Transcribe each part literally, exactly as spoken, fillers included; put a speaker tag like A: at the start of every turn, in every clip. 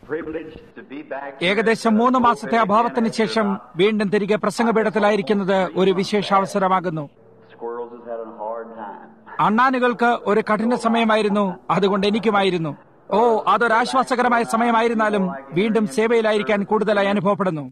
A: ഏകദേശം മൂന്ന് മാസത്തെ അഭാവത്തിന് ശേഷം വീണ്ടും തിരികെ പ്രസംഗപീഠത്തിലായിരിക്കുന്നത് ഒരു വിശേഷാവസരമാകുന്നു. അണ്ണാനുകൾക്ക് ഒരു കഠിന സമയമായിരുന്നു, അതുകൊണ്ട് എനിക്കുമായിരുന്നു. ഓ, അതൊരാശ്വാസകരമായ സമയമായിരുന്നാലും വീണ്ടും സേവയിലായിരിക്കാൻ കൂടുതലായി അനുഭവപ്പെടുന്നു.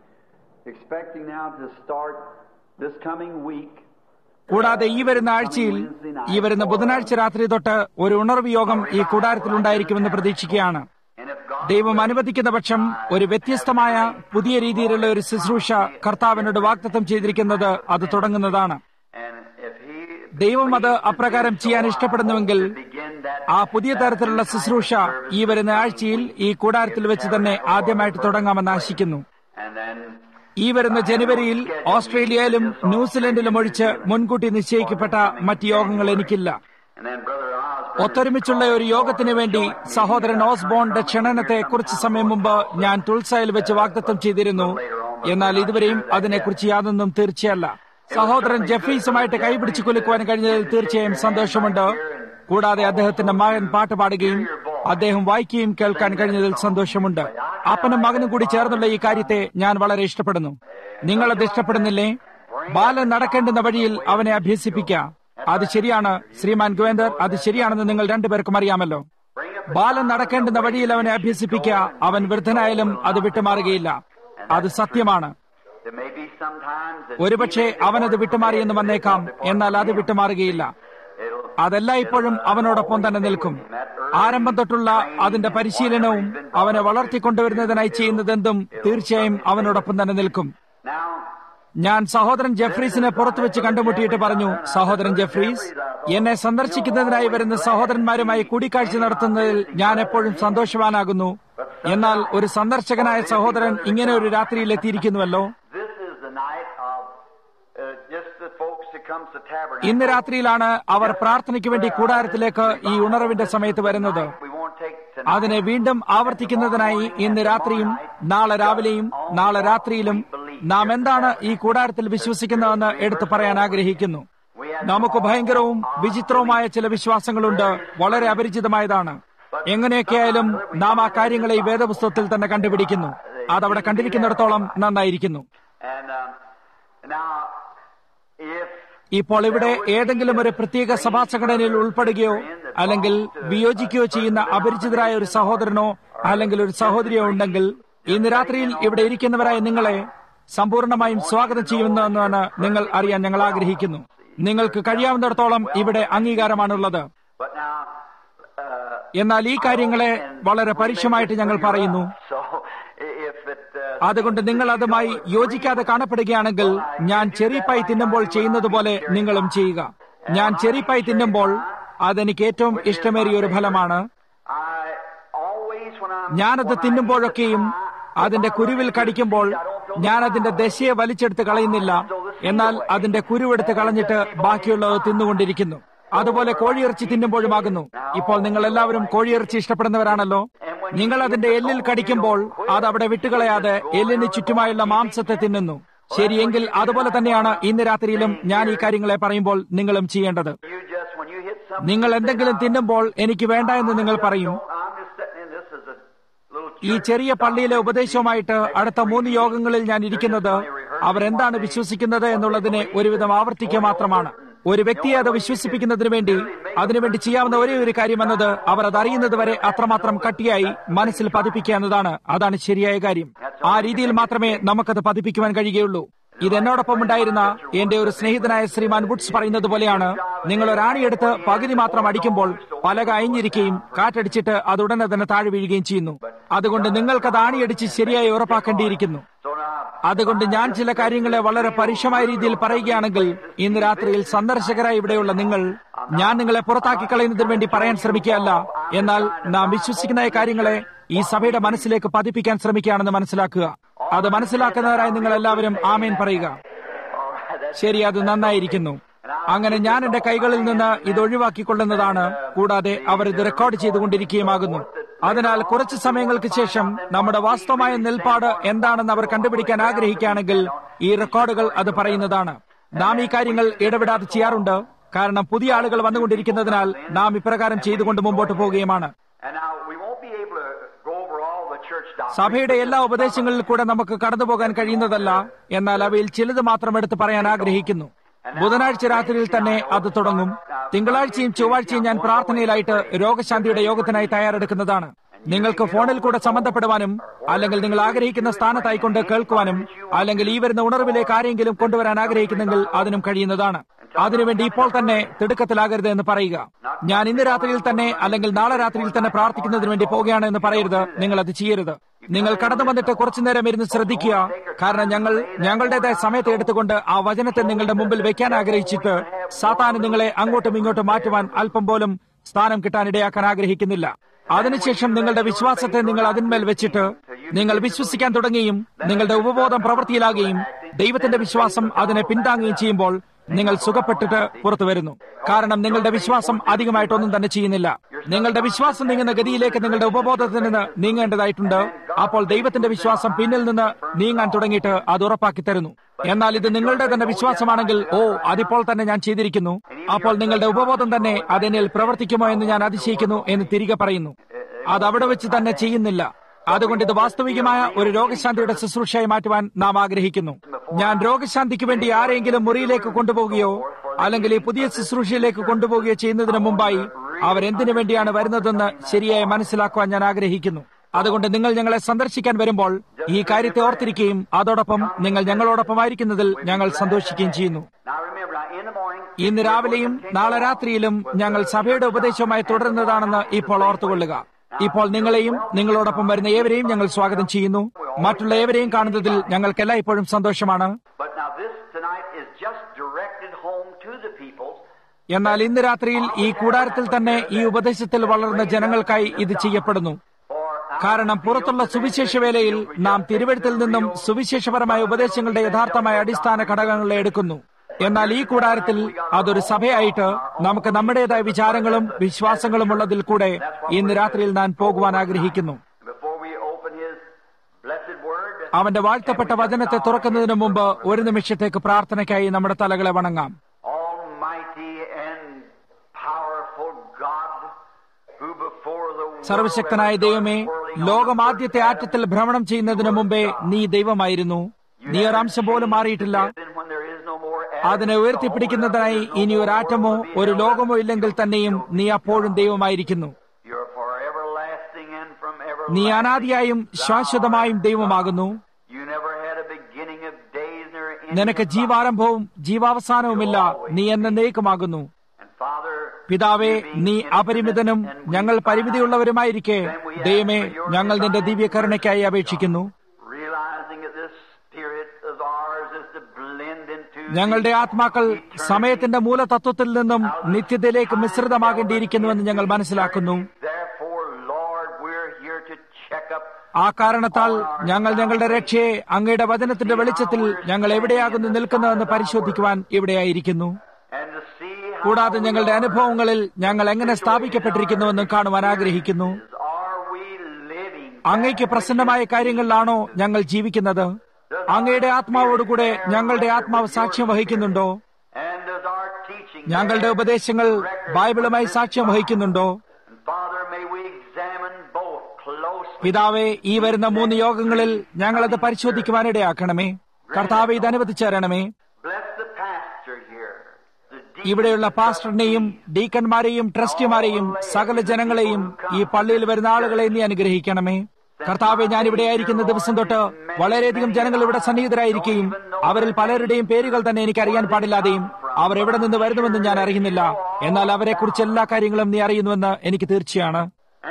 A: കൂടാതെ ഈ വരുന്ന ആഴ്ചയിൽ, ഈ വരുന്ന ബുധനാഴ്ച രാത്രി തൊട്ട് ഒരു ഉണർവ് യോഗം ഈ കൂടാരത്തിൽ ഉണ്ടായിരിക്കുമെന്ന് പ്രതീക്ഷിക്കുകയാണ്. ദൈവം അനുവദിക്കുന്ന പക്ഷം ഒരു വ്യത്യസ്തമായ പുതിയ രീതിയിലുള്ള ഒരു ശുശ്രൂഷ കർത്താവിനോട് വാഗ്ദത്തം ചെയ്തിരിക്കുന്നത് അത് തുടങ്ങുന്നതാണ്. ദൈവം അത് അപ്രകാരം ചെയ്യാൻ ഇഷ്ടപ്പെടുന്നുവെങ്കിൽ ആ പുതിയ തരത്തിലുള്ള ശുശ്രൂഷ ഈ വരുന്ന ആഴ്ചയിൽ ഈ കൂടാരത്തിൽ വെച്ച് തന്നെ ആദ്യമായിട്ട് തുടങ്ങാമെന്ന് ആശിക്കുന്നു. ഈ വരുന്ന ജനുവരിയിൽ ഓസ്ട്രേലിയയിലും ന്യൂസിലൻഡിലും ഒഴിച്ച് മുൻകൂട്ടി നിശ്ചയിക്കപ്പെട്ട മറ്റ് യോഗങ്ങൾ എനിക്കില്ല. ഒത്തൊരുമിച്ചുള്ള ഒരു യോഗത്തിന് വേണ്ടി സഹോദരൻ ഓസ്ബോണിന്റെ ക്ഷണനത്തെ കുറച്ചു സമയം മുമ്പ് ഞാൻ തുൾസായിൽ വെച്ച് വാഗ്ദത്തം ചെയ്തിരുന്നു. എന്നാൽ ഇതുവരെയും അതിനെക്കുറിച്ച് യാതൊന്നും തീർച്ചയല്ല. സഹോദരൻ ജെഫ്രീസുമായിട്ട് കൈപിടിച്ച് കുലുക്കുവാൻ കഴിഞ്ഞതിൽ തീർച്ചയായും സന്തോഷമുണ്ട്. കൂടാതെ അദ്ദേഹത്തിന്റെ മകൻ പാട്ട് പാടുകയും അദ്ദേഹം വായിക്കുകയും കേൾക്കാൻ കഴിഞ്ഞതിൽ സന്തോഷമുണ്ട്. അപ്പനും മകനും കൂടി ചേർന്നുള്ള ഈ കാര്യത്തെ ഞാൻ വളരെ ഇഷ്ടപ്പെടുന്നു. നിങ്ങളത് ഇഷ്ടപ്പെടുന്നില്ലേ? ബാലൻ നടക്കേണ്ടുന്ന വഴിയിൽ അവനെ അഭ്യസിപ്പിക്കുക. അത് ശരിയാണ് ശ്രീമാൻ ഗോവിന്ദർ, അത് ശരിയാണെന്ന് നിങ്ങൾ രണ്ടുപേർക്കും അറിയാമല്ലോ. ബാലൻ നടക്കേണ്ടുന്ന വഴിയിൽ അവനെ അഭ്യസിപ്പിക്കുക. അവൻ വൃദ്ധനായാലും അത് വിട്ടുമാറുകയില്ല. അത് സത്യമാണ്. ഒരുപക്ഷെ അവനത് വിട്ടുമാറിയെന്ന് വന്നേക്കാം, എന്നാൽ അത് വിട്ടുമാറുകയില്ല. അതെല്ലായ്പ്പോഴും അവനോടൊപ്പം തന്നെ നിൽക്കും. ആരംഭം തൊട്ടുള്ള അതിന്റെ പരിശീലനവും അവനെ വളർത്തിക്കൊണ്ടുവരുന്നതിനായി ചെയ്യുന്നതെന്തും തീർച്ചയായും അവനോടൊപ്പം തന്നെ നിൽക്കും. ഞാൻ സഹോദരൻ ജെഫ്രീസിനെ പുറത്തു വെച്ച് കണ്ടുമുട്ടിയിട്ട് പറഞ്ഞു, സഹോദരൻ ജെഫ്രീസ്, എന്നെ സന്ദർശിക്കുന്നതിനായി വരുന്ന സഹോദരന്മാരുമായി കൂടിക്കാഴ്ച നടത്തുന്നതിൽ ഞാൻ എപ്പോഴും സന്തോഷവാനാകുന്നു. എന്നാൽ ഒരു സന്ദർശകനായ സഹോദരൻ ഇങ്ങനെ ഒരു രാത്രിയിൽ എത്തിയിരിക്കുന്നുവല്ലോ. ഇന്ന് രാത്രിയിലാണ് അവർ പ്രാർത്ഥനയ്ക്ക് വേണ്ടി കൂടാരത്തിലേക്ക് ഈ ഉണർവിന്റെ സമയത്ത് വരുന്നത്. അതിനെ വീണ്ടും ആവർത്തിക്കുന്നതിനായി ഇന്ന് രാത്രിയും നാളെ രാവിലെയും നാളെ രാത്രിയിലും നാം എന്താണ് ഈ കൂടാരത്തിൽ വിശ്വസിക്കുന്നതെന്ന് എടുത്തു പറയാൻ ആഗ്രഹിക്കുന്നു. നമുക്ക് ഭയങ്കരവും വിചിത്രവുമായ ചില വിശ്വാസങ്ങളുണ്ട്. വളരെ അപരിചിതമായതാണ്. എങ്ങനെയൊക്കെയായാലും നാം ആ കാര്യങ്ങളെ ഈ വേദപുസ്തകത്തിൽ തന്നെ കണ്ടുപിടിക്കുന്നു. അതവിടെ കണ്ടിരിക്കുന്നിടത്തോളം നന്നായിരിക്കുന്നു. ഇപ്പോൾ ഇവിടെ ഏതെങ്കിലും ഒരു പ്രത്യേക സഭാ സംഘടനയിൽ ഉൾപ്പെടുകയോ അല്ലെങ്കിൽ വിയോജിക്കുകയോ ചെയ്യുന്ന അപരിചിതരായ ഒരു സഹോദരനോ അല്ലെങ്കിൽ ഒരു സഹോദരിയോ ഉണ്ടെങ്കിൽ ഇന്ന് രാത്രിയിൽ ഇവിടെ ഇരിക്കുന്നവരായ നിങ്ങളെ സമ്പൂർണമായും സ്വാഗതം ചെയ്യുമെന്നാണ് നിങ്ങൾ അറിയാൻ ഞങ്ങൾ ആഗ്രഹിക്കുന്നു. നിങ്ങൾക്ക് കഴിയാവുന്നിടത്തോളം ഇവിടെ അംഗീകാരമാണുള്ളത്. എന്നാൽ ഈ കാര്യങ്ങളെ വളരെ പരുഷമായിട്ട് ഞങ്ങൾ പറയുന്നു. അതുകൊണ്ട് നിങ്ങൾ അതുമായി യോജിക്കാതെ കാണപ്പെടുകയാണെങ്കിൽ ഞാൻ ചെറിപ്പായി തിന്നുമ്പോൾ ചെയ്യുന്നത് പോലെ നിങ്ങളും ചെയ്യുക. ഞാൻ ചെറിപ്പായി തിന്നുമ്പോൾ അതെനിക്ക് ഏറ്റവും ഇഷ്ടമേറിയ ഒരു ഫലമാണ്. ഞാനത് തിന്നുമ്പോഴൊക്കെയും അതിന്റെ കുരുവിൽ കടിക്കുമ്പോൾ ഞാൻ അതിന്റെ ദശയെ വലിച്ചെടുത്ത് കളയുന്നില്ല, എന്നാൽ അതിന്റെ കുരുവെടുത്ത് കളഞ്ഞിട്ട് ബാക്കിയുള്ളത് തിന്നുകൊണ്ടിരിക്കുന്നു. അതുപോലെ കോഴിയിറച്ചി തിന്നുമ്പോഴുമാകുന്നു. ഇപ്പോൾ നിങ്ങൾ എല്ലാവരും കോഴിയിറച്ചി ഇഷ്ടപ്പെടുന്നവരാണല്ലോ. നിങ്ങൾ അതിന്റെ എല്ലിൽ കടിക്കുമ്പോൾ അത് അവിടെ വിട്ടുകളയാതെ എല്ലിന് ചുറ്റുമായുള്ള മാംസത്തെ തിന്നുന്നു. ശരിയെങ്കിൽ അതുപോലെ തന്നെയാണ് ഇന്ന് രാത്രിയിലും ഞാൻ ഈ കാര്യങ്ങളെ പറയുമ്പോൾ നിങ്ങളും ചെയ്യേണ്ടത്. നിങ്ങൾ എന്തെങ്കിലും തിന്നുമ്പോൾ എനിക്ക് വേണ്ട എന്ന് നിങ്ങൾ പറയും. ഈ ചെറിയ പള്ളിയിലെ ഉപദേശവുമായിട്ട് അടുത്ത മൂന്ന് യോഗങ്ങളിൽ ഞാൻ ഇരിക്കുന്നത് അവരെന്താണ് വിശ്വസിക്കുന്നത് എന്നുള്ളതിനെ ഒരുവിധം ആവർത്തിക്കുക മാത്രമാണ്. ഒരു വ്യക്തിയെ അത് വിശ്വസിപ്പിക്കുന്നതിന് വേണ്ടി അതിനുവേണ്ടി ചെയ്യാവുന്ന ഒരേ ഒരു കാര്യം എന്നത് അവർ അത് അറിയുന്നത് വരെ അത്രമാത്രം കട്ടിയായി മനസ്സിൽ പതിപ്പിക്കുക എന്നതാണ്. അതാണ് ശരിയായ കാര്യം. ആ രീതിയിൽ മാത്രമേ നമുക്കത് പതിപ്പിക്കുവാൻ കഴിയുകയുള്ളൂ. ഇത് എന്നോടൊപ്പം ഉണ്ടായിരുന്ന എന്റെ ഒരു സ്നേഹിതനായ ശ്രീമാൻ വുഡ്സ് പറയുന്നത് പോലെയാണ്. നിങ്ങൾ ഒരാണിയെടുത്ത് പകുതി മാത്രം അടിക്കുമ്പോൾ പലക അയഞ്ഞിരിക്കുകയും കാറ്റടിച്ചിട്ട് അത് ഉടനെ തന്നെ താഴെ വീഴുകയും ചെയ്യുന്നു. അതുകൊണ്ട് നിങ്ങൾക്കത് ആണിയടിച്ച് ശരിയായി ഉറപ്പാക്കേണ്ടിയിരിക്കുന്നു. അതുകൊണ്ട് ഞാൻ ചില കാര്യങ്ങളെ വളരെ പരുഷമായ രീതിയിൽ പറയുകയാണെങ്കിൽ ഇന്ന് രാത്രിയിൽ സന്ദർശകരായി ഇവിടെയുള്ള നിങ്ങൾ, ഞാൻ നിങ്ങളെ പുറത്താക്കി കളയുന്നതിന് വേണ്ടി പറയാൻ ശ്രമിക്കുകയല്ല, എന്നാൽ നാം വിശ്വസിക്കുന്ന കാര്യങ്ങളെ ഈ സഭയുടെ മനസ്സിലേക്ക് പതിപ്പിക്കാൻ ശ്രമിക്കുകയാണെന്ന് മനസ്സിലാക്കുക. അത് മനസ്സിലാക്കുന്നവരായി നിങ്ങൾ എല്ലാവരും ആമേൻ പറയുക. ശരി, അത് നന്നായിരിക്കുന്നു. അങ്ങനെ ഞാൻ എന്റെ കൈകളിൽ നിന്ന് ഇത് ഒഴിവാക്കിക്കൊള്ളുന്നതാണ്. കൂടാതെ അവർ ഇത് റെക്കോർഡ് ചെയ്തുകൊണ്ടിരിക്കുകയുമാകുന്നു. അതിനാൽ കുറച്ചു സമയങ്ങൾക്ക് ശേഷം നമ്മുടെ വാസ്തവമായ നിലപാട് എന്താണെന്ന് അവർ കണ്ടുപിടിക്കാൻ ആഗ്രഹിക്കുകയാണെങ്കിൽ ഈ റെക്കോർഡുകൾ അത് പറയുന്നതാണ്. നാം ഈ കാര്യങ്ങൾ ഇടപെടാതെ ചെയ്യാറുണ്ട്. കാരണം പുതിയ ആളുകൾ വന്നുകൊണ്ടിരിക്കുന്നതിനാൽ നാം ഇപ്രകാരം ചെയ്തുകൊണ്ട് മുമ്പോട്ട് പോവുകയുമാണ്. സഭയുടെ എല്ലാ ഉപദേശങ്ങളിൽ കൂടെ നമുക്ക് കടന്നുപോകാൻ കഴിയുന്നതല്ല, എന്നാൽ അവയിൽ ചിലത് മാത്രം എടുത്ത് പറയാൻ ആഗ്രഹിക്കുന്നു. ബുധനാഴ്ച രാത്രിയിൽ തന്നെ അത് തുടങ്ങും. തിങ്കളാഴ്ചയും ചൊവ്വാഴ്ചയും ഞാൻ പ്രാർത്ഥനയിലായിട്ട് രോഗശാന്തിയുടെ യോഗത്തിനായി തയ്യാറെടുക്കുന്നതാണ്. നിങ്ങൾക്ക് ഫോണിൽ കൂടെ സംബന്ധപ്പെടുവാനും അല്ലെങ്കിൽ നിങ്ങൾ ആഗ്രഹിക്കുന്ന സ്ഥാനത്തായിക്കൊണ്ട് കേൾക്കുവാനും അല്ലെങ്കിൽ ഈ വരുന്ന ഉണർവിലേക്ക് ആരെങ്കിലും കൊണ്ടുവരാൻ ആഗ്രഹിക്കുന്നെങ്കിൽ അതിനും കഴിയുന്നതാണ്. അതിനുവേണ്ടി ഇപ്പോൾ തന്നെ തിടുക്കത്തിലാകരുത് എന്ന് പറയുക. ഞാൻ ഇന്ന് രാത്രിയിൽ തന്നെ അല്ലെങ്കിൽ നാളെ രാത്രിയിൽ തന്നെ പ്രാർത്ഥിക്കുന്നതിന് വേണ്ടി പോകുകയാണ് എന്ന് പറയരുത്. നിങ്ങൾ അത് ചെയ്യരുത്. നിങ്ങൾ കടന്നു വന്നിട്ട് കുറച്ചു നേരം ഇരുന്ന് ശ്രദ്ധിക്കുക. കാരണം ഞങ്ങൾ ഞങ്ങളുടേതായ സമയത്ത് എടുത്തുകൊണ്ട് ആ വചനത്തെ നിങ്ങളുടെ മുമ്പിൽ വെക്കാൻ ആഗ്രഹിച്ചിട്ട് സാത്താന് നിങ്ങളെ അങ്ങോട്ടും ഇങ്ങോട്ടും മാറ്റുവാൻ അല്പം പോലും സ്ഥാനം കിട്ടാൻ ഇടയാക്കാൻ ആഗ്രഹിക്കുന്നില്ല. അതിനുശേഷം നിങ്ങളുടെ വിശ്വാസത്തെ നിങ്ങൾ അതിന്മേൽ വെച്ചിട്ട് നിങ്ങൾ വിശ്വസിക്കാൻ തുടങ്ങുകയും നിങ്ങളുടെ ഉപബോധം പ്രവൃത്തിയിലാകുകയും ദൈവത്തിന്റെ വിശ്വാസം അതിനെ പിന്താങ്ങുകയും ചെയ്യുമ്പോൾ നിങ്ങൾ സുഖപ്പെട്ടിട്ട് പുറത്തു വരുന്നു. കാരണം നിങ്ങളുടെ വിശ്വാസം അധികമായിട്ടൊന്നും തന്നെ ചെയ്യുന്നില്ല. നിങ്ങളുടെ വിശ്വാസം നീങ്ങുന്ന ഗതിയിലേക്ക് നിങ്ങളുടെ ഉപബോധത്തിൽ നിന്ന് നീങ്ങേണ്ടതായിട്ടുണ്ട്. അപ്പോൾ ദൈവത്തിന്റെ വിശ്വാസം പിന്നിൽ നിന്ന് നീങ്ങാൻ തുടങ്ങിയിട്ട് അത് ഉറപ്പാക്കി തരുന്നു. എന്നാൽ ഇത് നിങ്ങളുടെ തന്നെ വിശ്വാസമാണെങ്കിൽ, ഓ അതിപ്പോൾ തന്നെ ഞാൻ ചെയ്തിരിക്കുന്നു, അപ്പോൾ നിങ്ങളുടെ ഉപബോധം തന്നെ അതെന്നിൽ പ്രവർത്തിക്കുമോ എന്ന് ഞാൻ അതിശയിക്കുന്നു എന്ന് തിരികെ പറയുന്നു. അത് അവിടെ വെച്ച് തന്നെ ചെയ്യുന്നില്ല. അതുകൊണ്ട് ഇത് വാസ്തവികമായ ഒരു രോഗശാന്തിയുടെ ശുശ്രൂഷയായി മാറ്റുവാൻ നാം ആഗ്രഹിക്കുന്നു. ഞാൻ രോഗശാന്തിക്ക് വേണ്ടി ആരെങ്കിലും മുറിയിലേക്ക് കൊണ്ടുപോവുകയോ അല്ലെങ്കിൽ ഈ പുതിയ ശുശ്രൂഷയിലേക്ക് കൊണ്ടുപോവുകയോ ചെയ്യുന്നതിന് മുമ്പായി അവരെന്തിനു വേണ്ടിയാണ് വരുന്നതെന്ന് ശരിയായി മനസ്സിലാക്കുവാൻ ഞാൻ ആഗ്രഹിക്കുന്നു. അതുകൊണ്ട് നിങ്ങൾ ഞങ്ങളെ സന്ദർശിക്കാൻ വരുമ്പോൾ ഈ കാര്യത്തെ ഓർത്തിരിക്കുകയും അതോടൊപ്പം നിങ്ങൾ ഞങ്ങളോടൊപ്പമായിരിക്കുന്നതിൽ ഞങ്ങൾ സന്തോഷിക്കുകയും ചെയ്യുന്നു. ഇന്ന് രാവിലെയും നാളെ രാത്രിയിലും ഞങ്ങൾ സഭയുടെ ഉപദേശവുമായി തുടരുന്നതാണെന്ന് ഇപ്പോൾ ഓർത്തുകൊള്ളുക. ഇപ്പോൾ നിങ്ങളെയും നിങ്ങളോടൊപ്പം വരുന്ന ഏവരെയും ഞങ്ങൾ സ്വാഗതം ചെയ്യുന്നു. മറ്റുള്ള ഏവരെയും കാണുന്നതിൽ ഞങ്ങൾക്ക് എല്ലായ്പ്പോഴും സന്തോഷമാണ്. എന്നാൽ ഇന്ന് രാത്രിയിൽ ഈ കൂടാരത്തിൽ തന്നെ ഈ ഉപദേശത്തിൽ വളർന്ന ജനങ്ങൾക്കായി ഇത് ചെയ്യപ്പെടുന്നു. കാരണം പുറത്തുള്ള സുവിശേഷ വേലയിൽ നാം തിരുവെഴുത്തിൽ നിന്നും സുവിശേഷപരമായ ഉപദേശങ്ങളുടെ യഥാർത്ഥമായ അടിസ്ഥാന ഘടകങ്ങളെ എടുക്കുന്നു. എന്നാൽ ഈ കൂടാരത്തിൽ അതൊരു സഭയായിട്ട് നമുക്ക് നമ്മുടേതായ വിചാരങ്ങളും വിശ്വാസങ്ങളും ഉള്ളതിൽ കൂടെ ഇന്ന് രാത്രിയിൽ ഞാൻ പോകുവാൻ ആഗ്രഹിക്കുന്നു. അവന്റെ വാഴ്ത്തപ്പെട്ട വചനത്തെ തുറക്കുന്നതിന് മുമ്പ് ഒരു നിമിഷത്തേക്ക് പ്രാർത്ഥനയ്ക്കായി നമ്മുടെ തലകളെ വണങ്ങാം. സർവശക്തനായ ദൈവമേ, ലോകം ആദ്യത്തെ ആറ്റത്തിൽ ഭ്രമണം ചെയ്യുന്നതിന് മുമ്പേ നീ ദൈവമായിരുന്നു. നീ ഒരംശം പോലും മാറിയിട്ടില്ല. അതിനെ ഉയർത്തിപ്പിടിക്കുന്നതിനായി ഇനി ഒരു ആറ്റമോ ഒരു ലോകമോ ഇല്ലെങ്കിൽ തന്നെയും നീ അപ്പോഴും ദൈവമായിരിക്കുന്നു. നീ അനാദിയായും ശാശ്വതമായും ദൈവമാകുന്നു. നിനക്ക് ജീവാരംഭവും ജീവാവസാനവുമില്ല. നീ എന്നേക്കുമാകുന്നു. പിതാവേ, നീ അപരിമിതനും ഞങ്ങൾ പരിമിതിയുള്ളവരുമായിരിക്കെ ദൈവമേ, ഞങ്ങൾ നിന്റെ ദിവ്യകരുണയ്ക്കായി അപേക്ഷിക്കുന്നു. ഞങ്ങളുടെ ആത്മാക്കൾ സമയത്തിന്റെ മൂലതത്വത്തിൽ നിന്നും നിത്യതയിലേക്ക് മിശ്രിതമാകേണ്ടിയിരിക്കുന്നുവെന്ന് ഞങ്ങൾ മനസ്സിലാക്കുന്നു. ആ കാരണത്താൽ ഞങ്ങൾ ഞങ്ങളുടെ രക്ഷയെ അങ്ങയുടെ വചനത്തിന്റെ വെളിച്ചത്തിൽ ഞങ്ങൾ എവിടെയാകുന്നു നിൽക്കുന്നതെന്ന് പരിശോധിക്കുവാൻ ഇവിടെയായിരിക്കുന്നു. കൂടാതെ ഞങ്ങളുടെ അനുഭവങ്ങളിൽ ഞങ്ങൾ എങ്ങനെ സ്ഥാപിക്കപ്പെട്ടിരിക്കുന്നുവെന്നും കാണുവാൻ ആഗ്രഹിക്കുന്നു. അങ്ങയ്ക്ക് പ്രസന്നമായ കാര്യങ്ങളിലാണോ ഞങ്ങൾ ജീവിക്കുന്നത്? അങ്ങയുടെ ആത്മാവോടുകൂടെ ഞങ്ങളുടെ ആത്മാവ് സാക്ഷ്യം വഹിക്കുന്നുണ്ടോ? ഞങ്ങളുടെ ഉപദേശങ്ങൾ ബൈബിളുമായി സാക്ഷ്യം വഹിക്കുന്നുണ്ടോ? പിതാവേ, ഈ വരുന്ന മൂന്ന് യോഗങ്ങളിൽ ഞങ്ങളത് പരിശോധിക്കുവാനിടയാക്കണമേ. കർത്താവേ, ഇത് അനുവദിച്ചേരണമേ. ഇവിടെയുള്ള പാസ്റ്ററിനെയും ഡീക്കന്മാരെയും ട്രസ്റ്റിമാരെയും സകല ജനങ്ങളെയും ഈ പള്ളിയിൽ വരുന്ന ആളുകളെയും നീ അനുഗ്രഹിക്കണമേ. കർത്താവെ, ഞാൻ ഇവിടെ ആയിരിക്കുന്ന ദിവസം തൊട്ട് വളരെയധികം ജനങ്ങൾ ഇവിടെ സന്നിഹിതരായിരിക്കുകയും അവരിൽ പലരുടെയും പേരുകൾ തന്നെ എനിക്ക് അറിയാൻ പാടില്ലാതെയും അവർ എവിടെ നിന്ന് വരുന്നുവെന്ന് ഞാൻ അറിയുന്നില്ല. എന്നാൽ അവരെക്കുറിച്ച് എല്ലാ കാര്യങ്ങളും നീ അറിയുന്നുവെന്ന് എനിക്ക് തീർച്ചയാണ്.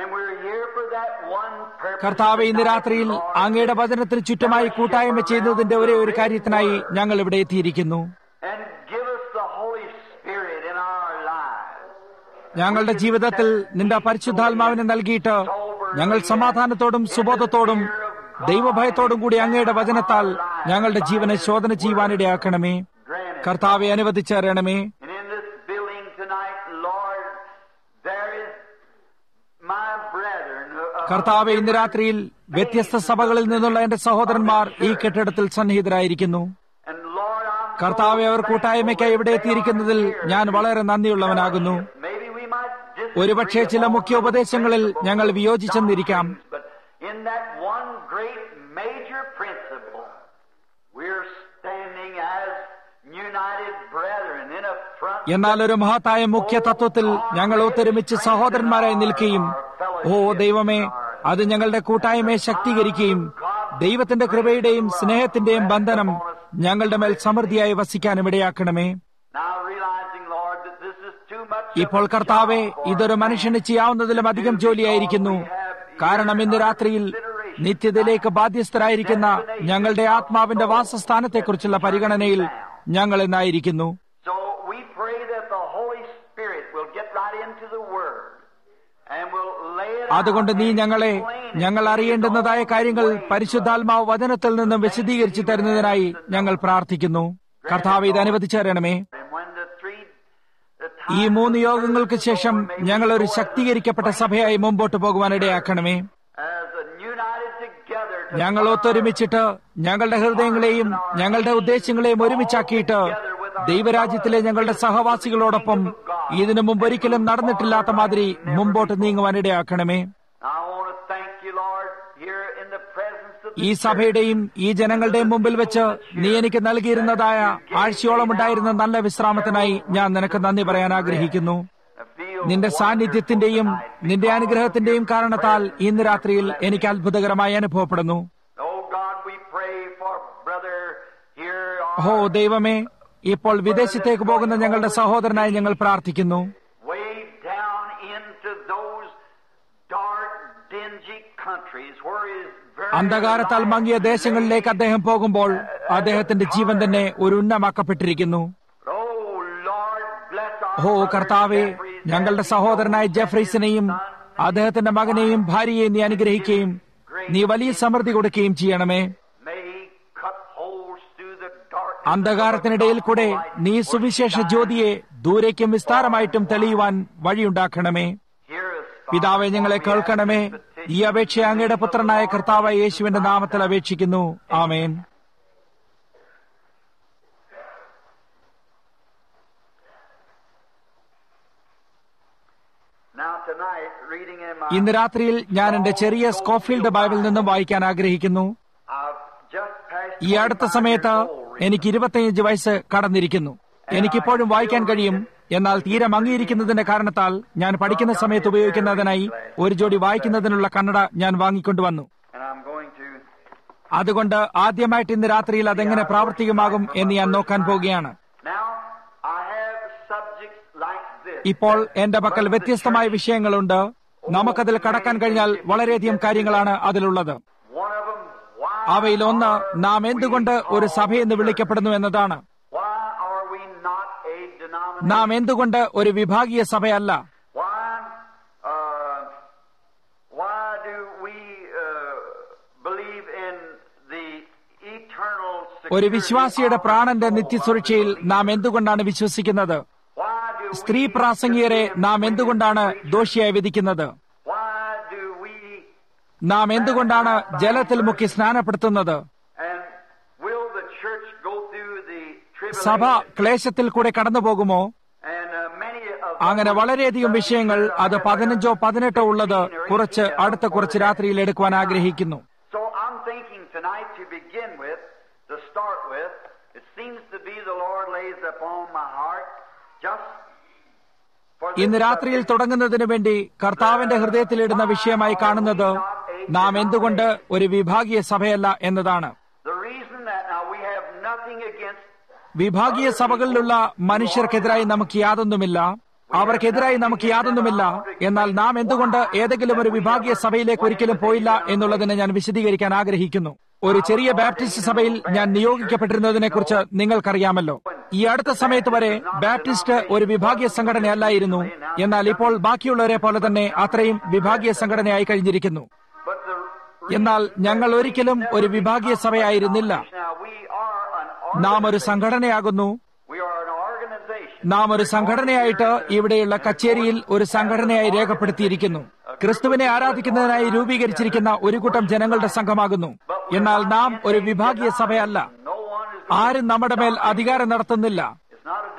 A: കർത്താവെ, ഇന്ന് രാത്രിയിൽ അങ്ങയുടെ വചനത്തിന് ചുറ്റുമായി കൂട്ടായ്മ ചെയ്യുന്നതിന്റെ ഒരേ ഒരു കാര്യത്തിനായി ഞങ്ങൾ ഇവിടെ എത്തിയിരിക്കുന്നു. ഞങ്ങളുടെ ജീവിതത്തിൽ നിന്റെ പരിശുദ്ധാത്മാവിനെ നൽകിയിട്ട് ഞങ്ങൾ സമാധാനത്തോടും സുബോധത്തോടും ദൈവഭയത്തോടും കൂടി അങ്ങയുടെ വചനത്താൽ ഞങ്ങളുടെ ജീവനെ ശോധന ചെയ്യുവാനിടയാക്കണമേ. കർത്താവെ, അനുവദിച്ചേരണമേ. കർത്താവെ, ഇന്ന് രാത്രിയിൽ വ്യത്യസ്ത സഭകളിൽ നിന്നുള്ള എന്റെ സഹോദരന്മാർ ഈ കെട്ടിടത്തിൽ സന്നിഹിതരായിരിക്കുന്നു. കർത്താവെ, അവർ കൂട്ടായ്മയ്ക്കായി ഇവിടെ എത്തിയിരിക്കുന്നതിൽ ഞാൻ വളരെ നന്ദിയുള്ളവനാകുന്നു. ഒരുപക്ഷെ ചില മുഖ്യ ഉപദേശങ്ങളിൽ ഞങ്ങൾ വിയോജിച്ചെന്നിരിക്കാം.
B: in that one great major principle, we're standing as united brethren in a front.
A: എന്നാൽ ഒരു മഹത്തായ മുഖ്യ തത്വത്തിൽ ഞങ്ങൾ ഒത്തൊരുമിച്ച് സഹോദരന്മാരായി നിൽക്കുകയും, ഓ ദൈവമേ, അത് ഞങ്ങളുടെ കൂട്ടായ്മയെ ശക്തീകരിക്കുകയും ദൈവത്തിന്റെ കൃപയുടെയും സ്നേഹത്തിന്റെയും ബന്ധനം ഞങ്ങളുടെ മേൽ സമൃദ്ധിയായി വസിക്കാനും ഇടയാക്കണമേ. ഇപ്പോൾ കർത്താവെ, ഇതൊരു മനുഷ്യന് ചെയ്യാവുന്നതിലും അധികം ജോലിയായിരിക്കുന്നു. കാരണം ഇന്ന് രാത്രിയിൽ നിത്യതയിലേക്ക് ബാധ്യസ്ഥരായിരിക്കുന്ന ഞങ്ങളുടെ ആത്മാവിന്റെ വാസസ്ഥാനത്തെക്കുറിച്ചുള്ള പരിഗണനയിൽ ഞങ്ങൾ ഇന്നായിരിക്കുന്നു. അതുകൊണ്ട് നീ ഞങ്ങളെ ഞങ്ങൾ അറിയേണ്ടുന്നതായ കാര്യങ്ങൾ പരിശുദ്ധാത്മാവ് വചനത്തിൽ നിന്നും വിശദീകരിച്ചു തരുന്നതിനായി ഞങ്ങൾ പ്രാർത്ഥിക്കുന്നു. കർത്താവ് ഇത് അനുവദിച്ചു തരണമേ. ഈ മൂന്ന് യോഗങ്ങൾക്ക് ശേഷം ഞങ്ങൾ ഒരു ശക്തീകരിക്കപ്പെട്ട സഭയായി മുമ്പോട്ട് പോകുവാൻ ഇടയാക്കണമേ. ഞങ്ങൾ ഒത്തൊരുമിച്ചിട്ട് ഞങ്ങളുടെ ഹൃദയങ്ങളെയും ഞങ്ങളുടെ ഉദ്ദേശങ്ങളെയും ഒരുമിച്ചാക്കിയിട്ട് ദൈവരാജ്യത്തിലെ ഞങ്ങളുടെ സഹവാസികളോടൊപ്പം ഇതിനു മുമ്പ് ഒരിക്കലും നടന്നിട്ടില്ലാത്ത മാതിരി മുമ്പോട്ട് നീങ്ങുവാൻ ഇടയാക്കണമേ. ഈ സഭയുടെയും ഈ ജനങ്ങളുടെയും മുമ്പിൽ വെച്ച് നീ എനിക്ക് നൽകിയിരുന്നതായ ആഴ്ചയോളം ഉണ്ടായിരുന്ന നല്ല വിശ്രാമത്തിനായി ഞാൻ നിനക്ക് നന്ദി പറയാൻ ആഗ്രഹിക്കുന്നു. നിന്റെ സാന്നിധ്യത്തിന്റെയും നിന്റെ അനുഗ്രഹത്തിന്റെയും കാരണത്താൽ ഇന്ന് രാത്രിയിൽ എനിക്ക് അത്ഭുതകരമായി അനുഭവപ്പെടുന്നു. ഓ ദൈവമേ, ഇപ്പോൾ വിദേശത്തേക്ക് പോകുന്ന ഞങ്ങളുടെ സഹോദരനായി ഞങ്ങൾ പ്രാർത്ഥിക്കുന്നു. അന്ധകാരത്താൽ മങ്ങിയ ദേശങ്ങളിലേക്ക് അദ്ദേഹം പോകുമ്പോൾ അദ്ദേഹത്തിന്റെ ജീവൻ തന്നെ ഒരു ഉന്നമാക്കപ്പെട്ടിരിക്കുന്നു. ഓ കർത്താവേ, ഞങ്ങളുടെ സഹോദരനായ ജെഫ്രീസിനെയും അദ്ദേഹത്തിന്റെ മകനെയും ഭാര്യയെയും നീ അനുഗ്രഹിക്കുകയും നീ വലിയ സമൃദ്ധി കൊടുക്കുകയും ചെയ്യണമേ. അന്ധകാരത്തിനിടയിൽ കൂടെ നീ സുവിശേഷ ജ്യോതിയെ ദൂരേക്കും വിസ്താരമായിട്ടും തെളിയുവാൻ വഴിയുണ്ടാക്കണമേ. പിതാവെ, ഞങ്ങളെ കേൾക്കണമേ. ഈ അപേക്ഷ അങ്ങയുടെ പുത്രനായ കർത്താവായ യേശുവിന്റെ നാമത്തിൽ അപേക്ഷിക്കുന്നു. ആമേൻ. ഇന്ന് രാത്രിയിൽ ഞാൻ എന്റെ ചെറിയ സ്കോഫീൽഡ് ബൈബിളിൽ നിന്നും വായിക്കാൻ ആഗ്രഹിക്കുന്നു. ഈ അടുത്ത സമയത്ത് എനിക്ക് ഇരുപത്തിയഞ്ച് വയസ്സ് കടന്നിരിക്കുന്നു. എനിക്കിപ്പോഴും വായിക്കാൻ കഴിയും. എന്നാൽ തീരെ മങ്ങിയിരിക്കുന്നതിന്റെ കാരണത്താൽ ഞാൻ പഠിക്കുന്ന സമയത്ത് ഉപയോഗിക്കുന്നതിനായി ഒരു ജോഡി വായിക്കുന്നതിനുള്ള കണ്ണട ഞാൻ വാങ്ങിക്കൊണ്ടുവന്നു. അതുകൊണ്ട് ആദ്യമായിട്ട് ഇന്ന് രാത്രിയിൽ അതെങ്ങനെ പ്രാവർത്തികമാകും എന്ന് ഞാൻ നോക്കാൻ പോവുകയാണ്. ഇപ്പോൾ എന്റെ പക്കൽ വ്യത്യസ്തമായ വിഷയങ്ങളുണ്ട്. നമുക്കതിൽ കടക്കാൻ കഴിഞ്ഞാൽ വളരെയധികം കാര്യങ്ങളാണ് അതിലുള്ളത്. അവയിൽ ഒന്ന്, നാം എന്തുകൊണ്ട് ഒരു സഭയെന്ന് വിളിക്കപ്പെടുന്നു എന്നതാണ്. നാം എന്തുകൊണ്ട് ഒരു വിഭാഗീയ സഭയല്ല? ഒരു വിശ്വാസിയുടെ പ്രാണന്റെ നിത്യസുരക്ഷയിൽ നാം എന്തുകൊണ്ടാണ് വിശ്വസിക്കുന്നത്? സ്ത്രീ പ്രാസംഗികരെ നാം എന്തുകൊണ്ടാണ് ദോഷിയായി വിധിക്കുന്നത്? നാം എന്തുകൊണ്ടാണ് ജലത്തിൽ മുക്കി സ്നാനപ്പെടുത്തുന്നത്? സഭ ക്ലേശത്തിൽ കൂടെ കടന്നു പോകുമോ? അങ്ങനെ വളരെയധികം വിഷയങ്ങൾ, അത് പതിനഞ്ചോ പതിനെട്ടോ ഉള്ളത് കുറച്ച് അടുത്ത കുറച്ച് രാത്രിയിൽ എടുക്കുവാൻ ആഗ്രഹിക്കുന്നു. ഇന്ന് രാത്രിയിൽ തുടങ്ങുന്നതിനു വേണ്ടി കർത്താവിന്റെ ഹൃദയത്തിലിടുന്ന വിഷയമായി കാണുന്നത് നാം എന്തുകൊണ്ട് ഒരു വിഭാഗീയ സഭയല്ല എന്നതാണ്. വിഭാഗീയ സഭകളിലുള്ള മനുഷ്യർക്കെതിരായി നമുക്ക് യാതൊന്നുമില്ല, അവർക്കെതിരായി നമുക്ക് യാതൊന്നുമില്ല. എന്നാൽ നാം എന്തുകൊണ്ട് ഏതെങ്കിലും ഒരു വിഭാഗീയ സഭയിലേക്ക് ഒരിക്കലും പോയില്ല എന്നുള്ളതിനെ ഞാൻ വിശദീകരിക്കാൻ ആഗ്രഹിക്കുന്നു. ഒരു ചെറിയ ബാപ്റ്റിസ്റ്റ് സഭയിൽ ഞാൻ നിയോഗിക്കപ്പെട്ടിരുന്നതിനെ കുറിച്ച് നിങ്ങൾക്കറിയാമല്ലോ. ഈ അടുത്ത സമയത്ത് വരെ ബാപ്റ്റിസ്റ്റ് ഒരു വിഭാഗീയ സംഘടനയല്ലായിരുന്നു. എന്നാൽ ഇപ്പോൾ ബാക്കിയുള്ളവരെ പോലെ തന്നെ അത്രയും വിഭാഗീയ സംഘടനയായി കഴിഞ്ഞിരിക്കുന്നു. എന്നാൽ ഞങ്ങൾ ഒരിക്കലും ഒരു വിഭാഗീയ സഭയായിരുന്നില്ല. നാം ഒരു സംഘടനയാകുന്നു. നാം ഒരു സംഘടനയായിട്ട് ഇവിടെയുള്ള കച്ചേരിയിൽ ഒരു സംഘടനയായി രേഖപ്പെടുത്തിയിരിക്കുന്നു. ക്രിസ്തുവിനെ ആരാധിക്കുന്നതിനായി രൂപീകരിച്ചിരിക്കുന്ന ഒരു കൂട്ടം ജനങ്ങളുടെ സംഘമാകുന്നു. എന്നാൽ നാം ഒരു വിഭാഗീയ സഭയല്ല. ആരും നമ്മുടെ മേൽ അധികാരം നടത്തുന്നില്ല.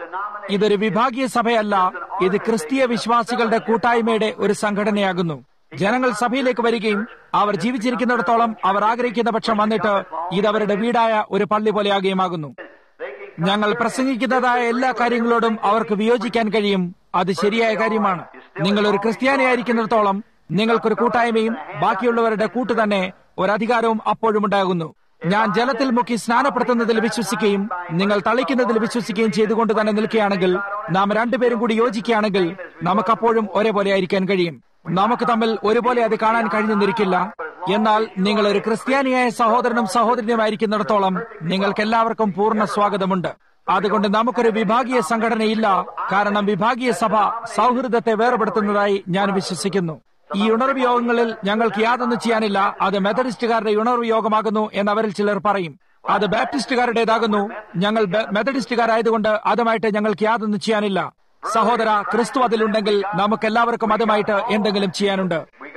A: ഇതൊരു വിഭാഗീയ സഭയല്ല. ഇത് ക്രിസ്തീയ വിശ്വാസികളുടെ കൂട്ടായ്മയുടെ ഒരു സംഘടനയാകുന്നു. ജനങ്ങൾ സഭയിലേക്ക് വരികയും അവർ ജീവിച്ചിരിക്കുന്നിടത്തോളം അവർ ആഗ്രഹിക്കുന്ന പക്ഷം വന്നിട്ട് ഇത് അവരുടെ വീടായ ഒരു പള്ളി പോലെയാകുകയുമാകുന്നു. ഞങ്ങൾ പ്രസംഗിക്കുന്നതായ എല്ലാ കാര്യങ്ങളോടും അവർക്ക് വിയോജിക്കാൻ കഴിയും. അത് ശരിയായ കാര്യമാണ്. നിങ്ങൾ ഒരു ക്രിസ്ത്യാനിയായിരിക്കുന്നിടത്തോളം നിങ്ങൾക്കൊരു കൂട്ടായ്മയും ബാക്കിയുള്ളവരുടെ കൂട്ടു തന്നെ ഒരധികാരവും അപ്പോഴും ഉണ്ടാകുന്നു. ഞാൻ ജലത്തിൽ മുക്കി സ്നാനപ്പെടുത്തുന്നതിൽ വിശ്വസിക്കുകയും നിങ്ങൾ തളിക്കുന്നതിൽ വിശ്വസിക്കുകയും ചെയ്തുകൊണ്ട് തന്നെ നിൽക്കുകയാണെങ്കിൽ, നാം രണ്ടുപേരും കൂടി യോജിക്കുകയാണെങ്കിൽ നമുക്കപ്പോഴും ഒരേപോലെ ആയിരിക്കാൻ കഴിയും. നമുക്ക് തമ്മിൽ ഒരുപോലെ അത് കാണാൻ കഴിഞ്ഞെന്നിരിക്കില്ല. എന്നാൽ നിങ്ങൾ ഒരു ക്രിസ്ത്യാനിയായ സഹോദരനും സഹോദരനുമായിരിക്കുന്നിടത്തോളം നിങ്ങൾക്ക് എല്ലാവർക്കും പൂർണ്ണ സ്വാഗതമുണ്ട്. അതുകൊണ്ട് നമുക്കൊരു വിഭാഗീയ സംഘടനയില്ല. കാരണം വിഭാഗീയ സഭ സൗഹൃദത്തെ വേർപെടുത്തുന്നതായി ഞാൻ വിശ്വസിക്കുന്നു. ഈ ഉണർവ് യോഗങ്ങളിൽ ഞങ്ങൾക്ക് യാതൊന്നും ചെയ്യാനില്ല. അത് മെത്തഡിസ്റ്റുകാരുടെ ഉണർവ് യോഗമാകുന്നു എന്നവരിൽ ചിലർ പറയും. അത് ബാപ്റ്റിസ്റ്റുകാരുടേതാകുന്നു. ഞങ്ങൾ മെത്തഡിസ്റ്റുകാരായതുകൊണ്ട് അതുമായിട്ട് ഞങ്ങൾക്ക് യാതൊന്നും ചെയ്യാനില്ല. സഹോദര, ക്രിസ്തു അതിലുണ്ടെങ്കിൽ നമുക്ക് എല്ലാവർക്കും അതുമായിട്ട് എന്തെങ്കിലും ചെയ്യാനുണ്ട്.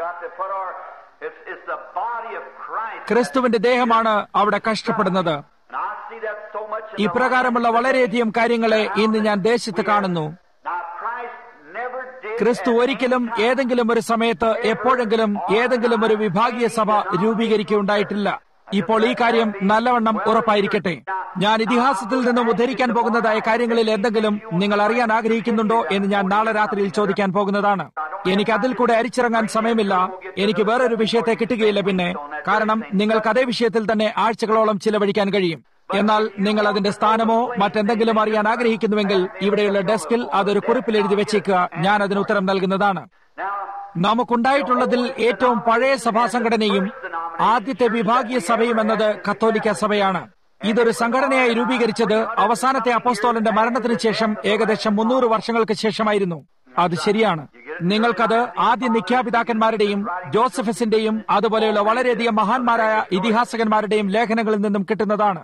A: ക്രിസ്തുവിന്റെ ദേഹമാണ് അവിടെ കഷ്ടപ്പെടുന്നത്. ഇപ്രകാരമുള്ള വളരെയധികം കാര്യങ്ങളെ ഇന്ന് ഞാൻ ദേശത്ത് കാണുന്നു. ക്രിസ്തു ഒരിക്കലും ഏതെങ്കിലും ഒരു സമയത്ത് എപ്പോഴെങ്കിലും ഏതെങ്കിലും ഒരു വിഭാഗീയ സഭ രൂപീകരിക്കുകയുണ്ടായിട്ടില്ല. ഇപ്പോൾ ഈ കാര്യം നല്ലവണ്ണം ഉറപ്പായിരിക്കട്ടെ. ഞാൻ ഇതിഹാസത്തിൽ നിന്നും ഉദ്ധരിക്കാൻ പോകുന്നതായ കാര്യങ്ങളിൽ എന്തെങ്കിലും നിങ്ങൾ അറിയാൻ ആഗ്രഹിക്കുന്നുണ്ടോ എന്ന് ഞാൻ നാളെ രാത്രിയിൽ ചോദിക്കാൻ പോകുന്നതാണ്. എനിക്ക് അതിൽ കൂടെ അരിച്ചിറങ്ങാൻ സമയമില്ല. എനിക്ക് വേറൊരു വിഷയത്തെ കിട്ടുകയില്ല പിന്നെ. കാരണം നിങ്ങൾക്ക് അതേ വിഷയത്തിൽ തന്നെ ആഴ്ചകളോളം ചിലവഴിക്കാൻ കഴിയും. എന്നാൽ നിങ്ങൾ അതിന്റെ സ്ഥാനമോ മറ്റെന്തെങ്കിലും അറിയാൻ ആഗ്രഹിക്കുന്നുവെങ്കിൽ ഇവിടെയുള്ള ഡെസ്കിൽ അതൊരു കുറിപ്പിൽ എഴുതി വെച്ചേക്കുക. ഞാൻ അതിന് ഉത്തരം നൽകുന്നതാണ്. നമുക്കുണ്ടായിട്ടുള്ളതിൽ ഏറ്റവും പഴയ സഭാസംഘടനയും ആദ്യത്തെ വിഭാഗീയ സഭയും എന്നത് കത്തോലിക്ക സഭയാണ്. ഇതൊരു സംഘടനയായി രൂപീകരിച്ചത് അവസാനത്തെ അപ്പോസ്തോലന്റെ മരണത്തിന് ശേഷം ഏകദേശം മുന്നൂറ് വർഷങ്ങൾക്ക് ശേഷമായിരുന്നു. അത് ശരിയാണ്. നിങ്ങൾക്കത് ആദ്യ നിഖ്യാപിതാക്കന്മാരുടെയും ജോസഫസിന്റെയും അതുപോലെയുള്ള വളരെയധികം മഹാന്മാരായ ഇതിഹാസകന്മാരുടെയും ലേഖനങ്ങളിൽ നിന്നും കിട്ടുന്നതാണ്.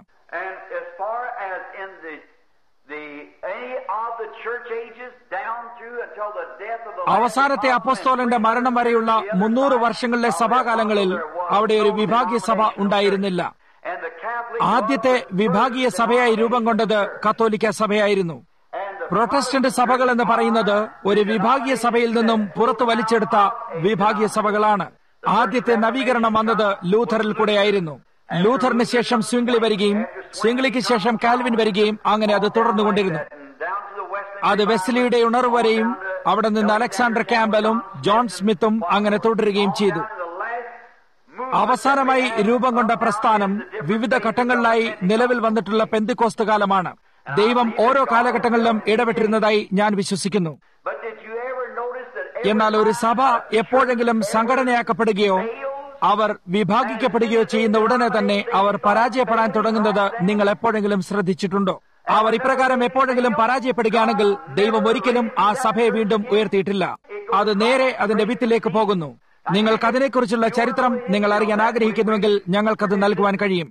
A: അവസാനത്തെ അപ്പോസ്തോലന്റെ മരണം വരെയുള്ള മുന്നൂറ് വർഷങ്ങളിലെ സഭാകാലങ്ങളിൽ അവിടെ ഒരു വിഭാഗീയ സഭ ഉണ്ടായിരുന്നില്ല. ആദ്യത്തെ വിഭാഗീയ സഭയായി രൂപം കൊണ്ടത് കത്തോലിക്ക സഭയായിരുന്നു. പ്രൊട്ടസ്റ്റന്റ് സഭകൾ എന്ന് പറയുന്നത് ഒരു വിഭാഗീയ സഭയിൽ നിന്നും പുറത്തു വലിച്ചെടുത്ത വിഭാഗീയ സഭകളാണ്. ആദ്യത്തെ നവീകരണം വന്നത് ലൂഥറിൽ കൂടെയായിരുന്നു. ലൂഥറിന് ശേഷം സ്വിംഗ്ലി വരികയും സ്വിംഗ്ലിക്ക് ശേഷം കാൽവിൻ വരികയും അങ്ങനെ അത് തുടർന്നുകൊണ്ടിരുന്നു. അത് വെസ്ലിയുടെ ഉണർവ് വരെയും അവിടെ നിന്ന് അലക്സാണ്ടർ ക്യാമ്പലും ജോൺ സ്മിത്തും അങ്ങനെ തുടരുകയും ചെയ്തു. അവസാനമായി രൂപം കൊണ്ട പ്രസ്ഥാനം വിവിധ ഘട്ടങ്ങളിലായി നിലവിൽ വന്നിട്ടുള്ള പെന്തിക്കോസ്ത് കാലമാണ്. ദൈവം ഓരോ കാലഘട്ടങ്ങളിലും ഇടപെട്ടിരുന്നതായി ഞാൻ വിശ്വസിക്കുന്നു. എന്നാൽ ഒരു സഭ എപ്പോഴെങ്കിലും സംഘടനയാക്കപ്പെടുകയോ അവർ വിഭാഗിക്കപ്പെടുകയോ ചെയ്യുന്ന ഉടനെ തന്നെ അവർ പരാജയപ്പെടാൻ തുടങ്ങുന്നത് നിങ്ങൾ എപ്പോഴെങ്കിലും ശ്രദ്ധിച്ചിട്ടുണ്ടോ? അവർ ഇപ്രകാരം എപ്പോഴെങ്കിലും പരാജയപ്പെടുകയാണെങ്കിൽ ദൈവം ഒരിക്കലും ആ സഭയെ വീണ്ടും ഉയർത്തിയിട്ടില്ല. അത് നേരെ അതിന്റെ വിത്തിലേക്ക് പോകുന്നു. നിങ്ങൾക്ക് അതിനെക്കുറിച്ചുള്ള ചരിത്രം നിങ്ങൾ അറിയാൻ ആഗ്രഹിക്കുന്നുവെങ്കിൽ ഞങ്ങൾക്കത് നൽകുവാൻ കഴിയും.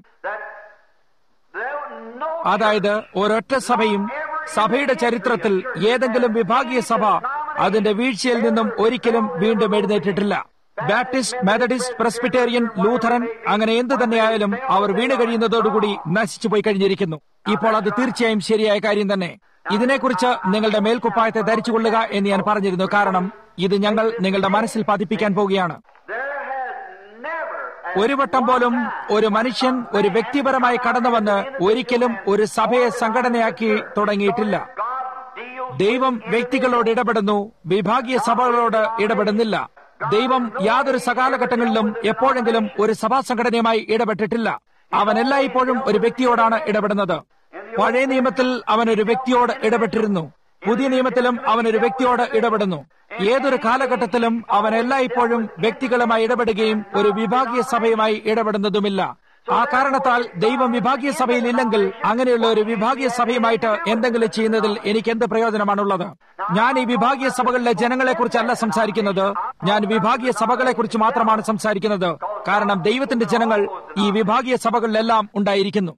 A: അതായത് ഒരൊറ്റ സഭയും സഭയുടെ ചരിത്രത്തിൽ ഏതെങ്കിലും വിഭാഗീയ സഭ അതിന്റെ വീഴ്ചയിൽ നിന്നും ഒരിക്കലും വീണ്ടും എഴുന്നേറ്റിട്ടില്ല. ബാപ്റ്റിസ്റ്റ്, മെത്തഡിസ്റ്റ്, പ്രസ്ബിറ്റേറിയൻ, ലൂഥറൻ അങ്ങനെ എന്ത് തന്നെയായാലും അവർ വീണ് കഴിയുന്നതോടുകൂടി നശിച്ചുപോയി കഴിഞ്ഞിരിക്കുന്നു. ഇപ്പോൾ അത് തീർച്ചയായും ശരിയായ കാര്യം തന്നെ. ഇതിനെക്കുറിച്ച് നിങ്ങളുടെ മേൽക്കുപ്പായത്തെ ധരിച്ചുകൊള്ളുക എന്ന് ഞാൻ പറഞ്ഞിരുന്നു. കാരണം ഇത് ഞങ്ങൾ നിങ്ങളുടെ മനസ്സിൽ പതിപ്പിക്കാൻ പോവുകയാണ്. ഒരു വട്ടം പോലും ഒരു മനുഷ്യൻ ഒരു വ്യക്തിപരമായി കടന്നുവന്ന് ഒരിക്കലും ഒരു സഭയെ സംഘടനയാക്കി തുടങ്ങിയിട്ടില്ല. ദൈവം വ്യക്തികളോട് ഇടപെടുന്നു, വിഭാഗീയ സഭകളോട് ഇടപെടുന്നില്ല. ദൈവം യാതൊരു സകാലഘട്ടങ്ങളിലും എപ്പോഴെങ്കിലും ഒരു സഭാ സംഘടനയുമായി ഇടപെട്ടിട്ടില്ല. അവൻ എല്ലായ്പ്പോഴും ഒരു വ്യക്തിയോടാണ് ഇടപെടുന്നത്. പഴയ നിയമത്തിൽ അവൻ ഒരു വ്യക്തിയോട് ഇടപെട്ടിരുന്നു. പുതിയ നിയമത്തിലും അവൻ ഒരു വ്യക്തിയോട് ഇടപെടുന്നു. ഏതൊരു കാലഘട്ടത്തിലും അവൻ എല്ലായ്പ്പോഴും വ്യക്തികളുമായി ഇടപെടുകയും ഒരു വിഭാഗീയ സഭയുമായി ഇടപെടുന്നതുമില്ല. ആ കാരണത്താൽ ദൈവം വിഭാഗീയ സഭയിൽ ഇല്ലെങ്കിൽ അങ്ങനെയുള്ള ഒരു വിഭാഗീയ സഭയുമായിട്ട് എന്തെങ്കിലും ചെയ്യുന്നതിൽ എനിക്ക് എന്ത് പ്രയോജനമാണുള്ളത്? ഞാൻ ഈ വിഭാഗീയ സഭകളിലെ ജനങ്ങളെ കുറിച്ചല്ല സംസാരിക്കുന്നത്. ഞാൻ വിഭാഗീയ സഭകളെ കുറിച്ച് മാത്രമാണ് സംസാരിക്കുന്നത്. കാരണം ദൈവത്തിന്റെ ജനങ്ങൾ ഈ വിഭാഗീയ സഭകളിലെല്ലാം ഉണ്ടായിരിക്കുന്നു.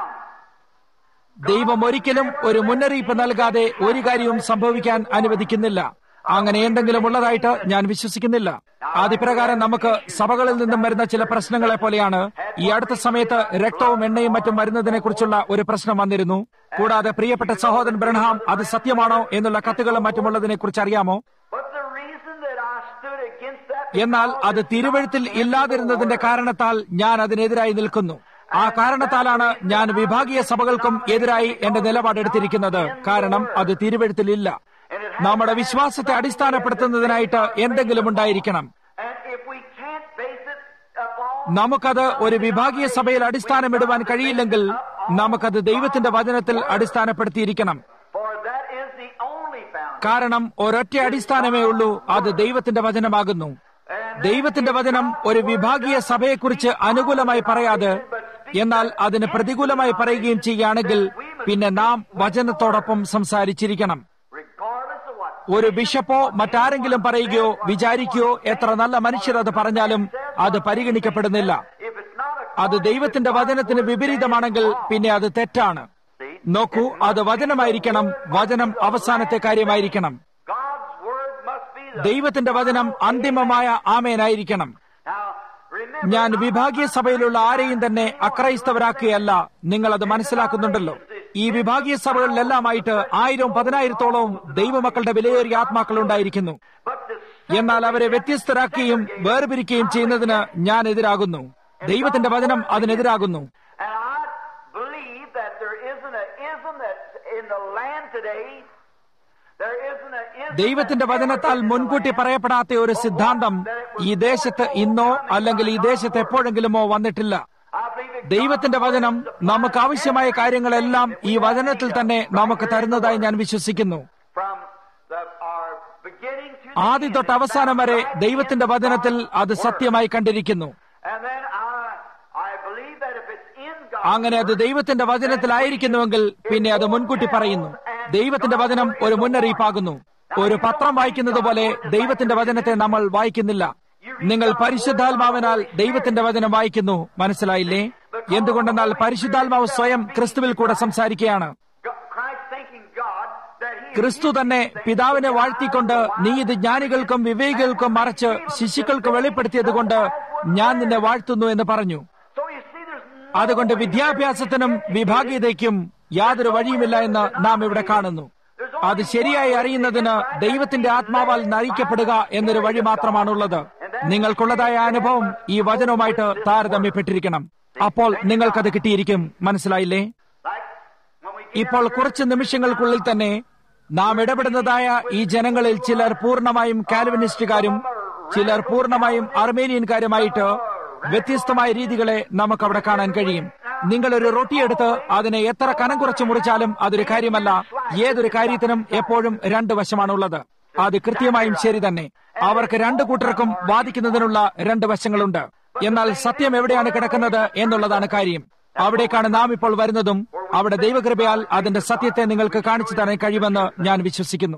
A: ദൈവം ഒരിക്കലും ഒരു മുന്നറിയിപ്പ് നൽകാതെ ഒരു കാര്യവും സംഭവിക്കാൻ അനുവദിക്കുന്നില്ല. അങ്ങനെ എന്തെങ്കിലും ഉള്ളതായിട്ട് ഞാൻ വിശ്വസിക്കുന്നില്ല. അതിപ്രകാരം നമുക്ക് സഭകളിൽ നിന്നും വരുന്ന ചില പ്രശ്നങ്ങളെ പോലെയാണ്. ഈ അടുത്ത സമയത്ത് രക്തവും എണ്ണയും മറ്റും വരുന്നതിനെ കുറിച്ചുള്ള ഒരു പ്രശ്നം വന്നിരുന്നു. കൂടാതെ പ്രിയപ്പെട്ട സഹോദരൻ ബ്രൺഹാം അത് സത്യമാണോ എന്നുള്ള കത്തുകളും മറ്റുമുള്ളതിനെ കുറിച്ച് അറിയാമോ? എന്നാൽ അത് തിരുവെഴുത്തിൽ ഇല്ലാതിരുന്നതിന്റെ കാരണത്താൽ ഞാൻ അതിനെതിരായി നിൽക്കുന്നു. ആ കാരണത്താലാണ് ഞാൻ വിഭാഗീയ സഭകൾക്കും എതിരായി എന്റെ നിലപാടെടുത്തിരിക്കുന്നത്. കാരണം അത് തിരുവെഴുത്തിലില്ല. നമ്മുടെ വിശ്വാസത്തെ അടിസ്ഥാനപ്പെടുത്തുന്നതിനായിട്ട് എന്തെങ്കിലും ഉണ്ടായിരിക്കണം. നമുക്കത് ഒരു വിഭാഗീയ സഭയിൽ അടിസ്ഥാനമിടുവാൻ കഴിയില്ലെങ്കിൽ നമുക്കത് ദൈവത്തിന്റെ വചനത്തിൽ അടിസ്ഥാനപ്പെടുത്തിയിരിക്കണം. കാരണം ഒരൊറ്റ അടിസ്ഥാനമേ ഉള്ളൂ, അത് ദൈവത്തിന്റെ വചനമാകുന്നു. ദൈവത്തിന്റെ വചനം ഒരു വിഭാഗീയ സഭയെക്കുറിച്ച് അനുകൂലമായി പറയാതെ എന്നാൽ അതിന് പ്രതികൂലമായി പറയുകയും ചെയ്യുകയാണെങ്കിൽ പിന്നെ നാം വചനത്തോടൊപ്പം സംസാരിച്ചിരിക്കണം. ഒരു ബിഷപ്പോ മറ്റാരെങ്കിലും പറയുകയോ വിചാരിക്കുകയോ എത്ര നല്ല മനുഷ്യർ അത് പറഞ്ഞാലും അത് പരിഗണിക്കപ്പെടുന്നില്ല. അത് ദൈവത്തിന്റെ വചനത്തിന് വിപരീതമാണെങ്കിൽ പിന്നെ അത് തെറ്റാണ്. നോക്കൂ, അത് വചനമായിരിക്കണം. വചനം അവസാനത്തെ കാര്യമായിരിക്കണം. ദൈവത്തിന്റെ വചനം അന്തിമമായ ആമേനായിരിക്കണം. ഞാൻ വിഭാഗീയ സഭയിലുള്ള ആരെയും തന്നെ അക്രൈസ്തവരാക്കുകയല്ല. നിങ്ങൾ അത് മനസ്സിലാക്കുന്നുണ്ടല്ലോ. ഈ വിഭാഗീയ സഭകളിലെല്ലാമായിട്ട് ആയിരവും പതിനായിരത്തോളവും ദൈവമക്കളുടെ വിലയേറിയ ആത്മാക്കൾ ഉണ്ടായിരിക്കുന്നു. എന്നാൽ അവരെ വ്യത്യസ്തരാക്കുകയും വേർപിരിക്കുകയും ചെയ്യുന്നതിന് ഞാൻ എതിരാകുന്നു. ദൈവത്തിന്റെ വചനം അതിനെതിരാകുന്നു. ദൈവത്തിന്റെ വചനത്താൽ മുൻകൂട്ടി പറയപ്പെടാത്ത ഒരു സിദ്ധാന്തം ഈ ദേശത്ത് ഇന്നോ അല്ലെങ്കിൽ ഈ ദേശത്ത് എപ്പോഴെങ്കിലുമോ വന്നിട്ടില്ല. ദൈവത്തിന്റെ വചനം നമുക്ക് ആവശ്യമായ കാര്യങ്ങളെല്ലാം ഈ വചനത്തിൽ തന്നെ നമുക്ക് തരുന്നതായി ഞാൻ വിശ്വസിക്കുന്നു. ആദ്യ തൊട്ട് അവസാനം വരെ ദൈവത്തിന്റെ വചനത്തിൽ അത് സത്യമായി കണ്ടിരിക്കുന്നു. അങ്ങനെ അത് ദൈവത്തിന്റെ വചനത്തിലായിരിക്കുന്നുവെങ്കിൽ പിന്നെ അത് മുൻകൂട്ടി പറയുന്നു. ദൈവത്തിന്റെ വചനം ഒരു മുന്നറിയിപ്പാകുന്നു. ഒരു പത്രം വായിക്കുന്നത് പോലെ ദൈവത്തിന്റെ വചനത്തെ നമ്മൾ വായിക്കുന്നില്ല. നിങ്ങൾ പരിശുദ്ധാത്മാവിനാൽ ദൈവത്തിന്റെ വചനം വായിക്കുന്നു. മനസ്സിലായില്ലേ? എന്തുകൊണ്ടെന്നാൽ പരിശുദ്ധാത്മാവ് സ്വയം ക്രിസ്തുവിൽ കൂടെ സംസാരിക്കുകയാണ്. ക്രിസ്തു തന്നെ പിതാവിനെ വാഴ്ത്തിക്കൊണ്ട് നീ ഇത് ജ്ഞാനികൾക്കും വിവേകികൾക്കും മറച്ച് ശിശുക്കൾക്ക് വെളിപ്പെടുത്തിയത് കൊണ്ട് ഞാൻ നിന്നെ വാഴ്ത്തുന്നു എന്ന് പറഞ്ഞു. അതുകൊണ്ട് വിദ്യാഭ്യാസത്തിനും വിഭാഗീയതയ്ക്കും യാതൊരു വഴിയുമില്ല എന്ന് നാം ഇവിടെ കാണുന്നു. അത് ശരിയായി അറിയുന്നതിന് ദൈവത്തിന്റെ ആത്മാവാൽ നയിക്കപ്പെടുക എന്നൊരു വഴി മാത്രമാണുള്ളത്. നിങ്ങൾക്കുള്ളതായ അനുഭവം ഈ വചനവുമായിട്ട് താരതമ്യപ്പെട്ടിരിക്കണം. അപ്പോൾ നിങ്ങൾക്കത് കിട്ടിയിരിക്കും. മനസ്സിലായില്ലേ? ഇപ്പോൾ കുറച്ച് നിമിഷങ്ങൾക്കുള്ളിൽ തന്നെ നാം ഇടപെടുന്നതായ ഈ ജനങ്ങളിൽ ചിലർ പൂർണ്ണമായും കാൽവിനിസ്റ്റുകാരും ചിലർ പൂർണ്ണമായും അർമേനിയൻകാരുമായിട്ട് വ്യത്യസ്തമായ രീതികളെ നമുക്കവിടെ കാണാൻ കഴിയും. നിങ്ങളൊരു റൊട്ടിയെടുത്ത് അതിനെ എത്ര കനം കുറച്ച് മുറിച്ചാലും അതൊരു കാര്യമല്ല. ഏതൊരു കാര്യത്തിനും എപ്പോഴും രണ്ട് വശമാണുള്ളത്. അത് കൃത്യമായും ശരി തന്നെ. അവർക്ക് രണ്ടു കൂട്ടർക്കും വാദിക്കുന്നതിനുള്ള രണ്ട് വശങ്ങളുണ്ട്. എന്നാൽ സത്യം എവിടെയാണ് കിടക്കുന്നത് എന്നുള്ളതാണ് കാര്യം. അവിടേക്കാണ് നാം ഇപ്പോൾ വരുന്നതും അവിടെ ദൈവകൃപയാൽ അതിന്റെ സത്യത്തെ നിങ്ങൾക്ക് കാണിച്ചു തരാൻ കഴിയുമെന്ന് ഞാൻ വിശ്വസിക്കുന്നു.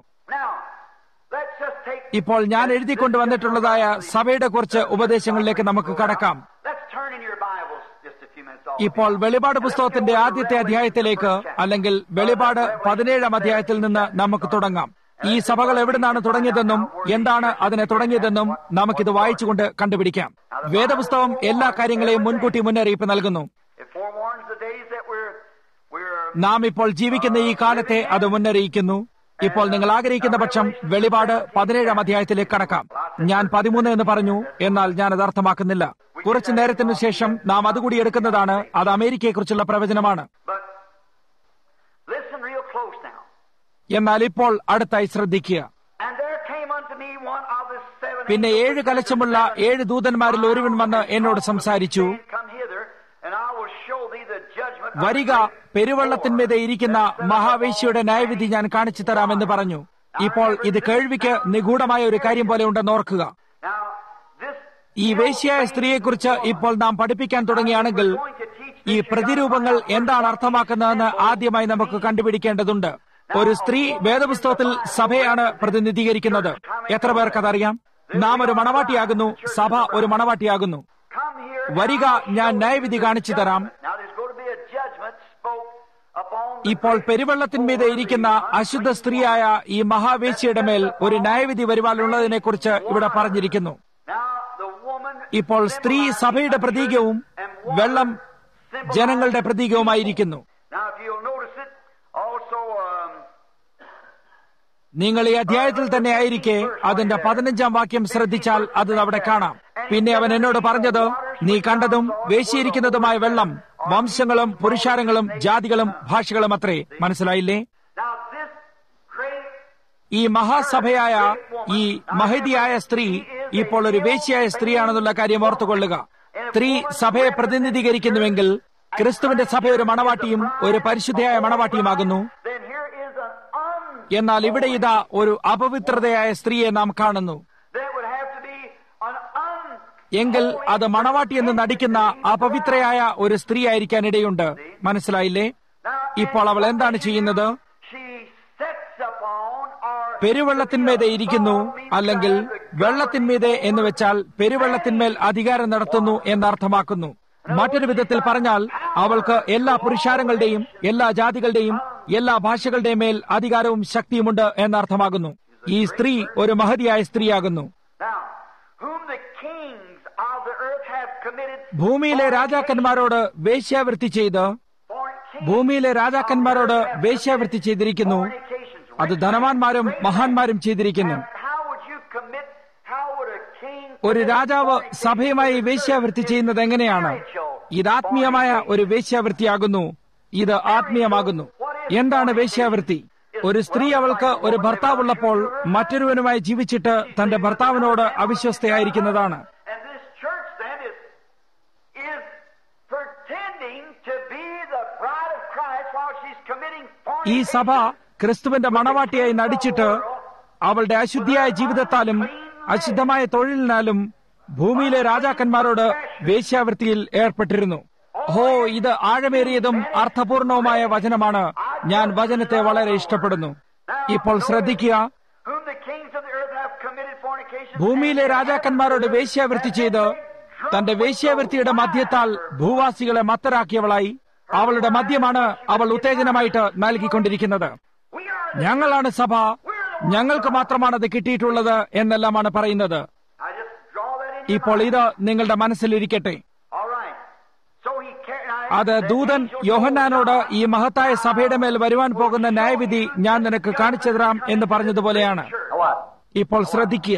A: ഇപ്പോൾ ഞാൻ എഴുതിക്കൊണ്ടുവന്നിട്ടുള്ളതായ സഭയുടെ കുറച്ച് ഉപദേശങ്ങളിലേക്ക് നമുക്ക് കടക്കാം. ഇപ്പോൾ വെളിപാട് പുസ്തകത്തിന്റെ ആദ്യത്തെ അധ്യായത്തിലേക്ക് അല്ലെങ്കിൽ വെളിപാട് പതിനേഴാം അധ്യായത്തിൽ നിന്ന് നമുക്ക് തുടങ്ങാം. ഈ സഭകൾ എവിടുന്നാണ് തുടങ്ങിയതെന്നും എന്താണ് അതിനെ തുടങ്ങിയതെന്നും നമുക്കിത് വായിച്ചുകൊണ്ട് കണ്ടുപിടിക്കാം. വേദപുസ്തകം എല്ലാ കാര്യങ്ങളെയും മുൻകൂട്ടി മുന്നറിയിപ്പ് നൽകുന്നു. നാം ഇപ്പോൾ ജീവിക്കുന്ന ഈ കാലത്തെ അത് മുന്നറിയിക്കുന്നു. ഇപ്പോൾ നിങ്ങൾ ആഗ്രഹിക്കുന്ന പക്ഷം വെളിപാട് പതിനേഴാം അധ്യായത്തിലേക്ക് കടക്കാം. ഞാൻ പതിമൂന്ന് എന്ന് പറഞ്ഞു, എന്നാൽ ഞാൻ അത് അർത്ഥമാക്കുന്നില്ല. കുറച്ചു നേരത്തിനു ശേഷം നാം അതുകൂടി എടുക്കുന്നതാണ്. അത് അമേരിക്കയെക്കുറിച്ചുള്ള പ്രവചനമാണ്. എന്നാൽ ഇപ്പോൾ അടുത്തായി ശ്രദ്ധിക്കുക. പിന്നെ ഏഴ് കലശമുള്ള ഏഴ് ദൂതന്മാരിൽ ഒരുവൻ വന്ന് എന്നോട് സംസാരിച്ചു, വരിക, പെരുവെള്ളത്തിന്മീതെ ഇരിക്കുന്ന മഹാവേശ്യയുടെ ന്യായവിധി ഞാൻ കാണിച്ചു തരാമെന്ന് പറഞ്ഞു. ഇപ്പോൾ ഇത് കേൾവിക്ക് നിഗൂഢമായ ഒരു കാര്യം പോലെ ഉണ്ടെന്ന് ഓർക്കുക. ഈ വേശ്യയായ സ്ത്രീയെക്കുറിച്ച് ഇപ്പോൾ നാം പഠിപ്പിക്കാൻ തുടങ്ങിയാണെങ്കിൽ ഈ പ്രതിരൂപങ്ങൾ എന്താണ് അർത്ഥമാക്കുന്നതെന്ന് ആദ്യമായി നമുക്ക് കണ്ടുപിടിക്കേണ്ടതുണ്ട്. ഒരു സ്ത്രീ വേദപുസ്തകത്തിൽ സഭയാണ് പ്രതിനിധീകരിക്കുന്നത്. എത്ര പേർക്കതറിയാം? നാം ഒരു മണവാട്ടിയാകുന്നു, സഭ ഒരു മണവാട്ടിയാകുന്നു. വരിക, ഞാൻ ന്യായവിധി കാണിച്ചു തരാം. ഇപ്പോൾ പെരുവെള്ളത്തിന്മീതെ ഇരിക്കുന്ന അശുദ്ധ സ്ത്രീയായ ഈ മഹാവേശ്യയുടെ മേൽ ഒരു ന്യായവിധി വരുവാനുള്ളതിനെ കുറിച്ച് ഇവിടെ പറഞ്ഞിരിക്കുന്നു. ഇപ്പോൾ സ്ത്രീ സഭയുടെ പ്രതീകവും വെള്ളം ജനങ്ങളുടെ പ്രതീകവുമായിരിക്കുന്നു. നിങ്ങൾ ഈ അധ്യായത്തിൽ തന്നെ ആയിരിക്കെ അതിന്റെ പതിനഞ്ചാം വാക്യം ശ്രദ്ധിച്ചാൽ അത് അവിടെ കാണാം. പിന്നെ അവൻ എന്നോട് പറഞ്ഞത്, നീ കണ്ടതും വേശിയിരിക്കുന്നതുമായ വെള്ളം വംശങ്ങളും പുരുഷാരങ്ങളും ജാതികളും ഭാഷകളും അത്രേ. മനസ്സിലായില്ലേ? ഈ മഹാസഭയായ ഈ മഹതിയായ സ്ത്രീ ഇപ്പോൾ ഒരു വേശ്യയായ സ്ത്രീയാണെന്നുള്ള കാര്യം ഓർത്തുകൊള്ളുക. സ്ത്രീ സഭയെ പ്രതിനിധീകരിക്കുന്നുവെങ്കിൽ ക്രിസ്തുവിന്റെ സഭ ഒരു മണവാട്ടിയും ഒരു പരിശുദ്ധയായ മണവാട്ടിയുമാകുന്നു. എന്നാൽ ഇവിടെ ഇതാ ഒരു അപവിത്രതയായ സ്ത്രീയെ നാം കാണുന്നു. എങ്കിൽ അത് മണവാട്ടി എന്ന് നടിക്കുന്ന അപവിത്രയായ ഒരു സ്ത്രീ ആയിരിക്കാൻ ഇടയുണ്ട്. മനസ്സിലായില്ലേ? ഇപ്പോൾ അവൾ എന്താണ് ചെയ്യുന്നത്? പെരുവെള്ളത്തിന്മീതെ ഇരിക്കുന്നു, അല്ലെങ്കിൽ വെള്ളത്തിന്മീതെ എന്ന് വെച്ചാൽ പെരുവെള്ളത്തിന്മേൽ അധികാരം നടത്തുന്നു എന്നർത്ഥമാക്കുന്നു. മറ്റൊരു വിധത്തിൽ പറഞ്ഞാൽ അവൾക്ക് എല്ലാ പുരുഷാരങ്ങളുടെയും എല്ലാ ജാതികളുടെയും എല്ലാ ഭാഷകളുടെയും മേൽ അധികാരവും ശക്തിയുമുണ്ട് എന്നർത്ഥമാകുന്നു. ഈ സ്ത്രീ ഒരു മഹതിയായ സ്ത്രീയാകുന്നു. ഭൂമിയിലെ രാജാക്കന്മാരോട് വേശ്യാവൃത്തി ചെയ്ത് ഭൂമിയിലെ രാജാക്കന്മാരോട് വേശ്യാവൃത്തി ചെയ്തിരിക്കുന്നു. അത് ധനവാന്മാരും മഹാന്മാരും ചെയ്തിരിക്കുന്നു. ഒരു രാജാവ് സഭയുമായി വേശ്യാവൃത്തി ചെയ്യുന്നത് എങ്ങനെയാണ്? ഇത് ആത്മീയമായ ഒരു വേശ്യാവൃത്തിയാകുന്നു. ഇത് ആത്മീയമാകുന്നു. എന്താണ് വേശ്യാവൃത്തി? ഒരു സ്ത്രീ അവൾക്ക് ഒരു ഭർത്താവുള്ളപ്പോൾ മറ്റൊരുവനുമായി ജീവിച്ചിട്ട് തന്റെ ഭർത്താവിനോട് അവിശ്വസ്തയായിരിക്കുന്നതാണ്. ഈ സഭ ക്രിസ്തുവിന്റെ മണവാട്ടിയായി നടിച്ചിട്ട് അവളുടെ അശുദ്ധിയായ ജീവിതത്താലും അശുദ്ധമായ തൊഴിലിനാലും ഭൂമിയിലെ രാജാക്കന്മാരോട് വേശ്യാവൃത്തിയിൽ ഏർപ്പെട്ടിരുന്നു. ഹോ, ഇത് ആഴമേറിയതും അർത്ഥപൂർണവുമായ വചനമാണ്. ഞാൻ വചനത്തെ വളരെ ഇഷ്ടപ്പെടുന്നു. ഇപ്പോൾ ശ്രദ്ധിക്കുക. ഭൂമിയിലെ രാജാക്കന്മാരോട് വേശ്യാവൃത്തി ചെയ്ത് തന്റെ വേശ്യാവൃത്തിയുടെ മദ്യത്താൽ ഭൂവാസികളെ മത്തരാക്കിയവളായി അവളുടെ മദ്യമാണ് അവൾ ഉത്തേജനമായിട്ട് നൽകിക്കൊണ്ടിരിക്കുന്നത്. ഞങ്ങളാണ് സഭ, ഞങ്ങൾക്ക് മാത്രമാണ് അത് കിട്ടിയിട്ടുള്ളത് എന്നെല്ലാമാണ് പറയുന്നത്. ഇപ്പോൾ ഇത് നിങ്ങളുടെ മനസ്സിലിരിക്കട്ടെ. അത് ദൂതൻ യോഹന്നാനോട് ഈ മഹത്തായ സഭയുടെ മേൽ വരുവാൻ പോകുന്ന ന്യായവിധി ഞാൻ നിനക്ക് കാണിച്ചു തരാം എന്ന് പറഞ്ഞതുപോലെയാണ്. ഇപ്പോൾ ശ്രദ്ധിക്കുക.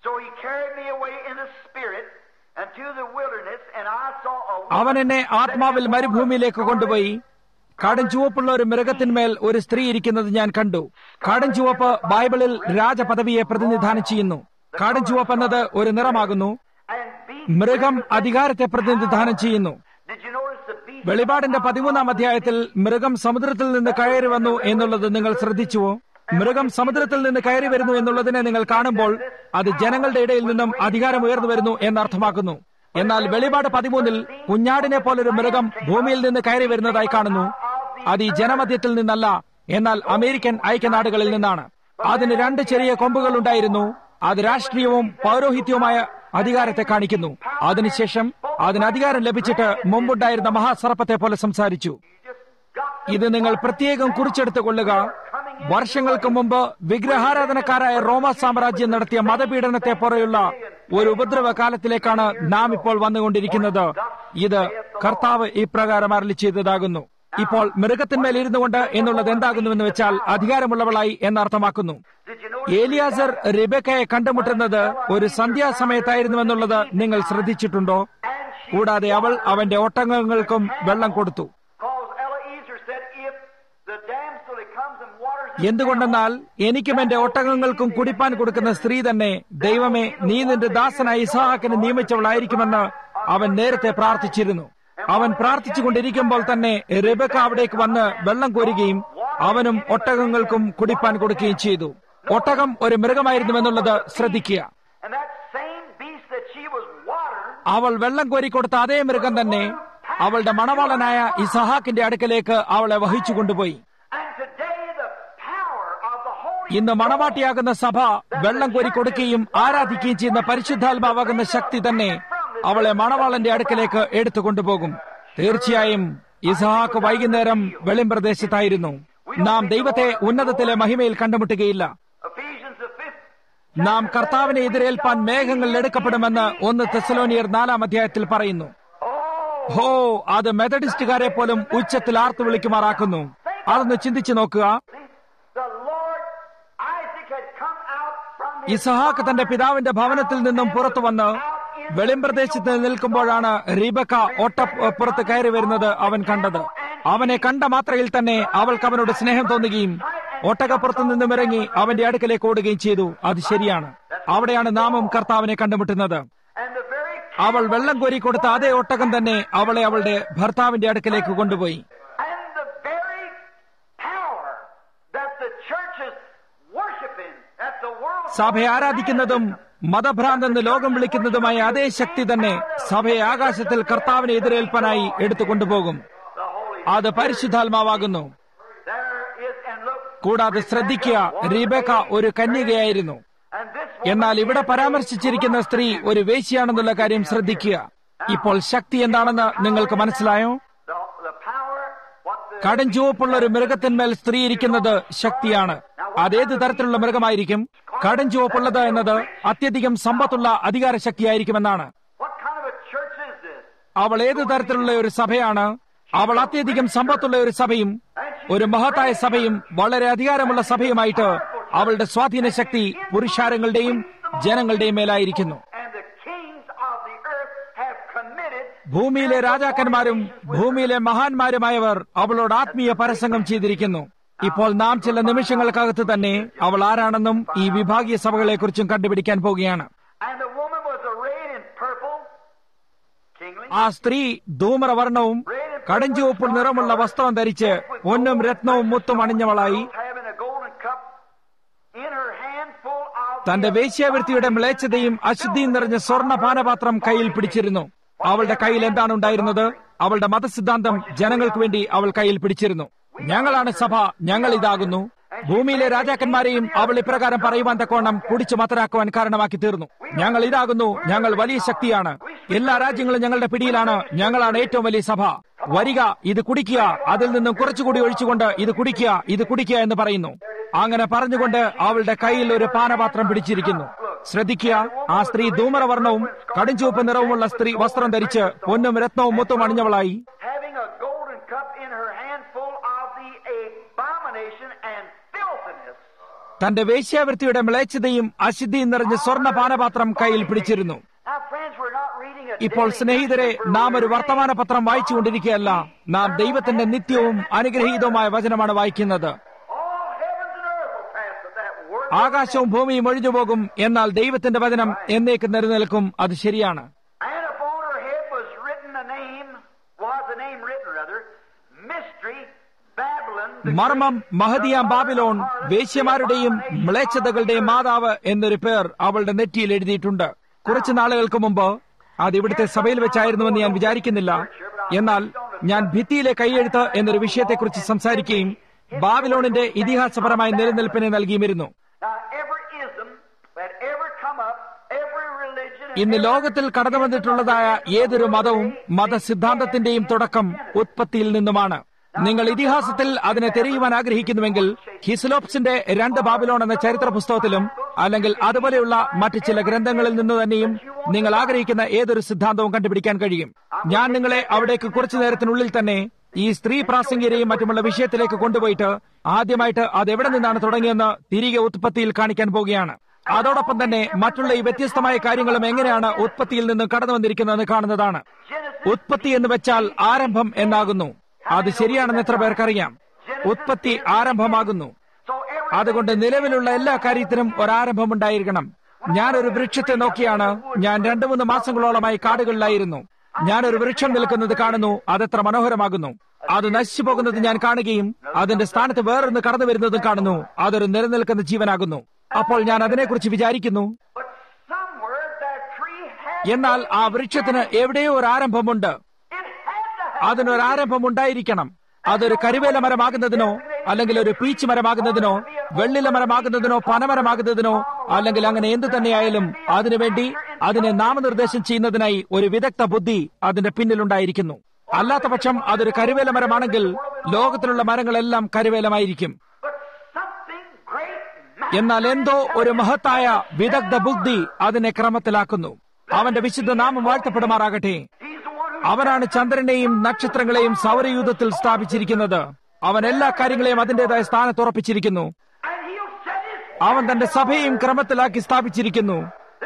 A: അവൻ എന്നെ ആത്മാവിൽ മരുഭൂമിയിലേക്ക് കൊണ്ടുപോയി. കാടും ചുവപ്പുള്ള ഒരു മൃഗത്തിന്മേൽ ഒരു സ്ത്രീ ഇരിക്കുന്നത് ഞാൻ കണ്ടു. കാടും ചുവപ്പ് ബൈബിളിൽ രാജപദവിയെ പ്രതിനിധാനം ചെയ്യുന്നു. കാടും ചുവപ്പ് എന്നത് ഒരു നിറമാകുന്നു. മൃഗം അധികാരത്തെ പ്രതിനിധാനം ചെയ്യുന്നു. വെളിപാടിന്റെ പതിമൂന്നാം അധ്യായത്തിൽ മൃഗം സമുദ്രത്തിൽ നിന്ന് കയറി വന്നു എന്നുള്ളത് നിങ്ങൾ ശ്രദ്ധിച്ചുവോ? മൃഗം സമുദ്രത്തിൽ നിന്ന് കയറി വരുന്നു എന്നുള്ളതിനെ നിങ്ങൾ കാണുമ്പോൾ അത് ജനങ്ങളുടെ ഇടയിൽ നിന്നും അധികാരം ഉയർന്നു വരുന്നു എന്നർത്ഥമാക്കുന്നു. എന്നാൽ വെളിപാട് പതിമൂന്നിൽ കുഞ്ഞാടിനെ പോലൊരു മൃഗം ഭൂമിയിൽ നിന്ന് കയറി വരുന്നതായി കാണുന്നു. അത് ഈ ജനമധ്യത്തിൽ നിന്നല്ല, എന്നാൽ അമേരിക്കൻ ഐക്യനാടുകളിൽ നിന്നാണ്. അതിന് രണ്ട് ചെറിയ കൊമ്പുകൾ ഉണ്ടായിരുന്നു. അത് രാഷ്ട്രീയവും പൗരോഹിത്യവുമായ അധികാരത്തെ കാണിക്കുന്നു. അതിനുശേഷം അതിന് അധികാരം ലഭിച്ചിട്ട് മുമ്പുണ്ടായിരുന്ന മഹാസർപ്പത്തെ പോലെ സംസാരിച്ചു. ഇത് നിങ്ങൾ പ്രത്യേകം കുറിച്ചെടുത്തു കൊള്ളുക. വർഷങ്ങൾക്ക് മുമ്പ് വിഗ്രഹാരാധനക്കാരായ റോമ സാമ്രാജ്യം നടത്തിയ മതപീഡനത്തെ പോലെയുള്ള ഒരു ഉപദ്രവ കാലത്തിലേക്കാണ് നാം ഇപ്പോൾ വന്നുകൊണ്ടിരിക്കുന്നത്. ഇത് കർത്താവ് ഇപ്രകാരം അരുളി ചെയ്തതാകുന്നു. ഇപ്പോൾ മൃഗത്തിന്മേൽ ഇരുന്നു കൊണ്ട് എന്നുള്ളത് എന്താകുന്നുവെന്ന് വെച്ചാൽ അധികാരമുള്ളവളായി എന്നർത്ഥമാക്കുന്നു. ഏലിയാസർ റിബെക്കയെ കണ്ടുമുട്ടുന്നത് ഒരു സന്ധ്യാസമയത്തായിരുന്നുവെന്നുള്ളത് നിങ്ങൾ ശ്രദ്ധിച്ചിട്ടുണ്ടോ? കൂടാതെ അവൾ അവന്റെ ഒട്ടകങ്ങൾക്കും വെള്ളം കൊടുത്തു. എന്തുകൊണ്ടെന്നാൽ എനിക്കും എന്റെ ഒട്ടകങ്ങൾക്കും കുടിപ്പാൻ കൊടുക്കുന്ന സ്ത്രീ തന്നെ ദൈവമേ, നീ നിന്റെ ദാസനായ ഇസ്ഹാക്കിന് നിയമിച്ചവളായിരിക്കുമെന്ന് അവൻ നേരത്തെ പ്രാർത്ഥിച്ചിരുന്നു. അവൻ പ്രാർത്ഥിച്ചുകൊണ്ടിരിക്കുമ്പോൾ തന്നെ റിബെക്ക അവിടേക്ക് വന്ന് വെള്ളം കോരുകയും അവനും ഒട്ടകങ്ങൾക്കും കുടിപ്പാൻ കൊടുക്കുകയും ചെയ്തു. ഒട്ടകം ഒരു മൃഗമായിരുന്നുവെന്നുള്ളത് ശ്രദ്ധിക്കുക. അവൾ വെള്ളം കോരിക്കൊടുത്ത അതേ മൃഗം തന്നെ അവളുടെ മണവാളനായ ഇസ്ഹാക്കിന്റെ അടുക്കലേക്ക് അവളെ വഹിച്ചു കൊണ്ടുപോയി. ഇന്ന് മണവാട്ടിയാകുന്ന സഭ വെള്ളം കോരി കൊടുക്കുകയും ആരാധിക്കുകയും ചെയ്യുന്ന പരിശുദ്ധാത്മാവാകുന്ന ശക്തി തന്നെ അവളെ മണവാളന്റെ അടുക്കലേക്ക് എടുത്തു കൊണ്ടുപോകും. തീർച്ചയായും ഇസ്ഹാക്ക് വൈകുന്നേരം വെളിമ്പ്രദേശത്തായിരുന്നു. നാം ദൈവത്തെ ഉന്നതത്തിലെ മഹിമയിൽ കണ്ടുമുട്ടുകയില്ല. നാം കർത്താവിനെ എതിരേൽപ്പാൻ മേഘങ്ങളിൽ എടുക്കപ്പെടുമെന്ന് ഒന്ന് തെസ്സലോനിയർ നാലാം അധ്യായത്തിൽ പറയുന്നു. ഹോ, അത് മെത്തഡിസ്റ്റുകാരെ പോലും ഉച്ചത്തിൽ ആർത്തു വിളിക്കുമാറാക്കുന്നു. അതൊന്ന് ചിന്തിച്ചു നോക്കുക. ഇസഹാക്ക് തന്റെ പിതാവിന്റെ ഭവനത്തിൽ നിന്നും പുറത്തു വന്ന് വെളിമ്പ്രദേശത്ത് നിൽക്കുമ്പോഴാണ് റീബക്ക ഒട്ടപ്പുറത്ത് കയറി വരുന്നത് അവൻ കണ്ടത്. അവനെ കണ്ട മാത്രയിൽ തന്നെ അവൾക്ക് അവനോട് സ്നേഹം തോന്നുകയും ഒട്ടകപ്പുറത്തു നിന്നും ഇറങ്ങി അവന്റെ അടുക്കലേക്ക് ഓടുകയും ചെയ്തു. അത് ശരിയാണ്. അവിടെയാണ് നാമും കർത്താവിനെ കണ്ടുമുട്ടുന്നത്. അവൾ വെള്ളം കോരി കൊടുത്ത അതേ ഒട്ടകം തന്നെ അവളെ അവളുടെ ഭർത്താവിന്റെ അടുക്കലേക്ക് കൊണ്ടുപോയി. സഭയെ ആരാധിക്കുന്നതും മതഭ്രാന്തെന്ന് ലോകം വിളിക്കുന്നതുമായ അതേ ശക്തി തന്നെ സഭയെ ആകാശത്തിൽ കർത്താവിനെ എതിരേൽപ്പാനായി എടുത്തുകൊണ്ടുപോകും. അത് പരിശുദ്ധാത്മാവാകുന്നു. കൂടാതെ ശ്രദ്ധിക്കുക, റീബേക്ക ഒരു കന്യകയായിരുന്നു. എന്നാൽ ഇവിടെ പരാമർശിച്ചിരിക്കുന്ന സ്ത്രീ ഒരു വേശ്യയാണെന്നുള്ള കാര്യം ശ്രദ്ധിക്കുക. ഇപ്പോൾ ശക്തി എന്താണെന്ന് നിങ്ങൾക്ക് മനസ്സിലായോ? കടും ചുവപ്പുള്ള ഒരു മൃഗത്തിന്മേൽ സ്ത്രീ ഇരിക്കുന്നത് ശക്തിയാണ്. അതേത് തരത്തിലുള്ള മൃഗമായിരിക്കും? കടും ചുവപ്പുള്ളത് എന്നത് അത്യധികം സമ്പത്തുള്ള അധികാര ശക്തിയായിരിക്കുമെന്നാണ്. അവൾ ഏത് തരത്തിലുള്ള ഒരു സഭയാണ്? അവൾ അത്യധികം സമ്പത്തുള്ള ഒരു സഭയും ഒരു മഹത്തായ സഭയും വളരെ അധികാരമുള്ള സഭയുമായിട്ട് അവളുടെ സ്വാധീന ശക്തി പുരുഷാരങ്ങളുടെയും ജനങ്ങളുടെയും മേലായിരിക്കുന്നു. ഭൂമിയിലെ രാജാക്കന്മാരും ഭൂമിയിലെ മഹാന്മാരുമായവർ അവളോട് ആത്മീയ പരസംഗം ചെയ്തിരിക്കുന്നു. ഇപ്പോൾ നാം ചില നിമിഷങ്ങൾക്കകത്ത് തന്നെ അവൾ ആരാണെന്നും ഈ വിഭാഗീയ സഭകളെക്കുറിച്ചും കണ്ടുപിടിക്കാൻ പോവുകയാണ്. ആ സ്ത്രീ ധൂമ്രവർണ്ണവും കടുംചുവപ്പ് നിറമുള്ള വസ്ത്രം ധരിച്ച് പൊന്നും രത്നവും മുത്തും അണിഞ്ഞവളായി തന്റെ വേശ്യാവൃത്തിയുടെ മ്ലേച്ഛതയും അശുദ്ധിയും നിറഞ്ഞ സ്വർണ്ണ പാനപാത്രം കയ്യിൽ പിടിച്ചിരുന്നു. അവളുടെ കയ്യിൽ എന്താണ് ഉണ്ടായിരുന്നത്? അവളുടെ മതസിദ്ധാന്തം ജനങ്ങൾക്ക് വേണ്ടി അവൾ കയ്യിൽ പിടിച്ചിരുന്നു. ഞങ്ങളാണ് സഭ, ഞങ്ങൾ ഇതാകുന്നു. ഭൂമിയിലെ രാജാക്കന്മാരെയും അവൾ ഇപ്രകാരം പറയുവാൻ തക്കോണം കുടിച്ചു മത്തരാക്കുവാൻ കാരണമാക്കി തീർന്നു. ഞങ്ങൾ ഇതാകുന്നു, ഞങ്ങൾ വലിയ ശക്തിയാണ്, എല്ലാ രാജ്യങ്ങളും ഞങ്ങളുടെ പിടിയിലാണ്, ഞങ്ങളാണ് ഏറ്റവും വലിയ സഭ. വരിക, ഇത് കുടിക്കുക, അതിൽ നിന്നും കുറച്ചുകൂടി ഒഴിച്ചുകൊണ്ട് ഇത് കുടിക്കുക, ഇത് കുടിക്കുക എന്ന് പറയുന്നു. അങ്ങനെ പറഞ്ഞുകൊണ്ട് അവളുടെ കയ്യിൽ ഒരു പാനപാത്രം പിടിച്ചിരിക്കുന്നു. ശ്രദ്ധിക്കുക, ആ സ്ത്രീ ധൂമ്രവർണ്ണവും കടുംചുവപ്പ് നിറവുമുള്ള സ്ത്രീ വസ്ത്രം ധരിച്ച് പൊന്നും രത്നവും മുത്തും അണിഞ്ഞവളായി തന്റെ വേശ്യാവൃത്തിയുടെ മ്ലേച്ഛതയും അശുദ്ധിയും നിറഞ്ഞ സ്വർണ്ണ പാനപാത്രം കയ്യിൽ പിടിച്ചിരുന്നു. ഇപ്പോൾ സ്നേഹിതരെ, നാം ഒരു വർത്തമാന പത്രം വായിച്ചുകൊണ്ടിരിക്കുകയല്ല, നാം ദൈവത്തിന്റെ നിത്യവും അനുഗ്രഹീതവുമായ വചനമാണ് വായിക്കുന്നത്. ആകാശവും ഭൂമിയും ഒഴിഞ്ഞു പോകും, എന്നാൽ ദൈവത്തിന്റെ വചനം എന്നേക്ക് നിലനിൽക്കും. അത് ശരിയാണ്. മർമ്മം മഹദിയാം ബാബിലോൺ, വേശ്യമാരുടെയും മ്ലേച്ഛതകളുടെയും മാതാവ് എന്നൊരു പേർ അവളുടെ നെറ്റിയിൽ എഴുതിയിട്ടുണ്ട്. കുറച്ചു നാളുകൾക്ക് മുമ്പ് അത് ഇവിടുത്തെ സഭയിൽ വെച്ചായിരുന്നുവെന്ന് ഞാൻ വിചാരിക്കുന്നില്ല. എന്നാൽ ഞാൻ ഭിത്തിയിലെ കൈയെഴുത്ത് എന്നൊരു വിഷയത്തെക്കുറിച്ച് സംസാരിക്കുകയും ബാബിലോണിന്റെ ഇതിഹാസപരമായ നിലനിൽപ്പിനെ നൽകിയുമിരുന്നു. ഇന്ന് ലോകത്തിൽ കടന്നു വന്നിട്ടുള്ളതായ ഏതൊരു മതവും മതസിദ്ധാന്തത്തിന്റെയും തുടക്കം ഉത്പത്തിയിൽ നിന്നുമാണ്. നിങ്ങൾ ഇതിഹാസത്തിൽ അതിനെ തിരയുവാൻ ആഗ്രഹിക്കുന്നുവെങ്കിൽ ഹിസ്ലോപ്സിന്റെ രണ്ട് ബാബിലോൺ എന്ന ചരിത്ര പുസ്തകത്തിലും അല്ലെങ്കിൽ അതുപോലെയുള്ള മറ്റു ചില ഗ്രന്ഥങ്ങളിൽ നിന്ന് തന്നെയും നിങ്ങൾ ആഗ്രഹിക്കുന്ന ഏതൊരു സിദ്ധാന്തവും കണ്ടുപിടിക്കാൻ കഴിയും. ഞാൻ നിങ്ങളെ അവിടേക്ക് കുറച്ചു നേരത്തിനുള്ളിൽ തന്നെ ഈ സ്ത്രീ പ്രാസംഗികരെയും മറ്റുമുള്ള വിഷയത്തിലേക്ക് കൊണ്ടുപോയിട്ട് ആദ്യമായിട്ട് അത് എവിടെ നിന്നാണ് തുടങ്ങിയെന്ന് തിരികെ ഉത്പത്തിയിൽ കാണിക്കാൻ പോവുകയാണ്. അതോടൊപ്പം തന്നെ മറ്റുള്ള ഈ വ്യത്യസ്തമായ കാര്യങ്ങളും എങ്ങനെയാണ് ഉത്പത്തിയിൽ നിന്ന് കടന്നു വന്നിരിക്കുന്നതെന്ന് കാണുന്നതാണ്. ഉത്പത്തി എന്ന് വെച്ചാൽ ആരംഭം എന്നാകുന്നു. അത് ശരിയാണെന്ന് എത്ര പേർക്കറിയാം? ഉത്പത്തി ആരംഭമാകുന്നു. അതുകൊണ്ട് നിലവിലുള്ള എല്ലാ കാര്യത്തിനും ഒരാരംഭം ഉണ്ടായിരിക്കണം. ഞാനൊരു വൃക്ഷത്തെ നോക്കിയാണ്. ഞാൻ രണ്ടു മൂന്ന് മാസങ്ങളോളമായി കാടുകളിലായിരുന്നു. ഞാനൊരു വൃക്ഷം നിൽക്കുന്നത് കാണുന്നു. അതെത്ര മനോഹരമാകുന്നു. അത് നശിച്ചു പോകുന്നത് ഞാൻ കാണുകയും അതിന്റെ സ്ഥാനത്ത് വേറൊന്ന് കടന്നു വരുന്നതും കാണുന്നു. അതൊരു നിലനിൽക്കുന്ന ജീവനാകുന്നു. അപ്പോൾ ഞാൻ അതിനെക്കുറിച്ച് വിചാരിക്കുന്നു, എന്നാൽ ആ വൃക്ഷത്തിന് എവിടെയോ ഒരു ആരംഭമുണ്ട്. അതിനൊരാരംഭം ഉണ്ടായിരിക്കണം. അതൊരു കരുവേല മരമാകുന്നതിനോ അല്ലെങ്കിൽ ഒരു പീച്ച് മരമാകുന്നതിനോ വെള്ളില മരമാകുന്നതിനോ പനമരമാകുന്നതിനോ അല്ലെങ്കിൽ അങ്ങനെ എന്തു തന്നെയായാലും അതിനുവേണ്ടി അതിനെ നാമനിർദ്ദേശം ചെയ്യുന്നതിനായി ഒരു വിദഗ്ധ ബുദ്ധി അതിന്റെ പിന്നിലുണ്ടായിരിക്കുന്നു. അല്ലാത്ത പക്ഷം അതൊരു കരുവേല മരമാണെങ്കിൽ ലോകത്തിലുള്ള മരങ്ങളെല്ലാം കരുവേലമായിരിക്കും. എന്നാൽ എന്തോ ഒരു മഹത്തായ വിദഗ്ധ ബുദ്ധി അതിനെ ക്രമത്തിലാക്കുന്നു. അവന്റെ വിശുദ്ധ നാമം വാഴ്ത്തപ്പെടുമാറാകട്ടെ. അവനാണ് ചന്ദ്രനെയും നക്ഷത്രങ്ങളെയും സൗരയൂഥത്തിൽ സ്ഥാപിച്ചിരിക്കുന്നത്. അവൻ എല്ലാ കാര്യങ്ങളെയും അതിന്റേതായ സ്ഥാനത്ത് ഉറപ്പിച്ചിരിക്കുന്നു. അവൻ തന്റെ സഭയും ക്രമത്തിലാക്കി സ്ഥാപിച്ചിരിക്കുന്നു.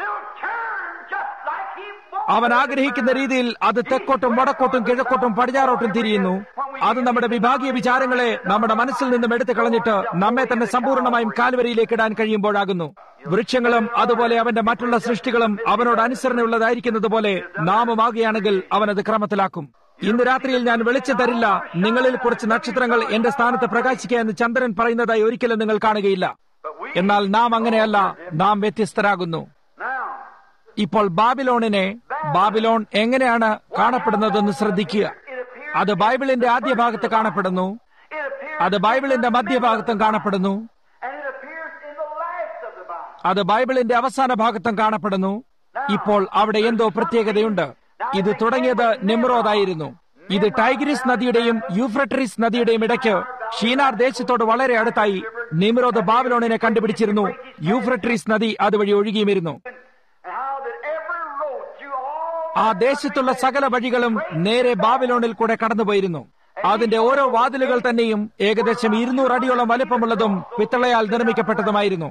A: അവൻ ആഗ്രഹിക്കുന്ന രീതിയിൽ അത് തെക്കോട്ടും വടക്കോട്ടും കിഴക്കോട്ടും പടിഞ്ഞാറോട്ടും തിരിയുന്നു. അത് നമ്മുടെ വിഭാഗീയ വിചാരങ്ങളെ നമ്മുടെ മനസ്സിൽ നിന്നും എടുത്തു കളഞ്ഞിട്ട് നമ്മെ തന്നെ സമ്പൂർണ്ണമായും കാൽവരിയിലേക്ക് ഇടാൻ കഴിയുമ്പോഴാകുന്നു. വൃക്ഷങ്ങളും അതുപോലെ അവന്റെ മറ്റുള്ള സൃഷ്ടികളും അവനോട് അനുസരണയുള്ളതായിരിക്കുന്നത് പോലെ നാമുമാകുകയാണെങ്കിൽ അവനത് ക്രമത്തിലാക്കും. ഇന്ന് രാത്രിയിൽ ഞാൻ വെളിച്ചം തരില്ല, നിങ്ങളിൽ കുറച്ച് നക്ഷത്രങ്ങൾ എന്റെ സ്ഥാനത്ത് പ്രകാശിക്കുക എന്ന് ചന്ദ്രൻ പറയുന്നതായി ഒരിക്കലും നിങ്ങൾ കാണുകയില്ല. എന്നാൽ നാം അങ്ങനെയല്ല, നാം വ്യത്യസ്തരാകുന്നു. ഇപ്പോൾ ബാബിലോണിനെ ബാബിലോൺ എങ്ങനെയാണ് കാണപ്പെടുന്നതെന്ന് ശ്രദ്ധിക്കുക. അത് ബൈബിളിന്റെ ആദ്യ ഭാഗത്ത് കാണപ്പെടുന്നു, അത് ബൈബിളിന്റെ മധ്യഭാഗത്തും കാണപ്പെടുന്നു, അത് ബൈബിളിന്റെ അവസാന ഭാഗത്തും കാണപ്പെടുന്നു. ഇപ്പോൾ അവിടെ എന്തോ പ്രത്യേകതയുണ്ട്. ഇത് തുടങ്ങിയത് നിമ്രോദായിരുന്നു. ഇത് ടൈഗ്രിസ് നദിയുടെയും യൂഫ്രട്ടീസ് നദിയുടെയും ഇടയ്ക്ക് ഷീനാർ ദേശത്തോട് വളരെ അടുത്തായി നിമ്രോദ് ബാബിലോണിനെ കണ്ടുപിടിച്ചിരുന്നു. യൂഫ്രട്ടീസ് നദി അതുവഴി ഒഴുകിയുമിരുന്നു. ആ ദേശത്തുള്ള സകല വഴികളും നേരെ ബാബിലോണിൽ കൂടെ കടന്നുപോയിരുന്നു. അതിന്റെ ഓരോ വാതിലുകൾ തന്നെയും ഏകദേശം ഇരുന്നൂറ് അടിയോളം വലിപ്പമുള്ളതും പിത്തളയാൽ നിർമ്മിക്കപ്പെട്ടതുമായിരുന്നു.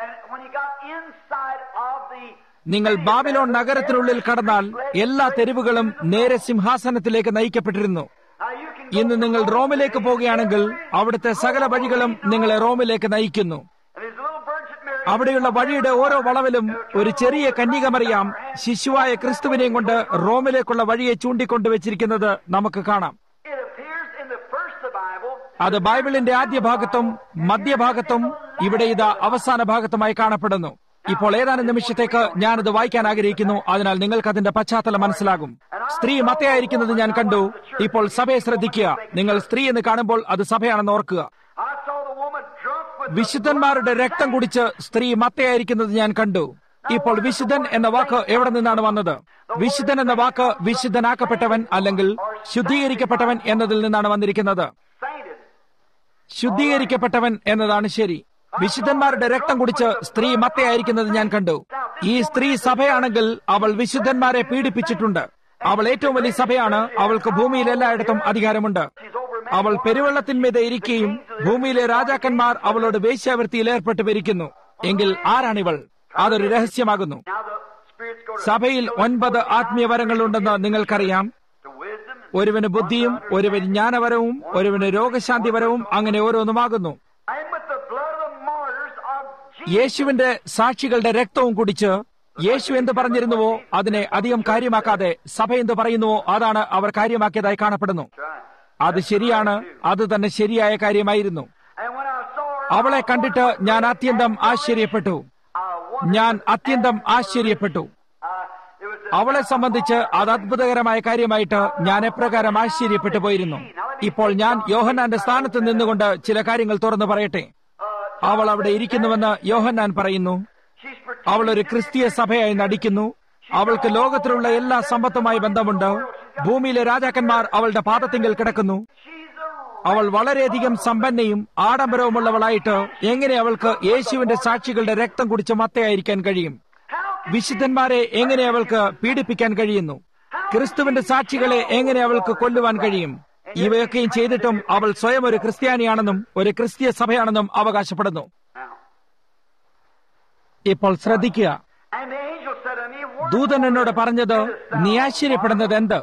A: നിങ്ങൾ ബാബിലോൺ നഗരത്തിനുള്ളിൽ കടന്നാൽ എല്ലാ തെരുവുകളും നേരെ സിംഹാസനത്തിലേക്ക് നയിക്കപ്പെട്ടിരുന്നു. ഇന്ന് നിങ്ങൾ റോമിലേക്ക് പോകുകയാണെങ്കിൽ അവിടുത്തെ സകല വഴികളും നിങ്ങളെ റോമിലേക്ക് നയിക്കുന്നു. അവിടെയുള്ള വഴിയുടെ ഓരോ വളവിലും ഒരു ചെറിയ കന്യകമറിയാം ശിശുവായ ക്രിസ്തുവിനെയും കൊണ്ട് റോമിലേക്കുള്ള വഴിയെ ചൂണ്ടിക്കൊണ്ടുവച്ചിരിക്കുന്നത് നമുക്ക് കാണാം. അത് ബൈബിളിന്റെ ആദ്യ ഭാഗത്തും മധ്യഭാഗത്തും ഇവിടെ ഇത് അവസാന ഭാഗത്തുമായി കാണപ്പെടുന്നു. ഇപ്പോൾ ഏതാനും നിമിഷത്തേക്ക് ഞാനത് വായിക്കാൻ ആഗ്രഹിക്കുന്നു. അതിനാൽ നിങ്ങൾക്ക് അതിന്റെ പശ്ചാത്തലം മനസ്സിലാകും. സ്ത്രീ മത്തയായിരിക്കുന്നത് ഞാൻ കണ്ടു. ഇപ്പോൾ സഭയെ ശ്രദ്ധിക്കുക. നിങ്ങൾ സ്ത്രീ എന്ന് കാണുമ്പോൾ അത് സഭയാണെന്ന് ഓർക്കുക. വിശുദ്ധന്മാരുടെ രക്തം കുടിച്ച് സ്ത്രീ മത്തയായിരിക്കുന്നത് ഞാൻ കണ്ടു. ഇപ്പോൾ വിശുദ്ധൻ എന്ന വാക്ക് എവിടെ നിന്നാണ് വന്നത്? വിശുദ്ധൻ എന്ന വാക്ക് വിശുദ്ധനാക്കപ്പെട്ടവൻ അല്ലെങ്കിൽ ശുദ്ധീകരിക്കപ്പെട്ടവൻ എന്നതിൽ നിന്നാണ് വന്നിരിക്കുന്നത്. ശുദ്ധീകരിക്കപ്പെട്ടവൻ എന്നതാണ് ശരി. വിശുദ്ധന്മാരുടെ രക്തം കുടിച്ച് സ്ത്രീ മത്തയായിരിക്കുന്നത് ഞാൻ കണ്ടു. ഈ സ്ത്രീ സഭയാണെങ്കിൽ അവൾ വിശുദ്ധന്മാരെ പീഡിപ്പിച്ചിട്ടുണ്ട്. അവൾ ഏറ്റവും വലിയ സഭയാണ്. അവൾക്ക് ഭൂമിയിൽ എല്ലായിടത്തും അധികാരമുണ്ട്. അവൾ പെരുവെള്ളത്തിന്മീതെ ഇരിക്കുകയും ഭൂമിയിലെ രാജാക്കന്മാർ അവളോട് വേശ്യാവൃത്തിയിൽ ഏർപ്പെട്ടു വരിക്കുന്നു. എങ്കിൽ ആരാണിവൾ? അതൊരു രഹസ്യമാകുന്നു. സഭയിൽ ഒൻപത് ആത്മീയ വരങ്ങളുണ്ടെന്ന് നിങ്ങൾക്കറിയാം. ഒരുവന് ബുദ്ധിയും ഒരുവന് ജ്ഞാനവരവും ഒരുവന് രോഗശാന്തിവരവും അങ്ങനെ ഓരോന്നുമാകുന്നു. യേശുവിന്റെ സാക്ഷികളുടെ രക്തവും കുടിച്ച് യേശു എന്ത് പറഞ്ഞിരുന്നുവോ അതിനെ അധികം കാര്യമാക്കാതെ സഭ എന്ത് പറയുന്നുവോ അതാണ് അവർ കാര്യമാക്കിയതായി കാണപ്പെടുന്നു. അത് ശരിയാണ്. അത് തന്നെ ശരിയായ കാര്യമായിരുന്നു. അവളെ കണ്ടിട്ട് ഞാൻ അത്യന്തം ആശ്ചര്യപ്പെട്ടു. ഞാൻ അത്യന്തം ആശ്ചര്യപ്പെട്ടു. അവളെ സംബന്ധിച്ച് അത് അത്ഭുതകരമായ കാര്യമായിട്ട് ഞാൻ എപ്രകാരം ആശ്ചര്യപ്പെട്ടു പോയിരുന്നു. ഇപ്പോൾ ഞാൻ യോഹന്നാന്റെ സ്ഥാനത്ത് നിന്നുകൊണ്ട് ചില കാര്യങ്ങൾ തുറന്നു പറയട്ടെ. അവൾ അവിടെ ഇരിക്കുന്നുവെന്ന് യോഹന്നാൻ പറയുന്നു. അവൾ ഒരു ക്രിസ്തീയ സഭയായി നടിക്കുന്നു. അവൾക്ക് ലോകത്തിലുള്ള എല്ലാ സമ്പത്തുമായി ബന്ധമുണ്ട്. ഭൂമിയിലെ രാജാക്കന്മാർ അവളുടെ പാദത്തിങ്കിൽ കിടക്കുന്നു. അവൾ വളരെയധികം സമ്പന്നയും ആഡംബരവുമുള്ളവളായിട്ട് എങ്ങനെ അവൾക്ക് യേശുവിന്റെ സാക്ഷികളുടെ രക്തം കുടിച്ച് മത്തയായിരിക്കാൻ കഴിയും? വിശുദ്ധന്മാരെ എങ്ങനെ അവൾക്ക് പീഡിപ്പിക്കാൻ കഴിയുന്നു? ക്രിസ്തുവിന്റെ സാക്ഷികളെ എങ്ങനെ അവൾക്ക് കൊല്ലുവാൻ കഴിയും? ഇവയൊക്കെയും ചെയ്തിട്ടും അവൾ സ്വയം ഒരു ക്രിസ്ത്യാനിയാണെന്നും ഒരു ക്രിസ്തീയ സഭയാണെന്നും അവകാശപ്പെടുന്നു. ഇപ്പോൾ ശ്രദ്ധിക്കുക. ദൂതൻ എന്നോട് പറഞ്ഞത്, നീ ആശ്ചര്യപ്പെടുന്നത് എന്ത്?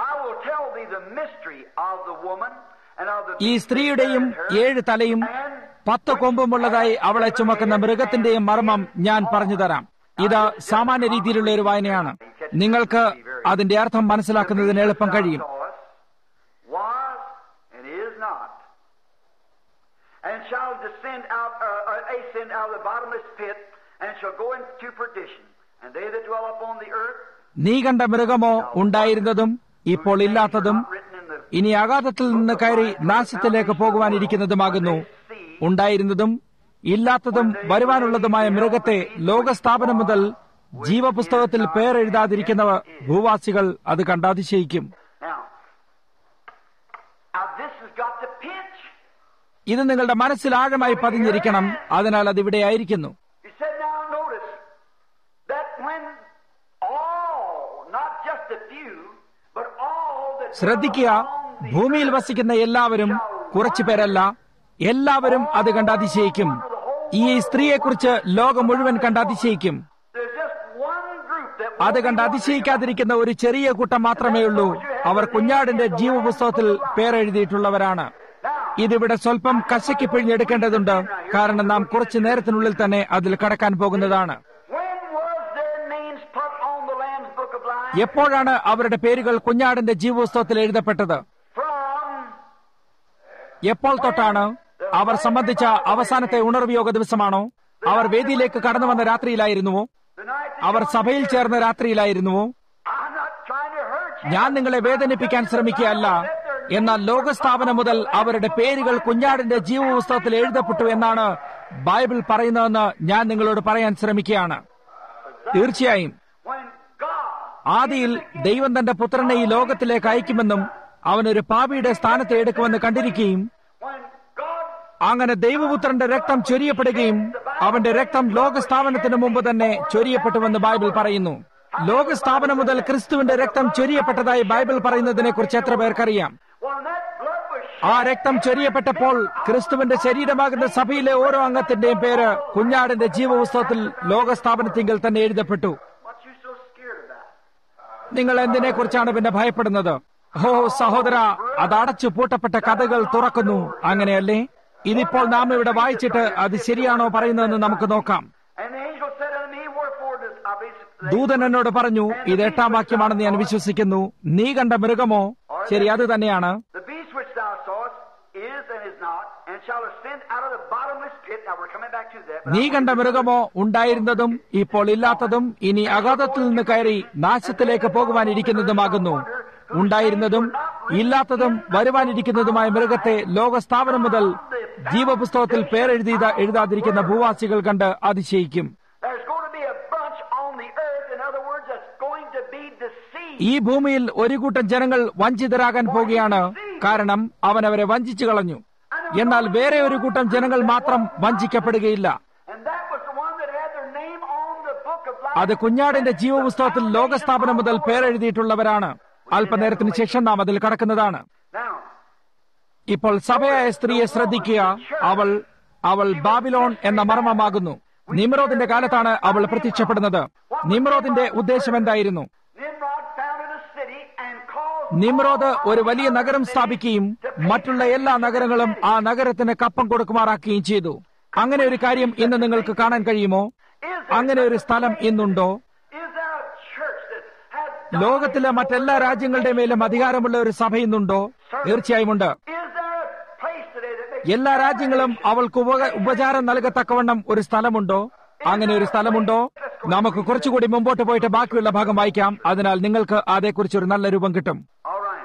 A: ഈ സ്ത്രീയുടെയും ഏഴ് തലയും പത്ത് കൊമ്പുമുള്ളതായി അവളെ ചുമക്കുന്ന മൃഗത്തിന്റെയും മർമ്മം ഞാൻ പറഞ്ഞു തരാം. ഇത് സാമാന്യ രീതിയിലുള്ള ഒരു വായനയാണ്. നിങ്ങൾക്ക് അതിന്റെ അർത്ഥം മനസ്സിലാക്കുന്നതിന് എളുപ്പം കഴിയും.
B: And shall descend out, uh, ascend out of the bottomless pit, and shall go into perdition. And they that dwell upon the earth.
A: നീ കണ്ട മൃഗമോ ഉണ്ടായിരുന്നതും ഇപ്പോൾ ഇല്ലാത്തതും ഇനി അഗാധത്തിൽ നിന്ന് കയറി നാശത്തിലേക്ക് പോകുവാനിരിക്കുന്നതുമാകുന്നു. ഉണ്ടായിരുന്നതും ഇല്ലാത്തതും വരുവാനുള്ളതുമായ മൃഗത്തെ ലോകസ്ഥാപനം മുതൽ ജീവപുസ്തകത്തിൽ പേരെഴുതാതിരിക്കുന്നവ ഭൂവാസികൾ അത് കണ്ടതിശയിക്കും. ഇത് നിങ്ങളുടെ മനസ്സിൽ ആഴമായി പതിഞ്ഞിരിക്കണം. അതിനാൽ അതിവിടെ ആയിരിക്കുന്നു. ശ്രദ്ധിക്കുക, ഭൂമിയിൽ വസിക്കുന്ന എല്ലാവരും, കുറച്ചു പേരല്ല, എല്ലാവരും അത് കണ്ട് അതിശയിക്കും. ഈ സ്ത്രീയെക്കുറിച്ച് ലോകം മുഴുവൻ കണ്ട് അതിശയിക്കും.
B: There's just one group that
A: അത് കണ്ട് അതിശയിക്കാതിരിക്കുന്ന ഒരു ചെറിയ കൂട്ടം മാത്രമേ ഉള്ളൂ. അവർ കുഞ്ഞാടിന്റെ ജീവപുസ്തകത്തിൽ പേരെഴുതിയിട്ടുള്ളവരാണ്. ഇതിവിടെ സ്വല്പം കശക്കി പിഴിഞ്ഞെടുക്കേണ്ടതുണ്ട്, കാരണം നാം കുറച്ചു നേരത്തിനുള്ളിൽ തന്നെ അതിൽ കടക്കാൻ പോകുന്നതാണ്.
B: When was their names put on the Lamb's Book of Life?
A: എപ്പോഴാണ് അവരുടെ പേരുകൾ കുഞ്ഞാടിന്റെ ജീവപുസ്തകത്തിൽ എഴുതപ്പെട്ടത്?
B: From
A: എപ്പോൾ തൊട്ടാണ്? അവർ സംബന്ധിച്ച അവസാനത്തെ ഉണർവിയോഗ ദിവസമാണോ? അവർ വേദിയിലേക്ക് കടന്നു വന്ന രാത്രിയിലായിരുന്നുവോ?
B: the night that
A: അവർ സഭയിൽ ചേർന്ന രാത്രിയിലായിരുന്നുവോ?
B: I'm not trying to hurt you.
A: ഞാൻ നിങ്ങളെ വേദനിപ്പിക്കാൻ ശ്രമിക്കുകയല്ല. എന്നാൽ ലോകസ്ഥാപനം മുതൽ അവരുടെ പേരുകൾ കുഞ്ഞാടിന്റെ ജീവപുസ്തകത്തിൽ എഴുതപ്പെട്ടു എന്നാണ് ബൈബിൾ പറയുന്നതെന്ന് ഞാൻ നിങ്ങളോട് പറയാൻ ശ്രമിക്കുകയാണ്. തീർച്ചയായും
B: When God
A: ആദിയിൽ ദൈവം തന്റെ പുത്രനെ ഈ ലോകത്തിലേക്ക് അയക്കുമെന്നും അവനൊരു പാപിയുടെ സ്ഥാനത്തെ എടുക്കുമെന്ന് കണ്ടിരിക്കുകയും
B: when God
A: അങ്ങനെ ദൈവപുത്രന്റെ രക്തം ചൊരിയപ്പെടുകയും അവന്റെ രക്തം ലോകസ്ഥാപനത്തിന് മുമ്പ് തന്നെ ചൊരിയപ്പെട്ടുവെന്ന് ബൈബിൾ പറയുന്നു. ലോകസ്ഥാപനം മുതൽ ക്രിസ്തുവിന്റെ രക്തം ചൊരിയപ്പെട്ടതായി ബൈബിൾ പറയുന്നതിനെ കുറിച്ച് എത്ര പേർക്കറിയാം?
B: when that blood was
A: ആ രക്തം ചൊരിയപ്പെട്ടപ്പോൾ ക്രിസ്തുവിന്റെ ശരീരമാകുന്ന സഭയിലെ ഓരോ അംഗത്തിന്റെയും പേര് കുഞ്ഞാടിന്റെ ജീവപുസ്തകത്തിൽ ലോകസ്ഥാപനത്തിങ്കിൽ തന്നെ എഴുതപ്പെട്ടു.
B: what you so scared about?
A: നിങ്ങൾ എന്തിനെ കുറിച്ചാണ് പിന്നെ ഭയപ്പെടുന്നത്? ഹോ സഹോദര, അത് അടച്ചു പൂട്ടപ്പെട്ട കഥകൾ തുറക്കുന്നു, അങ്ങനെയല്ലേ? ഇതിപ്പോൾ നാം ഇവിടെ വായിച്ചിട്ട് അത് ശരിയാണോ പറയുന്നതെന്ന് നമുക്ക് നോക്കാം.
B: And the angel said unto me, wherefore does I basically
A: ദൂതൻ എന്നോട് പറഞ്ഞു, ഇത് എട്ടാം വാക്യമാണെന്ന് ഞാൻ വിശ്വസിക്കുന്നു. നീ കണ്ട മൃഗമോ? ശരി, അത് തന്നെയാണ്.
B: the beast which thou sawest is and is not, and shall ascend out of the bottomless pit. Now we're coming back to that. but
A: നീ
B: I-
A: കണ്ട മൃഗമോ ഉണ്ടായിരുന്നതും ഇപ്പോൾ ഇല്ലാത്തതും ഇനി അഗാധത്തിൽ നിന്ന് കയറി നാശത്തിലേക്ക് പോകുവാനിരിക്കുന്നതുമാകുന്നു. ഉണ്ടായിരുന്നതും ഇല്ലാത്തതും വരുവാനിരിക്കുന്നതുമായ മൃഗത്തെ ലോകസ്ഥാപനം മുതൽ ജീവപുസ്തകത്തിൽ പേരെഴുതി എഴുതാതിരിക്കുന്ന ഭൂവാസികൾ കണ്ട് അതിശയിക്കും.
B: There's going to be a bunch on the earth, in other words, that's going to be deceived.
A: ഈ ഭൂമിയിൽ ഒരു കൂട്ടം ജനങ്ങൾ വഞ്ചിതരാകാൻ പോകുകയാണ്, കാരണം അവൻ അവരെ വഞ്ചിച്ചു കളഞ്ഞു. എന്നാൽ വേറെ ഒരു കൂട്ടം ജനങ്ങൾ മാത്രം വഞ്ചിക്കപ്പെടുകയില്ല.
B: And that was the one that had their name on the book of life.
A: അത് കുഞ്ഞാടിന്റെ ജീവപുസ്തകത്തിൽ ലോകസ്ഥാപനം മുതൽ പേരെഴുതിയിട്ടുള്ളവരാണ്. അല്പനേരത്തിന് ശേഷം നാം അതിൽ കടക്കുന്നതാണ്.
B: Now,
A: ഇപ്പോൾ സഭയായ സ്ത്രീയെ ശ്രദ്ധിക്കുക. അവൾ അവൾ ബാബിലോൺ എന്ന മർമ്മമാകുന്നു. നിമ്രോദിന്റെ കാലത്താണ് അവൾ പ്രത്യക്ഷപ്പെടുന്നത്. നിമ്രോദിന്റെ ഉദ്ദേശം എന്തായിരുന്നു?
B: Nimrod founded a city and caused
A: Nimrod ഒരു വലിയ നഗരം സ്ഥാപിക്കുകയും മറ്റുള്ള എല്ലാ നഗരങ്ങളും ആ നഗരത്തിന് കപ്പം കൊടുക്കുമാറാക്കുകയും ചെയ്തു. അങ്ങനെ ഒരു കാര്യം ഇന്ന് നിങ്ങൾക്ക് കാണാൻ കഴിയുമോ? അങ്ങനെ ഒരു സ്ഥലം ഇന്നുണ്ടോ?
B: Is there a church that has
A: ലോകത്തിലെ മറ്റെല്ലാ രാജ്യങ്ങളുടെ മേലും അധികാരമുള്ള ഒരു സഭ ഇന്നുണ്ടോ? തീർച്ചയായും ഉണ്ട്.
B: Is there a place today that makes
A: എല്ലാ രാജ്യങ്ങളും അവൾക്ക് ഉപക- ഉപചാരം നൽകത്തക്കവണ്ണം ഒരു സ്ഥലമുണ്ടോ? അങ്ങനെ ഒരു സ്ഥലമുണ്ടോ? നമുക്ക് കുറച്ചുകൂടി മുമ്പോട്ട് പോയിട്ട് ബാക്കിയുള്ള ഭാഗം വായിക്കാം. അതിനാൽ നിങ്ങൾക്ക് അതേക്കുറിച്ച് ഒരു നല്ല രൂപം കിട്ടും.
B: all right?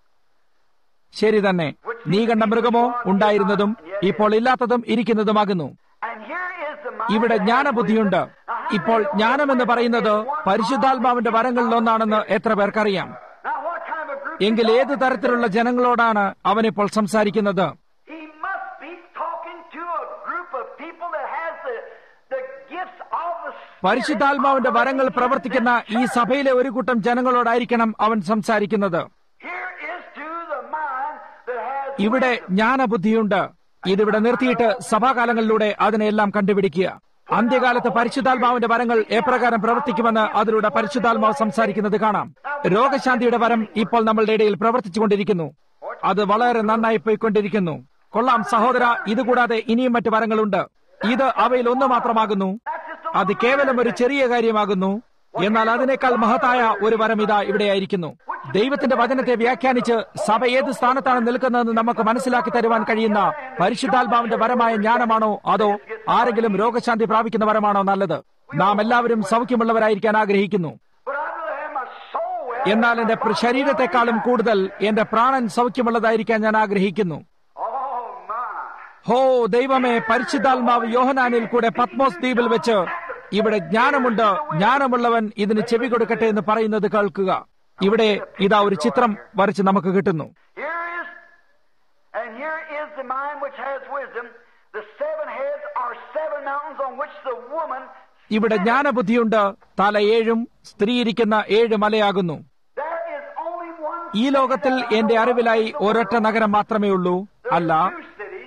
A: ശരി തന്നെ. നീ കണ്ട മൃഗമോ ഉണ്ടായിരുന്നതും ഇപ്പോൾ ഇല്ലാത്തതും ഇരിക്കുന്നതുമാകുന്നു.
B: And here is the mind
A: ഇവിടെ
B: that has
A: ജ്ഞാനബുദ്ധിയുണ്ട്.
B: wisdom.
A: ഇപ്പോൾ ജ്ഞാനമെന്ന് പറയുന്നത് പരിശുദ്ധാത്മാവിന്റെ വരങ്ങളിലൊന്നാണെന്ന് എത്ര പേർക്കറിയാം?
B: Now, what kind of a group?
A: എങ്കിൽ ഏത് തരത്തിലുള്ള ജനങ്ങളോടാണ് അവനിപ്പോൾ സംസാരിക്കുന്നത്?
B: He must be talking to a group of people that has the the gifts of the Spirit.
A: പരിശുദ്ധാത്മാവിന്റെ വരങ്ങൾ പ്രവർത്തിക്കുന്ന ഈ സഭയിലെ ഒരു കൂട്ടം ജനങ്ങളോടായിരിക്കണം അവൻ സംസാരിക്കുന്നത്.
B: Here is to the mind that has
A: ഇവിടെ ജ്ഞാനബുദ്ധിയുണ്ട്. ഇതിവിടെ നിർത്തിയിട്ട് സഭാകാലങ്ങളിലൂടെ അതിനെല്ലാം കണ്ടുപിടിക്കുക. അന്ത്യകാലത്ത് പരിശുദ്ധാത്മാവിന്റെ വരങ്ങൾ എപ്രകാരം പ്രവർത്തിക്കുമെന്ന് അതിലൂടെ പരിശുദ്ധാത്മാവ് സംസാരിക്കുന്നത് കാണാം. രോഗശാന്തിയുടെ വരം ഇപ്പോൾ നമ്മളുടെ ഇടയിൽ പ്രവർത്തിച്ചുകൊണ്ടിരിക്കുന്നു. അത് വളരെ നന്നായി പോയിക്കൊണ്ടിരിക്കുന്നു. കൊള്ളാം സഹോദര, ഇതുകൂടാതെ ഇനിയും മറ്റു വരങ്ങളുണ്ട്. ഇത് അവയിൽ ഒന്ന് മാത്രമാകുന്നു. അത് കേവലം ഒരു ചെറിയ കാര്യമാകുന്നു. എന്നാൽ അതിനേക്കാൾ മഹത്തായ ഒരു വരം ഇതാ ഇവിടെയായിരിക്കുന്നു. ദൈവത്തിന്റെ വചനത്തെ വ്യാഖ്യാനിച്ച് സഭ ഏത് സ്ഥാനത്താണ് നിൽക്കുന്നതെന്ന് നമുക്ക് മനസ്സിലാക്കി തരുവാൻ കഴിയുന്ന പരിശുദ്ധാത്മാവിന്റെ വരമായ ജ്ഞാനമാണോ അതോ ആരെങ്കിലും രോഗശാന്തി പ്രാപിക്കുന്ന വരമാണോ നല്ലത്? നാം എല്ലാവരും സൗഖ്യമുള്ളവരായിരിക്കാൻ ആഗ്രഹിക്കുന്നു.
B: But I'd rather have my soul well.
A: എന്നാൽ എന്റെ പ്ര- ശരീരത്തെക്കാളും കൂടുതൽ എന്റെ പ്രാണൻ സൗഖ്യമുള്ളതായിരിക്കാൻ ഞാൻ ആഗ്രഹിക്കുന്നു.
B: Oh my!
A: ഹോ ദൈവമേ, പരിശുദ്ധാത്മാവ് യോഹനാനിൽ കൂടെ പത്മോസ് ദ്വീപിൽ വെച്ച് ഇവിടെ ജ്ഞാനമുണ്ട്, ജ്ഞാനമുള്ളവൻ ഇതിന് ചെവി കൊടുക്കട്ടെ എന്ന് പറയുന്നത് കേൾക്കുക. ഇവിടെ ഇതാ ഒരു ചിത്രം വരച്ച് നമുക്ക് കിട്ടുന്നു.
B: Here is, and here is the mind which has wisdom. The seven heads are seven mountains on which the woman.
A: ഇവിടെ ജ്ഞാനബുദ്ധിയുണ്ട്. തല ഏഴും സ്ത്രീ ഇരിക്കുന്ന ഏഴ് മലയാകുന്നു.
B: There is only one.
A: ഈ ലോകത്തിൽ എന്റെ അറിവിലായി ഒരൊറ്റ നഗരം മാത്രമേ ഉള്ളൂ. അല്ല,
B: Two cities.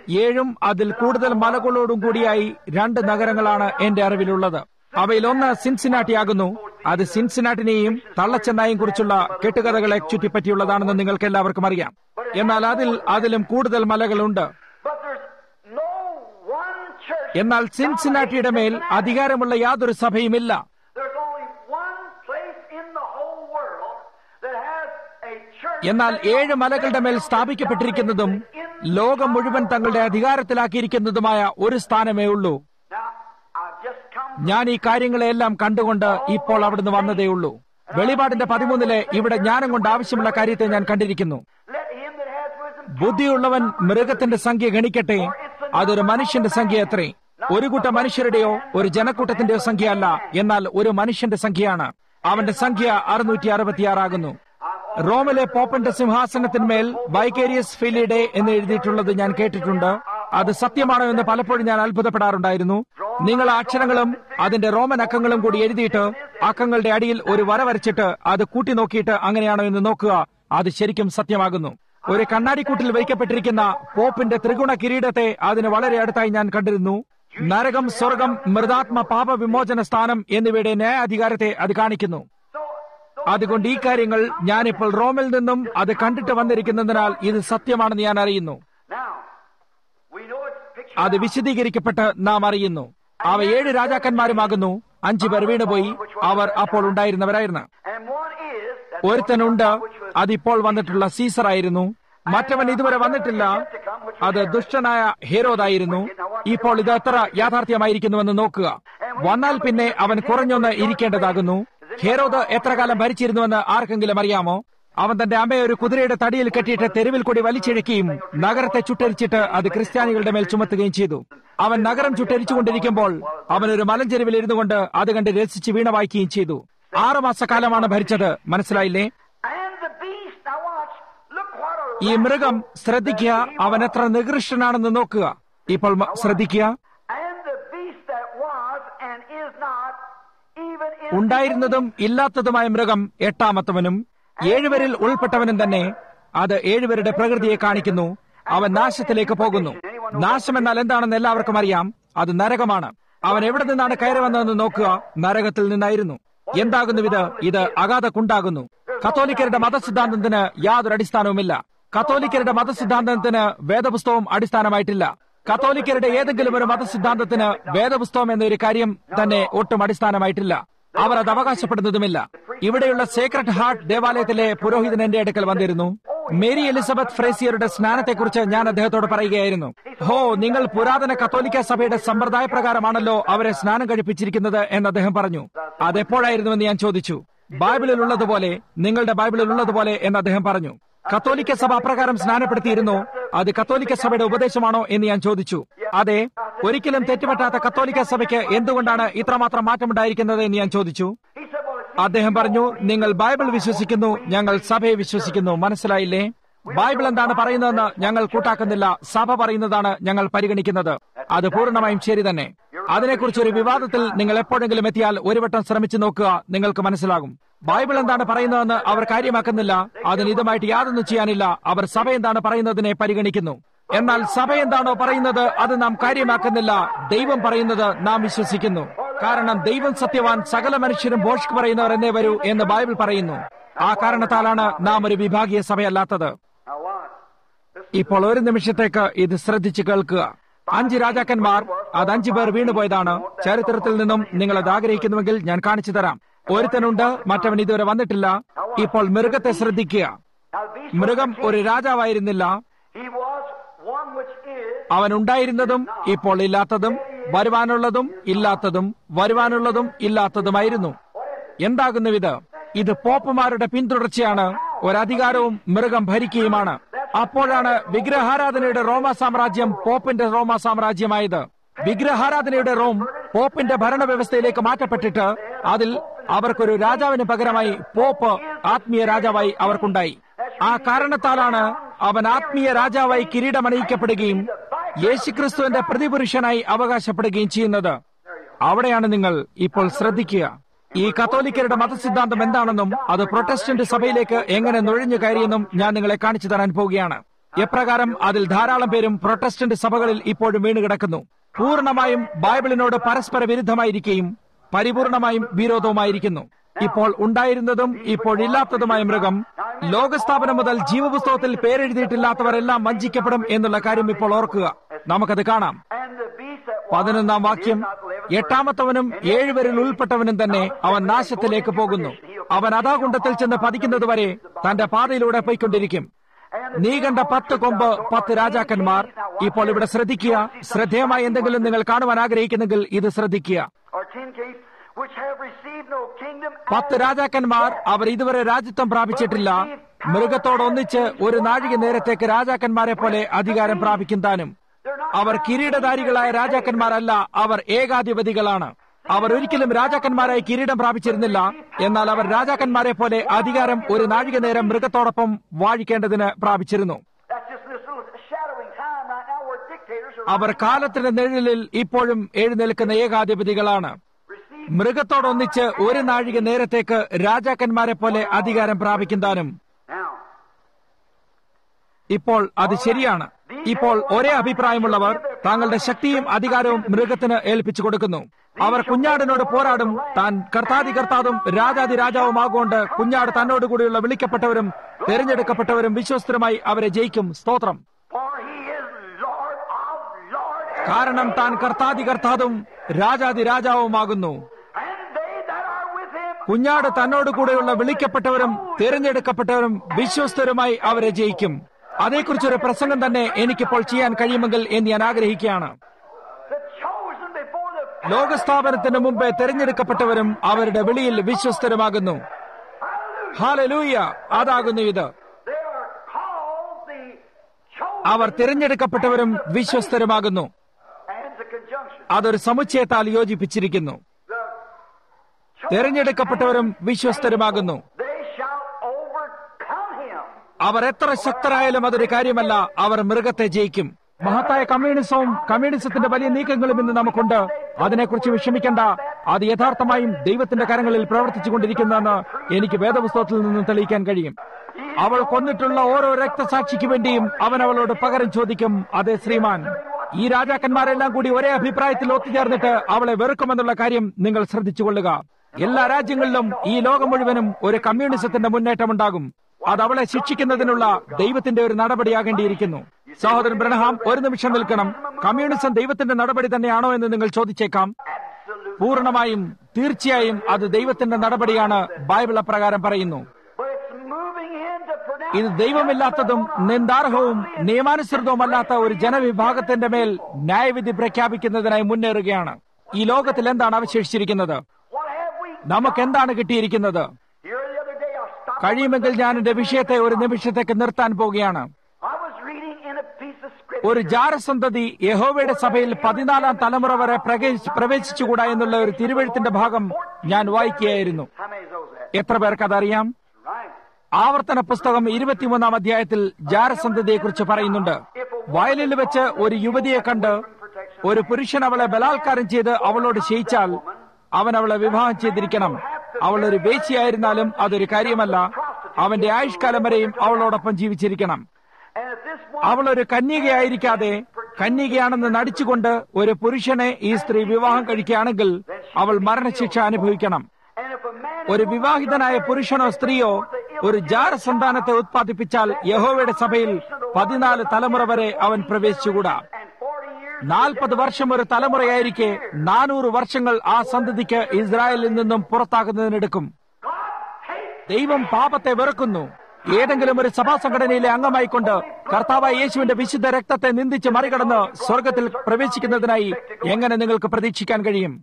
A: ഏഴും അതിൽ കൂടുതൽ മലകളോടും കൂടിയായി രണ്ട് നഗരങ്ങളാണ് എന്റെ അറിവിലുള്ളത്. അവയിലൊന്ന് സിൻസിനാട്ടി ആകുന്നു. അത് സിൻസിനാട്ടിനെയും തള്ളച്ചെന്നായും കുറിച്ചുള്ള കെട്ടുകഥകളെ ചുറ്റിപ്പറ്റിയുള്ളതാണെന്ന് നിങ്ങൾക്ക് എല്ലാവർക്കും അറിയാം. എന്നാൽ അതിൽ അതിലും കൂടുതൽ മലകളുണ്ട്. എന്നാൽ സിൻസിനാട്ടിയുടെ മേൽ അധികാരമുള്ള യാതൊരു സഭയുമില്ല. എന്നാൽ ഏഴ് മലകളുടെ മേൽ സ്ഥാപിക്കപ്പെട്ടിരിക്കുന്നതും ലോകം മുഴുവൻ തങ്ങളുടെ അധികാരത്തിലാക്കിയിരിക്കുന്നതുമായ ഒരു സ്ഥാനമേ ഉള്ളൂ. ഞാൻ ഈ കാര്യങ്ങളെല്ലാം കണ്ടുകൊണ്ട് ഇപ്പോൾ അവിടുന്ന് വന്നതേയുള്ളൂ. വെളിപാടിന്റെ പതിമൂന്നിലെ ഇവിടെ ജ്ഞാനം കൊണ്ട് ആവശ്യമുള്ള കാര്യത്തെ ഞാൻ കണ്ടിരിക്കുന്നു. ബുദ്ധിയുള്ളവൻ മൃഗത്തിന്റെ സംഖ്യ ഗണിക്കട്ടെ, അതൊരു മനുഷ്യന്റെ സംഖ്യ അത്രേ. ഒരു കൂട്ടം മനുഷ്യരുടെയോ ഒരു ജനക്കൂട്ടത്തിന്റെയോ സംഖ്യ അല്ല, എന്നാൽ ഒരു മനുഷ്യന്റെ സംഖ്യയാണ്. അവന്റെ സംഖ്യ അറുന്നൂറ്റി അറുപത്തിയാറാകുന്നു. റോമിലെ പോപ്പന്റെ സിംഹാസനത്തിന്മേൽ വൈക്കേരിയസ് ഫിലിഡെ എന്ന് എഴുതിയിട്ടുള്ളത് ഞാൻ കേട്ടിട്ടുണ്ട്. അത് സത്യമാണോ എന്ന് പലപ്പോഴും ഞാൻ അത്ഭുതപ്പെടാറുണ്ടായിരുന്നു. നിങ്ങൾ അക്ഷരങ്ങളും അതിന്റെ റോമൻ അക്കങ്ങളും കൂടി എഴുതിയിട്ട് അക്കങ്ങളുടെ അടിയിൽ ഒരു വര വരച്ചിട്ട് അത് കൂട്ടി നോക്കിയിട്ട് അങ്ങനെയാണോ എന്ന് നോക്കുക. അത് ശരിക്കും സത്യമാകുന്നു. ഒരു കണ്ണാടിക്കൂട്ടിൽ വയ്ക്കപ്പെട്ടിരിക്കുന്ന പോപ്പിന്റെ ത്രിഗുണ കിരീടത്തെ അതിന് വളരെ അടുത്തായി ഞാൻ കണ്ടിരുന്നു. നരകം, സ്വർഗം, മൃതാത്മ, പാപ വിമോചന സ്ഥാനം എന്നിവയുടെ ന്യായാധികാരത്തെ അത് കാണിക്കുന്നു. അതുകൊണ്ട് ഈ കാര്യങ്ങൾ ഞാനിപ്പോൾ റോമിൽ നിന്നും അത് കണ്ടിട്ട് വന്നിരിക്കുന്നതിനാൽ ഇത് സത്യമാണെന്ന് ഞാൻ അറിയുന്നു. അത് വിശദീകരിക്കപ്പെട്ട് നാം അറിയുന്നു. അവ ഏഴ് രാജാക്കന്മാരുമാകുന്നു. അഞ്ചു പേർ വീണുപോയി. അവർ അപ്പോൾ ഉണ്ടായിരുന്നവരായിരുന്നു. ഒരുത്തനുണ്ട്, അതിപ്പോൾ വന്നിട്ടുള്ള സീസറായിരുന്നു. മറ്റവൻ ഇതുവരെ വന്നിട്ടില്ല, അത് ദുഷ്ടനായ ഹെരോദായിരുന്നു. ഇപ്പോൾ ഇത് എത്ര യാഥാർത്ഥ്യമായിരിക്കുന്നുവെന്ന് നോക്കുക. വന്നാൽ പിന്നെ അവൻ കുറഞ്ഞൊന്ന് ഇരിക്കേണ്ടതാകുന്നു. ഹെരോദ് എത്ര കാലം ഭരിച്ചിരുന്നുവെന്ന് ആർക്കെങ്കിലും അറിയാമോ? അവൻ തന്റെ അമ്മയെ ഒരു കുതിരയുടെ തടിയിൽ കെട്ടിയിട്ട് തെരുവിൽ കൂടി വലിച്ചിഴക്കുകയും നഗരത്തെ ചുട്ടരിച്ചിട്ട് അത് ക്രിസ്ത്യാനികളുടെ മേൽ ചുമത്തുകയും ചെയ്തു. അവൻ നഗരം ചുട്ടരിച്ചുകൊണ്ടിരിക്കുമ്പോൾ അവനൊരു മലഞ്ചെരുവിൽ ഇരുന്നു കൊണ്ട് അത് കണ്ട് രസിച്ച് വീണ വായിക്കുകയും ചെയ്തു. ആറുമാസക്കാലമാണ് ഭരിച്ചത്. മനസ്സിലായില്ലേ? ഈ മൃഗം, ശ്രദ്ധിക്കുക, അവൻ എത്ര നികൃഷ്ടനാണെന്ന് നോക്കുക. ഇപ്പോൾ ശ്രദ്ധിക്കുക. ഉണ്ടായിരുന്നതും ഇല്ലാത്തതുമായ മൃഗം എട്ടാമത്തവനും ഏഴുവരിൽ ഉൾപ്പെട്ടവനും തന്നെ. അത് ഏഴുവരുടെ പ്രകൃതിയെ കാണിക്കുന്നു. അവൻ നാശത്തിലേക്ക് പോകുന്നു. നാശം എന്നാൽ എന്താണെന്ന് എല്ലാവർക്കും അറിയാം. അത് നരകമാണ്. അവൻ എവിടെ നിന്നാണ് കയറി വന്നതെന്ന് നോക്കുക. നരകത്തിൽ നിന്നായിരുന്നു. എന്താകുന്നു ഇത്? ഇത് അഗാധക്കുണ്ടാകുന്നു. കത്തോലിക്കരുടെ മതസിദ്ധാന്തത്തിന് യാതൊരു അടിസ്ഥാനവുമില്ല. കത്തോലിക്കരുടെ മതസിദ്ധാന്തത്തിന് വേദപുസ്തകവും അടിസ്ഥാനമായിട്ടില്ല. കത്തോലിക്കരുടെ ഏതെങ്കിലും ഒരു മതസിദ്ധാന്തത്തിന് വേദപുസ്തകം എന്നൊരു കാര്യം തന്നെ ഒട്ടും അടിസ്ഥാനമായിട്ടില്ല. അവർ അത് അവകാശപ്പെടുന്നതുമില്ല. ഇവിടെയുള്ള സേക്രഡ് ഹാർട്ട് ദേവാലയത്തിലെ പുരോഹിതൻ എന്റെ അടുക്കൽ വന്നിരുന്നു. മേരി എലിസബത്ത് ഫ്രേസിയറുടെ സ്നാനത്തെക്കുറിച്ച് ഞാൻ അദ്ദേഹത്തോട് പറയുകയായിരുന്നു. ഹോ, നിങ്ങൾ പുരാതന കത്തോലിക്ക സഭയുടെ സമ്പ്രദായ പ്രകാരമാണല്ലോ അവരെ സ്നാനം കഴിപ്പിച്ചിരിക്കുന്നത് എന്ന് അദ്ദേഹം പറഞ്ഞു. അതെപ്പോഴായിരുന്നുവെന്ന് ഞാൻ ചോദിച്ചു. ബൈബിളിൽ ഉള്ളതുപോലെ, നിങ്ങളുടെ ബൈബിളിൽ ഉള്ളതുപോലെ എന്ന് അദ്ദേഹം പറഞ്ഞു. കത്തോലിക്ക സഭ അപ്രകാരം സ്നാനപ്പെടുത്തിയിരുന്നു. അത് കത്തോലിക്ക സഭയുടെ ഉപദേശമാണോ എന്ന് ഞാൻ ചോദിച്ചു. അതെ, ഒരിക്കലും തെറ്റുപറ്റാത്ത കത്തോലിക്ക സഭയ്ക്ക് എന്തുകൊണ്ടാണ് ഇത്രമാത്രം മാറ്റമുണ്ടായിരിക്കുന്നത് എന്ന് ഞാൻ ചോദിച്ചു. അദ്ദേഹം പറഞ്ഞു, നിങ്ങൾ ബൈബിൾ വിശ്വസിക്കുന്നു, ഞങ്ങൾ സഭയെ വിശ്വസിക്കുന്നു. മനസ്സിലായില്ലേ? ബൈബിൾ എന്താണ് പറയുന്നതെന്ന് ഞങ്ങൾ കൂട്ടാക്കുന്നില്ല. സഭ പറയുന്നതാണ് ഞങ്ങൾ പരിഗണിക്കുന്നത്. അത് പൂർണ്ണമായും ശരി തന്നെ. അതിനെക്കുറിച്ച് ഒരു വിവാദത്തിൽ നിങ്ങൾ എപ്പോഴെങ്കിലും എത്തിയാൽ ഒരു വട്ടം ശ്രമിച്ചു നോക്കുക, നിങ്ങൾക്ക് മനസ്സിലാകും. ബൈബിൾ എന്താണ് പറയുന്നതെന്ന് അവർ കാര്യമാക്കുന്നില്ല. അതിന് ഇതുമായിട്ട് യാതൊന്നും ചെയ്യാനില്ല. അവർ സഭ എന്താണ് പറയുന്നതിനെ പരിഗണിക്കുന്നു. എന്നാൽ സഭ എന്താണോ പറയുന്നത് അത് നാം കാര്യമാക്കുന്നില്ല. ദൈവം പറയുന്നത് നാം വിശ്വസിക്കുന്നു. കാരണം ദൈവം സത്യവാൻ, സകല മനുഷ്യരും ഭോഷ്ക് പറയുന്നവർ എന്നേ വരൂ എന്ന് ബൈബിൾ പറയുന്നു. ആ കാരണത്താലാണ് നാം ഒരു വിഭാഗീയ സഭയല്ലാത്തത്. ഇപ്പോൾ ഒരു നിമിഷത്തേക്ക് ഇത് ശ്രദ്ധിച്ചു കേൾക്കുക. അഞ്ച് രാജാക്കന്മാർ, അത് അഞ്ചു പേർ വീണുപോയതാണ്. ചരിത്രത്തിൽ നിന്നും നിങ്ങൾ അത് ആഗ്രഹിക്കുന്നുവെങ്കിൽ ഞാൻ കാണിച്ചു തരാം. ഒരുത്തനുണ്ട്, മറ്റവൻ ഇതുവരെ വന്നിട്ടില്ല. ഇപ്പോൾ മൃഗത്തെ ശ്രദ്ധിക്കുക. മൃഗം ഒരു രാജാവായിരുന്നില്ല. അവൻ ഉണ്ടായിരുന്നതും ഇപ്പോൾ ഇല്ലാത്തതും, വരുവാനുള്ളതും ഇല്ലാത്തതും, വരുവാനുള്ളതും ഇല്ലാത്തതുമായിരുന്നു. എന്താകുന്നു ഇത്? ഇത് പോപ്പുമാരുടെ പിന്തുടർച്ചയാണ്. ഒരധികാരവും മൃഗം ഭരിക്കുകയുമാണ്. അപ്പോഴാണ് വിഗ്രഹാരാധനയുടെ റോമ സാമ്രാജ്യം പോപ്പിന്റെ റോമ സാമ്രാജ്യമായത്. വിഗ്രഹാരാധനയുടെ റോം പോപ്പിന്റെ ഭരണവ്യവസ്ഥയിലേക്ക് മാറ്റപ്പെട്ടിട്ട് അതിൽ അവർക്കൊരു രാജാവിന് പകരമായി പോപ്പ് ആത്മീയ രാജാവായി അവർക്കുണ്ടായി. ആ കാരണത്താലാണ് അവൻ ആത്മീയ രാജാവായി കിരീടമണിയിക്കപ്പെടുകയും യേശുക്രിസ്തുവിന്റെ പ്രതിപുരുഷനായി അവകാശപ്പെടുകയും ചെയ്യുന്നത്. അവിടെയാണ് നിങ്ങൾ ഇപ്പോൾ ശ്രദ്ധിക്കുക. ഈ കത്തോലിക്കരുടെ മതസിദ്ധാന്തം എന്താണെന്നും അത് പ്രൊട്ടസ്റ്റന്റ് സഭയിലേക്ക് എങ്ങനെ നുഴഞ്ഞു കയറിയെന്നും ഞാൻ നിങ്ങളെ കാണിച്ചു തരാൻ പോവുകയാണ്. എപ്രകാരം അതിൽ ധാരാളം പേരും പ്രൊട്ടസ്റ്റന്റ് സഭകളിൽ ഇപ്പോഴും വീണുകിടക്കുന്നു. പൂർണ്ണമായും ബൈബിളിനോട് പരസ്പര വിരുദ്ധമായിരിക്കുകയും പരിപൂർണമായും വിരോധവുമായിരിക്കുന്നു. ഇപ്പോൾ ഉണ്ടായിരുന്നതും ഇപ്പോഴില്ലാത്തതുമായ മൃഗം ലോകസ്ഥാപനം മുതൽ ജീവപുസ്തകത്തിൽ പേരെഴുതിയിട്ടില്ലാത്തവരെല്ലാം വഞ്ചിക്കപ്പെടും എന്നുള്ള കാര്യം ഇപ്പോൾ ഓർക്കുക. നമുക്കത് കാണാം. പതിനൊന്നാം വാക്യം, എട്ടാമത്തവനും ഏഴുപേരിൽ ഉൾപ്പെട്ടവനും തന്നെ അവൻ നാശത്തിലേക്ക് പോകുന്നു. അവൻ അധാകുണ്ഡത്തിൽ ചെന്ന് പതിക്കുന്നതുവരെ തന്റെ പാതയിലൂടെ പോയിക്കൊണ്ടിരിക്കും. നീ കണ്ട പത്ത് കൊമ്പ് പത്ത് രാജാക്കന്മാർ. ഇപ്പോൾ ഇവിടെ ശ്രദ്ധിക്കുക. ശ്രദ്ധേയമായി എന്തെങ്കിലും നിങ്ങൾ കാണുവാൻ ആഗ്രഹിക്കുന്നെങ്കിൽ ഇത് ശ്രദ്ധിക്കുക. പത്ത് രാജാക്കന്മാർ, അവർ ഇതുവരെ രാജ്യത്വം പ്രാപിച്ചിട്ടില്ല. മൃഗത്തോടൊന്നിച്ച് ഒരു നാഴിക നേരത്തേക്ക് രാജാക്കന്മാരെ പോലെ അധികാരം പ്രാപിക്കും താനും. അവർ കിരീടധാരികളായ രാജാക്കന്മാരല്ല, അവർ ഏകാധിപതികളാണ്. അവർ ഒരിക്കലും രാജാക്കന്മാരായി കിരീടം പ്രാപിച്ചിരുന്നില്ല. എന്നാൽ അവർ രാജാക്കന്മാരെ പോലെ അധികാരം ഒരു നാഴിക നേരം മൃഗത്തോടൊപ്പം വാഴിക്കേണ്ടതിന് പ്രാപിച്ചിരുന്നു. അവർ കാലത്തിന്റെ നിഴലിൽ ഇപ്പോഴും എഴുന്നേൽക്കുന്ന ഏകാധിപതികളാണ്. മൃഗത്തോടൊന്നിച്ച് ഒരു നാഴിക നേരത്തേക്ക് രാജാക്കന്മാരെ പോലെ അധികാരം പ്രാപിക്കുന്നതാനും. ഇപ്പോൾ അത് ശരിയാണ്. ഇപ്പോൾ ഒരേ അഭിപ്രായമുള്ളവർ തങ്ങളുടെ ശക്തിയും അധികാരവും മൃഗത്തിന് ഏൽപ്പിച്ചു കൊടുക്കുന്നു. അവർ കുഞ്ഞാടിനോട് പോരാടും. താൻ കർത്താതി കർത്താവും രാജാതി രാജാവുമാകൊണ്ട് കുഞ്ഞാട് തന്നോടുകൂടിയുള്ള വിളിക്കപ്പെട്ടവരും തെരഞ്ഞെടുക്കപ്പെട്ടവരും വിശ്വസ്തരുമായി അവരെ ജയിക്കും. സ്തോത്രം. കാരണം താൻ കർത്താതി കർത്താവും രാജാതി രാജാവുമാകുന്നു. കുഞ്ഞാട് തന്നോടുകൂടെയുള്ള വിളിക്കപ്പെട്ടവരും തിരഞ്ഞെടുക്കപ്പെട്ടവരും വിശ്വസ്തരുമായി അവരെ ജയിക്കും. അതേക്കുറിച്ചൊരു പ്രസംഗം തന്നെ എനിക്കിപ്പോൾ ചെയ്യാൻ കഴിയുമെങ്കിൽ എന്ന് ഞാൻ ആഗ്രഹിക്കുകയാണ്. ലോകസ്ഥാപനത്തിന് മുമ്പേ തിരഞ്ഞെടുക്കപ്പെട്ടവരും അവരുടെ വിളിയിൽ വിശ്വസ്തരുമാകുന്നു. ഹല്ലേലൂയ! അതാകുന്നു ഇത്. അവർ തിരഞ്ഞെടുക്കപ്പെട്ടവരും വിശ്വസ്തരുമാകുന്നു. അതൊരു സമുച്ചയത്താൽ യോജിപ്പിച്ചിരിക്കുന്നു. തിരഞ്ഞെടുക്കപ്പെട്ടവരും വിശ്വസ്തരുമാകുന്നു. അവർ എത്ര ശക്തരായാലും അതൊരു കാര്യമല്ല. അവർ മൃഗത്തെ ജയിക്കും. മഹത്തായ കമ്മ്യൂണിസവും കമ്മ്യൂണിസത്തിന്റെ വലിയ നീക്കങ്ങളും ഇന്ന് നമുക്കുണ്ട്. അതിനെക്കുറിച്ച് വിഷമിക്കേണ്ട. അത് യഥാർത്ഥമായും ദൈവത്തിന്റെ കരങ്ങളിൽ പ്രവർത്തിച്ചുകൊണ്ടിരിക്കുന്നതെന്ന് എനിക്ക് വേദപുസ്തകത്തിൽ നിന്നും തെളിയിക്കാൻ കഴിയും. അവൾ കൊന്നിട്ടുള്ള ഓരോ രക്തസാക്ഷിക്ക് വേണ്ടിയും അവൻ അവളോട് പകരം ചോദിക്കും. അതെ ശ്രീമാൻ, ഈ രാജാക്കന്മാരെല്ലാം കൂടി ഒരേ അഭിപ്രായത്തിൽ ഒത്തുചേർന്നിട്ട് അവളെ വെറുക്കുമെന്നുള്ള കാര്യം നിങ്ങൾ ശ്രദ്ധിച്ചുകൊള്ളുക. എല്ലാ രാജ്യങ്ങളിലും ഈ ലോകം മുഴുവനും ഒരു കമ്മ്യൂണിസത്തിന്റെ മുന്നേറ്റമുണ്ടാകും. അത് അവളെ ശിക്ഷിക്കുന്നതിനുള്ള ദൈവത്തിന്റെ ഒരു നടപടിയാകേണ്ടിയിരിക്കുന്നു. സഹോദരൻ ബ്രനഹാം, ഒരു നിമിഷം നിൽക്കണം. കമ്മ്യൂണിസം ദൈവത്തിന്റെ നടപടി തന്നെയാണോ എന്ന് നിങ്ങൾ ചോദിച്ചേക്കാം. പൂർണ്ണമായും തീർച്ചയായും അത് ദൈവത്തിന്റെ നടപടിയാണ്. ബൈബിൾ അപ്രകാരം പറയുന്നു. ഇത് ദൈവമില്ലാത്തതും നിന്ദാർഹവും നിയമാനുസൃതവുമല്ലാത്ത ഒരു ജനവിഭാഗത്തിന്റെ മേൽ ന്യായവിധി പ്രഖ്യാപിക്കുന്നതിനായി മുന്നേറുകയാണ്. ഈ ലോകത്തിൽ എന്താണ് അവശേഷിച്ചിരിക്കുന്നത്? നമുക്കെന്താണ് കിട്ടിയിരിക്കുന്നത്? കഴിയുമെങ്കിൽ ഞാൻ എന്റെ വിഷയത്തെ ഒരു നിമിഷത്തേക്ക് നിർത്താൻ പോവുകയാണ്. ഒരു ജാരസന്തതി യഹോവയുടെ സഭയിൽ പതിനാലാം തലമുറ വരെ പ്രവേശിച്ചുകൂടാ എന്നുള്ള ഒരു തിരുവെഴുത്തിന്റെ ഭാഗം ഞാൻ വായിക്കുകയായിരുന്നു. എത്ര പേർക്ക് അതറിയാം? ആവർത്തന പുസ്തകം ഇരുപത്തിമൂന്നാം അധ്യായത്തിൽ ജാരസന്തതിയെക്കുറിച്ച് പറയുന്നുണ്ട്. വയലിൽ വെച്ച് ഒരു യുവതിയെ കണ്ട് ഒരു പുരുഷൻ അവളെ ബലാത്കാരം ചെയ്ത് അവളോട് ശയിച്ചാൽ അവൻ അവളെ വിവാഹം ചെയ്തിരിക്കണം. അവൾ ഒരു വേശ്യയായിരുന്നാലും അതൊരു കാര്യമല്ല. അവന്റെ ആയുഷ്കാലം വരെയും അവളോടൊപ്പം ജീവിച്ചിരിക്കണം. അവൾ ഒരു കന്യകയായിരിക്കാതെ കന്യകയാണെന്ന് നടിച്ചുകൊണ്ട് ഒരു പുരുഷനെ ഈ സ്ത്രീ വിവാഹം കഴിക്കുകയാണെങ്കിൽ അവൾ മരണശിക്ഷ അനുഭവിക്കണം. ഒരു വിവാഹിതനായ പുരുഷനോ സ്ത്രീയോ ഒരു ജാരസന്താനത്തെ ഉത്പാദിപ്പിച്ചാൽ യഹോവയുടെ സഭയിൽ പതിനാല് തലമുറ വരെ അവൻ പ്രവേശിച്ചുകൂടാ. നാൽപ്പത് വർഷം ഒരു തലമുറയായിരിക്കെ നാനൂറ് വർഷങ്ങൾ ആ സന്തതിക്ക് ഇസ്രായേലിൽ നിന്നും പുറത്താകുന്നതിനെടുക്കും. ദൈവം പാപത്തെ വെറുക്കുന്നു. ഏതെങ്കിലും ഒരു സഭാ സംഘടനയിലെ അംഗമായിക്കൊണ്ട് കർത്താവായ യേശുവിന്റെ വിശുദ്ധ രക്തത്തെ നിന്ദിച്ച് മറികടന്ന് സ്വർഗത്തിൽ പ്രവേശിക്കുന്നതിനായി എങ്ങനെ നിങ്ങൾക്ക് പ്രതീക്ഷിക്കാൻ കഴിയും?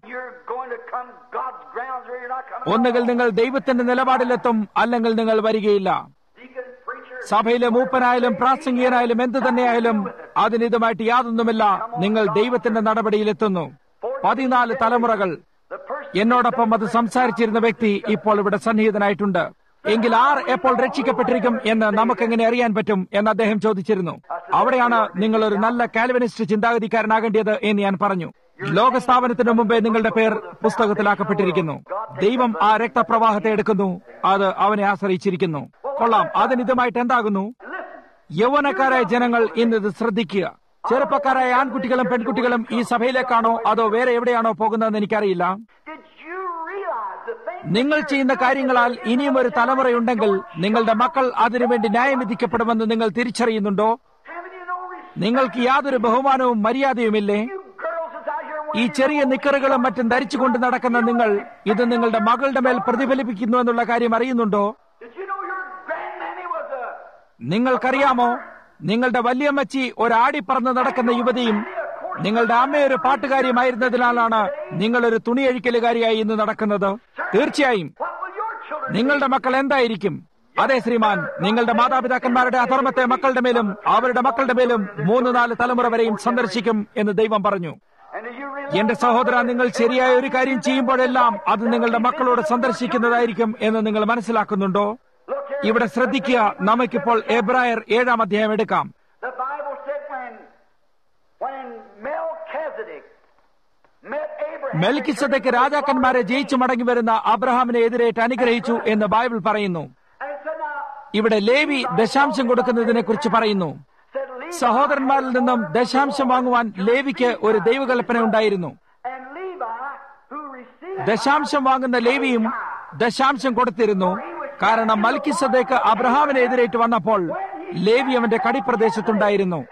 A: ഒന്നുകിൽ നിങ്ങൾ ദൈവത്തിന്റെ നിലപാടിലെത്തും, അല്ലെങ്കിൽ നിങ്ങൾ വരികയില്ല. സഭയിലെ മൂപ്പനായാലും പ്രാസംഗികനായാലും എന്തു തന്നെയായാലും അതിനിതുമായിട്ട് യാതൊന്നുമില്ല. നിങ്ങൾ ദൈവത്തിന്റെ നടപടിയിലെത്തുന്നു. പതിനാല് തലമുറകൾ. എന്നോടൊപ്പം അത് സംസാരിച്ചിരുന്ന വ്യക്തി ഇപ്പോൾ ഇവിടെ സന്നിഹിതനായിട്ടുണ്ട്. എങ്കിൽ ആർ എപ്പോൾ രക്ഷിക്കപ്പെട്ടിരിക്കും എന്ന് നമുക്കെങ്ങനെ അറിയാൻ പറ്റും എന്ന് അദ്ദേഹം ചോദിച്ചിരുന്നു. അവിടെയാണ് നിങ്ങൾ ഒരു നല്ല കാൽവിനിസ്റ്റ് ചിന്താഗതിക്കാരനാകേണ്ടത് എന്ന് ഞാൻ പറഞ്ഞു. ലോകസ്ഥാപനത്തിന് മുമ്പേ നിങ്ങളുടെ പേർ പുസ്തകത്തിലാക്കപ്പെട്ടിരിക്കുന്നു. ദൈവം ആ രക്തപ്രവാഹത്തെ എടുക്കുന്നു. അത് അവനെ ആശ്രയിച്ചിരിക്കുന്നു. കൊള്ളാം. അതിനിതുമായിട്ട് എന്താകുന്നു? യൗവനക്കാരായ ജനങ്ങൾ ഇന്നത് ശ്രദ്ധിക്കുക. ചെറുപ്പക്കാരായ ആൺകുട്ടികളും പെൺകുട്ടികളും ഈ സഭയിലേക്കാണോ അതോ വേറെ എവിടെയാണോ പോകുന്നതെന്ന് എനിക്കറിയില്ല. നിങ്ങൾ ചെയ്യുന്ന കാര്യങ്ങളാൽ ഇനിയും ഒരു തലമുറയുണ്ടെങ്കിൽ നിങ്ങളുടെ മക്കൾ അതിനുവേണ്ടി ന്യായം വിധിക്കപ്പെടുമെന്ന് നിങ്ങൾ തിരിച്ചറിയുന്നുണ്ടോ? നിങ്ങൾക്ക് യാതൊരു ബഹുമാനവും മര്യാദയുമില്ലേ? ഈ ചെറിയ നിക്കറുകളും മറ്റും ധരിച്ചുകൊണ്ട് നടക്കുന്ന നിങ്ങൾ ഇത് നിങ്ങളുടെ മകളുടെ മേൽ പ്രതിഫലിപ്പിക്കുന്നു എന്നുള്ള കാര്യം അറിയുന്നുണ്ടോ? നിങ്ങൾക്കറിയാമോ, നിങ്ങളുടെ വല്യമ്മച്ചി ഒരാടിപ്പറന്ന് നടക്കുന്ന യുവതിയും നിങ്ങളുടെ അമ്മയൊരു പാട്ടുകാരിയുമായിരുന്നതിനാലാണ് നിങ്ങളൊരു തുണിയഴിക്കലുകാരിയായി ഇന്ന് നടക്കുന്നത്. തീർച്ചയായും നിങ്ങളുടെ മക്കൾ എന്തായിരിക്കും? അതെ ശ്രീമാൻ, നിങ്ങളുടെ മാതാപിതാക്കന്മാരുടെ അധർമ്മത്തെ മക്കളുടെ മേലും അവരുടെ മക്കളുടെ മേലും മൂന്ന് നാല് തലമുറ വരെയും സന്ദർശിക്കും എന്ന് ദൈവം പറഞ്ഞു. എന്റെ സഹോദര, നിങ്ങൾ ശരിയായ ഒരു കാര്യം ചെയ്യുമ്പോഴെല്ലാം അത് നിങ്ങളുടെ മക്കളോട് സന്ദർശിക്കുന്നതായിരിക്കും എന്ന് നിങ്ങൾ മനസ്സിലാക്കുന്നുണ്ടോ? ഇവിടെ ശ്രദ്ധിക്കുക. നമുക്കിപ്പോൾ എബ്രായർ ഏഴാം അധ്യായം എടുക്കാം. മെൽക്കിസെദെക്ക് രാജാക്കന്മാരെ ജയിച്ചു മടങ്ങി വരുന്ന അബ്രഹാമിനെ എതിരേറ്റ് അനുഗ്രഹിച്ചു എന്ന് ബൈബിൾ പറയുന്നു. ഇവിടെ ലേവി ദശാംശം കൊടുക്കുന്നതിനെ കുറിച്ച് പറയുന്നു. സഹോദരന്മാരിൽ നിന്നും ദശാംശം വാങ്ങുവാൻ ലേവിക്ക് ഒരു ദൈവകൽപ്പന ഉണ്ടായിരുന്നു. ദശാംശം വാങ്ങുന്ന ലേവിയും ദശാംശം കൊടുത്തിരുന്നു. കാരണം മൽക്കിസെദെക്ക് അബ്രഹാമിനെ എതിരേറ്റ് വന്നപ്പോൾ ലേവി അവന്റെ കടിപ്രദേശത്തുണ്ടായിരുന്നു.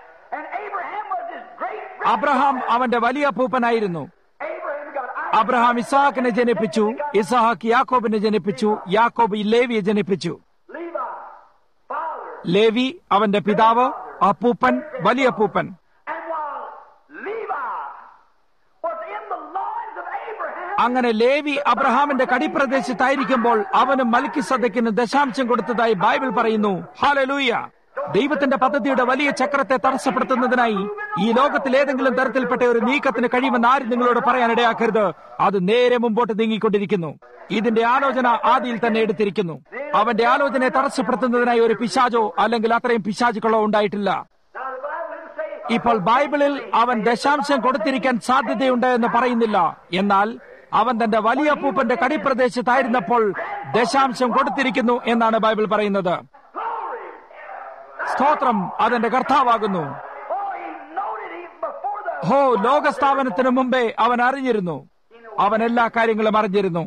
A: അബ്രഹാം അവന്റെ വലിയ അപ്പൂപ്പനായിരുന്നു. അബ്രഹാം ഇസ്ഹാക്കിനെ ജനിപ്പിച്ചു, ഇസ്ഹാക്ക് യാക്കോബിനെ ജനിപ്പിച്ചു, യാക്കോബ് ലേവിയെ ജനിപ്പിച്ചു. ലേവി അവന്റെ പിതാവ്, അപ്പൂപ്പൻ, വലിയ അപ്പൂപ്പൻ. അങ്ങനെ ലേവി അബ്രഹാമിന്റെ കടിപ്രദേശത്തായിരിക്കുമ്പോൾ അവനും മൽക്കിസെദെക്കിന് ദശാംശം കൊടുത്തതായി ബൈബിൾ പറയുന്നു. ഹല്ലേലൂയ! ദൈവത്തിന്റെ പദ്ധതിയുടെ വലിയ ചക്രത്തെ തടസ്സപ്പെടുത്തുന്നതിനായി ഈ ലോകത്തിൽ ഏതെങ്കിലും തരത്തിൽപ്പെട്ട ഒരു നീക്കത്തിന് കഴിയുമെന്ന് ആരും നിങ്ങളോട് പറയാനിടയാക്കരുത്. അത് നേരെ മുമ്പോട്ട് നീങ്ങിക്കൊണ്ടിരിക്കുന്നു. ഇതിന്റെ ആലോചന ആദിയിൽ തന്നെ എടുത്തിരിക്കുന്നു. അവന്റെ ആലോചനയെ തടസ്സപ്പെടുത്തുന്നതിനായി ഒരു പിശാചോ അല്ലെങ്കിൽ അത്രയും പിശാചുക്കളോ ഉണ്ടായിട്ടില്ല. ഇപ്പോൾ ബൈബിളിൽ അവൻ ദശാംശം കൊടുത്തിരിക്കാൻ സാധ്യതയുണ്ട് എന്ന് പറയുന്നില്ല. എന്നാൽ അവൻ തന്റെ വലിയ അപ്പൂപ്പന്റെ കടിപ്രദേശത്തായിരുന്നപ്പോൾ ദശാംശം കൊടുത്തിരിക്കുന്നു എന്നാണ് ബൈബിൾ പറയുന്നത്. സ്തോത്രം! അതെന്റെ കർത്താവാകുന്നു. ഹോ, ലോകസ്ഥാപനത്തിനു മുമ്പേ അവൻ അറിഞ്ഞിരുന്നു. അവൻ എല്ലാ കാര്യങ്ങളും അറിഞ്ഞിരുന്നു.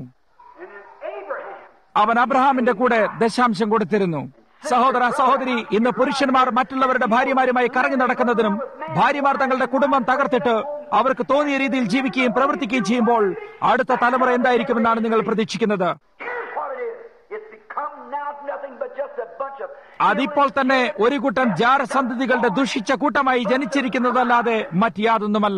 A: അവൻ അബ്രഹാമിന്റെ കൂടെ ദശാംശം കൊടുത്തിരുന്നു. സഹോദര സഹോദരി, ഇന്ന് പുരുഷന്മാർ മറ്റുള്ളവരുടെ ഭാര്യമാരുമായി കറങ്ങി നടക്കുന്നതിനും ഭാര്യമാർ തങ്ങളുടെ കുടുംബം തകർത്തിട്ട് അവർക്ക് തോന്നിയ രീതിയിൽ ജീവിക്കുകയും പ്രവർത്തിക്കുകയും ചെയ്യുമ്പോൾ അടുത്ത തലമുറ എന്തായിരിക്കുമെന്നാണ് നിങ്ങൾ പ്രതീക്ഷിക്കുന്നത്? അതിപ്പോൾ തന്നെ ഒരു കൂട്ടം ജാരസന്തതികളുടെ ദുഷിച്ച കൂട്ടമായി ജനിച്ചിരിക്കുന്നതല്ലാതെ മറ്റ് യാതൊന്നുമല്ല.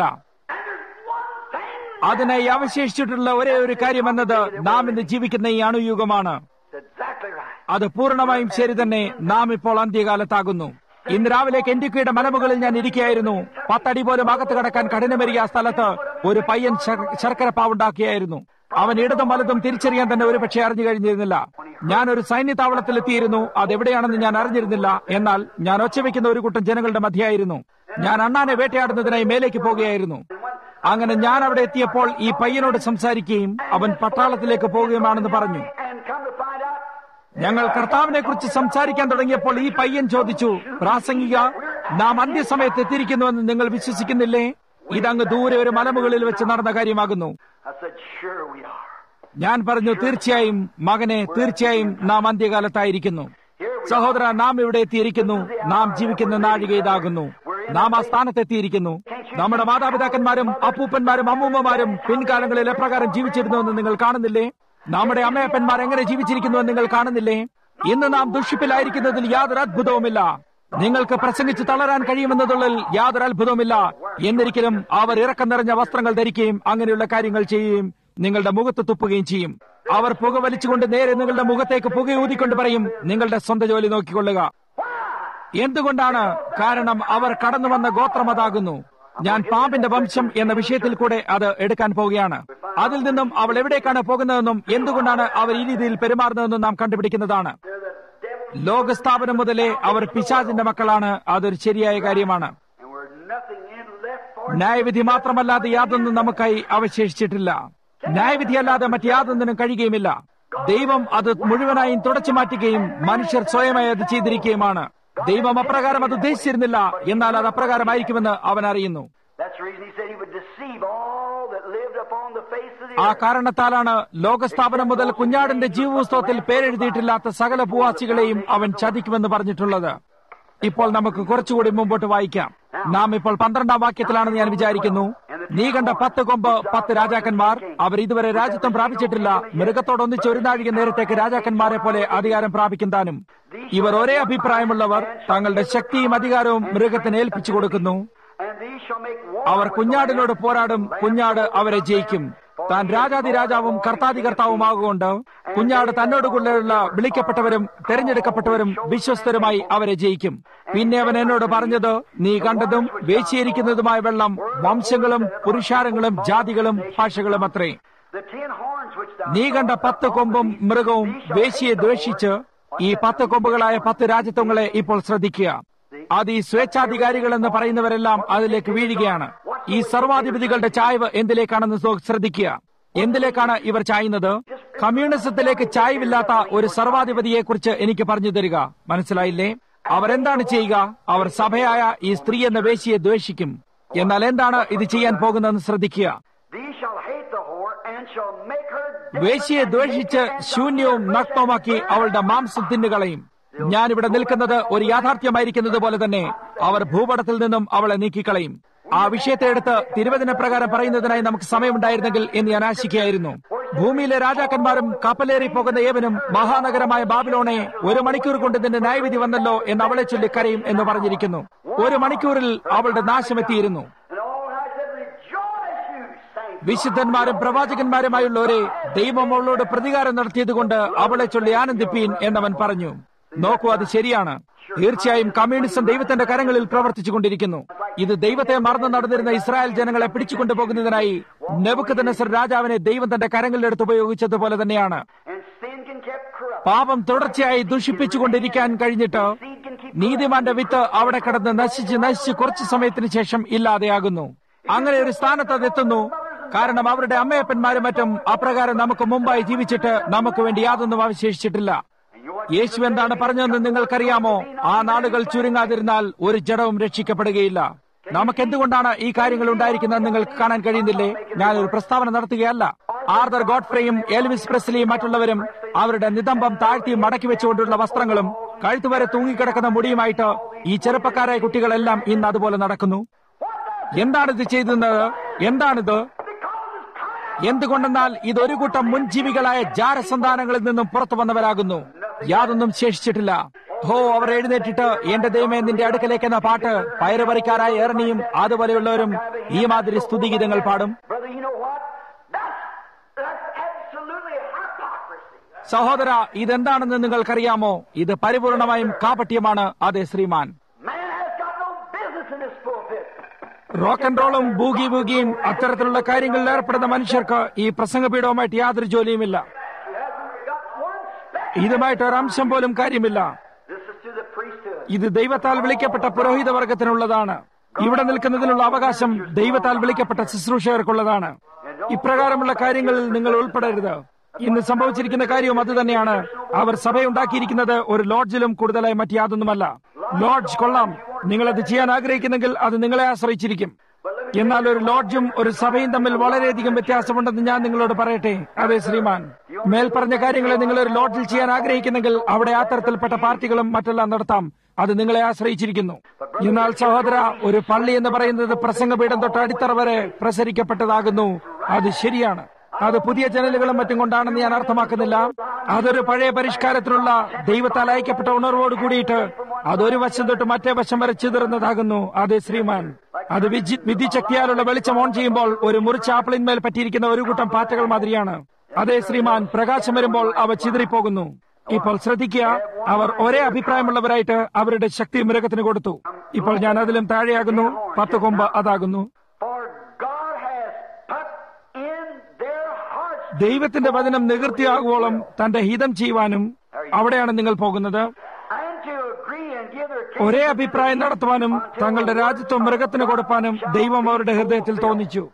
A: അതിനായി അവശേഷിച്ചിട്ടുള്ള ഒരേ ഒരു കാര്യമെന്നത് നാം ഇന്ന് ജീവിക്കുന്ന ഈ അണുയുഗമാണ്. അത് പൂർണ്ണമായും ശരി തന്നെ. നാം ഇപ്പോൾ അന്ത്യകാലത്താകുന്നു. ഇന്ന് രാവിലെ കെൻഡിക്കയുടെ മലമുകളിൽ ഞാൻ ഇരിക്കുകയായിരുന്നു. പത്തടി പോലും അകത്ത് കടക്കാൻ കഠിനമേറിയ ആ സ്ഥലത്ത് ഒരു പയ്യൻ ശർക്കര പാവുണ്ടാക്കിയായിരുന്നു. അവൻ ഇടതും വലതും തിരിച്ചറിയാൻ തന്നെ ഒരു പക്ഷേ അറിഞ്ഞു കഴിഞ്ഞിരുന്നില്ല. ഞാനൊരു സൈന്യത്താവളത്തിൽ എത്തിയിരുന്നു. അതെവിടെയാണെന്ന് ഞാൻ അറിഞ്ഞിരുന്നില്ല. എന്നാൽ ഞാൻ ഒച്ചവെക്കുന്ന ഒരു കൂട്ടം ജനങ്ങളുടെ മധ്യയായിരുന്നു. ഞാൻ അണ്ണാനെ വേട്ടയാടുന്നതിനായി മേലേക്ക് പോകുകയായിരുന്നു. അങ്ങനെ ഞാൻ അവിടെ എത്തിയപ്പോൾ ഈ പയ്യനോട് സംസാരിക്കുകയും അവൻ പട്ടാളത്തിലേക്ക് പോകുകയുമാണെന്ന് പറഞ്ഞു. ഞങ്ങൾ കർത്താവിനെ കുറിച്ച് സംസാരിക്കാൻ തുടങ്ങിയപ്പോൾ ഈ പയ്യൻ ചോദിച്ചു, പ്രാസംഗിക, നാം അന്ത്യസമയത്ത് എത്തിയിരിക്കുന്നുവെന്ന് നിങ്ങൾ വിശ്വസിക്കുന്നില്ലേ? ഇതങ്ങ് ദൂരെ ഒരു മലമുകളിൽ വെച്ച് നടന്ന കാര്യമാകുന്നു. ഞാൻ പറഞ്ഞു, തീർച്ചയായും മകനെ, തീർച്ചയായും നാം അന്ത്യകാലത്തായിരിക്കുന്നു. സഹോദര, നാം ഇവിടെ എത്തിയിരിക്കുന്നു. നാം ജീവിക്കുന്ന നാഴിക ഇതാകുന്നു. നാം ആ സ്ഥാനത്തെത്തിയിരിക്കുന്നു. നമ്മുടെ മാതാപിതാക്കന്മാരും അപ്പൂപ്പന്മാരും അമ്മൂമ്മമാരും പിൻകാലങ്ങളിൽ എപ്രകാരം ജീവിച്ചിരുന്നുവെന്ന് നിങ്ങൾ കാണുന്നില്ലേ? നമ്മുടെ അമ്മയപ്പന്മാർ എങ്ങനെ ജീവിച്ചിരിക്കുന്നുവെന്ന് നിങ്ങൾ കാണുന്നില്ലേ? ഇന്ന് നാം ദുഷിപ്പിലായിരിക്കുന്നതിൽ യാതൊരു അത്ഭുതവുമില്ല. നിങ്ങൾക്ക് പ്രസംഗിച്ച് തളരാൻ കഴിയുമെന്നതുള്ളിൽ യാതൊരു അത്ഭുതവുമില്ല. എന്നിരിക്കലും അവർ ഇറക്കം നിറഞ്ഞ വസ്ത്രങ്ങൾ ധരിക്കുകയും അങ്ങനെയുള്ള കാര്യങ്ങൾ ചെയ്യുകയും നിങ്ങളുടെ മുഖത്ത് തുപ്പുകയും ചെയ്യും. അവർ പുക വലിച്ചുകൊണ്ട് നേരെ നിങ്ങളുടെ മുഖത്തേക്ക് പുകയൂതിക്കൊണ്ട് പറയും, നിങ്ങളുടെ സ്വന്തം ജോലി നോക്കിക്കൊള്ളുക. എന്തുകൊണ്ടാണ്? കാരണം അവർ കടന്നു വന്ന ഗോത്രം അതാകുന്നു. ഞാൻ പാമ്പിന്റെ വംശം എന്ന വിഷയത്തിൽ കൂടെ അത് എടുക്കാൻ പോവുകയാണ്. അതിൽ നിന്നും അവൾ എവിടേക്കാണ് പോകുന്നതെന്നും എന്തുകൊണ്ടാണ് അവർ ഈ രീതിയിൽ പെരുമാറുന്നതെന്നും നാം കണ്ടുപിടിക്കുന്നതാണ്. ലോകസ്ഥാപനം മുതലേ അവർ പിശാചിന്റെ മക്കളാണ്. അതൊരു ശരിയായ കാര്യമാണ്. ന്യായവിധി മാത്രമല്ലാതെ യാതൊന്നും നമുക്കായി അവശേഷിച്ചിട്ടില്ല. ന്യായവിധി അല്ലാതെ മറ്റ് യാതൊന്നിനും കഴിയുകയുമില്ല. ദൈവം അത് മുഴുവനായും തുടച്ചു മാറ്റുകയും മനുഷ്യർ സ്വയമായി അത് ചെയ്തിരിക്കുകയുമാണ്. ദൈവം അപ്രകാരം അത് ഉദ്ദേശിച്ചിരുന്നില്ല, എന്നാൽ അത് അപ്രകാരമായിരിക്കുമെന്ന് അവൻ അറിയുന്നു. ആ കാരണത്താലാണ് ലോകസ്ഥാപനം മുതൽ കുഞ്ഞാടിന്റെ ജീവപുസ്തകത്തിൽ പേരെഴുതിയിട്ടില്ലാത്ത സകല ഭൂവാസികളെയും അവൻ ചതിക്കുമെന്ന് പറഞ്ഞിട്ടുള്ളത്. ഇപ്പോൾ നമുക്ക് കുറച്ചുകൂടി മുമ്പോട്ട് വായിക്കാം. നാം ഇപ്പോൾ പന്ത്രണ്ടാം വാക്യത്തിലാണെന്ന് ഞാൻ വിചാരിക്കുന്നു. നീ കണ്ട പത്ത് കൊമ്പ് പത്ത് രാജാക്കന്മാർ, അവർ ഇതുവരെ രാജ്യത്വം പ്രാപിച്ചിട്ടില്ല. മൃഗത്തോടൊന്നിച്ച് ഒരു നാഴിക നേരത്തേക്ക് രാജാക്കന്മാരെ പോലെ അധികാരം പ്രാപിക്കും താനും. ഇവർ ഒരേ അഭിപ്രായമുള്ളവർ, തങ്ങളുടെ ശക്തിയും അധികാരവും മൃഗത്തിന് ഏൽപ്പിച്ചു കൊടുക്കുന്നു. അവർ കുഞ്ഞാടിനോട് പോരാടും, കുഞ്ഞാട് അവരെ ജയിക്കും. താൻ രാജാതിരാജാവും കർത്താതികർത്താവുമാകൊണ്ട് കുഞ്ഞാട് തന്നോടുകൂടെയുള്ള വിളിക്കപ്പെട്ടവരും തെരഞ്ഞെടുക്കപ്പെട്ടവരും വിശ്വസ്തരുമായി അവരെ ജയിക്കും. പിന്നെ അവൻ എന്നോട് പറഞ്ഞത്, നീ കണ്ടതും വേശിയിരിക്കുന്നതുമായ വെള്ളം വംശങ്ങളും പുരുഷാരങ്ങളും ജാതികളും ഭാഷകളും അത്രേ. നീ കണ്ട പത്ത് കൊമ്പും മൃഗവും വേശിയെ ദ്വേഷിച്ച് ഈ പത്ത് കൊമ്പുകളായ പത്ത് രാജ്യത്വങ്ങളെ ഇപ്പോൾ ശ്രദ്ധിക്കുക. അത് ഈ സ്വേച്ഛാധികാരികൾ എന്ന് പറയുന്നവരെല്ലാം അതിലേക്ക് വീഴുകയാണ്. ഈ സർവാധിപതികളുടെ ചായ്വ് എന്തിലേക്കാണെന്ന് ശ്രദ്ധിക്കുക. എന്തിലേക്കാണ് ഇവർ ചായുന്നത്? കമ്മ്യൂണിസത്തിലേക്ക് ചായ്വില്ലാത്ത ഒരു സർവാധിപതിയെക്കുറിച്ച് എനിക്ക് പറഞ്ഞു തരിക. മനസ്സിലായില്ലേ? അവരെന്താണ് ചെയ്യുക? അവർ സഭയായ ഈ സ്ത്രീ എന്ന വേശ്യയെ ദ്വേഷിക്കും. എന്നാൽ എന്താണ് ഇത് ചെയ്യാൻ പോകുന്നതെന്ന് ശ്രദ്ധിക്കുക. വേശ്യയെ ദ്വേഷിച്ച് ശൂന്യവും നഗ്നവുമാക്കി അവളുടെ മാംസം തിന്നുകളയും. ഞാനിവിടെ നിൽക്കുന്നത് ഒരു യാഥാർത്ഥ്യമായിരിക്കുന്നത് പോലെ തന്നെ അവർ ഭൂപടത്തിൽ നിന്നും അവളെ നീക്കിക്കളയും. ആ വിഷയത്തെ എടുത്ത് തിരുവചന പ്രകാരം പറയുന്നതിനായി നമുക്ക് സമയമുണ്ടായിരുന്നെങ്കിൽ എന്ന് ഞാൻ ആശിക്കുകയായിരുന്നു. ഭൂമിയിലെ രാജാക്കന്മാരും കപ്പലേറി പോകുന്ന ഏവനും മഹാനഗരമായ ബാബിലോണെ ഒരു മണിക്കൂർ കൊണ്ട് ഇതിന്റെ ന്യായവിധി വന്നല്ലോ എന്ന് അവളെ ചൊല്ലി കരയും എന്ന് പറഞ്ഞിരിക്കുന്നു. ഒരു മണിക്കൂറിൽ അവളുടെ നാശമെത്തിയിരുന്നു. വിശുദ്ധന്മാരും പ്രവാചകന്മാരുമായുള്ളവരെ ദൈവം അവളോട് പ്രതികാരം നടത്തിയതുകൊണ്ട് അവളെ ചൊല്ലി ആനന്ദിപ്പീൻ എന്നവൻ പറഞ്ഞു. നോക്കൂ, അത് ശരിയാണ്. തീർച്ചയായും കമ്മ്യൂണിസം ദൈവത്തിന്റെ കരങ്ങളിൽ പ്രവർത്തിച്ചുകൊണ്ടിരിക്കുന്നു. ഇത് ദൈവത്തെ മറന്നു നടന്നിരുന്ന ഇസ്രായേൽ ജനങ്ങളെ പിടിച്ചുകൊണ്ടുപോകുന്നതിനായി നെബൂഖദ്നേസർ രാജാവിനെ ദൈവം തന്റെ കരങ്ങളിലെടുത്ത് ഉപയോഗിച്ചതുപോലെ തന്നെയാണ്. പാപം തുടർച്ചയായി ദുഷിപ്പിച്ചുകൊണ്ടിരിക്കാൻ കഴിഞ്ഞിട്ട് നീതിമാന്റെ വിത്ത് അവിടെ കിടന്ന് നശിച്ച് നശിച്ച് കുറച്ചു സമയത്തിന് ശേഷം ഇല്ലാതെയാകുന്നു. അങ്ങനെ ഒരു സ്ഥാനത്ത് അതെത്തുന്നു. കാരണം അവരുടെ അമ്മയപ്പന്മാരും മറ്റും അപ്രകാരം നമുക്ക് മുമ്പായി ജീവിച്ചിട്ട് നമുക്ക് വേണ്ടി യാതൊന്നും അവശേഷിച്ചിട്ടില്ല. യേശു എന്താണ് പറഞ്ഞതെന്ന് നിങ്ങൾക്കറിയാമോ? ആ നാളുകൾ ചുരുങ്ങാതിരുന്നാൽ ഒരു ജഡവും രക്ഷിക്കപ്പെടുകയില്ല. നമുക്ക് എന്തുകൊണ്ടാണ് ഈ കാര്യങ്ങൾ ഉണ്ടായിരിക്കുന്നത് നിങ്ങൾക്ക് കാണാൻ കഴിയുന്നില്ലേ? ഞാനൊരു പ്രസ്താവന നടത്തുകയല്ല. ആർതർ ഗോഡ്ഫ്രെയും എൽവിസ് പ്രെസ്ലിയും മറ്റുള്ളവരും അവരുടെ നിതംബം താഴ്ത്തി മടക്കി വെച്ചുകൊണ്ടുള്ള വസ്ത്രങ്ങളും കഴുത്തുവരെ തൂങ്ങിക്കിടക്കുന്ന മുടിയുമായിട്ട് ഈ ചെറുപ്പക്കാരായ കുട്ടികളെല്ലാം ഇന്ന് അതുപോലെ നടക്കുന്നു. എന്താണിത് ചെയ്തുന്നത്? എന്താണിത്? എന്തുകൊണ്ടെന്നാൽ ഇതൊരു കൂട്ടം മുൻജീവികളായ ജാരസന്താനങ്ങളിൽ നിന്നും പുറത്തു വന്നവരാകുന്നു. യാതൊന്നും ശേഷിച്ചിട്ടില്ല. ഹോ, അവർ എഴുന്നേറ്റിട്ട് എന്റെ ദൈവമേ നിന്റെ അടുക്കലേക്ക് എന്ന പാട്ട് പയറുപറിക്കാരായ ഏർണിയും അതുപോലെയുള്ളവരും ഈ മാതിരി സ്തുതിഗീതങ്ങൾ പാടും. സഹോദര, ഇതെന്താണെന്ന് നിങ്ങൾക്കറിയാമോ? ഇത് പരിപൂർണമായും കാപട്യമാണ്. അതെ ശ്രീമാൻ. റോക്ക് ആൻഡ് റോളും ബൂഗി ബൂഗിയും അത്തരത്തിലുള്ള കാര്യങ്ങളിൽ ഏർപ്പെടുന്ന മനുഷ്യർക്ക് ഈ പ്രസംഗപീഠവുമായിട്ട് യാതൊരു ജോലിയുമില്ല. ഇതുമായിട്ട് ഒരംശം പോലും കാര്യമില്ല. ഇത് ദൈവത്താൽ വിളിക്കപ്പെട്ട പുരോഹിത വർഗത്തിനുള്ളതാണ്. ഇവിടെ നിൽക്കുന്നതിനുള്ള അവകാശം ദൈവത്താൽ വിളിക്കപ്പെട്ട ശുശ്രൂഷകർക്കുള്ളതാണ്. ഇപ്രകാരമുള്ള കാര്യങ്ങളിൽ നിങ്ങൾ ഉൾപ്പെടരുത്. ഇന്ന് സംഭവിച്ചിരിക്കുന്ന കാര്യവും അത് തന്നെയാണ്. അവർ സഭയുണ്ടാക്കിയിരിക്കുന്നത് ഒരു ലോഡ്ജിലും കൂടുതലായി മറ്റ് യാതൊന്നുമല്ല. ലോഡ്ജ് കൊള്ളാം, നിങ്ങളത് ചെയ്യാൻ ആഗ്രഹിക്കുന്നെങ്കിൽ അത് നിങ്ങളെ ആശ്രയിച്ചിരിക്കും. എന്നാൽ ഒരു ലോഡ്ജും ഒരു സഭയും തമ്മിൽ വളരെയധികം വ്യത്യാസമുണ്ടെന്ന് ഞാൻ നിങ്ങളോട് പറയട്ടെ. അതെ ശ്രീമാൻ, മേൽപ്പറഞ്ഞ കാര്യങ്ങളെ നിങ്ങൾ ഒരു ലോഡ്ജിൽ ചെയ്യാൻ ആഗ്രഹിക്കുന്നെങ്കിൽ അവിടെ ആ തരത്തിൽപ്പെട്ട പാർട്ടികളും മറ്റെല്ലാം നടത്താം. അത് നിങ്ങളെ ആശ്രയിച്ചിരിക്കുന്നു. എന്നാൽ സഹോദര, ഒരു പള്ളി എന്ന് പറയുന്നത് പ്രസംഗപീഠം തൊട്ട് അടിത്തറ വരെ പ്രസരിക്കപ്പെട്ടതാകുന്നു. അത് ശരിയാണ്. അത് പുതിയ ജനലുകളും മറ്റും കൊണ്ടാണെന്ന് ഞാൻ അർത്ഥമാക്കുന്നില്ല. അതൊരു പഴയ പരിഷ്കാരത്തിലുള്ള ദൈവത്താൽ അയക്കപ്പെട്ട ഉണർവോട് കൂടിയിട്ട് അതൊരു വശം തൊട്ട് മറ്റേ വശം വരെ ചിതറുന്നതാകുന്നു. അതെ ശ്രീമാൻ, അത് വിജി വിദ്യുച്ഛക്തിയാലുള്ള വെളിച്ചം ഓൺ ചെയ്യുമ്പോൾ ഒരു മുറിച്ച ആപ്പിളിന്മേൽ പറ്റിയിരിക്കുന്ന ഒരു കൂട്ടം പാറ്റകൾ മാതിരിയാണ്. അതെ ശ്രീമാൻ, പ്രകാശം വരുമ്പോൾ അവ ചിതറിപ്പോകുന്നു. ഇപ്പോൾ ശ്രദ്ധിക്കുക, അവർ ഒരേ അഭിപ്രായമുള്ളവരായിട്ട് അവരുടെ ശക്തി മൃഗത്തിന് കൊടുത്തു. ഇപ്പോൾ ഞാൻ അതിലും താഴെയാകുന്നു. പത്ത് കൊമ്പ് അതാകുന്നു. ദൈവത്തിന്റെ വചനം നിവൃത്തിയാകുവോളം തന്റെ ഹിതം ചെയ്യുവാനും അവിടെയാണ് നിങ്ങൾ പോകുന്നത്. ഒരേ അഭിപ്രായം നടത്തുവാനും തങ്ങളുടെ രാജ്യത്വം മൃഗത്തിന് കൊടുപ്പാനും ദൈവം അവരുടെ ഹൃദയത്തിൽ തോന്നിച്ചു.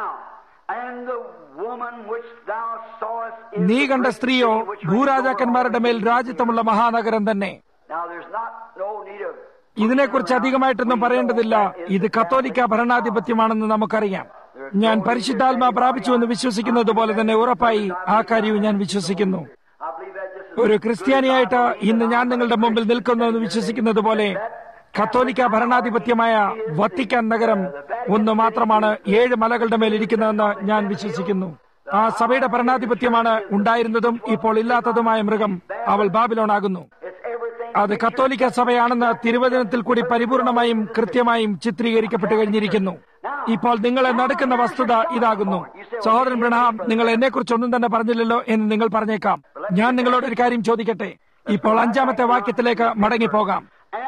A: നീ കണ്ട സ്ത്രീയോ ഭൂരാജാക്കന്മാരുടെ മേൽ രാജ്യത്വമുള്ള മഹാനഗരം തന്നെ. ഇതിനെക്കുറിച്ച് അധികമായിട്ടൊന്നും പറയേണ്ടതില്ല. ഇത് കത്തോലിക്ക ഭരണാധിപത്യമാണെന്ന് നമുക്കറിയാം. ഞാൻ പരിശുദ്ധാത്മാ പ്രാപിച്ചുവെന്ന് വിശ്വസിക്കുന്നത് പോലെ തന്നെ ഉറപ്പായി ആ കാര്യവും ഞാൻ വിശ്വസിക്കുന്നു. ഒരു ക്രിസ്ത്യാനിയായിട്ട് ഇന്ന് ഞാൻ നിങ്ങളുടെ മുമ്പിൽ നിൽക്കുന്നുവെന്ന് വിശ്വസിക്കുന്നത് പോലെ കത്തോലിക്ക ഭരണാധിപത്യമായ വത്തിക്കാൻ നഗരം ഒന്ന് മാത്രമാണ് ഏഴ് മലകളുടെ മേൽ ഇരിക്കുന്നതെന്ന് ഞാൻ വിശ്വസിക്കുന്നു. ആ സഭയുടെ ഭരണാധിപത്യമാണ് ഉണ്ടായിരുന്നതും ഇപ്പോൾ ഇല്ലാത്തതുമായ മൃഗം. അവൾ ബാബിലോൺ ആകുന്നു. അത് കത്തോലിക്ക സഭയാണെന്ന് തിരുവചനത്തിൽ കൂടി പരിപൂർണമായും കൃത്യമായും ചിത്രീകരിക്കപ്പെട്ടു കഴിഞ്ഞിരിക്കുന്നു. ഇപ്പോൾ നിങ്ങളെ നടക്കുന്ന വസ്തുത ഇതാകുന്നു. സഹോദരൻ ബ്രഹാം, നിങ്ങൾ എന്നെക്കുറിച്ച് ഒന്നും തന്നെ പറഞ്ഞില്ലല്ലോ എന്ന് നിങ്ങൾ പറഞ്ഞേക്കാം. ഞാൻ നിങ്ങളോട് ഒരു കാര്യം ചോദിക്കട്ടെ. ഇപ്പോൾ അഞ്ചാമത്തെ വാക്യത്തിലേക്ക് മടങ്ങിപ്പോകാം.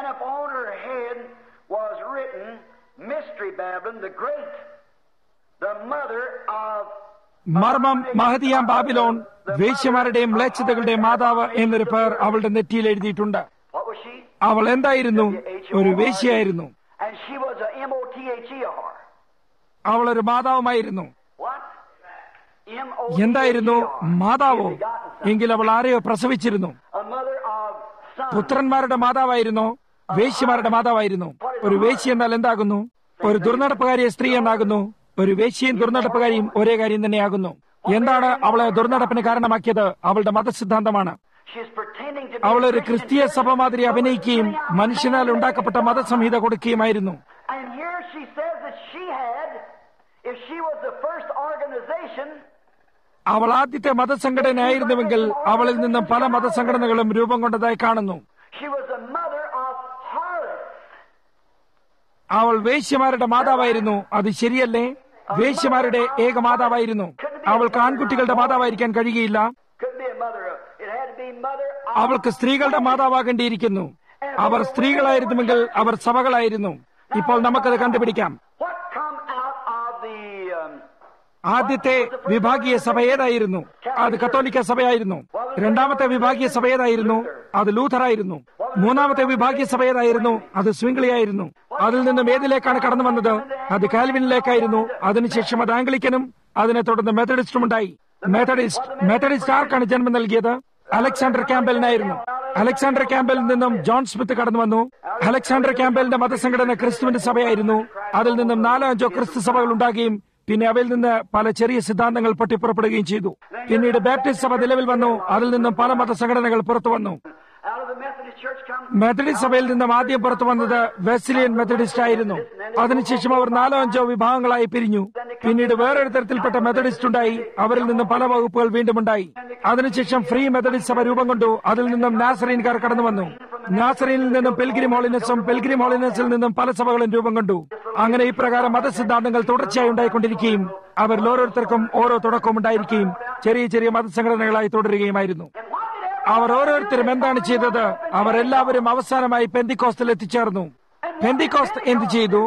A: മർമ്മം മഹതിയാം ബാബിലോൺ, വേശ്യമാരുടെയും മ്ലേച്ഛതകളുടെയും മാതാവ് എന്നൊരു പേർ അവളുടെ നെറ്റിയിൽ എഴുതിയിട്ടുണ്ട്. അവൾ എന്തായിരുന്നു? ഒരു വേശ്യയായിരുന്നു. അവൾ ഒരു മാതാവുമായിരുന്നു. എന്തായിരുന്നു? മാതാവോ? എങ്കിൽ അവൾ ആരെയോ പ്രസവിച്ചിരുന്നു. പുത്രന്മാരുടെ മാതാവായിരുന്നോ? വേശ്യമാരുടെ മാതാവായിരുന്നു. ഒരു വേശ്യ എന്നാൽ എന്താകുന്നു? ഒരു ദുർനടപ്പുകാരിയെ സ്ത്രീ എന്നാകുന്നു. ഒരു വേശ്യയും ദുർനടപ്പുകാരിയും ഒരേ കാര്യം തന്നെയാകുന്നു. എന്താണ് അവളെ ദുർനടപ്പിന് കാരണമാക്കിയത്? അവളുടെ മതസിദ്ധാന്തമാണ്. അവൾ ഒരു ക്രിസ്തീയ സഭ മാതിരി അഭിനയിക്കുകയും മനുഷ്യനാൽ ഉണ്ടാക്കപ്പെട്ട മതസംഹിത കൊടുക്കുകയുമായിരുന്നു. അവൾ ആദ്യത്തെ മതസംഘടനയായിരുന്നുവെങ്കിൽ അവളിൽ നിന്നും പല മതസംഘടനകളും രൂപം കൊണ്ടതായി കാണുന്നു. അവൾ വേശ്യമാരുടെ മാതാവായിരുന്നു. അത് ശരിയല്ലേ? വേശ്യമാരുടെ ഏക മാതാവായിരുന്നു. അവൾക്ക് ആൺകുട്ടികളുടെ മാതാവായിരിക്കാൻ കഴിയുകയില്ല. അവൾക്ക് സ്ത്രീകളുടെ മാതാവാകേണ്ടിയിരിക്കുന്നു. അവർ സ്ത്രീകളായിരുന്നുവെങ്കിൽ അവർ സഭകളായിരുന്നു. ഇപ്പോൾ നമുക്കത് കണ്ടുപിടിക്കാം. ആദ്യത്തെ വിഭാഗീയ സഭ ഏതായിരുന്നു? അത് കത്തോലിക്ക സഭയായിരുന്നു. രണ്ടാമത്തെ വിഭാഗീയ സഭ ഏതായിരുന്നു? അത് ലൂഥറായിരുന്നു. മൂന്നാമത്തെ വിഭാഗീയ സഭ ഏതായിരുന്നു? അത് സ്വിംഗ്ലിയായിരുന്നു. അതിൽ നിന്നും ഏതിലേക്കാണ് കടന്നു വന്നത്? അത് കാൽവിനിലേക്കായിരുന്നു. അതിനുശേഷം അത് ആംഗ്ലിക്കനും അതിനെ തുടർന്ന് മെത്തഡിസ്റ്റും ഉണ്ടായി. മെത്തഡിസ്റ്റ് മെത്തഡിസ്റ്റ് ആർക്കാണ് ജന്മം നൽകിയത്? അലക്സാണ്ടർ ക്യാമ്പലിനായിരുന്നു. അലക്സാണ്ടർ ക്യാമ്പലിൽ നിന്നും ജോൺ സ്മിത്ത് കടന്നു വന്നു. അലക്സാണ്ടർ ക്യാമ്പലിന്റെ മതസംഘടന ക്രിസ്തുവിന്റെ സഭയായിരുന്നു. അതിൽ നിന്നും നാലോ അഞ്ചോ ക്രിസ്തു സഭകൾ ഉണ്ടാകുകയും പിന്നെ അവയിൽ നിന്ന് പല ചെറിയ സിദ്ധാന്തങ്ങൾ പൊട്ടിപ്പുറപ്പെടുകയും ചെയ്തു. പിന്നീട് ബാപ്റ്റിസ്റ്റ് സഭ നിലവിൽ വന്നു. അതിൽ നിന്നും പല മതസംഘടനകൾ പുറത്തു വന്നു. മെത്തഡിസ്റ്റ് സഭയിൽ നിന്നും ആദ്യം പുറത്തു വന്നത് വെസ്ലിയൻ മെത്തഡിസ്റ്റ് ആയിരുന്നു. അതിനുശേഷം അവർ നാലോ അഞ്ചോ വിഭാഗങ്ങളായി പിരിഞ്ഞു. പിന്നീട് വേറൊരു തരത്തിൽപ്പെട്ട മെത്തഡിസ്റ്റ് ഉണ്ടായി. അവരിൽ നിന്നും പല വകുപ്പുകൾ വീണ്ടും ഉണ്ടായി. അതിനുശേഷം ഫ്രീ മെത്തഡിസ്റ്റ് സഭ രൂപം കൊണ്ടു. അതിൽ നിന്നും നാസറീൻകാർ കടന്നു വന്നു. നാസറീനിൽ നിന്നും പെൽഗ്രിം ഹോളിനസും പെൽഗ്രിം ഹോളിനസിൽ നിന്നും പല സഭകളും രൂപം കൊണ്ടു. അങ്ങനെ ഇപ്രകാരം മതസിദ്ധാന്തങ്ങൾ തുടർച്ചയായി ഉണ്ടായിക്കൊണ്ടിരിക്കുകയും അവർ ഓരോരുത്തർക്കും ഓരോ തുടക്കവും ഉണ്ടായിരിക്കുകയും ചെറിയ ചെറിയ മതസംഘടനകളായി തുടരുകയുമായിരുന്നു. അവർ ഓരോരുത്തരും എന്താണ് ചെയ്തത്? അവർ എല്ലാവരും അവസാനമായി പെന്തിക്കോസ്തിൽ എത്തിച്ചേർന്നു. പെന്തിക്കോസ്ത് എന്ത് ചെയ്തു?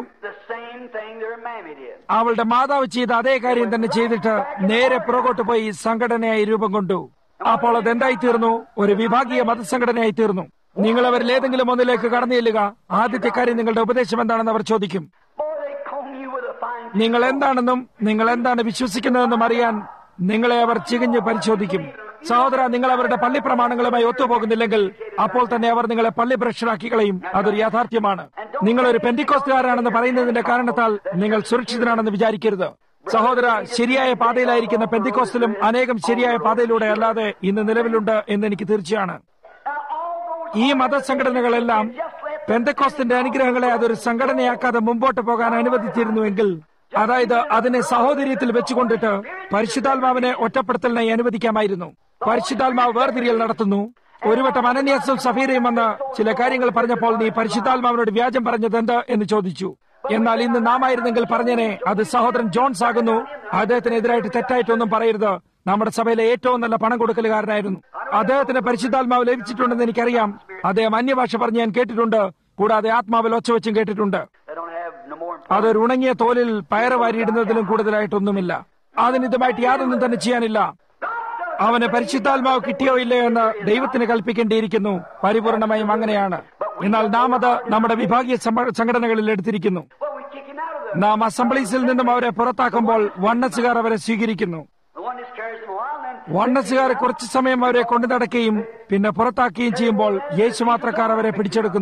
A: അവളുടെ മാതാവ് ചെയ്ത അതേ കാര്യം തന്നെ ചെയ്തിട്ട് നേരെ പുറകോട്ട് പോയി സംഘടനയായി രൂപം കൊണ്ടു. അപ്പോൾ അതെന്തായി തീർന്നു? ഒരു വിഭാഗീയ മതസംഘടനയായി തീർന്നു. നിങ്ങൾ അവരിൽ ഏതെങ്കിലും ഒന്നിലേക്ക് കടന്നു ചെല്ലുക. ആദ്യത്തെ കാര്യം നിങ്ങളുടെ ഉപദേശം എന്താണെന്ന് അവർ ചോദിക്കും. നിങ്ങൾ എന്താണെന്നും നിങ്ങൾ എന്താണ് വിശ്വസിക്കുന്നതെന്നും അറിയാൻ നിങ്ങളെ അവർ ചികഞ്ഞ് പരിശോധിക്കും. സഹോദര, നിങ്ങൾ അവരുടെ പള്ളി പ്രമാണങ്ങളുമായി ഒത്തുപോകുന്നില്ലെങ്കിൽ അപ്പോൾ തന്നെ അവർ നിങ്ങളെ പള്ളി ഭ്രഷ്ടരാക്കി കളയും. അതൊരു യാഥാർത്ഥ്യമാണ്. നിങ്ങളൊരു പെന്തിക്കോസ്തുകാരാണെന്ന് പറയുന്നതിന്റെ കാരണത്താൽ നിങ്ങൾ സുരക്ഷിതനാണെന്ന് വിചാരിക്കരുത്. സഹോദര, ശരിയായ പാതയിലായിരിക്കുന്ന പെന്തിക്കോസ്തിലും അനേകം ശരിയായ പാതയിലൂടെ അല്ലാതെ ഇന്ന് നിലവിലുണ്ട് എന്ന് എനിക്ക് തീർച്ചയാണ്. ഈ മതസംഘടനകളെല്ലാം പെന്തക്കോസ്തിന്റെ അനുഗ്രഹങ്ങളെ അതൊരു സംഘടനയാക്കാതെ മുമ്പോട്ട് പോകാൻ അനുവദിച്ചിരുന്നുവെങ്കിൽ, അതായത് അതിനെ സഹോദര്യത്തിൽ വെച്ചുകൊണ്ടിട്ട് പരിശുദ്ധാത്മാവിനെ ഒറ്റപ്പെടുത്തലിനായി അനുവദിക്കാമായിരുന്നു. പരിശുദ്ധാത്മാവ് വേർതിരിയൽ നടത്തുന്നു. ഒരു വട്ടം അനന്യാസും സഫീരയും വന്ന് ചില കാര്യങ്ങൾ പറഞ്ഞപ്പോൾ നീ പരിശുദ്ധാത്മാവിനോട് വ്യാജം പറഞ്ഞത് എന്ത് എന്ന് ചോദിച്ചു. എന്നാൽ ഇന്ന് നാം ആയിരുന്നെങ്കിൽ പറഞ്ഞേനെ, അത് സഹോദരൻ ജോൺസ് ആകുന്നു, അദ്ദേഹത്തിനെതിരായിട്ട് തെറ്റായിട്ടൊന്നും പറയരുത്, നമ്മുടെ സഭയിലെ ഏറ്റവും നല്ല പണം കൊടുക്കലുകാരനായിരുന്നു, അദ്ദേഹത്തിന് പരിശുദ്ധാത്മാവ് ലഭിച്ചിട്ടുണ്ടെന്ന് എനിക്കറിയാം, അദ്ദേഹം അന്യഭാഷ പറഞ്ഞ് ഞാൻ കേട്ടിട്ടുണ്ട്, കൂടാതെ ആത്മാവിൽ ഒച്ച വെച്ചും കേട്ടിട്ടുണ്ട്. അതൊരു ഉണങ്ങിയ തോലിൽ പയറ് വാരിയിടുന്നതിലും കൂടുതലായിട്ടൊന്നുമില്ല. അതിനിതുമായിട്ട് യാതൊന്നും തന്നെ ചെയ്യാനില്ല. അവന് പരിശുദ്ധാത്മാവ് കിട്ടിയോ ഇല്ലയോ എന്ന് ദൈവത്തിന് കൽപ്പിക്കേണ്ടിയിരിക്കുന്നു. പരിപൂർണമായും അങ്ങനെയാണ്. എന്നാൽ നാം അത് നമ്മുടെ വിഭാഗീയ സംഘടനകളിൽ എടുത്തിരിക്കുന്നു. നാം അസംബ്ലീസിൽ നിന്നും അവരെ പുറത്താക്കുമ്പോൾ വണ്ണസുകാർ അവരെ സ്വീകരിക്കുന്നു. വണ്ണസുകാർ കുറച്ചു സമയം അവരെ കൊണ്ടു നടക്കുകയും പിന്നെ പുറത്താക്കുകയും ചെയ്യുമ്പോൾ യേശു മാത്രക്കാർ അവരെ പിടിച്ചെടുക്കുന്നു.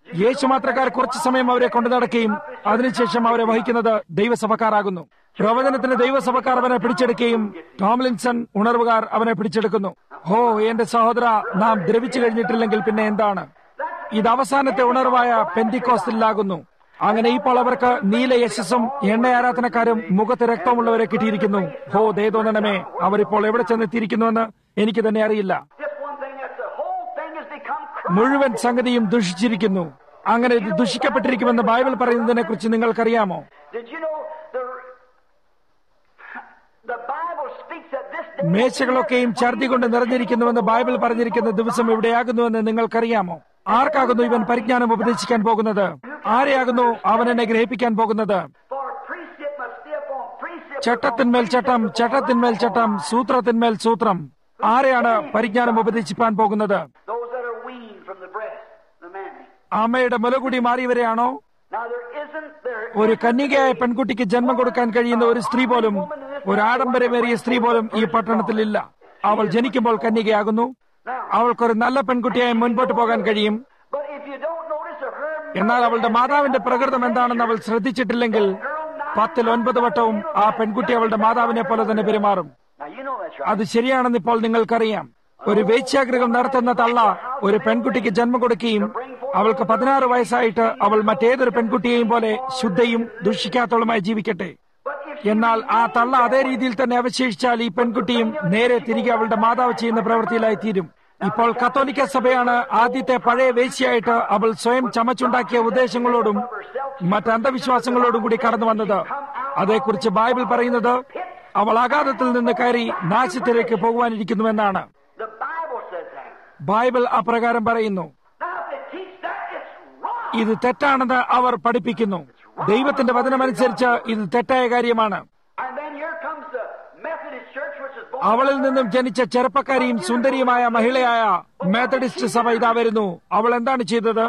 A: യേശുമാത്രക്കാർ കുറച്ചു സമയം അവരെ കൊണ്ടു നടക്കുകയും അതിനുശേഷം അവരെ വഹിക്കുന്നത് ദൈവസഭക്കാരാകുന്നു. പ്രവചനത്തിന് ദൈവസഭക്കാർ അവനെ പിടിച്ചെടുക്കുകയും ടോംലിൻസൺ ഉണർവുകാർ അവനെ പിടിച്ചെടുക്കുന്നു. ഹോ എന്റെ സഹോദര, നാം ദ്രവിച്ചു കഴിഞ്ഞിട്ടില്ലെങ്കിൽ പിന്നെ എന്താണ്? ഇത് അവസാനത്തെ ഉണർവായ പെന്തിക്കോസ്തിലാകുന്നു. അങ്ങനെ ഇപ്പോൾ അവർക്ക് നീല യശസ്സും എണ്ണ ആരാധനക്കാരും മുഖത്ത് രക്തമുള്ളവരെ കിട്ടിയിരിക്കുന്നു. ഹോ ദേ തോന്നണമേ, അവരിപ്പോൾ എവിടെ ചെന്നെത്തിയിരിക്കുന്നുവെന്ന് എനിക്ക് തന്നെ അറിയില്ല. മുഴുവൻ സംഗതിയും ദുഷിച്ചിരിക്കുന്നു. അങ്ങനെ ഇത് ദുഷിക്കപ്പെട്ടിരിക്കുമെന്ന് ബൈബിൾ പറയുന്നതിനെ കുറിച്ച് നിങ്ങൾക്കറിയാമോ? മേശകളൊക്കെയും ഛർദി കൊണ്ട് നിറഞ്ഞിരിക്കുന്നുവെന്ന് ബൈബിൾ പറഞ്ഞിരിക്കുന്ന ദിവസം എവിടെയാകുന്നുവെന്ന് നിങ്ങൾക്കറിയാമോ? ആർക്കാകുന്നു ഇവൻ പരിജ്ഞാനം ഉപദേശിക്കാൻ പോകുന്നത്? ആരെയാകുന്നു അവൻ എന്നെ ഗ്രഹിപ്പിക്കാൻ പോകുന്നത്? ചട്ടത്തിന്മേൽ ചട്ടം, ചട്ടത്തിന്മേൽ ചട്ടം, സൂത്രത്തിന്മേൽ സൂത്രം. ആരെയാണ് പരിജ്ഞാനം ഉപദേശിപ്പാൻ പോകുന്നത്? അമ്മയുടെ മുലകുടി മാറിയവരെയാണോ? ഒരു കന്യകയായ പെൺകുട്ടിക്ക് ജന്മം കൊടുക്കാൻ കഴിയുന്ന ഒരു സ്ത്രീ പോലും, ഒരു ആഡംബരമേറിയ സ്ത്രീ പോലും ഈ പട്ടണത്തിലില്ല. അവൾ ജനിക്കുമ്പോൾ കന്യകയാകുന്നു. അവൾക്കൊരു നല്ല പെൺകുട്ടിയായി മുൻപോട്ട് പോകാൻ കഴിയും. എന്നാൽ അവളുടെ മാതാവിന്റെ പ്രകൃതം എന്താണെന്ന് അവൾ ശ്രദ്ധിച്ചിട്ടില്ലെങ്കിൽ പത്തിൽ ഒൻപത് വട്ടവും ആ പെൺകുട്ടി അവളുടെ മാതാവിനെ പോലെ തന്നെ പെരുമാറും. അത് ശരിയാണെന്ന് ഇപ്പോൾ നിങ്ങൾക്കറിയാം. ഒരു വേശ്യാഗൃഹം നടത്തുന്ന തള്ള ഒരു പെൺകുട്ടിക്ക് ജന്മം കൊടുക്കുകയും അവൾക്ക് പതിനാറ് വയസ്സായിട്ട് അവൾ മറ്റേതൊരു പെൺകുട്ടിയെയും പോലെ ശുദ്ധയും ദുഷിക്കാത്തവളുമായി ജീവിക്കട്ടെ. എന്നാൽ ആ തള്ള അതേ രീതിയിൽ തന്നെ അവശേഷിച്ചാൽ ഈ പെൺകുട്ടിയും നേരെ തിരികെ അവളുടെ മാതാവ് ചെയ്യുന്ന പ്രവൃത്തിയിലായി തീരും. ഇപ്പോൾ കത്തോലിക്ക സഭയാണ് ആദ്യത്തെ പഴയ വേശ്യയായിട്ട് അവൾ സ്വയം ചമച്ചുണ്ടാക്കിയ ഉദ്ദേശങ്ങളോടും മറ്റ് അന്ധവിശ്വാസങ്ങളോടും കൂടി കടന്നു വന്നത്. അതേക്കുറിച്ച് ബൈബിൾ പറയുന്നത് അവൾ അഗാധത്തിൽ നിന്ന് കയറി നാശത്തിലേക്ക് പോകുവാനിരിക്കുന്നുവെന്നാണ്. ബൈബിൾ അപ്രകാരം പറയുന്നു. ഇത് തെറ്റാണെന്ന് അവർ പഠിപ്പിക്കുന്നു. ദൈവത്തിന്റെ വചനമനുസരിച്ച് ഇത് തെറ്റായ കാര്യമാണ്. അവളിൽ നിന്നും ജനിച്ച ചെറുപ്പക്കാരിയും സുന്ദരിയുമായ മഹിളയായ മെത്തഡിസ്റ്റ് സഭ ഇതാ വരുന്നു. അവൾ എന്താണ് ചെയ്തത്?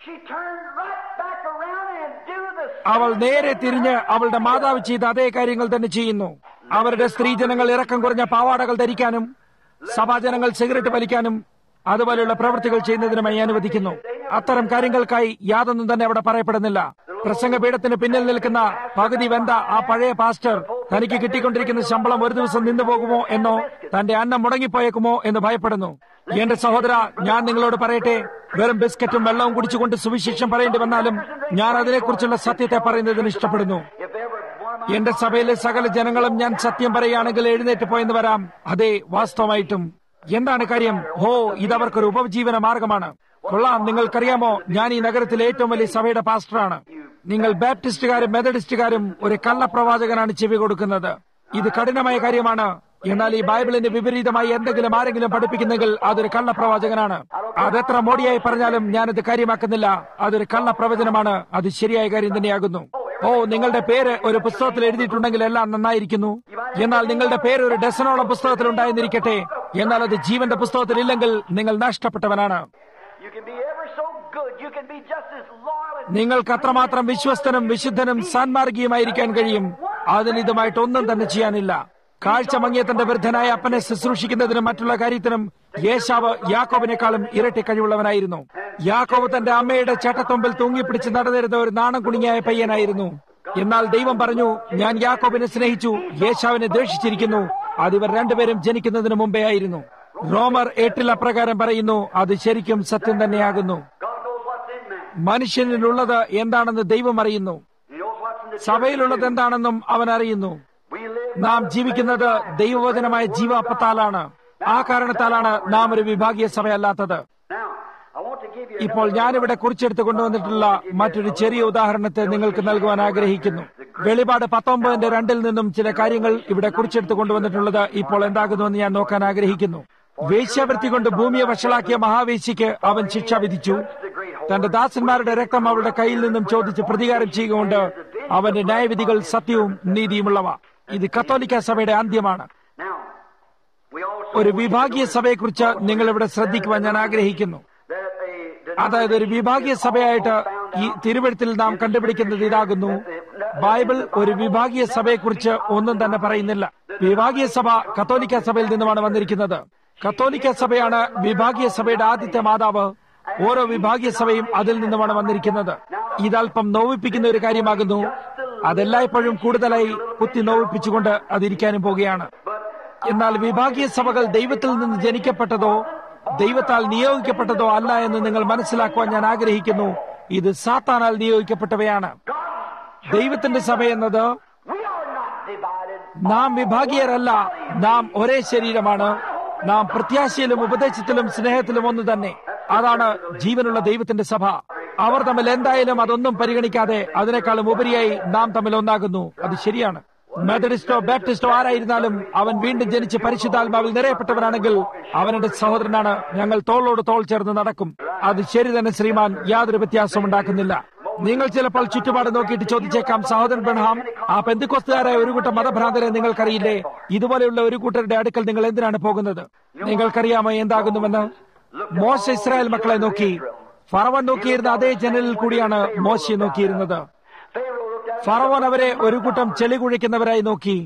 A: അവൾ നേരെ തിരിഞ്ഞ് അവളുടെ മാതാവ് ചെയ്ത അതേ കാര്യങ്ങൾ തന്നെ ചെയ്യുന്നു. അവരുടെ സ്ത്രീജനങ്ങൾ ഇറക്കം കുറഞ്ഞ പാവാടകൾ ധരിക്കാനും സഭാജനങ്ങൾ സിഗരറ്റ് വലിക്കാനും അതുപോലെയുള്ള പ്രവൃത്തികൾ ചെയ്യുന്നതിനുമായി അനുവദിക്കുന്നു. അത്തരം കാര്യങ്ങൾക്കായി യാതൊന്നും തന്നെ അവിടെ പറയപ്പെടുന്നില്ല. പ്രസംഗപീഠത്തിന് പിന്നിൽ നിൽക്കുന്ന പകുതി വെന്ത ആ പഴയ പാസ്റ്റർ തനിക്ക് കിട്ടിക്കൊണ്ടിരിക്കുന്ന ശമ്പളം ഒരു ദിവസം നിന്നു പോകുമോ എന്നോ തന്റെ അന്നം മുടങ്ങിപ്പോയേക്കുമോ എന്ന് ഭയപ്പെടുന്നു. എന്റെ സഹോദര, ഞാൻ നിങ്ങളോട് പറയട്ടെ, വെറും ബിസ്ക്കറ്റും വെള്ളവും കുടിച്ചുകൊണ്ട് സുവിശേഷം പറയേണ്ടി വന്നാലും ഞാൻ അതിനെക്കുറിച്ചുള്ള സത്യത്തെ പറയുന്നതിന് ഇഷ്ടപ്പെടുന്നു. എന്റെ സഭയിലെ സകല ജനങ്ങളും ഞാൻ സത്യം പറയുകയാണെങ്കിൽ എഴുന്നേറ്റ് പോയെന്ന് വരാം. അതെ, വാസ്തവമായിട്ടും. എന്താണ് കാര്യം? ഹോ, ഇതവർക്കൊരു ഉപജീവന മാർഗമാണ്. കൊള്ളാം. നിങ്ങൾക്കറിയാമോ, ഞാൻ ഈ നഗരത്തിലെ ഏറ്റവും വലിയ സഭയുടെ പാസ്റ്ററാണ്. നിങ്ങൾ ബാപ്റ്റിസ്റ്റുകാരും മെത്തഡിസ്റ്റുകാരും ഒരു കള്ളപ്രവാചകനാണ് ചെവി കൊടുക്കുന്നത്. ഇത് കഠിനമായ കാര്യമാണ്. എന്നാൽ ഈ ബൈബിളിന്റെ വിപരീതമായി എന്തെങ്കിലും ആരെങ്കിലും പഠിപ്പിക്കുന്നെങ്കിൽ അതൊരു കള്ളപ്രവാചകനാണ്. അതെത്ര മോടിയായി പറഞ്ഞാലും ഞാനത് കാര്യമാക്കുന്നില്ല. അതൊരു കള്ളപ്രവചനമാണ്. അത് ശരിയായ കാര്യം തന്നെയാകുന്നു. ഓ, നിങ്ങളുടെ പേര് ഒരു പുസ്തകത്തിൽ എഴുതിയിട്ടുണ്ടെങ്കിൽ എല്ലാം നന്നായിരിക്കുന്നു. എന്നാൽ നിങ്ങളുടെ പേര് ഒരു ഡസനോളം പുസ്തകത്തിൽ ഉണ്ടായിരുന്നിരിക്കട്ടെ, എന്നാൽ അത് ജീവന്റെ പുസ്തകത്തിൽ ഇല്ലെങ്കിൽ നിങ്ങൾ നഷ്ടപ്പെട്ടവനാണ്. നിങ്ങൾക്ക് അത്രമാത്രം വിശ്വസ്തനും വിശുദ്ധനും സാൻമാർഗിയുമായിരിക്കാൻ കഴിയും. അതിന് ഇതുമായിട്ടൊന്നും തന്നെ ചെയ്യാനില്ല. കാഴ്ച മങ്ങിയ തന്റെ വൃദ്ധനായ അപ്പനെ ശുശ്രൂഷിക്കുന്നതിനും മറ്റുള്ള കാര്യത്തിനും യേശാവ് യാക്കോബിനേക്കാളും ഇരട്ടി കഴിവുള്ളവനായിരുന്നു. യാക്കോബ് തന്റെ അമ്മയുടെ ചട്ടത്തൊമ്പിൽ തൂങ്ങിപ്പിടിച്ച് നടന്നിരുന്ന ഒരു നാണം കുണിങ്ങിയായ പയ്യനായിരുന്നു. എന്നാൽ ദൈവം പറഞ്ഞു, ഞാൻ യാക്കോബിനെ സ്നേഹിച്ചു, യേശാവിനെ ദ്വേഷിച്ചിരിക്കുന്നു. അതിവർ രണ്ടുപേരും ജനിക്കുന്നതിന് മുമ്പേ ആയിരുന്നു. റോമർ എട്ടിൽ അപ്രകാരം പറയുന്നു. അത് ശരിക്കും സത്യം തന്നെയാകുന്നു. മനുഷ്യനിലുള്ളത് എന്താണെന്ന് ദൈവം അറിയുന്നു. സഭയിലുള്ളത് എന്താണെന്നും അവൻ അറിയുന്നു. നാം ജീവിക്കുന്നത് ദൈവവചനമായ ജീവാപ്പത്താലാണ്. ആ കാരണത്താലാണ് നാം ഒരു വിഭാഗീയ സഭയല്ലാത്തത്. ഇപ്പോൾ ഞാനിവിടെ കുറിച്ചെടുത്ത് കൊണ്ടുവന്നിട്ടുള്ള മറ്റൊരു ചെറിയ ഉദാഹരണത്തെ നിങ്ങൾക്ക് നൽകുവാൻ ആഗ്രഹിക്കുന്നു. വെളിപാട് പത്തൊമ്പതിന്റെ രണ്ടിൽ നിന്നും ചില കാര്യങ്ങൾ ഇവിടെ കുറിച്ചെടുത്ത് കൊണ്ടുവന്നിട്ടുള്ളത് ഇപ്പോൾ എന്താകുന്നുവെന്ന് ഞാൻ നോക്കാൻ ആഗ്രഹിക്കുന്നു. വേശ്യാവൃത്തി കൊണ്ട് ഭൂമിയെ വഷളാക്കിയ മഹാവേശ്യയ്ക്ക് അവൻ ശിക്ഷ വിധിച്ചു. തന്റെ ദാസന്മാരുടെ രക്തം അവളുടെ കയ്യിൽ നിന്നും ചോദിച്ച് പ്രതികാരം ചെയ്യുകൊണ്ട് അവന്റെ ന്യായവിധികൾ സത്യവും നീതിയുമുള്ളവ. ഇത് കത്തോലിക്ക സഭയുടെ അന്ത്യമാണ്. ഒരു വിഭാഗീയ സഭയെക്കുറിച്ച് നിങ്ങൾ ഇവിടെ ശ്രദ്ധിക്കുവാൻ ഞാൻ ആഗ്രഹിക്കുന്നു. അതായത് ഒരു വിഭാഗീയ സഭയായിട്ട് ഈ തിരുവെഴുത്തിൽ നാം കണ്ടുപിടിക്കുന്നത് ഇതാകുന്നു. ബൈബിൾ ഒരു വിഭാഗീയ സഭയെക്കുറിച്ച് ഒന്നും തന്നെ പറയുന്നില്ല. വിഭാഗീയ സഭ കത്തോലിക്ക സഭയിൽ നിന്നുമാണ് വന്നിരിക്കുന്നത്. കത്തോലിക്ക സഭയാണ് വിഭാഗീയ സഭയുടെ ആദ്യത്തെ മാതാവ്. ഓരോ വിഭാഗീയ സഭയും അതിൽ നിന്നുമാണ് വന്നിരിക്കുന്നത്. ഇതല്പം നോവിപ്പിക്കുന്ന ഒരു കാര്യമാകുന്നു. അതെല്ലായ്പ്പോഴും കൂടുതലായി കുത്തി നോവിപ്പിച്ചുകൊണ്ട് അതിരിക്കാനും പോകുകയാണ്. എന്നാൽ വിഭാഗീയ സഭകൾ ദൈവത്തിൽ നിന്ന് ജനിക്കപ്പെട്ടതോ ദൈവത്താൽ നിയോഗിക്കപ്പെട്ടതോ അല്ല എന്ന് നിങ്ങൾ മനസ്സിലാക്കുവാൻ ഞാൻ ആഗ്രഹിക്കുന്നു. ഇത് സാത്താനാൽ നിയോഗിക്കപ്പെട്ടവയാണ്. ദൈവത്തിന്റെ സഭ എന്നത് നാം വിഭാഗീയരല്ല, നാം ഒരേ ശരീരമാണ്. നാം പ്രത്യാശയിലും ഉപദേശത്തിലും സ്നേഹത്തിലും ഒന്ന് തന്നെ. അതാണ് ജീവനുള്ള ദൈവത്തിന്റെ സഭ. അവർ തമ്മിൽ എന്തായാലും അതൊന്നും പരിഗണിക്കാതെ അതിനേക്കാളും ഉപരിയായി നാം തമ്മിൽ ഒന്നാകുന്നു. അത് ശരിയാണ്. മെത്തഡിസ്റ്റോ ബാപ്റ്റിസ്റ്റോ ആരായിരുന്നാലും അവൻ വീണ്ടും ജനിച്ച് പരിശുദ്ധാത്മാവിൽ നിറയപ്പെട്ടവനാണെങ്കിൽ അവന്റെ സഹോദരനാണ്. ഞങ്ങൾ തോളോട് തോൾ ചേർന്ന് നടക്കും. അത് ശരി തന്നെ ശ്രീമാൻ, യാതൊരു വ്യത്യാസവും ഉണ്ടാക്കുന്നില്ല. നിങ്ങൾ ചിലപ്പോൾ ചുറ്റുപാട് നോക്കിയിട്ട് ചോദിച്ചേക്കാം, സഹോദരൻ ബ്രഹാം, ആ പെന്തിക്കോസ്തുകാരായ ഒരു കൂട്ടം മതഭ്രാന്തരെ നിങ്ങൾക്കറിയില്ലേ? ഇതുപോലെയുള്ള ഒരു കൂട്ടരുടെ അടുക്കൽ നിങ്ങൾ എന്തിനാണ് പോകുന്നത്? നിങ്ങൾക്കറിയാമോ എന്താകുന്നുവെന്ന്? മോശ ഇസ്രായേൽ മക്കളെ നോക്കി. ഫറവോൻ നോക്കിയിരുന്ന അതേ ജനലിൽ കൂടിയാണ് മോശയെ നോക്കിയിരുന്നത്. ഫറവോൻ അവരെ ഒരു കൂട്ടം ചെളി കുഴിക്കുന്നവരായി നോക്കി.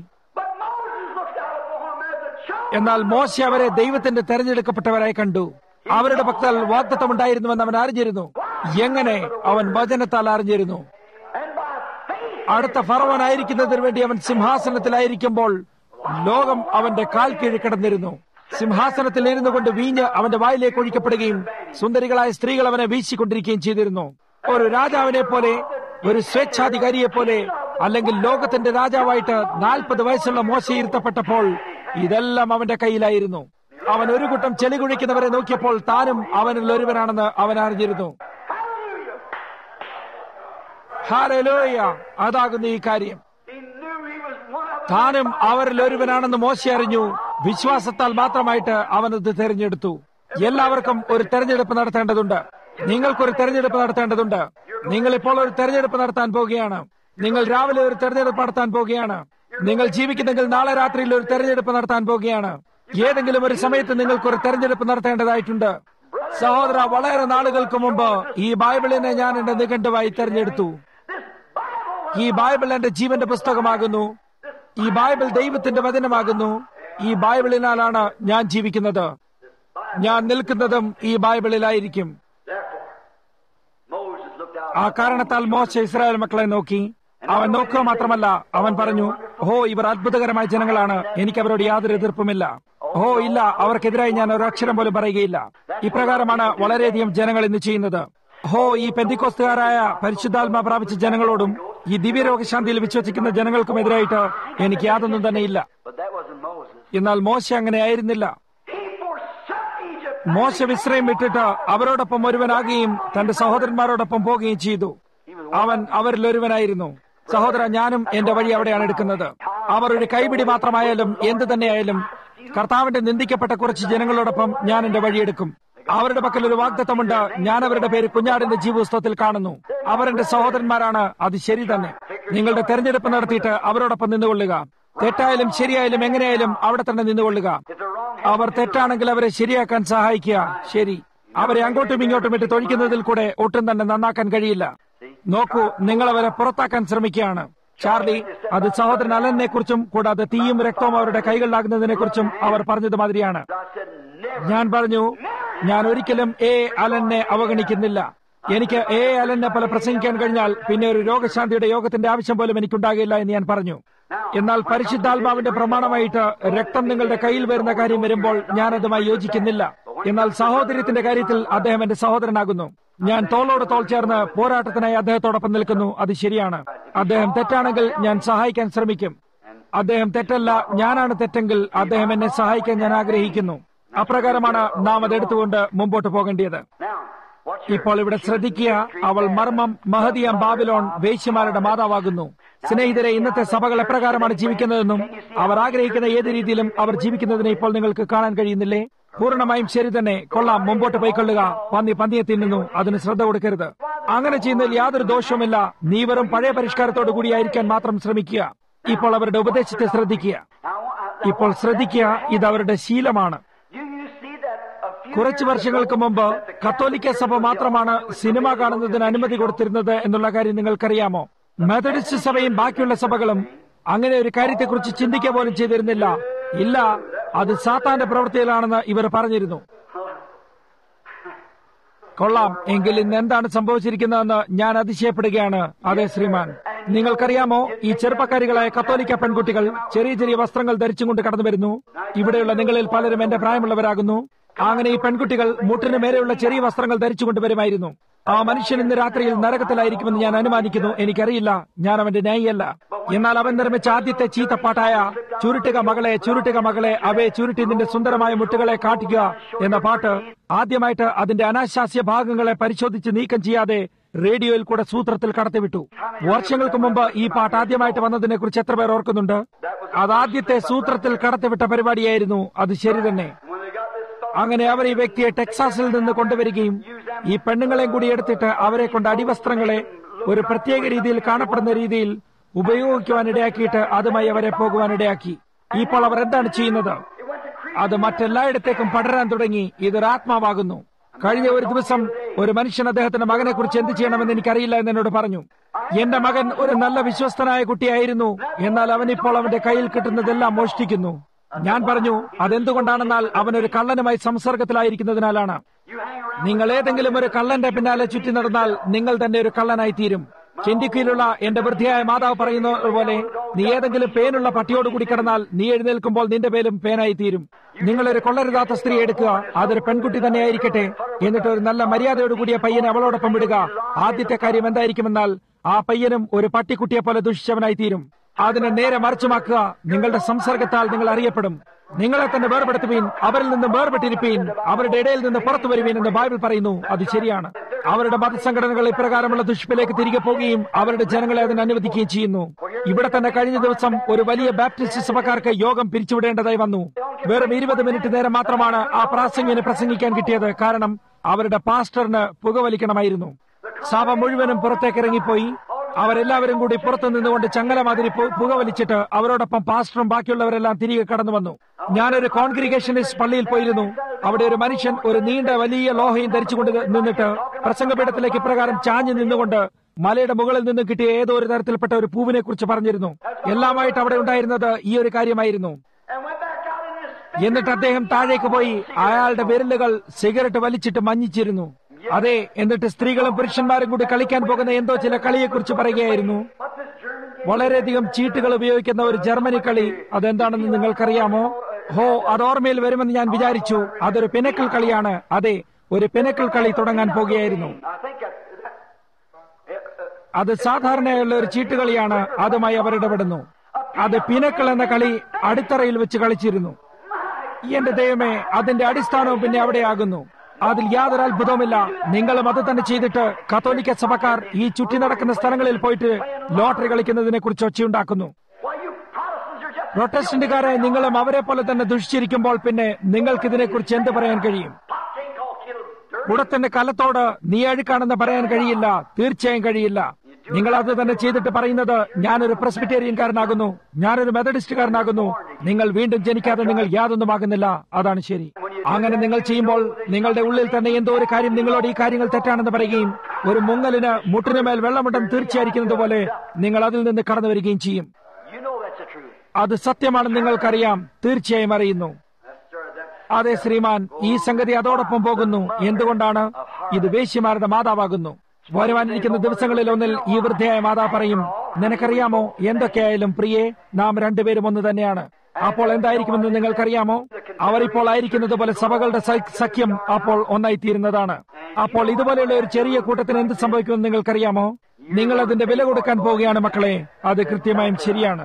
A: എന്നാൽ മോശ അവരെ ദൈവത്തിന്റെ തെരഞ്ഞെടുക്കപ്പെട്ടവരായി കണ്ടു. അവരുടെ പക്കൽ വാഗ്ദത്തം ഉണ്ടായിരുന്നുവെന്ന് അവൻ അറിഞ്ഞിരുന്നു. എങ്ങനെ? അവൻ വചനത്താൽ അറിഞ്ഞിരുന്നു. അടുത്ത ഫറവോൻ ആയിരിക്കുന്നതിന് വേണ്ടി അവൻ സിംഹാസനത്തിലായിരിക്കുമ്പോൾ ലോകം അവന്റെ കാൽ കീഴിൽ കിടന്നിരുന്നു. സിംഹാസനത്തിൽ ഇരുന്നു കൊണ്ട് വീഞ്ഞ് അവന്റെ വായിലേക്ക് ഒഴിക്കപ്പെടുകയും സുന്ദരികളായ സ്ത്രീകൾ അവനെ വീശിക്കൊണ്ടിരിക്കുകയും ചെയ്തിരുന്നു. ഒരു രാജാവിനെ പോലെ, ഒരു സ്വേച്ഛാധികാരിയെ പോലെ, അല്ലെങ്കിൽ ലോകത്തിന്റെ രാജാവായിട്ട് നാൽപ്പത് വയസ്സുള്ള മോശ ഇരുത്തപ്പെട്ടപ്പോൾ ഇതെല്ലാം അവന്റെ കയ്യിലായിരുന്നു. അവൻ ഒരു കൂട്ടം ചെളി കുഴിക്കുന്നവരെ നോക്കിയപ്പോൾ താനും അവനിൽ ഒരുവനാണെന്ന് അവൻ അറിഞ്ഞിരുന്നു. ഹല്ലേലൂയ! അതാകുന്നു ഈ കാര്യം. താനും അവരിൽ ഒരുവനാണെന്ന് മോശ അറിഞ്ഞു. വിശ്വാസത്താൽ മാത്രമായിട്ട് അവനത് തെരഞ്ഞെടുത്തു. എല്ലാവർക്കും ഒരു തെരഞ്ഞെടുപ്പ് നടത്തേണ്ടതുണ്ട്. നിങ്ങൾക്കൊരു തെരഞ്ഞെടുപ്പ് നടത്തേണ്ടതുണ്ട്. നിങ്ങൾ ഇപ്പോൾ ഒരു തെരഞ്ഞെടുപ്പ് നടത്താൻ പോവുകയാണ്. നിങ്ങൾ രാവിലെ ഒരു തെരഞ്ഞെടുപ്പ് നടത്താൻ പോവുകയാണ്. നിങ്ങൾ ജീവിക്കുന്നെങ്കിൽ നാളെ രാത്രിയിൽ ഒരു തെരഞ്ഞെടുപ്പ് നടത്താൻ പോവുകയാണ്. ഏതെങ്കിലും ഒരു സമയത്ത് നിങ്ങൾക്കൊരു തെരഞ്ഞെടുപ്പ് നടത്തേണ്ടതായിട്ടുണ്ട്. സഹോദര, വളരെ നാളുകൾക്ക് മുമ്പ് ഈ ബൈബിളിനെ ഞാൻ എന്റെ നിഘണ്ടുവായി തെരഞ്ഞെടുത്തു. ഈ ബൈബിൾ എന്റെ ജീവന്റെ പുസ്തകമാകുന്നു. ഈ ബൈബിൾ ദൈവത്തിന്റെ വചനമാകുന്നു. ഈ ബൈബിളിനാലാണ് ഞാൻ ജീവിക്കുന്നത്. ഞാൻ നിൽക്കുന്നതും ഈ ബൈബിളിലായിരിക്കും. ആ കാരണത്താൽ മോശ ഇസ്രായേൽ മക്കളെ നോക്കി. അവൻ നോക്കുക മാത്രമല്ല, അവൻ പറഞ്ഞു, ഓ ഇവർ അത്ഭുതകരമായ ജനങ്ങളാണ്, എനിക്ക് അവരോട് യാതൊരു എതിർപ്പുമില്ല. ഓ ഇല്ല, അവർക്കെതിരായി ഞാൻ ഒരു അക്ഷരം പോലും പറയുകയില്ല. ഇപ്രകാരമാണ് വളരെയധികം ജനങ്ങൾ ഇന്ന് ചെയ്യുന്നത്. ഹോ ഈ പെന്തിക്കോസ്തുകാരായ പരിശുദ്ധാത്മാ പ്രാപിച്ച ജനങ്ങളോടും ഈ ദിവ്യരോഗശാന്തിയിൽ വിശ്വസിക്കുന്ന ജനങ്ങൾക്കുമെതിരായിട്ട് എനിക്ക് യാതൊന്നും തന്നെയില്ല. എന്നാൽ മോശ അങ്ങനെ ആയിരുന്നില്ല. മോശ വിശ്രയം വിട്ടിട്ട് അവരോടൊപ്പം ഒരുവനാകുകയും തന്റെ സഹോദരന്മാരോടൊപ്പം പോവുകയും ചെയ്തു. അവൻ അവരിൽ ഒരുവനായിരുന്നു. സഹോദര, ഞാനും എന്റെ വഴി അവിടെയാണ് എടുക്കുന്നത്. അവർ ഒരു കൈപിടി മാത്രമായാലും എന്ത് തന്നെയായാലും കർത്താവിന്റെ നിന്ദിക്കപ്പെട്ട കുറച്ച് ജനങ്ങളോടൊപ്പം ഞാൻ എന്റെ വഴിയെടുക്കും. അവരുടെ പക്കൽ ഒരു വാഗ്ദത്തമുണ്ട്. ഞാൻ അവരുടെ പേര് കുഞ്ഞാടിന്റെ ജീവപുസ്തകത്തിൽ കാണുന്നു. അവർ എന്റെ സഹോദരന്മാരാണ്. അത് ശരി തന്നെ. നിങ്ങളുടെ തെരഞ്ഞെടുപ്പ് നടത്തിയിട്ട് അവരോടൊപ്പം നിന്നുകൊള്ളുക. തെറ്റായാലും ശരിയായാലും എങ്ങനെയായാലും അവിടെ തന്നെ നിന്നുകൊള്ളുക. അവർ തെറ്റാണെങ്കിൽ അവരെ ശരിയാക്കാൻ സഹായിക്കുക. ശരി, അവരെ അങ്ങോട്ടും ഇങ്ങോട്ടും ഇട്ട് തൊഴിക്കുന്നതിൽ കൂടെ ഒട്ടും തന്നെ നന്നാക്കാൻ കഴിയില്ല. നോക്കൂ, നിങ്ങൾ അവരെ പുറത്താക്കാൻ ശ്രമിക്കുകയാണ്. ചാർലി, അത് സഹോദരൻ അലനെ കുറിച്ചും കൂടാതെ തീയും രക്തവും അവരുടെ കൈകളിലാകുന്നതിനെ കുറിച്ചും അവർ പറഞ്ഞത് മാതിരിയാണ്. ഞാൻ പറഞ്ഞു, ഞാൻ ഒരിക്കലും എ അലനെ അവഗണിക്കുന്നില്ല. എനിക്ക് എ അലനെ പോലെ പ്രസംഗിക്കാൻ കഴിഞ്ഞാൽ പിന്നെ ഒരു രോഗശാന്തിയുടെ യോഗത്തിന്റെ ആവശ്യം പോലും എനിക്കുണ്ടാകില്ല എന്ന് ഞാൻ പറഞ്ഞു. എന്നാൽ പരിശുദ്ധാത്മാവിന്റെ പ്രമാണമായിട്ട് രക്തം നിങ്ങളുടെ കയ്യിൽ വരുന്ന കാര്യം വരുമ്പോൾ ഞാൻ അതുമായി യോജിക്കുന്നില്ല. എന്നാൽ സഹോദര്യത്തിന്റെ കാര്യത്തിൽ അദ്ദേഹം എന്റെ സഹോദരനാകുന്നു. ഞാൻ തോളോട് തോൾ ചേർന്ന് പോരാട്ടത്തിനായി അദ്ദേഹത്തോടൊപ്പം നിൽക്കുന്നു. അത് ശരിയാണ്. അദ്ദേഹം തെറ്റാണെങ്കിൽ ഞാൻ സഹായിക്കാൻ ശ്രമിക്കും. അദ്ദേഹം തെറ്റല്ല, ഞാനാണ് തെറ്റെങ്കിൽ അദ്ദേഹം എന്നെ സഹായിക്കാൻ ഞാൻ ആഗ്രഹിക്കുന്നു. അപ്രകാരമാണ് നാം അതെടുത്തുകൊണ്ട് മുമ്പോട്ട് പോകേണ്ടത്. ഇപ്പോൾ ഇവിടെ ശ്രദ്ധിക്കുക, അവൾ മർമ്മം മഹദിയാം ബാബിലോൺ വേശ്യമാരുടെ മാതാവാകുന്നു. സ്നേഹിതരെ, ഇന്നത്തെ സഭകൾ എപ്രകാരമാണ് ജീവിക്കുന്നതെന്നും അവർ ആഗ്രഹിക്കുന്ന ഏത് രീതിയിലും അവർ ജീവിക്കുന്നതിനെ ഇപ്പോൾ നിങ്ങൾക്ക് കാണാൻ കഴിയുന്നില്ലേ? പൂർണ്ണമായും ശരി തന്നെ. കൊള്ളാം, മുമ്പോട്ട് പോയിക്കൊള്ളുക. പന്നി പന്നിയെ തിന്നുന്നു, അതിന് ശ്രദ്ധ കൊടുക്കരുത്. അങ്ങനെ ചെയ്യുന്നതിൽ യാതൊരു ദോഷവുമില്ല. നീ വെറും പഴയ പരിഷ്കാരത്തോടു കൂടിയായിരിക്കാൻ മാത്രം ശ്രമിക്കുക. ഇപ്പോൾ അവരുടെ ഉപദേശത്തെ ശ്രദ്ധിക്കുക. ഇപ്പോൾ ശ്രദ്ധിക്കുക, ഇത് അവരുടെ ശീലമാണ്. കുറച്ചു വർഷങ്ങൾക്ക് മുമ്പ് കത്തോലിക്ക സഭ മാത്രമാണ് സിനിമ കാണുന്നതിന് അനുമതി കൊടുത്തിരുന്നത് എന്നുള്ള കാര്യം നിങ്ങൾക്കറിയാമോ? മെത്തഡിസ്റ്റ് സഭയും ബാക്കിയുള്ള സഭകളും അങ്ങനെ ഒരു കാര്യത്തെക്കുറിച്ച് ചിന്തിക്കുക പോലും ചെയ്തിരുന്നില്ല. ഇല്ല, അത് സാത്താന്റെ പ്രവൃത്തിയിലാണെന്ന് ഇവർ പറഞ്ഞിരുന്നു. കൊള്ളാം. എങ്കിൽ ഇന്ന് എന്താണ് സംഭവിച്ചിരിക്കുന്നതെന്ന് ഞാൻ അതിശയപ്പെടുകയാണ്. അതെ ശ്രീമാൻ, നിങ്ങൾക്കറിയാമോ, ഈ ചെറുപ്പക്കാരികളായ കത്തോലിക്ക പെൺകുട്ടികൾ ചെറിയ ചെറിയ വസ്ത്രങ്ങൾ ധരിച്ചും കൊണ്ട് കടന്നു വരുന്നു. ഇവിടെയുള്ള നിങ്ങളിൽ പലരും എന്റെ പ്രായമുള്ളവരാകുന്നു. അങ്ങനെ ഈ പെൺകുട്ടികൾ മുട്ടിന് മേലെയുള്ള ചെറിയ വസ്ത്രങ്ങൾ ധരിച്ചുകൊണ്ട് വരുമായിരുന്നു. ആ മനുഷ്യൻ ഇന്ന് രാത്രിയിൽ നരകത്തിലായിരിക്കുമെന്ന് ഞാൻ അനുമാനിക്കുന്നു. എനിക്കറിയില്ല, ഞാൻ അവന്റെ ന്യായിയല്ല. എന്നാൽ അവൻ നിർമ്മിച്ച ആദ്യത്തെ ചീത്തപ്പാട്ടായ ചുരുട്ടുക മകളെ, ചുരുട്ടുക മകളെ, അവയെ ചുരുട്ടി നിന്റെ സുന്ദരമായ മുട്ടുകളെ കാട്ടിക്കുക എന്ന പാട്ട് ആദ്യമായിട്ട് അതിന്റെ അനാശാസ്യ ഭാഗങ്ങളെ പരിശോധിച്ച് നീക്കം ചെയ്യാതെ റേഡിയോയിൽ കൂടെ സൂത്രത്തിൽ കടത്തിവിട്ടു. വർഷങ്ങൾക്ക് മുമ്പ് ഈ പാട്ട് ആദ്യമായിട്ട് വന്നതിനെ കുറിച്ച് എത്ര പേർ ഓർക്കുന്നുണ്ട്? അതാദ്യത്തെ സൂത്രത്തിൽ കടത്തിവിട്ട പരിപാടിയായിരുന്നു. അത് ശരി തന്നെ. അങ്ങനെ അവർ ഈ വ്യക്തിയെ ടെക്സാസിൽ നിന്ന് കൊണ്ടുവരികയും ഈ പെണ്ണുങ്ങളെയും കൂടി എടുത്തിട്ട് അവരെ കൊണ്ട് അടിവസ്ത്രങ്ങളെ ഒരു പ്രത്യേക രീതിയിൽ കാണപ്പെടുന്ന രീതിയിൽ ഉപയോഗിക്കുവാനിടയാക്കിയിട്ട് അതുമായി അവരെ പോകുവാനിടയാക്കി. ഇപ്പോൾ അവർ എന്താണ് ചെയ്യുന്നത്? അത് മറ്റെല്ലായിടത്തേക്കും പടരാൻ തുടങ്ങി. ഇതൊരു ആത്മാവാകുന്നു. കഴിഞ്ഞ ഒരു ദിവസം ഒരു മനുഷ്യൻ അദ്ദേഹത്തിന്റെ മകനെ കുറിച്ച് എന്ത് ചെയ്യണമെന്ന് എനിക്കറിയില്ല എന്ന് എന്നോട് പറഞ്ഞു. എന്റെ മകൻ ഒരു നല്ല വിശ്വസ്തനായ കുട്ടിയായിരുന്നു, എന്നാൽ അവനിപ്പോൾ അവന്റെ കയ്യിൽ കിട്ടുന്നതെല്ലാം മോഷ്ടിക്കുന്നു. ഞാൻ പറഞ്ഞു, അതെന്തുകൊണ്ടാണെന്നാൽ അവനൊരു കള്ളനുമായി സംസർഗത്തിലായിരിക്കുന്നതിനാലാണ്. നിങ്ങൾ ഏതെങ്കിലും ഒരു കള്ളന്റെ പിന്നാലെ ചുറ്റി നടന്നാൽ നിങ്ങൾ തന്നെ ഒരു കള്ളനായി തീരും. ചെന്തിക്കയിലുള്ള എന്റെ വൃദ്ധിയായ മാതാവ് പറയുന്നത് പോലെ, നീ ഏതെങ്കിലും പേനുള്ള പട്ടിയോടുകൂടി കിടന്നാൽ നീ എഴുന്നേൽക്കുമ്പോൾ നിന്റെ പേരും പേനായി തീരും. നിങ്ങളൊരു കൊള്ളരുതാത്ത സ്ത്രീ എടുക്കുക, അതൊരു പെൺകുട്ടി തന്നെയായിരിക്കട്ടെ, എന്നിട്ട് ഒരു നല്ല മര്യാദയോടുകൂടിയ പയ്യനെ അവളോടൊപ്പം വിടുക. ആദ്യത്തെ കാര്യം എന്തായിരിക്കുമെന്നാൽ ആ പയ്യനും ഒരു പട്ടിക്കുട്ടിയെ പോലെ ദുഷിച്ചവനായി തീരും. അതിനെ നേരെ മറിച്ചുമാക്കുക. നിങ്ങളുടെ സംസർഗത്താൽ നിങ്ങൾ അറിയപ്പെടും. നിങ്ങളെ തന്നെ വേർപെടുത്തുവീൻ, അവരിൽ നിന്ന് വേർപെട്ടിരിപ്പീൻ, അവരുടെ ഇടയിൽ നിന്ന് പുറത്തു വരുവീൻ എന്ന് ബൈബിൾ പറയുന്നു. അത് ശരിയാണ്. അവരുടെ മതസംഘടനകൾ ഇപ്രകാരമുള്ള ദുഷ്പിലേക്ക് തിരികെ പോവുകയും അവരുടെ ജനങ്ങളെ അതിന് അനുവദിക്കുകയും ചെയ്യുന്നു. ഇവിടെ തന്നെ കഴിഞ്ഞ ദിവസം ഒരു വലിയ ബാപ്റ്റിസ്റ്റ് സഭക്കാർക്ക് യോഗം പിരിച്ചുവിടേണ്ടതായി വന്നു. വെറും ഇരുപത് മിനിറ്റ് നേരം മാത്രമാണ് ആ പ്രാസംഗികന് പ്രസംഗിക്കാൻ കിട്ടിയത്. കാരണം അവരുടെ പാസ്റ്ററിന് പുകവലിക്കണമായിരുന്നു. സഭ മുഴുവനും പുറത്തേക്ക് ഇറങ്ങിപ്പോയി. അവരെല്ലാവരും കൂടി പുറത്തു നിന്നുകൊണ്ട് ചങ്ങല മാതിരി പുകവലിച്ചിട്ട് അവരോടൊപ്പം പാസ്റ്ററും ബാക്കിയുള്ളവരെല്ലാം തിരികെ കടന്നു വന്നു. ഞാനൊരു കോൺഗ്രിഗേഷനിസ്റ്റ് പള്ളിയിൽ പോയിരുന്നു. അവിടെ ഒരു മനുഷ്യൻ ഒരു നീണ്ട വലിയ ലോഹയും ധരിച്ചുകൊണ്ട് നിന്നിട്ട് പ്രസംഗപീഠത്തിലേക്ക് ഇപ്രകാരം ചാഞ്ഞു നിന്നുകൊണ്ട് മലയുടെ മുകളിൽ നിന്നും കിട്ടിയ ഏതോ ഒരു തരത്തിൽപ്പെട്ട ഒരു പൂവിനെ കുറിച്ച് പറഞ്ഞിരുന്നു. എല്ലാമായിട്ട് അവിടെ ഉണ്ടായിരുന്നത് ഈ ഒരു കാര്യമായിരുന്നു. എന്നിട്ട് അദ്ദേഹം താഴേക്ക് പോയി അയാളുടെ വിരലുകൾ സിഗരറ്റ് വലിച്ചിട്ട് മഞ്ഞിച്ചിരുന്നു. അതെ, എന്നിട്ട് സ്ത്രീകളും പുരുഷന്മാരും കൂടി കളിക്കാൻ പോകുന്ന എന്തോ ചില കളിയെക്കുറിച്ച് പറയുകയായിരുന്നു. വളരെയധികം ചീട്ടുകൾ ഉപയോഗിക്കുന്ന ഒരു ജർമ്മനി കളി. അതെന്താണെന്ന് നിങ്ങൾക്കറിയാമോ? ഹോ, അത് ഓർമ്മയിൽ വരുമെന്ന് ഞാൻ വിചാരിച്ചു. അതൊരു പിനക്കിൾ കളിയാണ്. അതെ, ഒരു പിനക്കിൾ കളി തുടങ്ങാൻ പോകുകയായിരുന്നു. അത് സാധാരണയുള്ള ഒരു ചീട്ടുകളിയാണ്. അതുമായി അവർ ഇടപെടുന്നു. അത് പിനക്കിൾ എന്ന കളി അടിത്തറയിൽ വെച്ച് കളിച്ചിരുന്നു. എന്റെ ദൈവമേ, അതിന്റെ അടിസ്ഥാനവും പിന്നെ അവിടെയാകുന്നു. അതിൽ യാതൊരു അത്ഭുതവുമില്ല. നിങ്ങളും അത് തന്നെ ചെയ്തിട്ട് കത്തോലിക്ക സഭക്കാർ ഈ ചുറ്റി നടക്കുന്ന സ്ഥലങ്ങളിൽ പോയിട്ട് ലോട്ടറി കളിക്കുന്നതിനെ കുറിച്ച് ഒച്ചയുണ്ടാക്കുന്നു. പ്രൊട്ടസ്റ്റന്റുകാരെ, നിങ്ങളും അവരെ പോലെ തന്നെ ദുഷിച്ചിരിക്കുമ്പോൾ പിന്നെ നിങ്ങൾക്ക് ഇതിനെക്കുറിച്ച് എന്ത് പറയാൻ കഴിയും? കുടത്തിന്റെ കലത്തോട് നീ അഴുക്കാണെന്ന് പറയാൻ കഴിയില്ല. തീർച്ചയായും കഴിയില്ല. നിങ്ങൾ അത് തന്നെ ചെയ്തിട്ട് പറയുന്നത്, ഞാനൊരു പ്രസ്ബിറ്റേറിയൻകാരനാകുന്നു, ഞാനൊരു മെത്തഡിസ്റ്റുകാരനാകുന്നു. നിങ്ങൾ വീണ്ടും ജനിക്കാതെ നിങ്ങൾ യാതൊന്നുമാകുന്നില്ല. അതാണ് ശരി. അങ്ങനെ നിങ്ങൾ ചെയ്യുമ്പോൾ നിങ്ങളുടെ ഉള്ളിൽ തന്നെ എന്തോ ഒരു കാര്യം നിങ്ങളോട് ഈ കാര്യങ്ങൾ തെറ്റാണെന്ന് പറയുകയും ഒരു മുങ്ങലിന് മുട്ടിനുമേൽ വെള്ളമുണ്ടെന്ന് തീർച്ചയായിരിക്കുന്നത് പോലെ നിങ്ങൾ അതിൽ നിന്ന് കടന്നു വരികയും ചെയ്യും. അത് സത്യമാണെന്ന് നിങ്ങൾക്കറിയാം. തീർച്ചയായും അറിയുന്നു. അതെ ശ്രീമാൻ, ഈ സംഗതി അതോടൊപ്പം പോകുന്നു. എന്തുകൊണ്ടാണ്? ഇത് വേശ്യമാരുടെ മാതാവാകുന്നു. വരുവാനിരിക്കുന്ന ദിവസങ്ങളിൽ ഒന്നിൽ ഈ വൃദ്ധയായ മാതാവ് പറയും, നിനക്കറിയാമോ, എന്തൊക്കെയായാലും പ്രിയേ, നാം രണ്ടുപേരും ഒന്ന് തന്നെയാണ്. അപ്പോൾ എന്തായിരിക്കുമെന്ന് നിങ്ങൾക്കറിയാമോ? അവർ ഇപ്പോൾ ആയിരിക്കുന്നത് പോലെ സഭകളുടെ സഖ്യം അപ്പോൾ ഒന്നായിത്തീരുന്നതാണ്. അപ്പോൾ ഇതുപോലെയുള്ള ഒരു ചെറിയ കൂട്ടത്തിന് എന്ത് സംഭവിക്കുമെന്ന് നിങ്ങൾക്കറിയാമോ? നിങ്ങൾ അതിന്റെ വില കൊടുക്കാൻ പോവുകയാണ് മക്കളെ. അത് കൃത്യമായും ശരിയാണ്.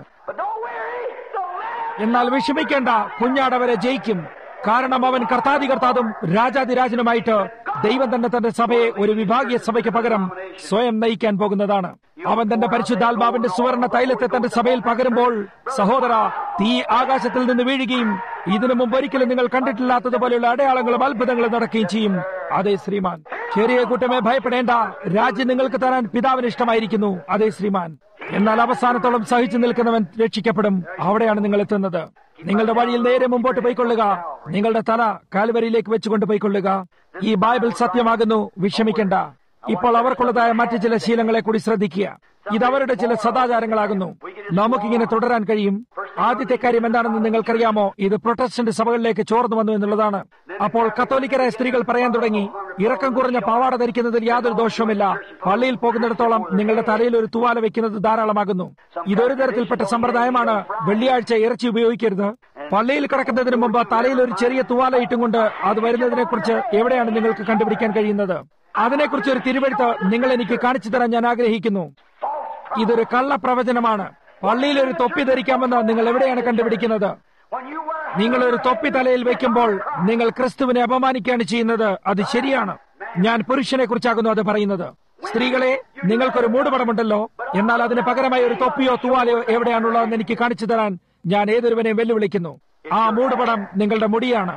A: എന്നാൽ വിഷമിക്കേണ്ട, കുഞ്ഞാടവരെ ജയിക്കും. കാരണം അവൻ കർത്താധികർത്താതും രാജാതിരാജനുമായിട്ട് ദൈവം തന്നെ തന്റെ സഭയെ ഒരു വിഭാഗീയ സഭയ്ക്ക് പകരം സ്വയം നയിക്കാൻ പോകുന്നതാണ്. അവൻ തന്റെ പരിശുദ്ധാത്മാവിന്റെ സുവർണ തൈലത്തെ തന്റെ സഭയിൽ പകരുമ്പോൾ, സഹോദര, തീ ആകാശത്തിൽ നിന്ന് വീഴുകയും ഇതിനു മുമ്പ് ഒരിക്കലും നിങ്ങൾ കണ്ടിട്ടില്ലാത്തതുപോലെയുള്ള അടയാളങ്ങളും അത്ഭുതങ്ങളും നടക്കുകയും ചെയ്യും. അതെ ശ്രീമാൻ. ചെറിയ കൂട്ടമേ, ഭയപ്പെടേണ്ട. രാജ്യം നിങ്ങൾക്ക് തരാൻ പിതാവിന് ഇഷ്ടമായിരിക്കുന്നു. അതെ ശ്രീമാൻ. എന്നാൽ അവസാനത്തോളം സഹിച്ചു നിൽക്കുന്നവൻ രക്ഷിക്കപ്പെടും. അവിടെയാണ് നിങ്ങൾ എത്തുന്നത്. നിങ്ങളുടെ വഴിയിൽ നേരെ മുമ്പോട്ട് പോയിക്കൊള്ളുക. നിങ്ങളുടെ തല കാൽവരിയിലേക്ക് വെച്ചുകൊണ്ട് പോയിക്കൊള്ളുക. ഈ ബൈബിൾ സത്യമാകുന്നു. വിഷമിക്കണ്ട. ഇപ്പോൾ അവർക്കുള്ളതായ മറ്റു ചില ശീലങ്ങളെ കൂടി ശ്രദ്ധിക്കുക. ഇത് അവരുടെ ചില സദാചാരങ്ങളാകുന്നു. നമുക്കിങ്ങനെ തുടരാൻ കഴിയും. ആദ്യത്തെ കാര്യം എന്താണെന്ന് നിങ്ങൾക്കറിയാമോ? ഇത് പ്രൊട്ടസ്റ്റന്റ് സഭകളിലേക്ക് ചോർന്നു വന്നു എന്നുള്ളതാണ്. അപ്പോൾ കത്തോലിക്കരായ സ്ത്രീകൾ പറയാൻ തുടങ്ങി, ഇറക്കം കുറഞ്ഞ പാവാട ധരിക്കുന്നതിൽ യാതൊരു ദോഷവുമില്ല, പള്ളിയിൽ പോകുന്നിടത്തോളം നിങ്ങളുടെ തലയിൽ ഒരു തുവാല വെക്കുന്നത് ധാരാളമാകുന്നു. ഇതൊരു തരത്തിൽപ്പെട്ട സമ്പ്രദായമാണ്. വെള്ളിയാഴ്ച ഇറച്ചി ഉപയോഗിക്കരുത്. പള്ളിയിൽ കിടക്കുന്നതിന് മുമ്പ് തലയിൽ ഒരു ചെറിയ തുവാല ഇട്ടും കൊണ്ട് അത് വരുന്നതിനെ കുറിച്ച് എവിടെയാണ് നിങ്ങൾക്ക് കണ്ടുപിടിക്കാൻ കഴിയുന്നത്? അതിനെക്കുറിച്ച് ഒരു തിരുവെഴുത്ത് നിങ്ങൾ എനിക്ക് കാണിച്ചു തരാൻ ഞാൻ ആഗ്രഹിക്കുന്നു. ഇതൊരു കള്ളപ്രവചനമാണ്. പള്ളിയിൽ ഒരു തൊപ്പി ധരിക്കാമെന്ന് നിങ്ങൾ എവിടെയാണ് കണ്ടുപിടിക്കുന്നത്? നിങ്ങൾ ഒരു തൊപ്പി തലയിൽ വെക്കുമ്പോൾ നിങ്ങൾ ക്രിസ്തുവിനെ അപമാനിക്കുകയാണ് ചെയ്യുന്നത്. അത് ശരിയാണ്. ഞാൻ പുരുഷനെ കുറിച്ചാകുന്നു അത് പറയുന്നത്. സ്ത്രീകളെ, നിങ്ങൾക്കൊരു മൂടുപടമുണ്ടല്ലോ, എന്നാൽ അതിന് പകരമായി ഒരു തൊപ്പിയോ തുവാലയോ എവിടെയാണുള്ളതെന്ന് എനിക്ക് കാണിച്ചു തരാൻ ഞാൻ ഏതൊരുവനെയും വെല്ലുവിളിക്കുന്നു. ആ മൂടുപടം നിങ്ങളുടെ മുടിയാണ്,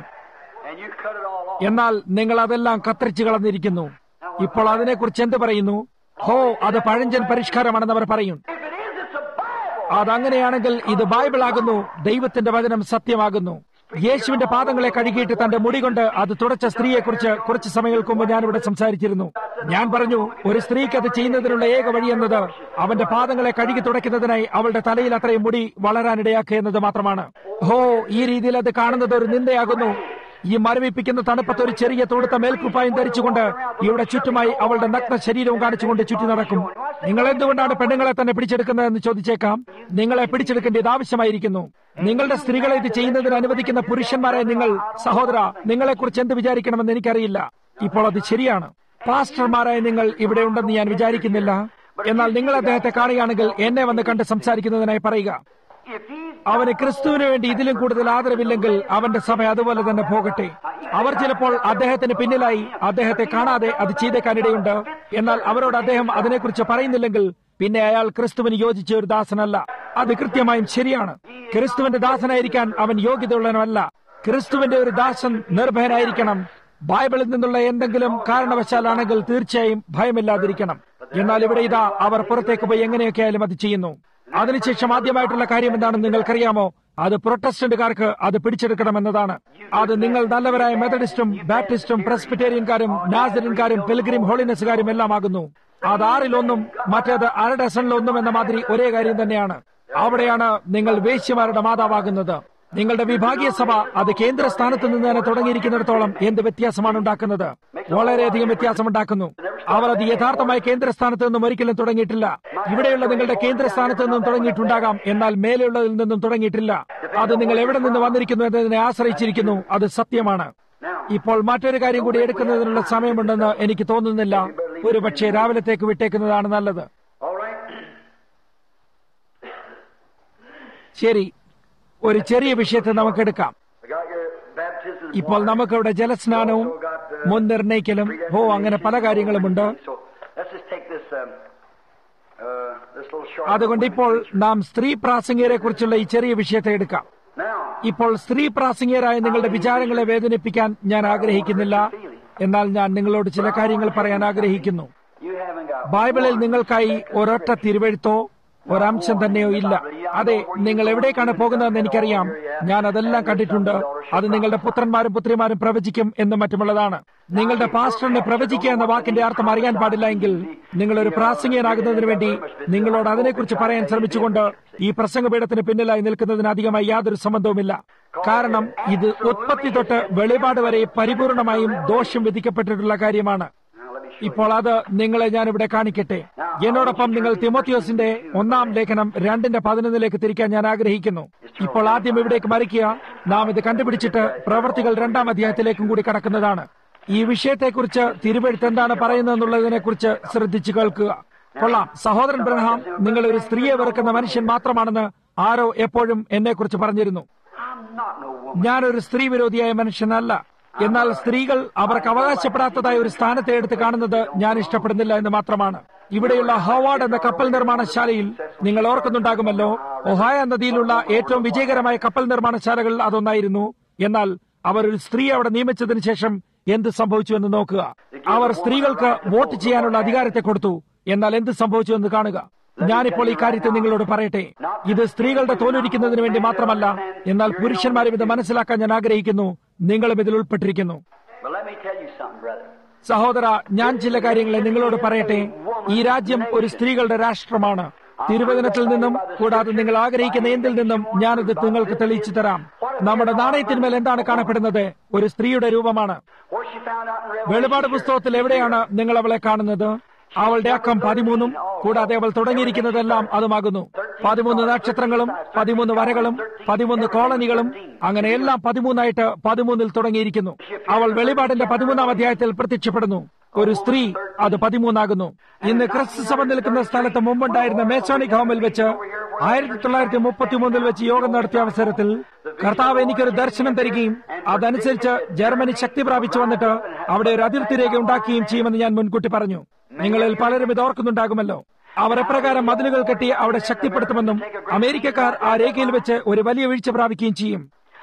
A: എന്നാൽ നിങ്ങൾ അതെല്ലാം കത്തിരിച്ചു കളഞ്ഞിരിക്കുന്നു. ഇപ്പോൾ അതിനെക്കുറിച്ച് എന്ത് പറയുന്നു? ഹോ, അത് പഴഞ്ചൻ പരിഷ്കാരമാണെന്ന് അവർ പറയും. അതങ്ങനെയാണെങ്കിൽ ഇത് ബൈബിളാകുന്നു. ദൈവത്തിന്റെ വചനം സത്യമാകുന്നു. യേശുവിന്റെ പാദങ്ങളെ കഴുകിയിട്ട് തന്റെ മുടി കൊണ്ട് അത് തുടച്ച സ്ത്രീയെക്കുറിച്ച് കുറച്ച് സമയങ്ങൾക്ക് മുമ്പ് ഞാനിവിടെ സംസാരിച്ചിരുന്നു. ഞാൻ പറഞ്ഞു, ഒരു സ്ത്രീക്ക് അത് ചെയ്യുന്നതിനുള്ള ഏക വഴി എന്നത് അവന്റെ പാദങ്ങളെ കഴുകി തുടയ്ക്കുന്നതിനായി അവളുടെ തലയിൽ അത്രയും മുടി വളരാനിടയാക്കുക എന്നത് മാത്രമാണ്. ഹോ, ഈ രീതിയിൽ അത് കാണുന്നത് ഒരു നിന്ദയാകുന്നു. ഈ മരവിപ്പിക്കുന്ന തണുപ്പത്ത് ഒരു ചെറിയ തൊടുത്ത മേൽക്കുപ്പായം ധരിച്ചുകൊണ്ട് ഇവിടെ ചുറ്റുമായി അവളുടെ നഗ്ന ശരീരവും കാണിച്ചുകൊണ്ട് ചുറ്റി നടക്കും. നിങ്ങൾ എന്തുകൊണ്ടാണ് പെണ്ണുങ്ങളെ തന്നെ പിടിച്ചെടുക്കുന്നതെന്ന് ചോദിച്ചേക്കാം. നിങ്ങളെ പിടിച്ചെടുക്കേണ്ടത് ആവശ്യമായിരിക്കുന്നു. നിങ്ങളുടെ സ്ത്രീകളെ ഇത് ചെയ്യുന്നതിന് അനുവദിക്കുന്ന പുരുഷന്മാരെ നിങ്ങൾ, സഹോദര, നിങ്ങളെക്കുറിച്ച് എന്ത് വിചാരിക്കണമെന്ന് എനിക്കറിയില്ല. ഇപ്പോൾ അത് ശരിയാണ്. പാസ്റ്റർമാരായ നിങ്ങൾ ഇവിടെ ഉണ്ടെന്ന് ഞാൻ വിചാരിക്കുന്നില്ല. എന്നാൽ നിങ്ങൾ അദ്ദേഹത്തെ കാണുകയാണെങ്കിൽ എന്നെ വന്ന് കണ്ട് സംസാരിക്കുന്നതിനായി പറയുക. അവന് ക്രിസ്തുവിന് വേണ്ടി ഇതിലും കൂടുതൽ ആദരവില്ലെങ്കിൽ അവന്റെ സഭ അതുപോലെ തന്നെ പോകട്ടെ. അവർ ചിലപ്പോൾ അദ്ദേഹത്തിന് പിന്നിലായി അദ്ദേഹത്തെ കാണാതെ അത് ചെയ്തേക്കാനിടയുണ്ട്. എന്നാൽ അവരോട് അദ്ദേഹം അതിനെക്കുറിച്ച് പറയുന്നില്ലെങ്കിൽ പിന്നെ അയാൾ ക്രിസ്തുവിന് യോജിച്ച ഒരു ദാസനല്ല. അത് കൃത്യമായും ശരിയാണ്. ക്രിസ്തുവിന്റെ ദാസനായിരിക്കാൻ അവൻ യോഗ്യതയുള്ളവനല്ല. ക്രിസ്തുവിന്റെ ഒരു ദാസൻ നിർഭയനായിരിക്കണം. ബൈബിളിൽ നിന്നുള്ള എന്തെങ്കിലും കാരണവശാലാണെങ്കിൽ തീർച്ചയായും ഭയമില്ലാതിരിക്കണം. എന്നാൽ ഇവിടെ ഇതാ അവർ പുറത്തേക്ക് പോയി എങ്ങനെയൊക്കെ ആയാലും അത് ചെയ്യുന്നു. അതിനുശേഷം ആദ്യമായിട്ടുള്ള കാര്യം എന്താണെന്ന് നിങ്ങൾക്കറിയാമോ? അത് പ്രൊട്ടസ്റ്റന്റുകാർക്ക് അത് പിടിച്ചെടുക്കണമെന്നതാണ്. അത് നിങ്ങൾ നല്ലവരായ മെത്തഡിസ്റ്റും ബാപ്റ്റിസ്റ്റും പ്രസ്ബിറ്റേറിയൻകാരും നാസറിൻകാരും പിൽഗ്രിം ഹോളിനെസ്സുകാരും എല്ലാം ആകുന്നു. അത് ആറിലൊന്നും മറ്റേത് അര ഡസണിലൊന്നും എന്ന മാതിരി ഒരേ കാര്യം തന്നെയാണ്. അവിടെയാണ് നിങ്ങൾ വേശ്യമാരുടെ മാതാവാകുന്നത്. നിങ്ങളുടെ വിഭാഗീയ സഭ അത് കേന്ദ്ര സ്ഥാനത്ത് നിന്ന് തന്നെ തുടങ്ങിയിരിക്കുന്നിടത്തോളം എന്ത് വ്യത്യാസമാണ് ഉണ്ടാക്കുന്നത്? വളരെയധികം വ്യത്യാസമുണ്ടാക്കുന്നു. അവർ അത് യഥാർത്ഥമായി കേന്ദ്രസ്ഥാനത്ത് നിന്നും ഒരിക്കലും തുടങ്ങിയിട്ടില്ല. ഇവിടെയുള്ള നിങ്ങളുടെ കേന്ദ്രസ്ഥാനത്ത് നിന്നും തുടങ്ങിയിട്ടുണ്ടാകാം, എന്നാൽ മേലെയുള്ളതിൽ നിന്നും തുടങ്ങിയിട്ടില്ല. അത് നിങ്ങൾ എവിടെ നിന്ന് വന്നിരിക്കുന്നു എന്നതിനെ ആശ്രയിച്ചിരിക്കുന്നു. അത് സത്യമാണ്. ഇപ്പോൾ മറ്റൊരു കാര്യം കൂടി എടുക്കുന്നതിനുള്ള സമയമുണ്ടെന്ന് എനിക്ക് തോന്നുന്നില്ല. ഒരു പക്ഷേ രാവിലത്തേക്ക് വിട്ടേക്കുന്നതാണ് നല്ലത്. ശരി, ഒരു ചെറിയ വിഷയത്തെ നമുക്കെടുക്കാം. ഇപ്പോൾ നമുക്കിവിടെ ജലസ്നാനവും മുൻ നിർണയിക്കലും ഹോ അങ്ങനെ പല കാര്യങ്ങളുമുണ്ട്. അതുകൊണ്ട് ഇപ്പോൾ നാം സ്ത്രീ പ്രാസംഗികരെ കുറിച്ചുള്ള ഈ ചെറിയ വിഷയത്തെ എടുക്കാം. ഇപ്പോൾ സ്ത്രീ പ്രാസംഗികരായ നിങ്ങളുടെ വിചാരങ്ങളെ വേദനിപ്പിക്കാൻ ഞാൻ ആഗ്രഹിക്കുന്നില്ല. എന്നാൽ ഞാൻ നിങ്ങളോട് ചില കാര്യങ്ങൾ പറയാൻ ആഗ്രഹിക്കുന്നു. ബൈബിളിൽ നിങ്ങൾക്കായി ഒരൊറ്റ തിരുവെഴുത്തോ ഒരംശം തന്നെയോ ഇല്ല. അതെ, നിങ്ങൾ എവിടേക്കാണ് പോകുന്നതെന്ന് എനിക്കറിയാം. ഞാൻ അതെല്ലാം കണ്ടിട്ടുണ്ട്. അത് നിങ്ങളുടെ പുത്രന്മാരും പുത്രിമാരും പ്രവചിക്കും എന്നും മറ്റുമുള്ളതാണ്. നിങ്ങളുടെ പാസ്റ്ററിന് പ്രവചിക്കുക എന്ന വാക്കിന്റെ അർത്ഥം അറിയാൻ പാടില്ല എങ്കിൽ നിങ്ങളൊരു പ്രാസംഗികനാകുന്നതിന് വേണ്ടി നിങ്ങളോട് അതിനെക്കുറിച്ച് പറയാൻ ശ്രമിച്ചുകൊണ്ട് ഈ പ്രസംഗപീഠത്തിന് പിന്നിലായി നിൽക്കുന്നതിന് അധികമായി യാതൊരു സംബന്ധവുമില്ല. കാരണം ഇത് ഉത്പത്തി തൊട്ട് വെളിപാട് വരെ പരിപൂർണമായും ദോഷം വിധിക്കപ്പെട്ടിട്ടുള്ള കാര്യമാണ്. ഇപ്പോൾ അത് നിങ്ങളെ ഞാനിവിടെ കാണിക്കട്ടെ. എന്നോടൊപ്പം നിങ്ങൾ തിമോത്തിയോസിന്റെ ഒന്നാം ലേഖനം രണ്ടിന്റെ പതിനൊന്നിലേക്ക് തിരിക്കാൻ ഞാൻ ആഗ്രഹിക്കുന്നു. ഇപ്പോൾ ആദ്യം ഇവിടേക്ക് മറിക്കുക. നാം ഇത് കണ്ടുപിടിച്ചിട്ട് പ്രവർത്തികൾ രണ്ടാം അധ്യായത്തിലേക്കും കൂടി കടക്കുന്നതാണ്. ഈ വിഷയത്തെക്കുറിച്ച് തിരുവെഴുത്ത് എന്താണ് പറയുന്നതെന്നുള്ളതിനെ കുറിച്ച് ശ്രദ്ധിച്ചു കേൾക്കുക. കൊള്ളാം. സഹോദരൻ ബ്രഹാം, നിങ്ങൾ ഒരു സ്ത്രീയെ വെറുക്കുന്ന മനുഷ്യൻ മാത്രമാണെന്ന് ആരോ എപ്പോഴും എന്നെക്കുറിച്ച് പറഞ്ഞിരുന്നു. ഞാനൊരു സ്ത്രീ വിരോധിയായ മനുഷ്യനല്ല. എന്നാൽ സ്ത്രീകൾ അവർക്ക് അവകാശപ്പെടാത്തതായ ഒരു സ്ഥാനത്തെ എടുത്ത് കാണുന്നത് ഞാൻ ഇഷ്ടപ്പെടുന്നില്ല എന്ന് മാത്രമാണ്. ഇവിടെയുള്ള ഹോവാർഡ് എന്ന കപ്പൽ നിർമ്മാണശാലയിൽ നിങ്ങൾ ഓർക്കുന്നുണ്ടാകുമല്ലോ, ഒഹായ നദിയിലുള്ള ഏറ്റവും വിജയകരമായ കപ്പൽ നിർമ്മാണശാലകളിൽ അതൊന്നായിരുന്നു. എന്നാൽ അവർ ഒരു സ്ത്രീ അവിടെ നിയമിച്ചതിന് ശേഷം എന്ത് സംഭവിച്ചു എന്ന് നോക്കുക. അവർ സ്ത്രീകൾക്ക് വോട്ട് ചെയ്യാനുള്ള അധികാരത്തെ കൊടുത്തു. എന്നാൽ എന്ത് സംഭവിച്ചു എന്ന് കാണുക. ഞാനിപ്പോൾ ഈ കാര്യത്തെ നിങ്ങളോട് പറയട്ടെ. ഇത് സ്ത്രീകളുടെ തോലുരിക്കുന്നതിന് വേണ്ടി മാത്രമല്ല, എന്നാൽ പുരുഷന്മാരും ഇത് മനസ്സിലാക്കാൻ ഞാൻ ആഗ്രഹിക്കുന്നു. നിങ്ങളും ഇതിൽ ഉൾപ്പെട്ടിരിക്കുന്നു. സഹോദര, ഞാൻ ചില കാര്യങ്ങളെ നിങ്ങളോട് പറയട്ടെ. ഈ രാജ്യം ഒരു സ്ത്രീകളുടെ രാഷ്ട്രമാണ്. തിരുവചനത്തിൽ നിന്നും കൂടാതെ നിങ്ങൾ ആഗ്രഹിക്കുന്ന എന്തിൽ നിന്നും ഞാനത് നിങ്ങൾക്ക് തെളിയിച്ചു തരാം. നമ്മുടെ നാണയത്തിന്മേൽ എന്താണ് കാണപ്പെടുന്നത്? ഒരു സ്ത്രീയുടെ രൂപമാണ്. വെളിപാട് പുസ്തകത്തിൽ എവിടെയാണ് നിങ്ങൾ അവളെ കാണുന്നത്? അവളുടെ അക്കം പതിമൂന്നും കൂടാതെ അവൾ തുടങ്ങിയിരിക്കുന്നതെല്ലാം അതുമാകുന്നു. പതിമൂന്ന് നക്ഷത്രങ്ങളും പതിമൂന്ന് വരകളും പതിമൂന്ന് കോളനികളും അങ്ങനെ എല്ലാം പതിമൂന്നായിട്ട് പതിമൂന്നിൽ തുടങ്ങിയിരിക്കുന്നു. അവൾ വെളിപാടിന്റെ പതിമൂന്നാം അധ്യായത്തിൽ പ്രത്യക്ഷപ്പെടുന്നു. ഒരു സ്ത്രീ, അത് പതിമൂന്നാകുന്നു. ഇന്ന് ക്രിസ്തു സഭ നിൽക്കുന്ന സ്ഥലത്ത് മുമ്പുണ്ടായിരുന്ന മേസോണിക് ഹോമിൽ വെച്ച് ആയിരത്തി തൊള്ളായിരത്തി മുപ്പത്തിമൂന്നിൽ വെച്ച് യോഗം നടത്തിയ അവസരത്തിൽ കർത്താവ് എനിക്കൊരു ദർശനം തരികയും അതനുസരിച്ച് ജർമ്മനി ശക്തി പ്രാപിച്ചു വന്നിട്ട് അവിടെ ഒരു അതിർത്തി രേഖ ഉണ്ടാക്കുകയും ചെയ്യുമെന്ന് ഞാൻ മുൻകൂട്ടി പറഞ്ഞു. നിങ്ങളിൽ പലരും ഇത് ഓർക്കുന്നുണ്ടാകുമല്ലോ. അവർ എപ്രകാരം മതിലുകൾ കെട്ടി അവിടെ ശക്തിപ്പെടുത്തുമെന്നും അമേരിക്കക്കാർ ആ രേഖയിൽ വെച്ച് ഒരു വലിയ വീഴ്ച പ്രാപിക്കുകയും ചെയ്യും.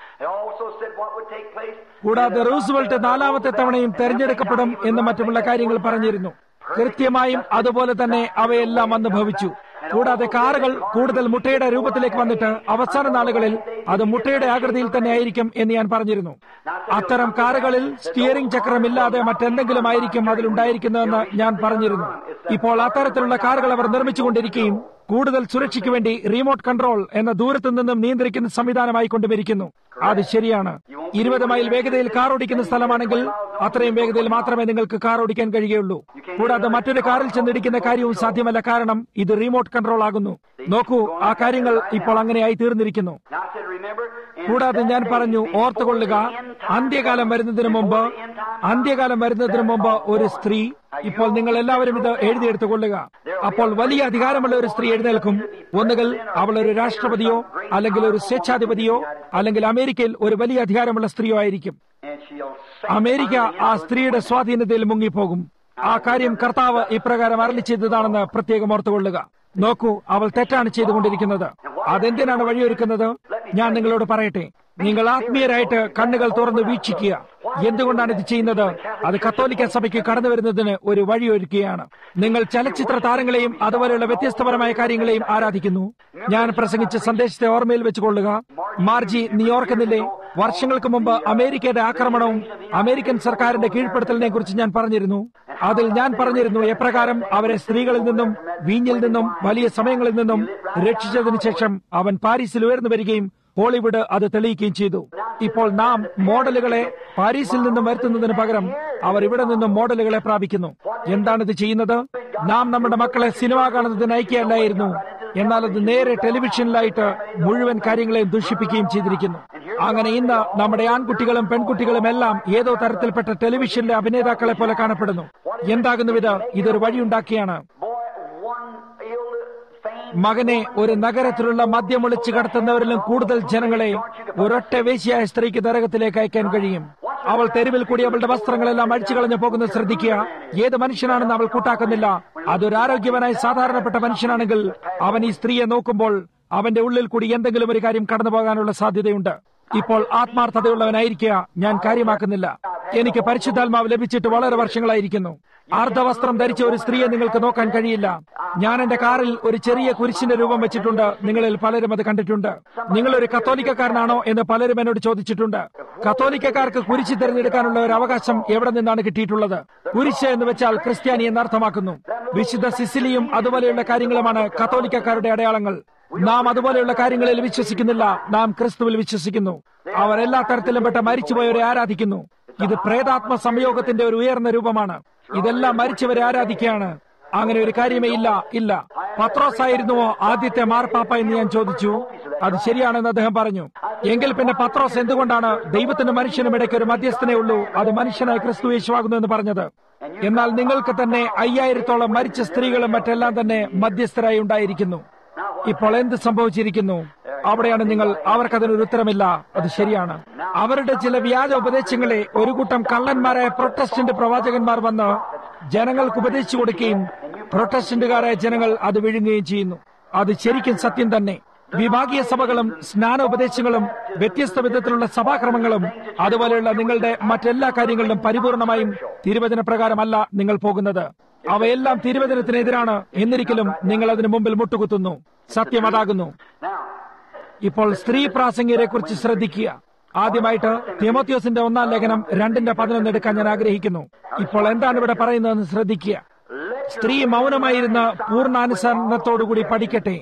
A: കൂടാതെ റൂസ്വെൽറ്റ് നാലാമത്തെ തവണയും തെരഞ്ഞെടുക്കപ്പെടും എന്ന് മറ്റുമുള്ള കാര്യങ്ങൾ പറഞ്ഞിരുന്നു. കൃത്യമായും അതുപോലെ തന്നെ അവയെല്ലാം വന്നു ഭവിച്ചു. കൂടാതെ കാറുകൾ കൂടുതൽ മുട്ടയുടെ രൂപത്തിലേക്ക് വന്നിട്ട് അവസാന നാളുകളിൽ അത് മുട്ടയുടെ ആകൃതിയിൽ തന്നെ ആയിരിക്കും എന്ന് ഞാൻ പറഞ്ഞിരുന്നു. അത്തരം കാറുകളിൽ സ്റ്റിയറിംഗ് ചക്രമില്ലാതെ മറ്റെന്തെങ്കിലും ആയിരിക്കും അതിലുണ്ടായിരിക്കുന്നതെന്ന് ഞാൻ പറഞ്ഞിരുന്നു. ഇപ്പോൾ അത്തരത്തിലുള്ള കാറുകൾ അവർ നിർമ്മിച്ചുകൊണ്ടിരിക്കുകയും കൂടുതൽ സുരക്ഷയ്ക്ക് വേണ്ടി റിമോട്ട് കൺട്രോൾ എന്ന ദൂരത്തു നിന്നും നിയന്ത്രിക്കുന്ന സംവിധാനമായി കൊണ്ടുവരിക്കുന്നു. അത് ശരിയാണ്. ഇരുപത് മൈൽ വേഗതയിൽ കാർ ഓടിക്കുന്ന സ്ഥലമാണെങ്കിൽ അത്രയും വേഗതയിൽ മാത്രമേ നിങ്ങൾക്ക് കാർ ഓടിക്കാൻ കഴിയുകയുള്ളൂ. കൂടാതെ മറ്റൊരു കാറിൽ ചെന്നിടിക്കുന്ന കാര്യവും സാധ്യമല്ല, കാരണം ഇത് റിമോട്ട് കൺട്രോൾ ആകുന്നു. നോക്കൂ, ആ കാര്യങ്ങൾ ഇപ്പോൾ അങ്ങനെയായി തീർന്നിരിക്കുന്നു. കൂടാതെ ഞാൻ പറഞ്ഞു, ഓർത്തുകൊള്ളുക, അന്ത്യകാലം വരുന്നതിന് മുമ്പ് അന്ത്യകാലം വരുന്നതിന് മുമ്പ് ഒരു സ്ത്രീ, ഇപ്പോൾ നിങ്ങൾ എല്ലാവരും ഇത് എഴുതിയെടുത്തുകൊള്ളുക. അപ്പോൾ വലിയ അധികാരമുള്ള ഒരു സ്ത്രീ എഴുന്നേൽക്കും. ഒന്നുകിൽ അവൾ ഒരു രാഷ്ട്രപതിയോ അല്ലെങ്കിൽ ഒരു സ്വേച്ഛാധിപതിയോ അല്ലെങ്കിൽ അമേരിക്കയിൽ ഒരു വലിയ അധികാരമുള്ള സ്ത്രീയോ ആയിരിക്കും. അമേരിക്ക ആ സ്ത്രീയുടെ സ്വാധീനതയിൽ മുങ്ങിപ്പോകും. ആ കാര്യം കർത്താവ് ഇപ്രകാരം അരുളി ചെയ്തതാണെന്ന് പ്രത്യേകം ഓർത്തുകൊള്ളുക. നോക്കൂ, അവൾ തെറ്റാണ് ചെയ്തുകൊണ്ടിരിക്കുന്നത്. അതെന്തിനാണ് വഴിയൊരുക്കുന്നത്? ഞാൻ നിങ്ങളോട് പറയട്ടെ. നിങ്ങൾ ആത്മീയരായിട്ട് കണ്ണുകൾ തുറന്ന് വീക്ഷിക്കുക. എന്തുകൊണ്ടാണ് ഇത് ചെയ്യുന്നത്? അത് കത്തോലിക്ക സഭയ്ക്ക് കടന്നു വരുന്നതിന് ഒരു വഴിയൊരുക്കുകയാണ്. നിങ്ങൾ ചലച്ചിത്ര താരങ്ങളെയും അതുപോലെയുള്ള വ്യത്യസ്തപരമായ കാര്യങ്ങളെയും ആരാധിക്കുന്നു. ഞാൻ പ്രസംഗിച്ച സന്ദേശത്തെ ഓർമ്മയിൽ വെച്ചുകൊള്ളുക. മാർജി, നീ ഓർക്കുന്നില്ലേ? വർഷങ്ങൾക്ക് മുമ്പ് അമേരിക്കയുടെ ആക്രമണവും അമേരിക്കൻ സർക്കാരിന്റെ കീഴ്പ്പെടുത്തലിനെ കുറിച്ച് ഞാൻ പറഞ്ഞിരുന്നു. അതിൽ ഞാൻ പറഞ്ഞിരുന്നു എപ്രകാരം അവരെ സ്ത്രീകളിൽ നിന്നും വീഞ്ഞിൽ നിന്നും വലിയ സമയങ്ങളിൽ നിന്നും രക്ഷിച്ചതിനു ശേഷം അവൻ പാരീസിൽ ഉയർന്നു വരികയും ഹോളിവുഡ് അത് തെളിയിക്കുകയും ചെയ്തു. ഇപ്പോൾ നാം മോഡലുകളെ പാരീസിൽ നിന്നും വരുത്തുന്നതിന് പകരം അവർ ഇവിടെ നിന്നും മോഡലുകളെ പ്രാപിക്കുന്നു. എന്താണിത് ചെയ്യുന്നത്? നാം നമ്മുടെ മക്കളെ സിനിമ കാണുന്നതിന് അയക്കുകയല്ലായിരുന്നു, എന്നാൽ അത് നേരെ ടെലിവിഷനിലായിട്ട് മുഴുവൻ കാര്യങ്ങളെയും ദുഷിപ്പിക്കുകയും ചെയ്തിരിക്കുന്നു. അങ്ങനെ ഇന്ന് നമ്മുടെ ആൺകുട്ടികളും പെൺകുട്ടികളും എല്ലാം ഏതോ തരത്തിൽപ്പെട്ട ടെലിവിഷനിലെ അഭിനേതാക്കളെ പോലെ കാണപ്പെടുന്നു. എന്താകുന്നു ഇത്? ഇതൊരു വഴിയുണ്ടാക്കിയാണ്. മകനെ, ഒരു നഗരത്തിലുള്ള മദ്യമൊളിച്ചു കടത്തുന്നവരിലും കൂടുതൽ ജനങ്ങളെ ഒരൊറ്റ വേശ്യയായ സ്ത്രീക്ക് നരകത്തിലേക്ക് അയക്കാൻ കഴിയും. അവൾ തെരുവിൽ കൂടി അവളുടെ വസ്ത്രങ്ങളെല്ലാം അഴിച്ചു കളഞ്ഞു പോകുന്നത് ശ്രദ്ധിക്കുക. ഏത് മനുഷ്യനാണെന്ന് അവൾ കൂട്ടാക്കുന്നില്ല. അതൊരു ആരോഗ്യവനായ സാധാരണപ്പെട്ട മനുഷ്യനാണെങ്കിൽ അവൻ ഈ സ്ത്രീയെ നോക്കുമ്പോൾ അവന്റെ ഉള്ളിൽ കൂടി എന്തെങ്കിലും ഒരു കാര്യം കടന്നു പോകാനുള്ള സാധ്യതയുണ്ട്. ഇപ്പോൾ ആത്മാർത്ഥതയുള്ളവനായിരിക്കുക ഞാൻ കാര്യമാക്കുന്നില്ല. എനിക്ക് പരിശുദ്ധാത്മാവ് ലഭിച്ചിട്ട് വളരെ വർഷങ്ങളായിരിക്കുന്നു. അർദ്ധവസ്ത്രം ധരിച്ച ഒരു സ്ത്രീയെ നിങ്ങൾക്ക് നോക്കാൻ കഴിയില്ല. ഞാൻ എന്റെ കാറിൽ ഒരു ചെറിയ കുരിശിന്റെ രൂപം വെച്ചിട്ടുണ്ട്. നിങ്ങളിൽ പലരും അത് കണ്ടിട്ടുണ്ട്. നിങ്ങളൊരു കത്തോലിക്കക്കാരനാണോ എന്ന് പലരും എന്നോട് ചോദിച്ചിട്ടുണ്ട്. കത്തോലിക്കക്കാർക്ക് കുരിശ് തിരഞ്ഞെടുക്കാനുള്ള ഒരു അവകാശം എവിടെ നിന്നാണ് കിട്ടിയിട്ടുള്ളത്? കുരിശ് എന്ന് വെച്ചാൽ ക്രിസ്ത്യാനി എന്നർത്ഥമാക്കുന്നു. വിശുദ്ധ സിസിലിയും അതുപോലെയുള്ള കാര്യങ്ങളുമാണ് കത്തോലിക്കക്കാരുടെ അടയാളങ്ങൾ. നാം അതുപോലെയുള്ള കാര്യങ്ങളിൽ വിശ്വസിക്കുന്നില്ല. നാം ക്രിസ്തുവിൽ വിശ്വസിക്കുന്നു. അവർ എല്ലാ തരത്തിലും പെട്ട മരിച്ചുപോയവരെ ആരാധിക്കുന്നു. ഇത് പ്രേതാത്മ സംയോഗത്തിന്റെ ഒരു ഉയർന്ന രൂപമാണ്. ഇതെല്ലാം മരിച്ചവരെ ആരാധിക്കുകയാണ്. അങ്ങനെ ഒരു കാര്യമേ ഇല്ല. ഇല്ല. പത്രോസ് ആയിരുന്നുവോ ആദ്യത്തെ മാർപ്പാപ്പ എന്ന് ഞാൻ ചോദിച്ചു. അത് ശരിയാണെന്ന് അദ്ദേഹം പറഞ്ഞു. എങ്കിൽ പിന്നെ പത്രോസ് എന്തുകൊണ്ടാണ് ദൈവത്തിനും മനുഷ്യനും ഇടയ്ക്ക് ഒരു മധ്യസ്ഥനേ ഉള്ളൂ, അത് മനുഷ്യനായ ക്രിസ്തു യേശുവാകുന്നു എന്ന് പറഞ്ഞത്? എന്നാൽ നിങ്ങൾക്ക് തന്നെ അയ്യായിരത്തോളം മരിച്ച സ്ത്രീകളും മറ്റെല്ലാം തന്നെ മധ്യസ്ഥരായി ഉണ്ടായിരിക്കുന്നു. ഇപ്പോൾ എന്ത് സംഭവിച്ചിരിക്കുന്നു? അവിടെയാണ് നിങ്ങൾ. അവർക്കതിനൊരു ഉത്തരമില്ല. അത് ശരിയാണ്. അവരുടെ ചില വ്യാജ ഉപദേശങ്ങളെ ഒരു കൂട്ടം കള്ളന്മാരായ പ്രൊട്ടസ്റ്റന്റ് പ്രവാചകന്മാർ വന്ന് ജനങ്ങൾക്ക് ഉപദേശിച്ചു കൊടുക്കുകയും പ്രൊട്ടസ്റ്റന്റുകാരായ ജനങ്ങൾ അത് വിഴുങ്ങുകയും ചെയ്യുന്നു. അത് ശരിക്കും സത്യം തന്നെ. വിഭാഗീയ സഭകളും സ്നാനോപദേശങ്ങളും വ്യത്യസ്ത വിധത്തിലുള്ള സഭാക്രമങ്ങളും അതുപോലെയുള്ള നിങ്ങളുടെ മറ്റെല്ലാ കാര്യങ്ങളിലും പരിപൂർണമായും തിരുവചന പ്രകാരമല്ല നിങ്ങൾ പോകുന്നത്. അവയെല്ലാം തിരുവചനത്തിനെതിരാണ്. എന്നിരിക്കലും നിങ്ങൾ അതിനു മുമ്പിൽ മുട്ടുകുത്തുന്നു. സത്യം അതാകുന്നു. ഇപ്പോൾ സ്ത്രീ പ്രാസംഗികരെ കുറിച്ച് ശ്രദ്ധിക്കുക. ആദ്യമായിട്ട് തിമോത്തിയോസിന്റെ ഒന്നാം ലേഖനം രണ്ടിന്റെ പതിനൊന്ന് എടുക്കാൻ ഞാൻ ആഗ്രഹിക്കുന്നു. ഇപ്പോൾ എന്താണ് ഇവിടെ പറയുന്നതെന്ന് ശ്രദ്ധിക്കുക.
B: Let
A: സ്ത്രീ മൗനമായിരുന്ന് പൂർണ്ണാനുസരണത്തോടുകൂടി പഠിക്കട്ടെ.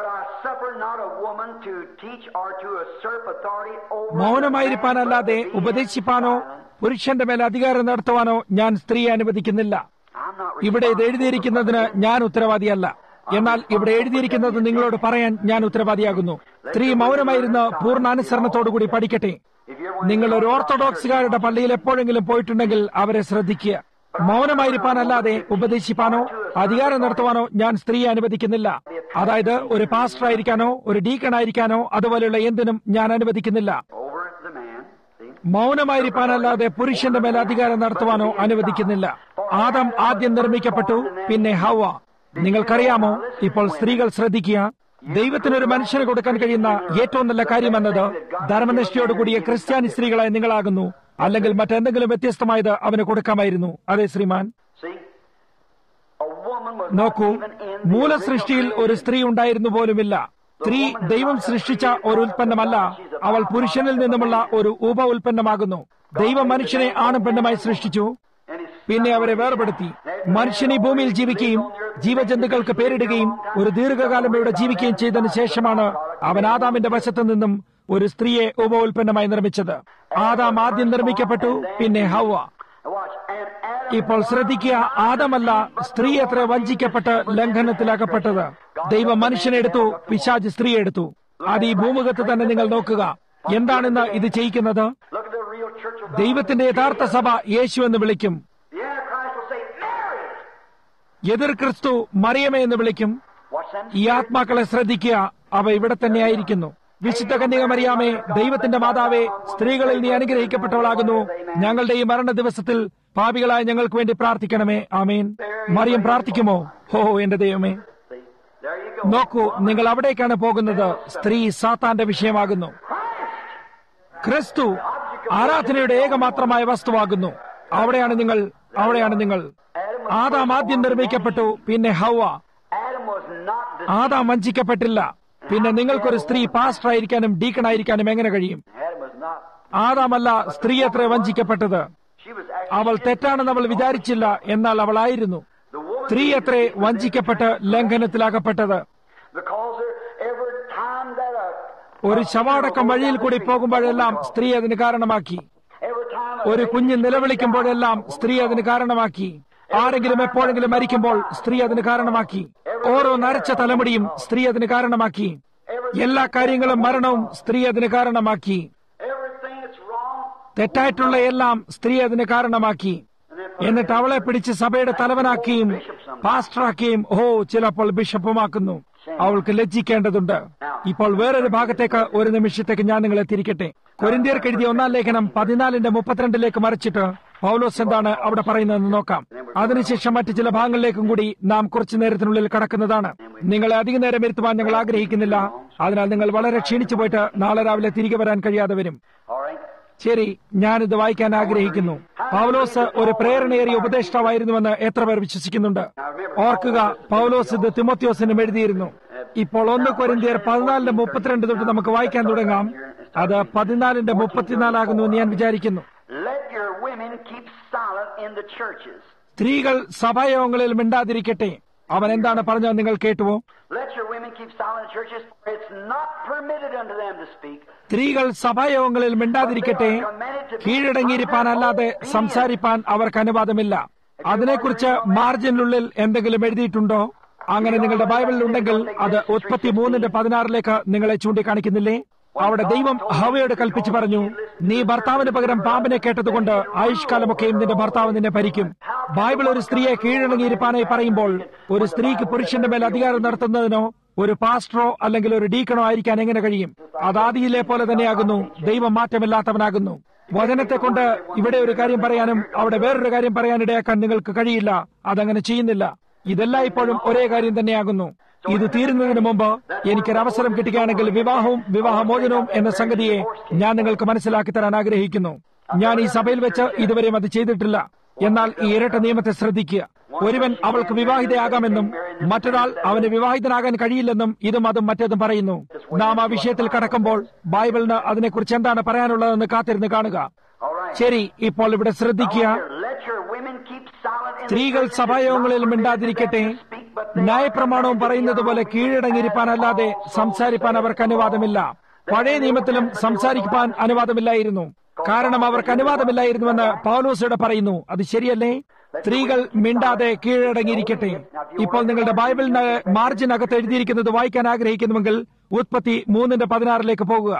A: മൗനമായിരിക്കാനല്ലാതെ ഉപദേശിപ്പാനോ പുരുഷന്റെ മേൽ അധികാരം നടത്തുവാനോ ഞാൻ സ്ത്രീയെ അനുവദിക്കുന്നില്ല. ഇവിടെ ഇത് എഴുതിയിരിക്കുന്നതിന് ഞാൻ ഉത്തരവാദിയല്ല. എന്നാൽ ഇവിടെ എഴുതിയിരിക്കുന്നത് നിങ്ങളോട് പറയാൻ ഞാൻ ഉത്തരവാദിയാകുന്നു. സ്ത്രീ മൗനമായിരുന്ന് പൂർണ്ണാനുസരണത്തോടുകൂടി പഠിക്കട്ടെ. നിങ്ങൾ ഒരു ഓർത്തഡോക്സുകാരുടെ പള്ളിയിൽ എപ്പോഴെങ്കിലും പോയിട്ടുണ്ടെങ്കിൽ അവരെ ശ്രദ്ധിക്കുക. മൗനമായിരിക്കാനല്ലാതെ ഉപദേശിപ്പാനോ അധികാരം നടത്തുവാനോ ഞാൻ സ്ത്രീയെ അനുവദിക്കുന്നില്ല. അതായത് ഒരു പാസ്റ്റർ ആയിരിക്കാനോ ഒരു ഡീക്കൺ ആയിരിക്കാനോ അതുപോലെയുള്ള എന്തിനും ഞാൻ അനുവദിക്കുന്നില്ല. മൗനമായിരിക്കാനല്ലാതെ പുരുഷന്റെ മേൽ അധികാരം നടത്തുവാനോ അനുവദിക്കുന്നില്ല. ആദം ആദ്യം നിർമ്മിക്കപ്പെട്ടു, പിന്നെ ഹവ്വ. നിങ്ങൾക്കറിയാമോ, ഇപ്പോൾ സ്ത്രീകൾ ശ്രദ്ധിക്കുക, ദൈവത്തിനൊരു മനുഷ്യന് കൊടുക്കാൻ കഴിയുന്ന ഏറ്റവും നല്ല കാര്യമെന്നത് ധർമ്മനിഷ്ഠയോടുകൂടിയ ക്രിസ്ത്യാനി സ്ത്രീകളായ നിങ്ങളാകുന്നു. അല്ലെങ്കിൽ മറ്റെന്തെങ്കിലും വ്യത്യസ്തമായത് അവന് കൊടുക്കാമായിരുന്നു. അതെ ശ്രീമാൻ, നോക്കൂ, മൂലസൃഷ്ടിയിൽ ഒരു സ്ത്രീ ഉണ്ടായിരുന്നു പോലുമില്ല. സ്ത്രീ ദൈവം സൃഷ്ടിച്ച ഒരു ഉൽപ്പന്നമല്ല, അവൾ പുരുഷനിൽ നിന്നുമുള്ള ഒരു ഉപ ഉൽപ്പന്നമാകുന്നു. ദൈവം മനുഷ്യനെ ആണും പെണ്ണുമായി സൃഷ്ടിച്ചു, പിന്നെ അവരെ വേർപെടുത്തി. മനുഷ്യൻ ഈ ഭൂമിയിൽ ജീവിക്കുകയും ജീവജന്തുക്കൾക്ക് പേരിടുകയും ഒരു ദീർഘകാലം ഇവിടെ ജീവിക്കുകയും ചെയ്തതിനു ശേഷമാണ് അവൻ ആദാമിന്റെ വശത്തു നിന്നും ഒരു സ്ത്രീയെ ഉപ ഉൽപ്പന്നമായി നിർമ്മിച്ചത്. ആദാം ആദ്യം നിർമ്മിക്കപ്പെട്ടു, പിന്നെ ഹവ്വ. ഇപ്പോൾ ശ്രദ്ധിക്കുക, ആദമല്ല സ്ത്രീ എത്ര വഞ്ചിക്കപ്പെട്ട് ലംഘനത്തിലാക്കപ്പെട്ടത്. ദൈവം മനുഷ്യനെ എടുത്തു, പിശാച് സ്ത്രീയെ എടുത്തു. അത് ഈ ഭൂമുഖത്ത് തന്നെ നിങ്ങൾ നോക്കുക. എന്താണെന്ന് ഇത് ചെയ്യിക്കുന്നത്? ദൈവത്തിന്റെ യഥാർത്ഥ സഭ യേശു എന്ന് വിളിക്കും. എതിർ ക്രിസ്തു മറിയമേ എന്ന് വിളിക്കും. ഈ ആത്മാക്കളെ ശ്രദ്ധിക്കുക, അവ ഇവിടെ തന്നെയായിരിക്കുന്നു. വിശുദ്ധ കന്യക മറിയാമേ, ദൈവത്തിന്റെ മാതാവേ, സ്ത്രീകളിൽ നീ അനുഗ്രഹിക്കപ്പെട്ടവളാകുന്നു. ഞങ്ങളുടെ ഈ മരണ ദിവസത്തിൽ പാപികളായ ഞങ്ങൾക്ക് വേണ്ടി പ്രാർത്ഥിക്കണമേ. ആമേൻ. മറിയം പ്രാർത്ഥിക്കുമോ? ഹോ എന്റെ ദൈവമേ, നോക്കൂ, നിങ്ങൾ അവിടേക്കാണ് പോകുന്നത്. സ്ത്രീ സാത്താന്റെ വിഷയമാകുന്നു. ക്രിസ്തു ആരാധനയുടെ ഏകമാത്രമായ വസ്തുവാകുന്നു. അവിടെയാണ് നിങ്ങൾ, അവിടെയാണ് നിങ്ങൾ. ആദാം ആദ്യം നിർമ്മിക്കപ്പെട്ടു, പിന്നെ ഹവ്വ. ആദാം വഞ്ചിക്കപ്പെട്ടില്ല. പിന്നെ നിങ്ങൾക്കൊരു സ്ത്രീ പാസ്റ്റർ ആയിരിക്കാനും ഡീക്കൺ ആയിരിക്കാനും എങ്ങനെ കഴിയും? ആദാമല്ല സ്ത്രീ അത്ര വഞ്ചിക്കപ്പെട്ടത്. അവൾ തെറ്റാണെന്ന് അവൾ വിചാരിച്ചില്ല, എന്നാൽ അവളായിരുന്നു. സ്ത്രീ അത്രേ വഞ്ചിക്കപ്പെട്ട് ലംഘനത്തിലാകപ്പെട്ടത്. ഒരു ശവാടക്കം വഴിയിൽ കൂടി പോകുമ്പോഴെല്ലാം സ്ത്രീ അതിന് കാരണമാക്കി. ഒരു കുഞ്ഞ് നിലവിളിക്കുമ്പോഴെല്ലാം സ്ത്രീ അതിന് കാരണമാക്കി. ആരെങ്കിലും എപ്പോഴെങ്കിലും മരിക്കുമ്പോൾ സ്ത്രീ അതിന് കാരണമാക്കി. ഓരോ നരച്ച തലമുടിയും സ്ത്രീ അതിന് കാരണമാക്കി. എല്ലാ കാര്യങ്ങളും മരണവും സ്ത്രീ അതിന് കാരണമാക്കി. തെറ്റായിട്ടുള്ള എല്ലാം സ്ത്രീ അതിന് കാരണമാക്കി. എന്നിട്ട് അവളെ പിടിച്ച് സഭയുടെ തലവനാക്കുകയും പാസ്റ്ററാക്കുകയും ഓ ചിലപ്പോൾ ബിഷപ്പുമാക്കുന്നു. അവൾക്ക് ലജ്ജിക്കേണ്ടതുണ്ട്. ഇപ്പോൾ വേറൊരു ഭാഗത്തേക്ക് ഒരു നിമിഷത്തേക്ക് ഞാൻ നിങ്ങളെ തിരിക്കട്ടെ. കൊരിന്ത്യർക്ക് എഴുതിയ ഒന്നാം ലേഖനം പതിനാലിന്റെ മുപ്പത്തിരണ്ടിലേക്ക് മറിച്ചിട്ട് പൗലോസ് എന്താണ് അവിടെ പറയുന്നതെന്ന് നോക്കാം. അതിനുശേഷം മറ്റു ചില ഭാഗങ്ങളിലേക്കും കൂടി നാം കുറച്ചു നേരത്തിനുള്ളിൽ കടക്കുന്നതാണ്. നിങ്ങളെ അധിക നേരം ഇരുത്തുവാൻ ഞങ്ങൾ ആഗ്രഹിക്കുന്നില്ല. അതിനാൽ നിങ്ങൾ വളരെ ക്ഷീണിച്ചു പോയിട്ട് നാളെ രാവിലെ തിരികെ വരാൻ കഴിയാതെ വരും. ശരി, ഞാനിത് വായിക്കാൻ ആഗ്രഹിക്കുന്നു. പൗലോസ് ഒരു പ്രേരണയേറിയ ഉപദേഷ്ടാവായിരുന്നുവെന്ന് എത്ര പേർ വിശ്വസിക്കുന്നുണ്ട്? ഓർക്കുക, പൗലോസ് ഇത് തിമോത്തിയോസിനും എഴുതിയിരുന്നു. ഇപ്പോൾ ഒന്ന് കൊരിന്ത്യർ പതിനാലിന്റെ മുപ്പത്തിരണ്ട് തൊട്ട് നമുക്ക് വായിക്കാൻ തുടങ്ങാം. അത് പതിനാലിന്റെ മുപ്പത്തിനാലാകുന്നു എന്ന് ഞാൻ വിചാരിക്കുന്നു. സ്ത്രീകൾ സഭായോഗങ്ങളിൽ മിണ്ടാതിരിക്കട്ടെ. അവൻ എന്താണ് പറഞ്ഞത് നിങ്ങൾ കേട്ടുവോ? സ്ത്രീകൾ സഭായോഗങ്ങളിൽ മിണ്ടാതിരിക്കട്ടെ. കീഴടങ്ങിയിരിപ്പാനല്ലാതെ സംസാരിപ്പാൻ അവർക്ക് അനുവാദമില്ല. അതിനെക്കുറിച്ച് മാർജിനുള്ളിൽ എന്തെങ്കിലും എഴുതിയിട്ടുണ്ടോ? അങ്ങനെ നിങ്ങളുടെ ബൈബിളിൽ ഉണ്ടെങ്കിൽ അത് ഉത്പത്തി മൂന്നിന്റെ പതിനാറിലേക്ക് നിങ്ങളെ ചൂണ്ടിക്കാണിക്കുന്നില്ലേ? അവിടെ ദൈവം ഹവ്വയോട് കൽപ്പിച്ചു പറഞ്ഞു, നീ ഭർത്താവിന് പകരം പാമ്പിനെ കേട്ടതുകൊണ്ട് ആയുഷ്കാലമൊക്കെയും നിന്റെ ഭർത്താവ് നിന്നെ ഭരിക്കും. ബൈബിൾ ഒരു സ്ത്രീയെ കീഴടങ്ങിയിരിപ്പാനായി പറയുമ്പോൾ ഒരു സ്ത്രീക്ക് പുരുഷന്റെ മേൽ അധികാരം നടത്തുന്നതിനോ ഒരു പാസ്റ്ററോ അല്ലെങ്കിൽ ഒരു ഡീക്കണോ ആയിരിക്കാൻ എങ്ങനെ കഴിയും? അത് ആദിയിലെ പോലെ തന്നെയാകുന്നു. ദൈവം മാറ്റമില്ലാത്തവനാകുന്നു. വചനത്തെ കൊണ്ട് ഇവിടെ ഒരു കാര്യം പറയാനും അവിടെ വേറൊരു കാര്യം പറയാനിടയാക്കാൻ നിങ്ങൾക്ക് കഴിയില്ല. അതങ്ങനെ ചെയ്യുന്നില്ല. ഇതെല്ലാം ഇപ്പോഴും ഒരേ കാര്യം തന്നെയാകുന്നു. ഇത് തീരുന്നതിന് മുമ്പ് എനിക്കൊരവസരം കിട്ടുകയാണെങ്കിൽ വിവാഹവും വിവാഹമോചനവും എന്ന സംഗതിയെ ഞാൻ നിങ്ങൾക്ക് മനസ്സിലാക്കി തരാൻ ആഗ്രഹിക്കുന്നു. ഞാൻ ഈ സഭയിൽ വെച്ച് ഇതുവരെയും അത് ചെയ്തിട്ടില്ല. എന്നാൽ ഈ ഇരട്ട നിയമത്തെ ശ്രദ്ധിക്കുക. ഒരുവൻ അവൾക്ക് വിവാഹിതയാകാമെന്നും മറ്റൊരാൾ അവന് വിവാഹിതനാകാൻ കഴിയില്ലെന്നും ഇതും അതും മറ്റേതും പറയുന്നു. നാം ആ വിഷയത്തിൽ കടക്കുമ്പോൾ ബൈബിളിന് അതിനെക്കുറിച്ച് എന്താണ് പറയാനുള്ളതെന്ന് കാത്തിരുന്ന് കാണുക. ശരി, ഇപ്പോൾ ഇവിടെ ശ്രദ്ധിക്കുക. സ്ത്രീകൾ സഭായോഗങ്ങളിൽ മിണ്ടാതിരിക്കട്ടെ, ന്യായപ്രമാണവും പറയുന്നത് പോലെ കീഴടങ്ങിയിരിപ്പാനല്ലാതെ സംസാരിപ്പാൻ അവർക്ക് അനുവാദമില്ല. പഴയ നിയമത്തിലും സംസാരിക്കാൻ അനുവാദമില്ലായിരുന്നു. കാരണം അവർക്ക് അനുവാദമില്ലായിരുന്നുവെന്ന് പൗലോസ് പറയുന്നു. അത് ശരിയല്ലേ? സ്ത്രീകൾ മിണ്ടാതെ കീഴടങ്ങിയിരിക്കട്ടെ. ഇപ്പോൾ നിങ്ങളുടെ ബൈബിളിന് മാർജിനകത്ത് എഴുതിയിരിക്കുന്നത് വായിക്കാൻ ആഗ്രഹിക്കുന്നുവെങ്കിൽ ഉത്പത്തി മൂന്നിന്റെ പതിനാറിലേക്ക് പോകുക.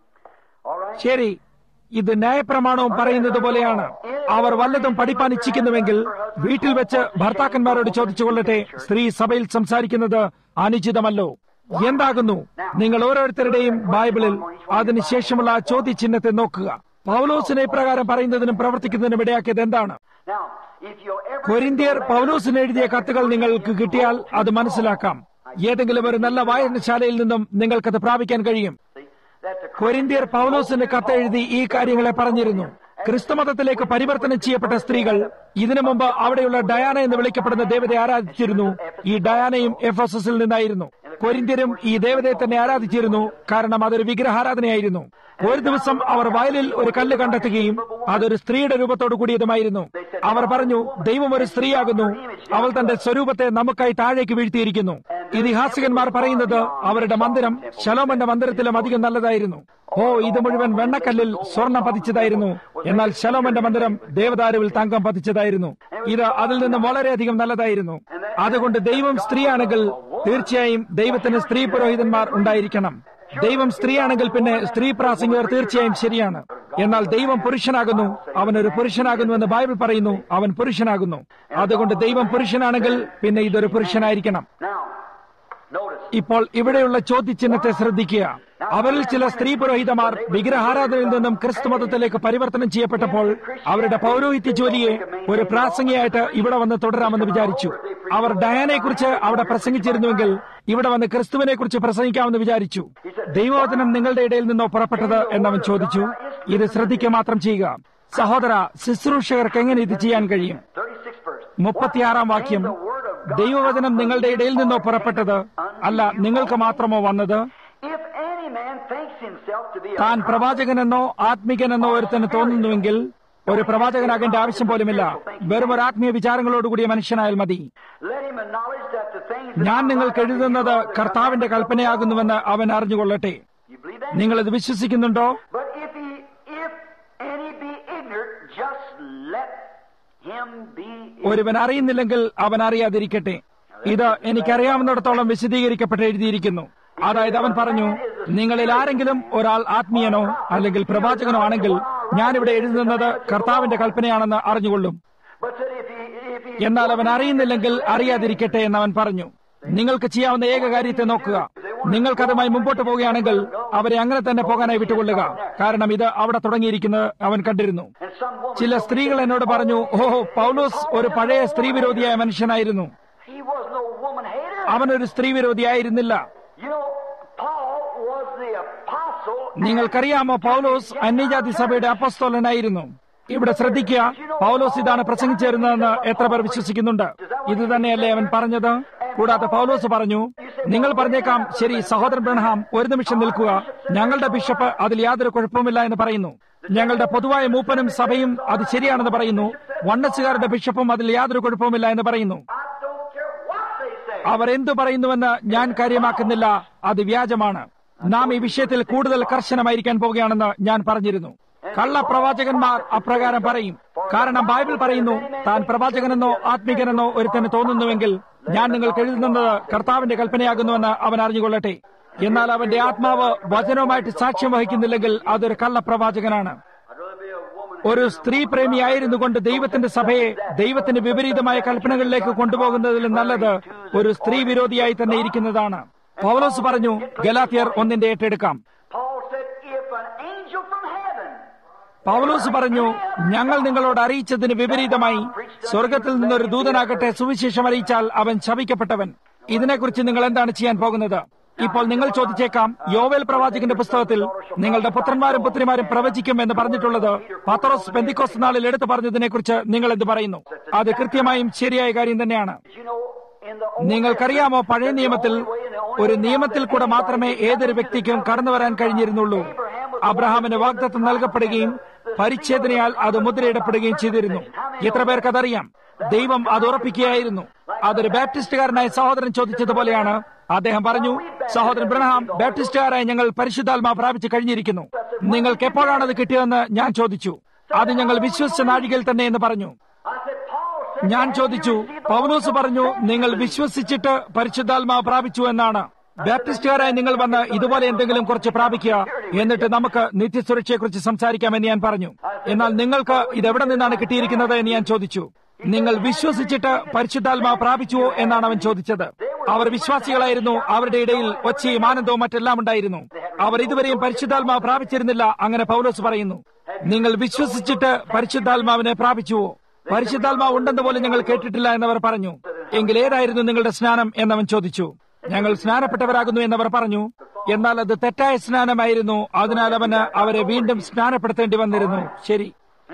A: ശരി, ഇത് ന്യായപ്രമാണവും പറയുന്നത് പോലെയാണ്. അവർ വല്ലതും പഠിപ്പാൻ ഇച്ഛിക്കുന്നുവെങ്കിൽ വീട്ടിൽ വെച്ച് ഭർത്താക്കന്മാരോട് ചോദിച്ചുകൊള്ളട്ടെ, സ്ത്രീ സഭയിൽ സംസാരിക്കുന്നത് അനുചിതമല്ലോ. എന്താകുന്നു? നിങ്ങൾ ഓരോരുത്തരുടെയും ബൈബിളിൽ അതിനുശേഷമുള്ള ചോദ്യചിഹ്നത്തെ നോക്കുക. പൗലോസിനെ ഇപ്രകാരം പറയുന്നതിനും പ്രവർത്തിക്കുന്നതിനും ഇടയാക്കിയത് എന്താണ്? കൊരിന്ത്യർ പൗലോസിന് എഴുതിയ കത്തുകൾ നിങ്ങൾക്ക് കിട്ടിയാൽ അത് മനസ്സിലാക്കാം. ഏതെങ്കിലും ഒരു നല്ല വായനശാലയിൽ നിന്നും നിങ്ങൾക്കത് പ്രാപിക്കാൻ കഴിയും. കൊരിന്ത്യർ പൗലോസിന് കത്തെഴുതി ഈ കാര്യങ്ങളെ പറഞ്ഞിരുന്നു. ക്രിസ്തുമതത്തിലേക്ക് പരിവർത്തനം ചെയ്യപ്പെട്ട സ്ത്രീകൾ ഇതിനു മുമ്പ് അവിടെയുള്ള ഡയാന എന്ന് വിളിക്കപ്പെടുന്ന ദേവതയെ ആരാധിച്ചിരുന്നു. ഈ ഡയാനയും എഫെസസിൽ നിന്നായിരുന്നു. കൊരിന്ത്യരും ഈ ദേവതയെ തന്നെ ആരാധിച്ചിരുന്നു, കാരണം അതൊരു വിഗ്രഹാരാധനയായിരുന്നു. ഒരു ദിവസം അവർ വയലിൽ ഒരു കല്ല് കണ്ടെത്തുകയും അതൊരു സ്ത്രീയുടെ രൂപത്തോടു കൂടിയതുമായിരുന്നു. അവർ പറഞ്ഞു, ദൈവം ഒരു സ്ത്രീയാകുന്നു, അവൾ തന്റെ സ്വരൂപത്തെ നമുക്കായി താഴേക്ക് വീഴ്ത്തിയിരിക്കുന്നു. ഇതിഹാസികന്മാർ പറയുന്നത് അവരുടെ മന്ദിരം ശലോമന്റെ മന്ദിരത്തിലും അധികം നല്ലതായിരുന്നു. ഓ, ഇത് മുഴുവൻ വെണ്ണക്കല്ലിൽ സ്വർണം പതിച്ചതായിരുന്നു, എന്നാൽ ശലോമന്റെ മന്ദിരം ദേവദാരുവിൽ തങ്കം പതിച്ചതായിരുന്നു. ഇത് അതിൽ നിന്നും വളരെയധികം നല്ലതായിരുന്നു. അതുകൊണ്ട് ദൈവം സ്ത്രീയാണെങ്കിൽ തീർച്ചയായും ദൈവത്തിന് സ്ത്രീ പുരോഹിതന്മാർ ഉണ്ടായിരിക്കണം. ദൈവം സ്ത്രീയാണെങ്കിൽ പിന്നെ സ്ത്രീ പ്രാസംഗികർ തീർച്ചയായും ശരിയാണ്. എന്നാൽ ദൈവം പുരുഷനാകുന്നു, അവനൊരു പുരുഷനാകുന്നുവെന്ന് ബൈബിൾ പറയുന്നു. അവൻ പുരുഷനാകുന്നു. അതുകൊണ്ട് ദൈവം പുരുഷനാണെങ്കിൽ പിന്നെ ഇതൊരു പുരുഷനായിരിക്കണം. ഇപ്പോൾ ഇവിടെയുള്ള ചോദ്യചിഹ്നത്തെ ശ്രദ്ധിക്കുക. അവരിൽ ചില സ്ത്രീ പുരോഹിതമാർ വിഗ്രഹാരാധനയിൽ നിന്നും ക്രിസ്തുമതത്തിലേക്ക് പരിവർത്തനം ചെയ്യപ്പെട്ടപ്പോൾ അവരുടെ പൗരോഹിത്യ ജോലിയെ ഒരു പ്രാസംഗികയായിട്ട് ഇവിടെ വന്ന് തുടരാമെന്ന് വിചാരിച്ചു. അവർ ഡയാനെക്കുറിച്ച് അവിടെ പ്രസംഗിച്ചിരുന്നുവെങ്കിൽ ഇവിടെ വന്ന് ക്രിസ്തുവിനെ കുറിച്ച് പ്രസംഗിക്കാമെന്ന് വിചാരിച്ചു. ദൈവവചനം നിങ്ങളുടെ ഇടയിൽ നിന്നോ പുറപ്പെട്ടത് എന്നവൻ ചോദിച്ചു. ഇത് ശ്രദ്ധിക്കുക മാത്രം ചെയ്യുക. സഹോദര, ശുശ്രൂഷകർക്ക് എങ്ങനെ ഇത് ചെയ്യാൻ കഴിയും? മുപ്പത്തിയാറാം വാക്യം, ദൈവവചനം നിങ്ങളുടെ ഇടയിൽ നിന്നോ പുറപ്പെട്ടത് അല്ല, നിങ്ങൾക്ക് മാത്രമോ വന്നത്? താൻ പ്രവാചകനെന്നോ ആത്മികനെന്നോ ഒരുത്തന് തോന്നുന്നുവെങ്കിൽ ഒരു പ്രവാചകനാകേണ്ട ആവശ്യം പോലുമില്ല. വെറും ഒരു ആത്മീയ വിചാരങ്ങളോടുകൂടിയ മനുഷ്യനായാൽ മതി. ഞാൻ നിങ്ങൾക്ക് എഴുതുന്നത് കർത്താവിന്റെ കൽപ്പനയാകുന്നുവെന്ന് അവൻ അറിഞ്ഞുകൊള്ളട്ടെ. നിങ്ങളിത് വിശ്വസിക്കുന്നുണ്ടോ? ഒരുവൻ അറിയുന്നില്ലെങ്കിൽ അവൻ അറിയാതിരിക്കട്ടെ. ഇത് എനിക്കറിയാവുന്നിടത്തോളം വിശദീകരിക്കപ്പെട്ട് എഴുതിയിരിക്കുന്നു. അതായത് അവൻ പറഞ്ഞു, നിങ്ങളിൽ ആരെങ്കിലും ഒരാൾ ആത്മീയനോ അല്ലെങ്കിൽ പ്രവാചകനോ ആണെങ്കിൽ ഞാനിവിടെ എഴുതുന്നത് കർത്താവിന്റെ കൽപ്പനയാണെന്ന് അറിഞ്ഞുകൊള്ളും. എന്നാൽ അവൻ അറിയുന്നില്ലെങ്കിൽ അറിയാതിരിക്കട്ടെ എന്നവൻ പറഞ്ഞു. നിങ്ങൾക്ക് ചെയ്യാവുന്ന ഏക കാര്യത്തെ നോക്കുക. നിങ്ങൾക്കതുമായി മുമ്പോട്ട് പോവുകയാണെങ്കിൽ അവരെ അങ്ങനെ തന്നെ പോകാനായി വിട്ടുകൊള്ളുക. കാരണം ഇത് അവിടെ തുടങ്ങിയിരിക്കുന്നത് അവൻ കണ്ടിരുന്നു. ചില സ്ത്രീകൾ എന്നോട് പറഞ്ഞു, ഓഹോ, പൗലോസ് ഒരു പഴയ സ്ത്രീ വിരോധിയായ മനുഷ്യനായിരുന്നു. അവനൊരു സ്ത്രീ വിരോധിയായിരുന്നില്ല. നിങ്ങൾക്കറിയാമോ, പൗലോസ് അന്യജാതി സഭയുടെ അപ്പോസ്തലനായിരുന്നു. ഇവിടെ ശ്രദ്ധിക്കുക, പൗലോസ് ഇതാണ് പ്രസംഗിച്ചിരുന്നതെന്ന് എത്ര പേർ വിശ്വസിക്കുന്നുണ്ട്? ഇത് തന്നെയല്ലേ അവൻ പറഞ്ഞത്? കൂടാതെ പൗലോസ് പറഞ്ഞു, നിങ്ങൾ പറഞ്ഞേക്കാം, ശരി സഹോദരൻ ബ്രൺഹാം, ഒരു നിമിഷം നിൽക്കുക, ഞങ്ങളുടെ ബിഷപ്പ് അതിൽ യാതൊരു കുഴപ്പമില്ല എന്ന് പറയുന്നു. ഞങ്ങളുടെ പൊതുവായ മൂപ്പനും സഭയും അത് ശരിയാണെന്ന് പറയുന്നു. വണ്ണസുകാരുടെ ബിഷപ്പും അതിൽ യാതൊരു കുഴപ്പവുമില്ല എന്ന് പറയുന്നു. അവർ എന്തു പറയുന്നുവെന്ന് ഞാൻ കാര്യമാക്കുന്നില്ല, അത് വ്യാജമാണ്. നാം ഈ വിഷയത്തിൽ കൂടുതൽ കർശനമായിരിക്കാൻ പോവുകയാണെന്ന് ഞാൻ പറഞ്ഞിരുന്നു. കള്ളപ്രവാചകന്മാർ അപ്രകാരം പറയും. കാരണം ബൈബിൾ പറയുന്നു, താൻ പ്രവാചകനെന്നോ ആത്മീകനെന്നോ ഒരുത്തന് തോന്നുന്നുവെങ്കിൽ ഞാൻ നിങ്ങൾക്ക് എഴുതുന്നത് കർത്താവിന്റെ കൽപ്പനയാകുന്നുവെന്ന് അവൻ അറിഞ്ഞുകൊള്ളട്ടെ. എന്നാൽ അവന്റെ ആത്മാവ് വചനവുമായിട്ട് സാക്ഷ്യം വഹിക്കുന്നില്ലെങ്കിൽ അതൊരു കള്ളപ്രവാചകനാണ്. ഒരു സ്ത്രീ പ്രേമിയായിരുന്നു കൊണ്ട് ദൈവത്തിന്റെ സഭയെ ദൈവത്തിന് വിപരീതമായ കൽപ്പനകളിലേക്ക് കൊണ്ടുപോകുന്നതിലും നല്ലത് ഒരു സ്ത്രീ വിരോധിയായി തന്നെ ഇരിക്കുന്നതാണ്. പൗലോസ് പറഞ്ഞു, ഗലാത്യർ ഒന്നിന്റെ ഏറ്റെടുക്കാം. പൗലോസ് പറഞ്ഞു, ഞങ്ങൾ നിങ്ങളോട് അറിയിച്ചതിന് വിപരീതമായി സ്വർഗത്തിൽ നിന്നൊരു ദൂതനാകട്ടെ സുവിശേഷം അറിയിച്ചാൽ അവൻ ശപിക്കപ്പെട്ടവൻ. ഇതിനെക്കുറിച്ച് നിങ്ങൾ എന്താണ് ചെയ്യാൻ പോകുന്നത്? ഇപ്പോൾ നിങ്ങൾ ചോദിച്ചേക്കാം, യോവേൽ പ്രവാചകന്റെ പുസ്തകത്തിൽ നിങ്ങളുടെ പുത്രന്മാരും പുത്രിമാരും പ്രവചിക്കും എന്ന് പറഞ്ഞിട്ടുള്ളത് പത്രോസ് പെന്തിക്കോസ്ത് നാളിൽ എടുത്തു പറഞ്ഞതിനെ കുറിച്ച് നിങ്ങൾ എന്ത് പറയുന്നു? അത് കൃത്യമായും ശരിയായ കാര്യം തന്നെയാണ്. നിങ്ങൾക്കറിയാമോ, പഴയ നിയമത്തിൽ ഒരു നിയമത്തിൽ കൂടെ മാത്രമേ ഏതൊരു വ്യക്തിക്കും കടന്നു വരാൻ കഴിഞ്ഞിരുന്നുള്ളൂ. അബ്രഹാമിന് വാഗ്ദത്തം നൽകപ്പെടുകയും പരിച്ഛേദനയാൽ അത് മുദ്രയിടപ്പെടുകയും ചെയ്തിരുന്നു. എത്ര പേർക്ക് അതറിയാം? ദൈവം അത് ഉറപ്പിക്കുകയായിരുന്നു. അതൊരു ബാപ്റ്റിസ്റ്റുകാരനായ സഹോദരൻ ചോദിച്ചതുപോലെയാണ്. അദ്ദേഹം പറഞ്ഞു, സഹോദരൻ ബ്രഹാം, ബാപ്റ്റിസ്റ്റുകാരായി ഞങ്ങൾ പരിശുദ്ധാത്മാവ് പ്രാപിച്ചു കഴിഞ്ഞിരിക്കുന്നു. നിങ്ങൾക്ക് എപ്പോഴാണ് അത് കിട്ടിയതെന്ന് ഞാൻ ചോദിച്ചു. അത് ഞങ്ങൾ വിശ്വസിച്ച നാഴികയിൽ തന്നെ എന്ന് പറഞ്ഞു. ഞാൻ ചോദിച്ചു, പൗലോസ് പറഞ്ഞു നിങ്ങൾ വിശ്വസിച്ചിട്ട് പരിശുദ്ധാത്മാവ് പ്രാപിച്ചു എന്നാണ്. ബാപ്റ്റിസ്റ്റുകാരായി നിങ്ങൾ വന്ന് ഇതുപോലെ എന്തെങ്കിലും കുറച്ച് പ്രാപിക്കുക, എന്നിട്ട് നമുക്ക് നിത്യസുരക്ഷയെക്കുറിച്ച് സംസാരിക്കാമെന്ന് ഞാൻ പറഞ്ഞു. എന്നാൽ നിങ്ങൾക്ക് ഇതെവിടെ നിന്നാണ് കിട്ടിയിരിക്കുന്നത് എന്ന് ഞാൻ ചോദിച്ചു. നിങ്ങൾ വിശ്വസിച്ചിട്ട് പരിശുദ്ധാത്മാവ് പ്രാപിച്ചുവോ എന്നാണ് അവൻ ചോദിച്ചത്. അവർ വിശ്വാസികളായിരുന്നു. അവരുടെ ഇടയിൽ ഒച്ചയും ആനന്ദവും മറ്റെല്ലാം ഉണ്ടായിരുന്നു. അവർ ഇതുവരെയും പരിശുദ്ധാത്മാവ് പ്രാപിച്ചിരുന്നില്ല. അങ്ങനെ പൗലോസ് പറയുന്നു, നിങ്ങൾ വിശ്വസിച്ചിട്ട് പരിശുദ്ധാത്മാവിനെ പ്രാപിച്ചുവോ? പരിശുദ്ധാത്മാവ് ഉണ്ടെന്ന് പോലും ഞങ്ങൾ കേട്ടിട്ടില്ല എന്നവർ പറഞ്ഞു. എങ്കിൽ ഏതായിരുന്നു നിങ്ങളുടെ സ്നാനം എന്നവൻ ചോദിച്ചു. ഞങ്ങൾ സ്നാനപ്പെട്ടവരാകുന്നു എന്നവർ പറഞ്ഞു. എന്നാൽ അത് തെറ്റായ സ്നാനമായിരുന്നു. അതിനാൽ അവന് അവരെ വീണ്ടും സ്നാനപ്പെടുത്തേണ്ടി വന്നിരുന്നു. ശരി,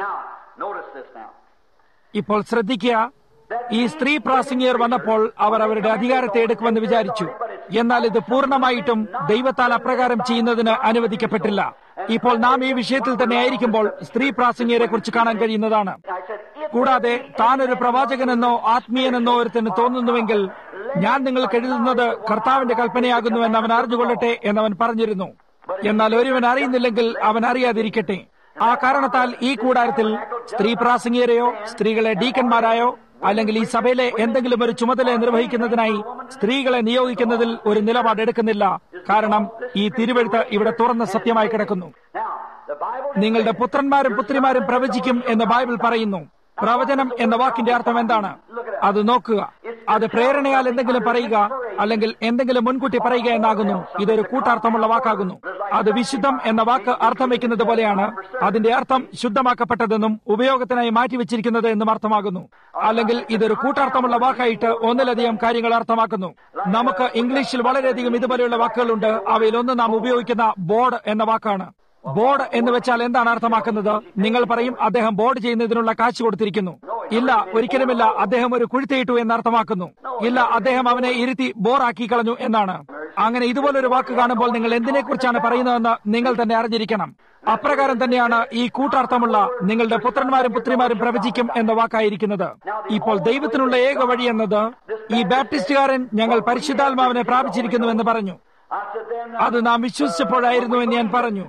A: ഇപ്പോൾ ശ്രദ്ധിക്കുക. ഈ സ്ത്രീ പ്രാസംഗികർ വന്നപ്പോൾ അവർ അവരുടെ അധികാരത്തെ എടുക്കുമെന്ന് വിചാരിച്ചു. എന്നാൽ ഇത് പൂർണ്ണമായിട്ടും ദൈവത്താൽ അപ്രകാരം ചെയ്യുന്നതിന് അനുവദിക്കപ്പെട്ടില്ല. ഇപ്പോൾ നാം ഈ വിഷയത്തിൽ തന്നെ ആയിരിക്കുമ്പോൾ സ്ത്രീ പ്രാസംഗികരെ കുറിച്ച് കാണാൻ കഴിയുന്നതാണ്. കൂടാതെ താനൊരു പ്രവാചകനെന്നോ ആത്മീയനെന്നോ ഒരുത്തിന് തോന്നുന്നുവെങ്കിൽ ഞാൻ നിങ്ങൾക്ക് എഴുതുന്നത് കർത്താവിന്റെ കൽപ്പനയാകുന്നു എന്ന് അവൻ അറിഞ്ഞുകൊള്ളട്ടെ എന്നവൻ പറഞ്ഞിരുന്നു. എന്നാൽ ഒരുവൻ അറിയുന്നില്ലെങ്കിൽ അവൻ അറിയാതിരിക്കട്ടെ. ആ കാരണത്താൽ ഈ കൂടാരത്തിൽ സ്ത്രീ പ്രാസംഗികരെയോ സ്ത്രീകളെ ഡീക്കന്മാരായോ അല്ലെങ്കിൽ ഈ സഭയിലെ എന്തെങ്കിലും ഒരു ചുമതല നിർവഹിക്കുന്നതിനായി സ്ത്രീകളെ നിയോഗിക്കുന്നതിൽ ഒരു നിലപാടെടുക്കുന്നില്ല. കാരണം ഈ തിരുവെഴുത്ത് ഇവിടെ തുറന്ന സത്യമായി കിടക്കുന്നു. നിങ്ങളുടെ പുത്രന്മാരും പുത്രിമാരും പ്രവചിക്കും എന്ന് ബൈബിൾ പറയുന്നു. പ്രവചനം എന്ന വാക്കിന്റെ അർത്ഥം എന്താണ്? അത് നോക്കുക. അത് പ്രേരണയാൽ എന്തെങ്കിലും പറയുക അല്ലെങ്കിൽ എന്തെങ്കിലും മുൻകൂട്ടി പറയുക എന്നാകുന്നു. ഇതൊരു കൂട്ടാർത്ഥമുള്ള വാക്കാകുന്നു. അത് വിശുദ്ധം എന്ന വാക്ക് അർത്ഥം വയ്ക്കുന്നത് പോലെയാണ്. അതിന്റെ അർത്ഥം ശുദ്ധമാക്കപ്പെട്ടതെന്നും ഉപയോഗത്തിനായി മാറ്റിവെച്ചിരിക്കുന്നത് എന്നും അർത്ഥമാകുന്നു. അല്ലെങ്കിൽ ഇതൊരു കൂട്ടാർത്ഥമുള്ള വാക്കായിട്ട് ഒന്നിലധികം കാര്യങ്ങൾ അർത്ഥമാക്കുന്നു. നമുക്ക് ഇംഗ്ലീഷിൽ വളരെയധികം ഇതുപോലെയുള്ള വാക്കുകളുണ്ട്. അവയിൽ ഒന്ന് നാം ഉപയോഗിക്കുന്ന ബോർഡ് എന്ന വാക്കാണ്. ബോർഡ് എന്ന് വെച്ചാൽ എന്താണ് അർത്ഥമാക്കുന്നത്? നിങ്ങൾ പറയും, അദ്ദേഹം ബോർഡ് ചെയ്യുന്നതിനുള്ള കാശ് കൊടുത്തിരിക്കുന്നു. ഇല്ല, ഒരിക്കലുമില്ല. അദ്ദേഹം ഒരു കുഴിത്തയിട്ടു എന്ന് അർത്ഥമാക്കുന്നു. ഇല്ല, അദ്ദേഹം അവനെ ഇരുത്തി ബോറാക്കി കളഞ്ഞു എന്നാണ്. അങ്ങനെ ഇതുപോലൊരു വാക്ക് കാണുമ്പോൾ നിങ്ങൾ എന്തിനെക്കുറിച്ചാണ് പറയുന്നതെന്ന് നിങ്ങൾ തന്നെ അറിഞ്ഞിരിക്കണം. അപ്രകാരം തന്നെയാണ് ഈ കൂട്ടാർത്ഥമുള്ള നിങ്ങളുടെ പുത്രന്മാരും പുത്രിമാരും പ്രവചിക്കും എന്ന വാക്കായിരിക്കുന്നത്. ഇപ്പോൾ ദൈവത്തിനുള്ള ഏക വഴി എന്നത് ഈ ബാപ്റ്റിസ്റ്റുകാരൻ ഞങ്ങൾ പരിശുദ്ധാത്മാവിനെ പ്രാപിച്ചിരിക്കുന്നു എന്ന് പറഞ്ഞു. അത് നാം വിശ്വസിച്ചപ്പോഴായിരുന്നു എന്ന് ഞാൻ പറഞ്ഞു.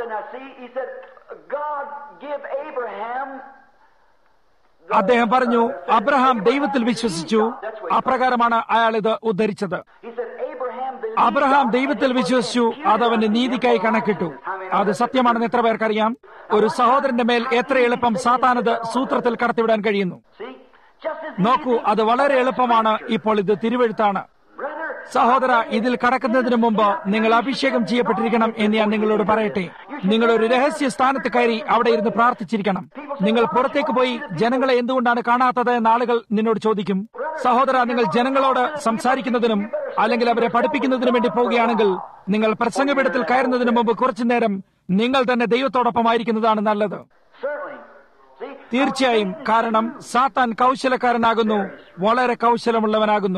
A: അദ്ദേഹം പറഞ്ഞു, അബ്രഹാം ദൈവത്തിൽ വിശ്വസിച്ചു. അപ്രകാരമാണ് അയാൾ ഇത് ഉദ്ധരിച്ചത്. അബ്രഹാം ദൈവത്തിൽ വിശ്വസിച്ചു, അതവന്റെ നീതിക്കായി കണക്കിട്ടു. അത് സത്യമാണെന്ന് എത്ര പേർക്കറിയാം? ഒരു സഹോദരന്റെ മേൽ എത്ര എളുപ്പം സാത്താനത് സൂത്രത്തിൽ കടത്തിവിടാൻ കഴിയുന്നു. നോക്കൂ, അത് വളരെ എളുപ്പമാണ്. ഇപ്പോൾ ഇത് തിരുവെഴുത്താണ്. സഹോദര, ഇതിൽ കടക്കുന്നതിന് മുമ്പ് നിങ്ങൾ അഭിഷേകം ചെയ്യപ്പെട്ടിരിക്കണം എന്ന് ഞാൻ നിങ്ങളോട് പറയട്ടെ. നിങ്ങളൊരു രഹസ്യ സ്ഥാനത്ത് കയറി അവിടെ ഇരുന്ന് പ്രാർത്ഥിച്ചിരിക്കണം. നിങ്ങൾ പുറത്തേക്ക് പോയി ജനങ്ങളെ എന്തുകൊണ്ടാണ് കാണാത്തത് എന്ന ആളുകൾ നിന്നോട് ചോദിക്കും. സഹോദര, നിങ്ങൾ ജനങ്ങളോട് സംസാരിക്കുന്നതിനും അല്ലെങ്കിൽ അവരെ പഠിപ്പിക്കുന്നതിനും വേണ്ടി പോവുകയാണെങ്കിൽ നിങ്ങൾ പ്രസംഗപീഠത്തിൽ കയറുന്നതിന് മുമ്പ് കുറച്ചു നേരം നിങ്ങൾ തന്നെ ദൈവത്തോടൊപ്പമായിരിക്കുന്നതാണ് നല്ലത്. തീർച്ചയായും. കാരണം സാത്താൻ കൗശലക്കാരനാകുന്നു, വളരെ കൗശലമുള്ളവനാകുന്നു.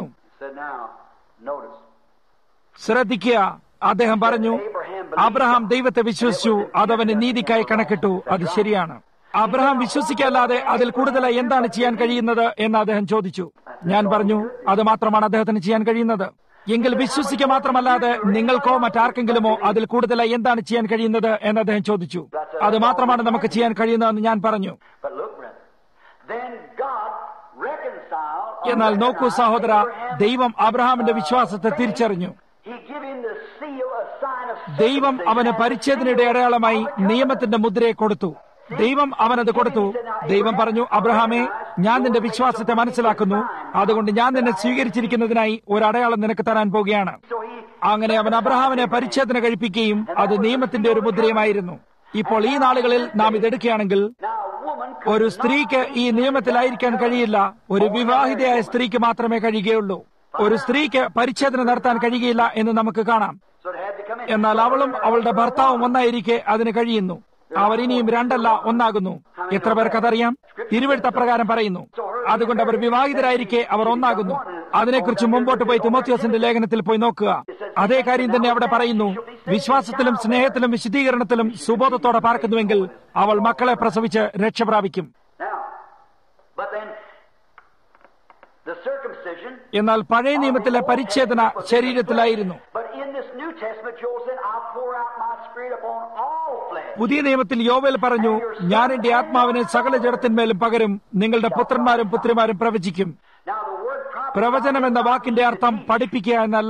A: ശ്രദ്ധിക്കുക. അദ്ദേഹം പറഞ്ഞു, അബ്രഹാം ദൈവത്തെ വിശ്വസിച്ചു, അതവന് നീതിക്കായി കണക്കിട്ടു. അത് ശരിയാണ്. അബ്രഹാം വിശ്വസിക്കല്ലാതെ അതിൽ കൂടുതലായി എന്താണ് ചെയ്യാൻ കഴിയുന്നത് എന്ന് അദ്ദേഹം ചോദിച്ചു. ഞാൻ പറഞ്ഞു, അത് മാത്രമാണ് അദ്ദേഹത്തിന് ചെയ്യാൻ കഴിയുന്നത്. എങ്കിൽ വിശ്വസിക്കുക മാത്രമല്ലാതെ നിങ്ങൾക്കോ മറ്റാർക്കെങ്കിലുമോ അതിൽ കൂടുതലായി എന്താണ് ചെയ്യാൻ കഴിയുന്നത് എന്ന് അദ്ദേഹം ചോദിച്ചു. അത് മാത്രമാണ് നമുക്ക് ചെയ്യാൻ കഴിയുന്നതെന്ന് ഞാൻ പറഞ്ഞു. എന്നാൽ നോക്കൂ സഹോദര, ദൈവം അബ്രഹാമിന്റെ വിശ്വാസത്തെ തിരിച്ചറിഞ്ഞു. ദൈവം അവന് പരിച്ഛേദനയുടെ അടയാളമായി നിയമത്തിന്റെ മുദ്രയെ കൊടുത്തു. ദൈവം അവനത് കൊടുത്തു. ദൈവം പറഞ്ഞു, അബ്രഹാമേ, ഞാൻ നിന്റെ വിശ്വാസത്തെ മനസ്സിലാക്കുന്നു. അതുകൊണ്ട് ഞാൻ നിന്നെ സ്വീകരിച്ചിരിക്കുന്നതിനായി ഒരു അടയാളം നിനക്ക് തരാൻ പോവുകയാണ്. അങ്ങനെ അവൻ അബ്രഹാമിനെ പരിച്ഛേദന കഴിപ്പിക്കുകയും അത് നിയമത്തിന്റെ ഒരു മുദ്രയുമായിരുന്നു. ഇപ്പോൾ ഈ നാളുകളിൽ നാം ഇതെടുക്കുകയാണെങ്കിൽ ഒരു സ്ത്രീക്ക് ഈ നിയമത്തിലായിരിക്കാൻ കഴിയില്ല. ഒരു വിവാഹിതയായ സ്ത്രീക്ക് മാത്രമേ കഴിയുകയുള്ളൂ. ഒരു സ്ത്രീക്ക് പരിച്ഛേദന നടത്താൻ കഴിയുകയില്ല എന്ന് നമുക്ക് കാണാം. എന്നാൽ അവളും അവളുടെ ഭർത്താവും ഒന്നായിരിക്കെ അതിന് കഴിയുന്നു. അവർ ഇനിയും രണ്ടല്ല ഒന്നാകുന്നു. എത്ര പേർക്ക് അതറിയാം? തിരുവെഴുത്ത് അപ്രകാരം പറയുന്നു. അതുകൊണ്ട് അവർ വിവാഹിതരായിരിക്കെ അവർ ഒന്നാകുന്നു. അതിനെക്കുറിച്ച് മുമ്പോട്ട് പോയി തിമോത്തിയോസിന്റെ ലേഖനത്തിൽ പോയി നോക്കുക. അതേ കാര്യം തന്നെ അവിടെ പറയുന്നു. വിശ്വാസത്തിലും സ്നേഹത്തിലും വിശുദ്ധീകരണത്തിലും സുബോധത്തോടെ പാർക്കുന്നുവെങ്കിൽ അവൾ മക്കളെ പ്രസവിച്ച് രക്ഷപ്രാപിക്കും. എന്നാൽ പഴയ നിയമത്തിലെ പരിച്ഛേദന ശരീരത്തിലായിരുന്നു. പുതിയ നിയമത്തിൽ യോവേൽ പറഞ്ഞു, ഞാൻ എന്റെ ആത്മാവിനെ സകല ജഡത്തിന്മേലും പകരും, നിങ്ങളുടെ പുത്രന്മാരും പുത്രിമാരും പ്രവചിക്കും. പ്രവചനം എന്ന വാക്കിന്റെ അർത്ഥം പഠിപ്പിക്കുക എന്നല്ല.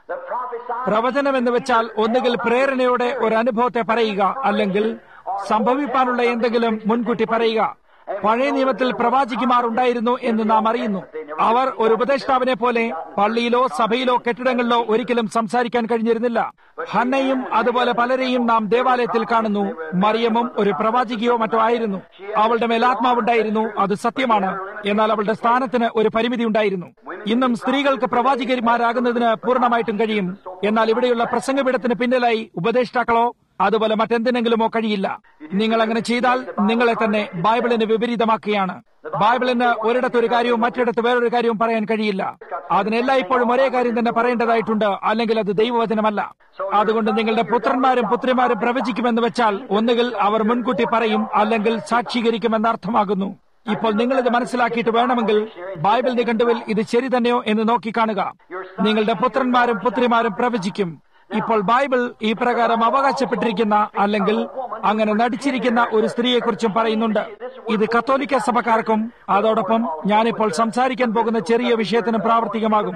A: പ്രവചനം എന്ന് വെച്ചാൽ ഒന്നുകിൽ പ്രേരണയോടെ ഒരു അനുഭവത്തെ പറയുക, അല്ലെങ്കിൽ സംഭവിക്കാനുള്ള എന്തെങ്കിലും മുൻകൂട്ടി പറയുക. പഴയ നിയമത്തിൽ പ്രവാചിക്കുമാറുണ്ടായിരുന്നു എന്ന് നാം അറിയുന്നു. അവർ ഒരു ഉപദേഷ്ടാവിനെ പോലെ പള്ളിയിലോ സഭയിലോ കെട്ടിടങ്ങളിലോ ഒരിക്കലും സംസാരിക്കാൻ കഴിഞ്ഞിരുന്നില്ല. ഹന്നയും അതുപോലെ പലരെയും നാം ദേവാലയത്തിൽ കാണുന്നു. മറിയമും ഒരു പ്രവാചികയോ മറ്റോ ആയിരുന്നു. അവളുടെ മേൽ ആത്മാവുണ്ടായിരുന്നു, അത് സത്യമാണ്. എന്നാൽ അവളുടെ സ്ഥാനത്തിന് ഒരു പരിമിതി ഉണ്ടായിരുന്നു. ഇന്നും സ്ത്രീകൾക്ക് പ്രവാചകന്മാരാകുന്നതിന് പൂർണ്ണമായിട്ടും കഴിയും. എന്നാൽ ഇവിടെയുള്ള പ്രസംഗപീഠത്തിന് പിന്നിലായി ഉപദേഷ്ടാക്കളോ അതുപോലെ മറ്റെന്തിനെങ്കിലുമോ കഴിയില്ല. നിങ്ങൾ അങ്ങനെ ചെയ്താൽ നിങ്ങളെ തന്നെ ബൈബിളിന് വിപരീതമാക്കുകയാണ്. ബൈബിളിന് ഒരിടത്തൊരു കാര്യവും മറ്റിടത്ത് വേറൊരു കാര്യവും പറയാൻ കഴിയില്ല. അതിനെല്ലാം ഇപ്പോഴും ഒരേ കാര്യം തന്നെ പറയേണ്ടതായിട്ടുണ്ട്, അല്ലെങ്കിൽ അത് ദൈവവചനമല്ല. അതുകൊണ്ട് നിങ്ങളുടെ പുത്രന്മാരും പുത്രിമാരും പ്രവചിക്കുമെന്ന് വെച്ചാൽ ഒന്നുകിൽ അവർ മുൻകൂട്ടി പറയും, അല്ലെങ്കിൽ സാക്ഷീകരിക്കുമെന്ന് അർത്ഥമാകുന്നു. ഇപ്പോൾ നിങ്ങളിത് മനസ്സിലാക്കിയിട്ട് വേണമെങ്കിൽ ബൈബിൾ നിഘണ്ടുവിൽ ഇത് ശരി തന്നെയോ എന്ന് നോക്കിക്കാണുക. നിങ്ങളുടെ പുത്രന്മാരും പുത്രിമാരും പ്രവചിക്കും. ഇപ്പോൾ ബൈബിൾ ഈ പ്രകാരം അവകാശപ്പെട്ടിരിക്കുന്ന അല്ലെങ്കിൽ അങ്ങനെ നടിച്ചിരിക്കുന്ന ഒരു സ്ത്രീയെക്കുറിച്ചും പറയുന്നുണ്ട്. ഇത് കത്തോലിക്ക സഭക്കാർക്കും അതോടൊപ്പം ഞാനിപ്പോൾ സംസാരിക്കാൻ പോകുന്ന ചെറിയ വിഷയത്തിനും പ്രാവർത്തികമാകും.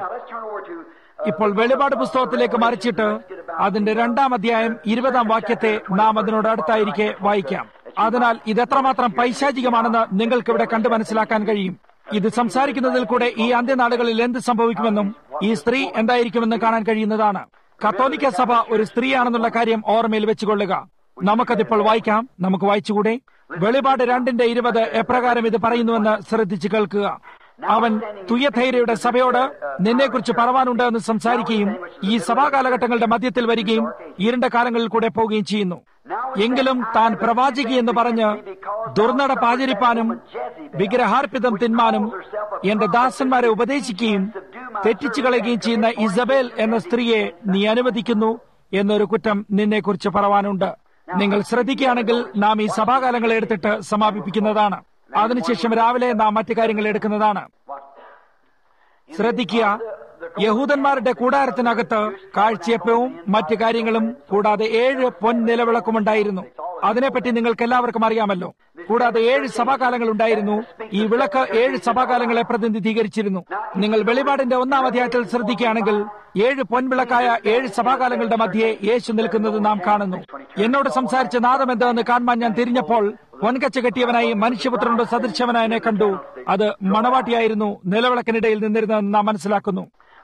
A: ഇപ്പോൾ വെളിപാട് പുസ്തകത്തിലേക്ക് മറിച്ചിട്ട് അതിന്റെ രണ്ടാം അധ്യായം ഇരുപതാം വാക്യത്തെ നാം അതിനോട് അടുത്തായിരിക്കെ വായിക്കാം. അതിനാൽ ഇതെത്രമാത്രം പൈശാചികമാണെന്ന് നിങ്ങൾക്ക് ഇവിടെ കണ്ടു മനസ്സിലാക്കാൻ കഴിയും. ഇത് സംസാരിക്കുന്നതിൽ കൂടെ ഈ അന്ത്യനാളുകളിൽ എന്ത് സംഭവിക്കുമെന്നും ഈ സ്ത്രീ എന്തായിരിക്കുമെന്നും കാണാൻ കഴിയുന്നതാണ്. കത്തോലിക്ക സഭ ഒരു സ്ത്രീയാണെന്നുള്ള കാര്യം ഓർമ്മയിൽ വെച്ചുകൊള്ളുക. നമുക്കതിപ്പോൾ വായിക്കാം. നമുക്ക് വായിച്ചുകൂടെ? വെളിപാട് രണ്ടിന്റെ ഇരുപത് എപ്രകാരം ഇത് പറയുന്നുവെന്ന് ശ്രദ്ധിച്ചു കേൾക്കുക. അവൻ തുയഥൈരയുടെ സഭയോട് നിന്നെക്കുറിച്ച് പറവാനുണ്ട് എന്ന് സംസാരിക്കുകയും ഈ സഭാകാലഘട്ടങ്ങളുടെ മധ്യത്തിൽ വരികയും ഇരുണ്ട കാലങ്ങളിൽ കൂടെ പോവുകയും ചെയ്യുന്നു. എങ്കിലും താൻ പ്രവാചകി എന്ന് പറഞ്ഞ് ദുർനടപ്പ് ആചരിപ്പാനും വിഗ്രഹാർപ്പിതം തിന്മാനും എന്റെ ദാസന്മാരെ ഉപദേശിക്കുകയും തെറ്റിച്ചു കളയുകയും ചെയ്യുന്ന ഇസബേൽ എന്ന സ്ത്രീയെ നീ അനുവദിക്കുന്നു എന്നൊരു കുറ്റം നിന്നെക്കുറിച്ച് പറവാനുണ്ട്. നിങ്ങൾ ശ്രദ്ധിക്കുകയാണെങ്കിൽ നാം ഈ സഭാകാലങ്ങളെ എടുത്തിട്ട് സമാപിപ്പിക്കുന്നതാണ്. അതിനുശേഷം രാവിലെ നാം മറ്റു കാര്യങ്ങൾ എടുക്കുന്നതാണ്. ശ്രദ്ധിക്കുക, യഹൂദന്മാരുടെ കൂടാരത്തിനകത്ത് കാഴ്ചയപ്പവും മറ്റു കാര്യങ്ങളും കൂടാതെ ഏഴ് പൊൻ നിലവിളക്കുമുണ്ടായിരുന്നു. അതിനെപ്പറ്റി നിങ്ങൾക്ക് എല്ലാവർക്കും അറിയാമല്ലോ. കൂടാതെ ഏഴ് സഭാകാലങ്ങൾ ഉണ്ടായിരുന്നു. ഈ വിളക്ക് ഏഴ് സഭാകാലങ്ങളെ പ്രതിനിധീകരിച്ചിരുന്നു. നിങ്ങൾ വെളിപാടിന്റെ ഒന്നാം അധ്യായത്തിൽ ശ്രദ്ധിക്കുകയാണെങ്കിൽ ഏഴ് പൊൻവിളക്കായ ഏഴ് സഭാകാലങ്ങളുടെ മധ്യേ യേശു നിൽക്കുന്നത് നാം കാണുന്നു. എന്നോട് സംസാരിച്ച നാദം എന്താണെന്ന് കാണുവാൻ ഞാൻ തിരിഞ്ഞപ്പോൾ പൊൻകച്ച കെട്ടിയവനായി മനുഷ്യപുത്രനോട് സദൃശവനായനെ കണ്ടു. അത് മണവാട്ടിയായിരുന്നു നിലവിളക്കിനിടയിൽ നിന്നിരുന്നതെന്ന് നാം മനസ്സിലാക്കുന്നു.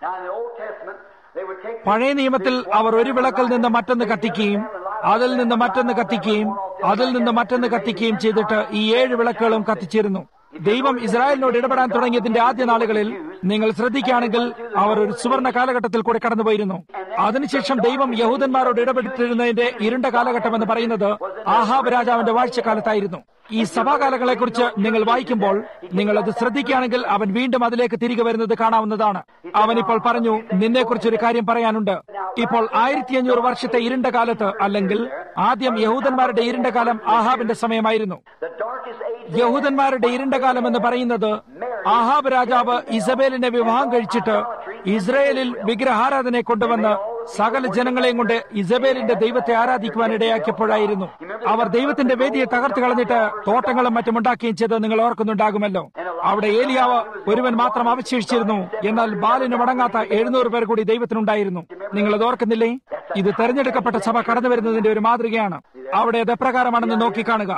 A: പഴയ നിയമത്തിൽ അവർ ഒരു വിളക്കിൽ നിന്ന് മറ്റൊന്ന് കത്തിക്കുകയും അതിൽ നിന്ന് മറ്റൊന്ന് കത്തിക്കുകയും അതിൽ നിന്ന് മറ്റൊന്ന് കത്തിക്കുകയും ചെയ്തിട്ട് ഈ ഏഴ് വിളക്കുകളും കത്തിച്ചിരുന്നു. ദൈവം ഇസ്രായേലിനോട് ഇടപെടാൻ തുടങ്ങിയതിന്റെ ആദ്യ നാളുകളിൽ നിങ്ങൾ ശ്രദ്ധിക്കുകയാണെങ്കിൽ അവർ ഒരു സുവർണ കാലഘട്ടത്തിൽ കൂടെ കടന്നുപോയിരുന്നു. അതിനുശേഷം ദൈവം യഹൂദന്മാരോട് ഇടപെട്ടിരുന്നതിന്റെ ഇരുണ്ട കാലഘട്ടം എന്ന് പറയുന്നത് ആഹാബ് രാജാവിന്റെ വാഴ്ചക്കാലത്തായിരുന്നു. ഈ സഭാകാലങ്ങളെക്കുറിച്ച് നിങ്ങൾ വായിക്കുമ്പോൾ നിങ്ങൾ അത് ശ്രദ്ധിക്കുകയാണെങ്കിൽ അവൻ വീണ്ടും അതിലേക്ക് തിരികെ വരുന്നത് കാണാവുന്നതാണ്. അവൻ ഇപ്പോൾ പറഞ്ഞു, നിന്നെക്കുറിച്ചൊരു കാര്യം പറയാനുണ്ട്. ഇപ്പോൾ ആയിരത്തി അഞ്ഞൂറ് വർഷത്തെ ഇരുണ്ട കാലത്ത്, അല്ലെങ്കിൽ ആദ്യം യഹൂദന്മാരുടെ ഇരുണ്ട കാലം ആഹാബിന്റെ സമയമായിരുന്നു. യഹൂദന്മാരുടെ ഇരുണ്ട കാലം എന്ന് പറയുന്നത് ആഹാബ് രാജാവ് ഇസബേലിനെ വിവാഹം കഴിച്ചിട്ട് ഇസ്രയേലിൽ വിഗ്രഹാരാധനയെ കൊണ്ടുവന്ന് സകല ജനങ്ങളെയും കൊണ്ട് ഇസബേലിന്റെ ദൈവത്തെ ആരാധിക്കുവാൻ ഇടയാക്കിയപ്പോഴായിരുന്നു. അവർ ദൈവത്തിന്റെ വേദിയെ തകർത്ത് കളഞ്ഞിട്ട് തോട്ടങ്ങളും മറ്റും ഉണ്ടാക്കുകയും ചെയ്ത് നിങ്ങൾ ഓർക്കുന്നുണ്ടാകുമല്ലോ. അവിടെ ഏലിയാവ് ഒരുവൻ മാത്രം അവശേഷിച്ചിരുന്നു. എന്നാൽ ബാലിന് മടങ്ങാത്ത എഴുന്നൂറ് പേർ കൂടി ദൈവത്തിനുണ്ടായിരുന്നു. നിങ്ങൾ അത് ഓർക്കുന്നില്ലേ? ഇത് തെരഞ്ഞെടുക്കപ്പെട്ട സഭ കടന്നു വരുന്നതിന്റെ ഒരു മാതൃകയാണ്. അവിടെ അത് എപ്രകാരമാണെന്ന് നോക്കിക്കാണുക.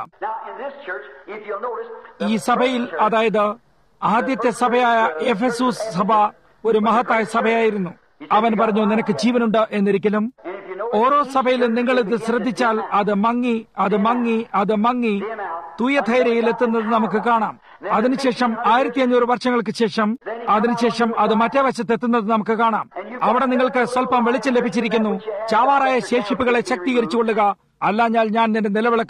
A: ഈ സഭയിൽ, അതായത് ആദ്യത്തെ സഭയായ എഫെസൂസ് സഭ ഒരു മഹത്തായ സഭയായിരുന്നു. അവൻ പറഞ്ഞു, നിനക്ക് ജീവനുണ്ട് എന്നിരിക്കലും. ഓരോ സഭയിലും നിങ്ങൾ ഇത് ശ്രദ്ധിച്ചാൽ അത് മങ്ങി അത് മങ്ങി അത് മങ്ങി തുയഥൈരയിൽ എത്തുന്നത് നമുക്ക് കാണാം. അതിനുശേഷം ആയിരത്തി അഞ്ഞൂറ് വർഷങ്ങൾക്ക് ശേഷം അതിനുശേഷം അത് മറ്റേ വശത്ത് എത്തുന്നത് നമുക്ക് കാണാം. അവിടെ നിങ്ങൾക്ക് സ്വല്പം വെളിച്ചം ലഭിച്ചിരിക്കുന്നു. ചാവാറായ ശേഷിപ്പുകളെ ശക്തീകരിച്ചുകൊള്ളുക, അല്ലാഞ്ഞാൽ ഞാൻ നിന്റെ നിലവിളക്ക്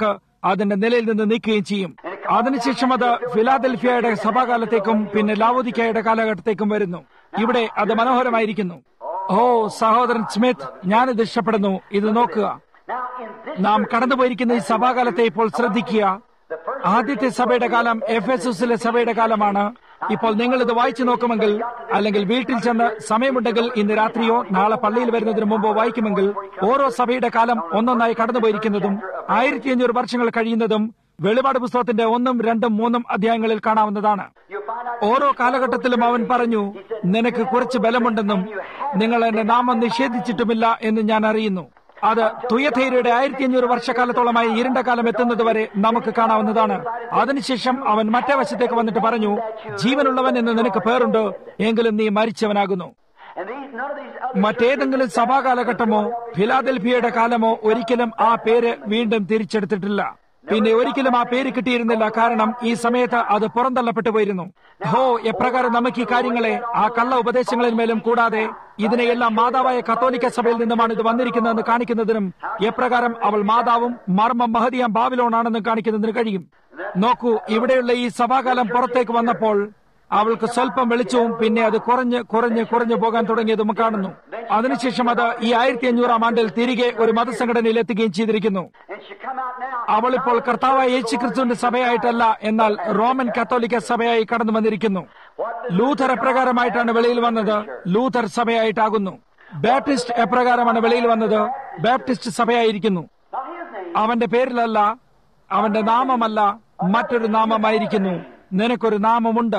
A: അതിന്റെ നിലയിൽ നിന്ന് നീക്കുകയും ചെയ്യും. അതിനുശേഷം അത് ഫിലാദൽഫിയയുടെ സഭാകാലത്തേക്കും പിന്നെ ലാവോദിക്കയുടെ കാലഘട്ടത്തേക്കും വരുന്നു. ഇവിടെ അത് മനോഹരമായിരിക്കുന്നു. ഓ സഹോദരൻ സ്മിത്ത്, ഞാനിത് ഇഷ്ടപ്പെടുന്നു. ഇത് നോക്കുക. നാം കടന്നുപോയിരിക്കുന്ന ഈ സഭാകാലത്തെ ഇപ്പോൾ ശ്രദ്ധിക്കുക. ആദ്യത്തെ സഭയുടെ കാലം എഫെസസിലെ സഭയുടെ കാലമാണ്. ഇപ്പോൾ നിങ്ങൾ ഇത് വായിച്ചു നോക്കുമെങ്കിൽ, അല്ലെങ്കിൽ വീട്ടിൽ ചെന്ന് സമയമുണ്ടെങ്കിൽ ഇന്ന് രാത്രിയോ നാളെ പള്ളിയിൽ വരുന്നതിന് മുമ്പോ വായിക്കുമെങ്കിൽ, ഓരോ സഭയുടെ കാലം ഒന്നൊന്നായി കടന്നുപോയിരിക്കുന്നതും ആയിരത്തി അഞ്ഞൂറ് വർഷങ്ങൾ കഴിയുന്നതും വെളിപാട് പുസ്തകത്തിന്റെ ഒന്നും രണ്ടും മൂന്നും അധ്യായങ്ങളിൽ കാണാവുന്നതാണ്. ഓരോ കാലഘട്ടത്തിലും അവൻ പറഞ്ഞു, നിനക്ക് കുറച്ച് ബലമുണ്ടെന്നും നിങ്ങൾ എന്റെ നാമം നിഷേധിച്ചിട്ടുമില്ല എന്ന് ഞാൻ അറിയുന്നു. അത് തുയഥൈരയുടെ ആയിരത്തി അഞ്ഞൂറ് വർഷക്കാലത്തോളമായി ഇരുണ്ട കാലം എത്തുന്നത് വരെ നമുക്ക് കാണാവുന്നതാണ്. അതിനുശേഷം അവൻ മറ്റേ വശത്തേക്ക് വന്നിട്ട് പറഞ്ഞു, ജീവനുള്ളവൻ എന്ന് നിനക്ക് പേരുണ്ട്, എങ്കിലും നീ മരിച്ചവനാകുന്നു. മറ്റേതെങ്കിലും സഭാകാലഘട്ടമോ ഫിലാദൽഫിയയുടെ കാലമോ ഒരിക്കലും ആ പേര് വീണ്ടും തിരിച്ചെടുത്തിട്ടില്ല. പിന്നെ ഒരിക്കലും ആ പേര് കിട്ടിയിരുന്നില്ല. കാരണം ഈ സമയത്ത് അത് പുറന്തള്ളപ്പെട്ടു പോയിരുന്നു. ഹോ, എപ്രകാരം നമുക്ക് ഈ കാര്യങ്ങളെ ആ കള്ള ഉപദേശങ്ങളിന്മേലും കൂടാതെ ഇതിനെയെല്ലാം മാതാവായ കത്തോലിക്ക സഭയിൽ നിന്നുമാണ് ഇത് വന്നിരിക്കുന്നതെന്ന് കാണിക്കുന്നതിനും എപ്രകാരം അവൾ മാതാവും മർമ്മം മഹദിയാം ബാബിലോണാണെന്ന് കാണിക്കുന്നതിന് കഴിയും. നോക്കൂ, ഇവിടെയുള്ള ഈ സഭാകാലം പുറത്തേക്ക് വന്നപ്പോൾ അവൾക്ക് സ്വല്പം വെളിച്ചവും പിന്നെ അത് കുറഞ്ഞ് കുറഞ്ഞ് കുറഞ്ഞു പോകാൻ തുടങ്ങിയതും കാണുന്നു. അതിനുശേഷം അത് ഈ ആയിരത്തി അഞ്ഞൂറാം ആണ്ടിൽ തിരികെ ഒരു മതസംഘടനയിൽ എത്തുകയും ചെയ്തിരിക്കുന്നു. അവളിപ്പോൾ കർത്താവായ യേശുക്രിസ്തുവിന്റെ സഭയായിട്ടല്ല, എന്നാൽ റോമൻ കത്തോലിക്ക സഭയായി കടന്നു വന്നിരിക്കുന്നു. ലൂഥർ എപ്രകാരമായിട്ടാണ് വെളിയിൽ വന്നത്? ലൂഥർ സഭയായിട്ടാകുന്നു. ബാപ്റ്റിസ്റ്റ് എപ്രകാരമാണ് വെളിയിൽ വന്നത്? ബാപ്റ്റിസ്റ്റ് സഭയായിരിക്കുന്നു. അവന്റെ പേരിലല്ല, അവന്റെ നാമമല്ല, മറ്റൊരു നാമമായിരിക്കുന്നു. നിനക്കൊരു നാമമുണ്ട്.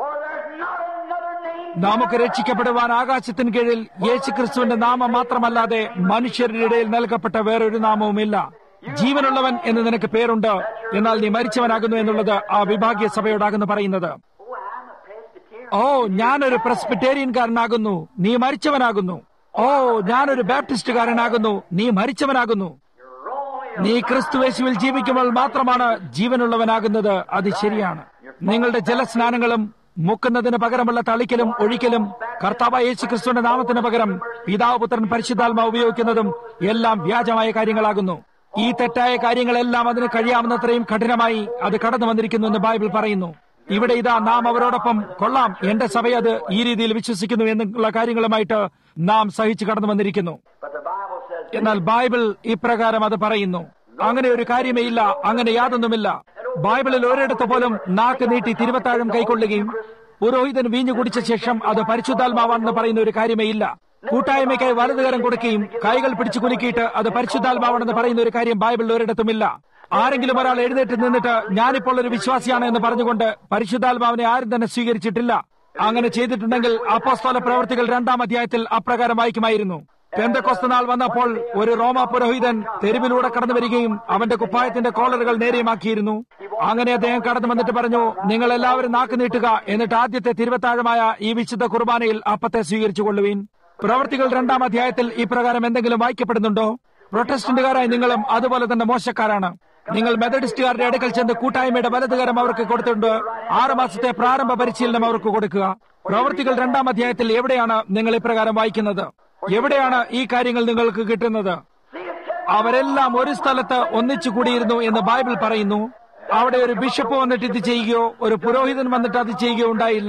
A: നമുക്ക് രക്ഷിക്കപ്പെടുവാൻ ആകാശത്തിന് കീഴിൽ യേശുക്രിസ്തുവിന്റെ നാമം മാത്രമല്ലാതെ മനുഷ്യരുടെ ഇടയിൽ നൽകപ്പെട്ട വേറൊരു നാമവുമില്ല. ജീവനുള്ളവൻ എന്ന് നിനക്ക് പേരുണ്ട്, എന്നാൽ നീ മരിച്ചവനാകുന്നു എന്നുള്ളത് ആ വിഭാഗീയ സഭയോടാകുന്നു പറയുന്നത്. ഓ, ഞാനൊരു പ്രസ്ബിറ്റേറിയൻകാരനാകുന്നു, നീ മരിച്ചവനാകുന്നു. ഓ, ഞാനൊരു ബാപ്റ്റിസ്റ്റുകാരനാകുന്നു, നീ മരിച്ചവനാകുന്നു. നീ ക്രിസ്തുയേശുവിൽ ജീവിക്കുമ്പോൾ മാത്രമാണ് ജീവനുള്ളവനാകുന്നത്. അത് ശരിയാണ്. നിങ്ങളുടെ ജലസ്നാനങ്ങളും മുക്കുന്നതിന് പകരമുള്ള തളിക്കലും ഒഴിക്കലും കർത്താവായ യേശുക്രിസ്തുവിന്റെ നാമത്തിന് പകരം പിതാവ് പുത്രൻ പരിശുദ്ധാത്മാവ് ഉപയോഗിക്കുന്നതും എല്ലാം വ്യാജമായ കാര്യങ്ങളാകുന്നു. ഈ തെറ്റായ കാര്യങ്ങളെല്ലാം അതിന് കഴിയാവുന്നത്രയും കഠിനമായി അത് കടന്നു വന്നിരിക്കുന്നു എന്ന് ബൈബിൾ പറയുന്നു. ഇവിടെ ഇതാ നാം അവരോടൊപ്പം കൊള്ളാം, എന്റെ സഭയത് ഈ രീതിയിൽ വിശ്വസിക്കുന്നു എന്നുള്ള കാര്യങ്ങളുമായിട്ട് നാം സഹിച്ചു കടന്നു വന്നിരിക്കുന്നു. എന്നാൽ ബൈബിൾ ഇപ്രകാരം അത് പറയുന്നു. അങ്ങനെ ഒരു കാര്യമേ ഇല്ല, അങ്ങനെ യാതൊന്നുമില്ല. ബൈബിളിൽ ഒരിടത്ത് പോലും നാക്ക് നീട്ടി തിരുവത്താഴം കൈക്കൊള്ളുകയും പുരോഹിതൻ വീഞ്ഞു കുടിച്ച ശേഷം അത് പരിശുദ്ധാത്മാവാണെന്ന് പറയുന്ന ഒരു കാര്യമേ ഇല്ല. കൂട്ടായ്മയ്ക്കായി വലതുകരം കൊടുക്കുകയും കൈകൾ പിടിച്ചു കുലുക്കിയിട്ട് അത് പരിശുദ്ധാത്മാവാണെന്ന് പറയുന്ന ഒരു കാര്യം ബൈബിളിൽ ഒരിടത്തുമില്ല. ആരെങ്കിലും ഒരാൾ എഴുന്നേറ്റ് നിന്നിട്ട് ഞാനിപ്പോൾ ഒരു വിശ്വാസിയാണ് എന്ന് പറഞ്ഞുകൊണ്ട് പരിശുദ്ധാത്മാവിനെ ആരും തന്നെ സ്വീകരിച്ചിട്ടില്ല. അങ്ങനെ ചെയ്തിട്ടുണ്ടെങ്കിൽ അപ്പോസ്തല പ്രവൃത്തികൾ രണ്ടാം അധ്യായത്തിൽ അപ്രകാരം വായിക്കുമായിരുന്നു. പെന്തക്കോസ്ത് നാൾ വന്നപ്പോൾ ഒരു റോമാ പുരോഹിതൻ തെരുവിലൂടെ കടന്നു വരികയും അവന്റെ കുപ്പായത്തിന്റെ കോളറുകൾ നേരെയുമാക്കിയിരുന്നു. അങ്ങനെ അദ്ദേഹം കടന്നു വന്നിട്ട് പറഞ്ഞു, നിങ്ങൾ എല്ലാവരും നാക്ക് നീട്ടുക, എന്നിട്ട് ആദ്യത്തെ തിരുവത്താഴമായ ഈ വിശുദ്ധ കുർബാനയിൽ അപ്പത്തെ സ്വീകരിച്ചു കൊള്ളുവീൻ. പ്രവൃത്തികൾ രണ്ടാം അധ്യായത്തിൽ ഇപ്രകാരം എന്തെങ്കിലും വായിക്കപ്പെടുന്നുണ്ടോ? പ്രൊട്ടസ്റ്റന്റുകാരായി നിങ്ങളും അതുപോലെ തന്നെ മോശക്കാരാണ്. നിങ്ങൾ മെത്തഡിസ്റ്റുകാരുടെ അടുക്കൽ ചെന്ന് കൂട്ടായ്മയുടെ വലതുകരം അവർക്ക് കൊടുത്തിട്ടുണ്ട്. ആറ് മാസത്തെ പ്രാരംഭ പരിശീലനം അവർക്ക് കൊടുക്കുക. പ്രവൃത്തികൾ രണ്ടാം അധ്യായത്തിൽ എവിടെയാണ് നിങ്ങൾ ഇപ്രകാരം വായിക്കുന്നത്? എവിടെയാണ് ഈ കാര്യങ്ങൾ നിങ്ങൾക്ക് കിട്ടുന്നത്? അവരെല്ലാം ഒരു സ്ഥലത്ത് ഒന്നിച്ചു കൂടിയിരുന്നു എന്ന് ബൈബിൾ പറയുന്നു. അവിടെ ഒരു ബിഷപ്പ് വന്നിട്ട് ഇത് ചെയ്യുകയോ ഒരു പുരോഹിതൻ വന്നിട്ട് അത് ചെയ്യുകയോ ഉണ്ടായില്ല.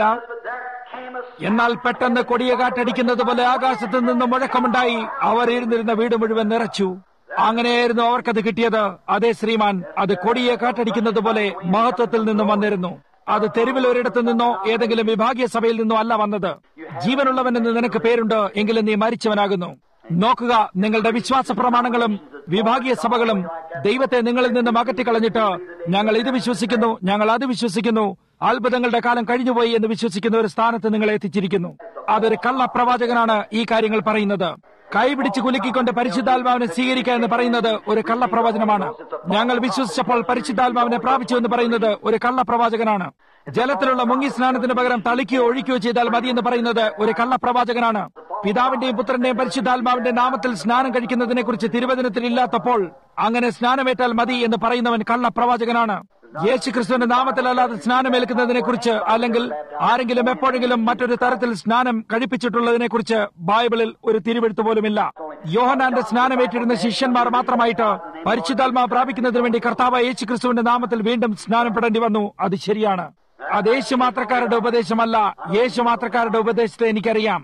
A: എന്നാൽ പെട്ടെന്ന് കൊടിയ കാറ്റടിക്കുന്നത് പോലെ ആകാശത്ത് നിന്ന് മുഴക്കമുണ്ടായി. അവർ ഇരുന്നിരുന്ന വീട് മുഴുവൻ നിറച്ചു. അങ്ങനെയായിരുന്നു അവർക്കത് കിട്ടിയത്. അതേ ശ്രീമാൻ, അത് കൊടിയെ കാറ്റടിക്കുന്നത് പോലെ മഹത്വത്തിൽ നിന്നും വന്നിരുന്നു. അത് തെരുവിൽ ഒരിടത്തു നിന്നോ ഏതെങ്കിലും വിഭാഗീയ സഭയിൽ നിന്നോ അല്ല വന്നത്. ജീവനുള്ളവൻ എന്ന് നിനക്ക് പേരുണ്ട്, എങ്കിലും നീ മരിച്ചവനാകുന്നു. നോക്കുക, നിങ്ങളുടെ വിശ്വാസ പ്രമാണങ്ങളും വിഭാഗീയ സഭകളും ദൈവത്തെ നിങ്ങളിൽ നിന്ന് അകറ്റിക്കളഞ്ഞിട്ട് ഞങ്ങൾ ഇത് വിശ്വസിക്കുന്നു, ഞങ്ങൾ അത് വിശ്വസിക്കുന്നു, അത്ഭുതങ്ങളുടെ കാലം കഴിഞ്ഞുപോയി എന്ന് വിശ്വസിക്കുന്ന ഒരു സ്ഥാനത്ത് നിങ്ങളെ എത്തിച്ചിരിക്കുന്നു. അതൊരു കള്ളപ്രവാചകനാണ് ഈ കാര്യങ്ങൾ പറയുന്നത്. കൈപിടിച്ച് കുലുക്കിക്കൊണ്ട് പരിശുദ്ധാത്മാവിനെ സ്വീകരിക്കുക എന്ന് പറയുന്നത് ഒരു കള്ളപ്രവചനമാണ്. ഞങ്ങൾ വിശ്വസിച്ചപ്പോൾ പരിശുദ്ധാത്മാവിനെ പ്രാപിച്ചു എന്ന് പറയുന്നത് ഒരു കള്ളപ്രവാചകനാണ്. ജലത്തിലുള്ള മുങ്ങി സ്നാനത്തിന് പകരം തളിക്കുകയോ ഒഴിക്കുകയോ ചെയ്താൽ മതി എന്ന് പറയുന്നത് ഒരു കള്ളപ്രവാചകനാണ്. പിതാവിന്റെയും പുത്രന്റെയും പരിശുദ്ധാത്മാവിന്റെ നാമത്തിൽ സ്നാനം കഴിക്കുന്നതിനെ കുറിച്ച് തിരുവചനത്തിൽ ഇല്ലാത്തപ്പോൾ അങ്ങനെ സ്നാനമേറ്റാൽ മതി എന്ന് പറയുന്നവൻ കള്ളപ്രവാചകനാണ്. യേശു ക്രിസ്തുവിന്റെ നാമത്തിലല്ലാതെ സ്നാനമേൽക്കുന്നതിനെ കുറിച്ച് അല്ലെങ്കിൽ ആരെങ്കിലും എപ്പോഴെങ്കിലും മറ്റൊരു തരത്തിൽ സ്നാനം കഴിപ്പിച്ചിട്ടുള്ളതിനെ കുറിച്ച് ബൈബിളിൽ ഒരു തിരുവെഴുത്ത് പോലുമില്ല. യോഹന്നാന്റെ സ്നാനമേറ്റിരുന്ന ശിഷ്യന്മാർ മാത്രമായിട്ട് പരിശുദ്ധാത്മാവ് പ്രാപിക്കുന്നതിന് വേണ്ടി കർത്താവായ യേശു ക്രിസ്തുവിന്റെ നാമത്തിൽ വീണ്ടും സ്നാനപ്പെടേണ്ടി വന്നു. അത് ശരിയാണ്. അത് യേശു മാത്രക്കാരുടെ ഉപദേശമല്ല. യേശു മാത്രക്കാരുടെ ഉപദേശത്തെ എനിക്കറിയാം.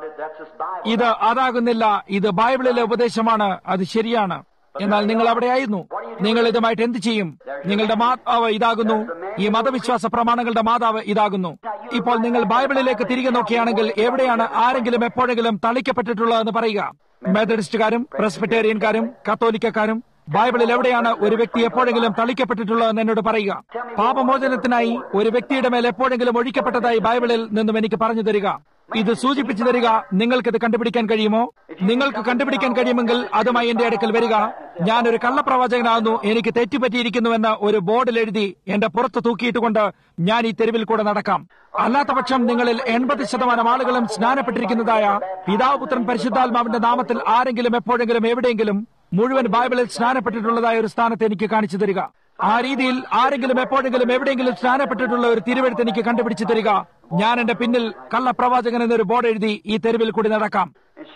A: ഇത് അതാകുന്നില്ല. ഇത് ബൈബിളിലെ ഉപദേശമാണ്. അത് ശരിയാണ്. എന്നാൽ നിങ്ങൾ അവിടെയായിരുന്നു. നിങ്ങൾ ഇതുമായിട്ട് എന്ത് ചെയ്യും? നിങ്ങളുടെ മാതാവ് ഇതാകുന്നു. ഈ മതവിശ്വാസ പ്രമാണങ്ങളുടെ മാതാവ് ഇതാകുന്നു. ഇപ്പോൾ നിങ്ങൾ ബൈബിളിലേക്ക് തിരികെ നോക്കുകയാണെങ്കിൽ എവിടെയാണ് ആരെങ്കിലും എപ്പോഴെങ്കിലും തളിക്കപ്പെട്ടിട്ടുള്ളതെന്ന് പറയുക. മെത്തഡിസ്റ്റുകാരും പ്രസ്ബിറ്റേറിയൻകാരും കത്തോലിക്കക്കാരും ബൈബിളിൽ എവിടെയാണ് ഒരു വ്യക്തി എപ്പോഴെങ്കിലും തളിക്കപ്പെട്ടിട്ടുള്ളതെന്ന് എന്നോട് പറയുക. പാപമോചനത്തിനായി ഒരു വ്യക്തിയുടെ മേൽ എപ്പോഴെങ്കിലും ഒഴിക്കപ്പെട്ടതായി ബൈബിളിൽ നിന്നും എനിക്ക് പറഞ്ഞു തരിക. ഇത് സൂചിപ്പിച്ചു തരിക. നിങ്ങൾക്കിത് കണ്ടുപിടിക്കാൻ കഴിയുമോ? നിങ്ങൾക്ക് കണ്ടുപിടിക്കാൻ കഴിയുമെങ്കിൽ അതുമായി എന്റെ അടുക്കൽ വരിക. ഞാനൊരു കള്ളപ്രവാചകനാകുന്നു, എനിക്ക് തെറ്റുപറ്റിയിരിക്കുന്നുവെന്ന് ഒരു ബോർഡിൽ എഴുതി എന്റെ പുറത്ത് തൂക്കിയിട്ടുകൊണ്ട് ഞാൻ ഈ തെരുവിൽ കൂടെ നടക്കാം. അല്ലാത്ത പക്ഷം നിങ്ങളിൽ എൺപത് ശതമാനം ആളുകളും സ്നാനപ്പെട്ടിരിക്കുന്നതായ പിതാവ് പുത്രൻ പരിശുദ്ധാത്മാവിന്റെ നാമത്തിൽ ആരെങ്കിലും എപ്പോഴെങ്കിലും എവിടെയെങ്കിലും മുഴുവൻ ബൈബിളിൽ സ്നാനപ്പെട്ടിട്ടുള്ളതായ ഒരു സ്ഥാനത്ത് എനിക്ക് കാണിച്ചു തരിക. ആ രീതിയിൽ ആരെങ്കിലും എപ്പോഴെങ്കിലും എവിടെയെങ്കിലും സ്നാനപ്പെട്ടിട്ടുള്ള ഒരു തിരുവെഴുത്ത് എനിക്ക് കണ്ടുപിടിച്ചു തരിക. ഞാൻ എന്റെ പിന്നിൽ കള്ളപ്രവാചകൻ എന്നൊരു ബോർഡ് എഴുതി ഈ തെരുവിൽ കൂടി നടക്കാം.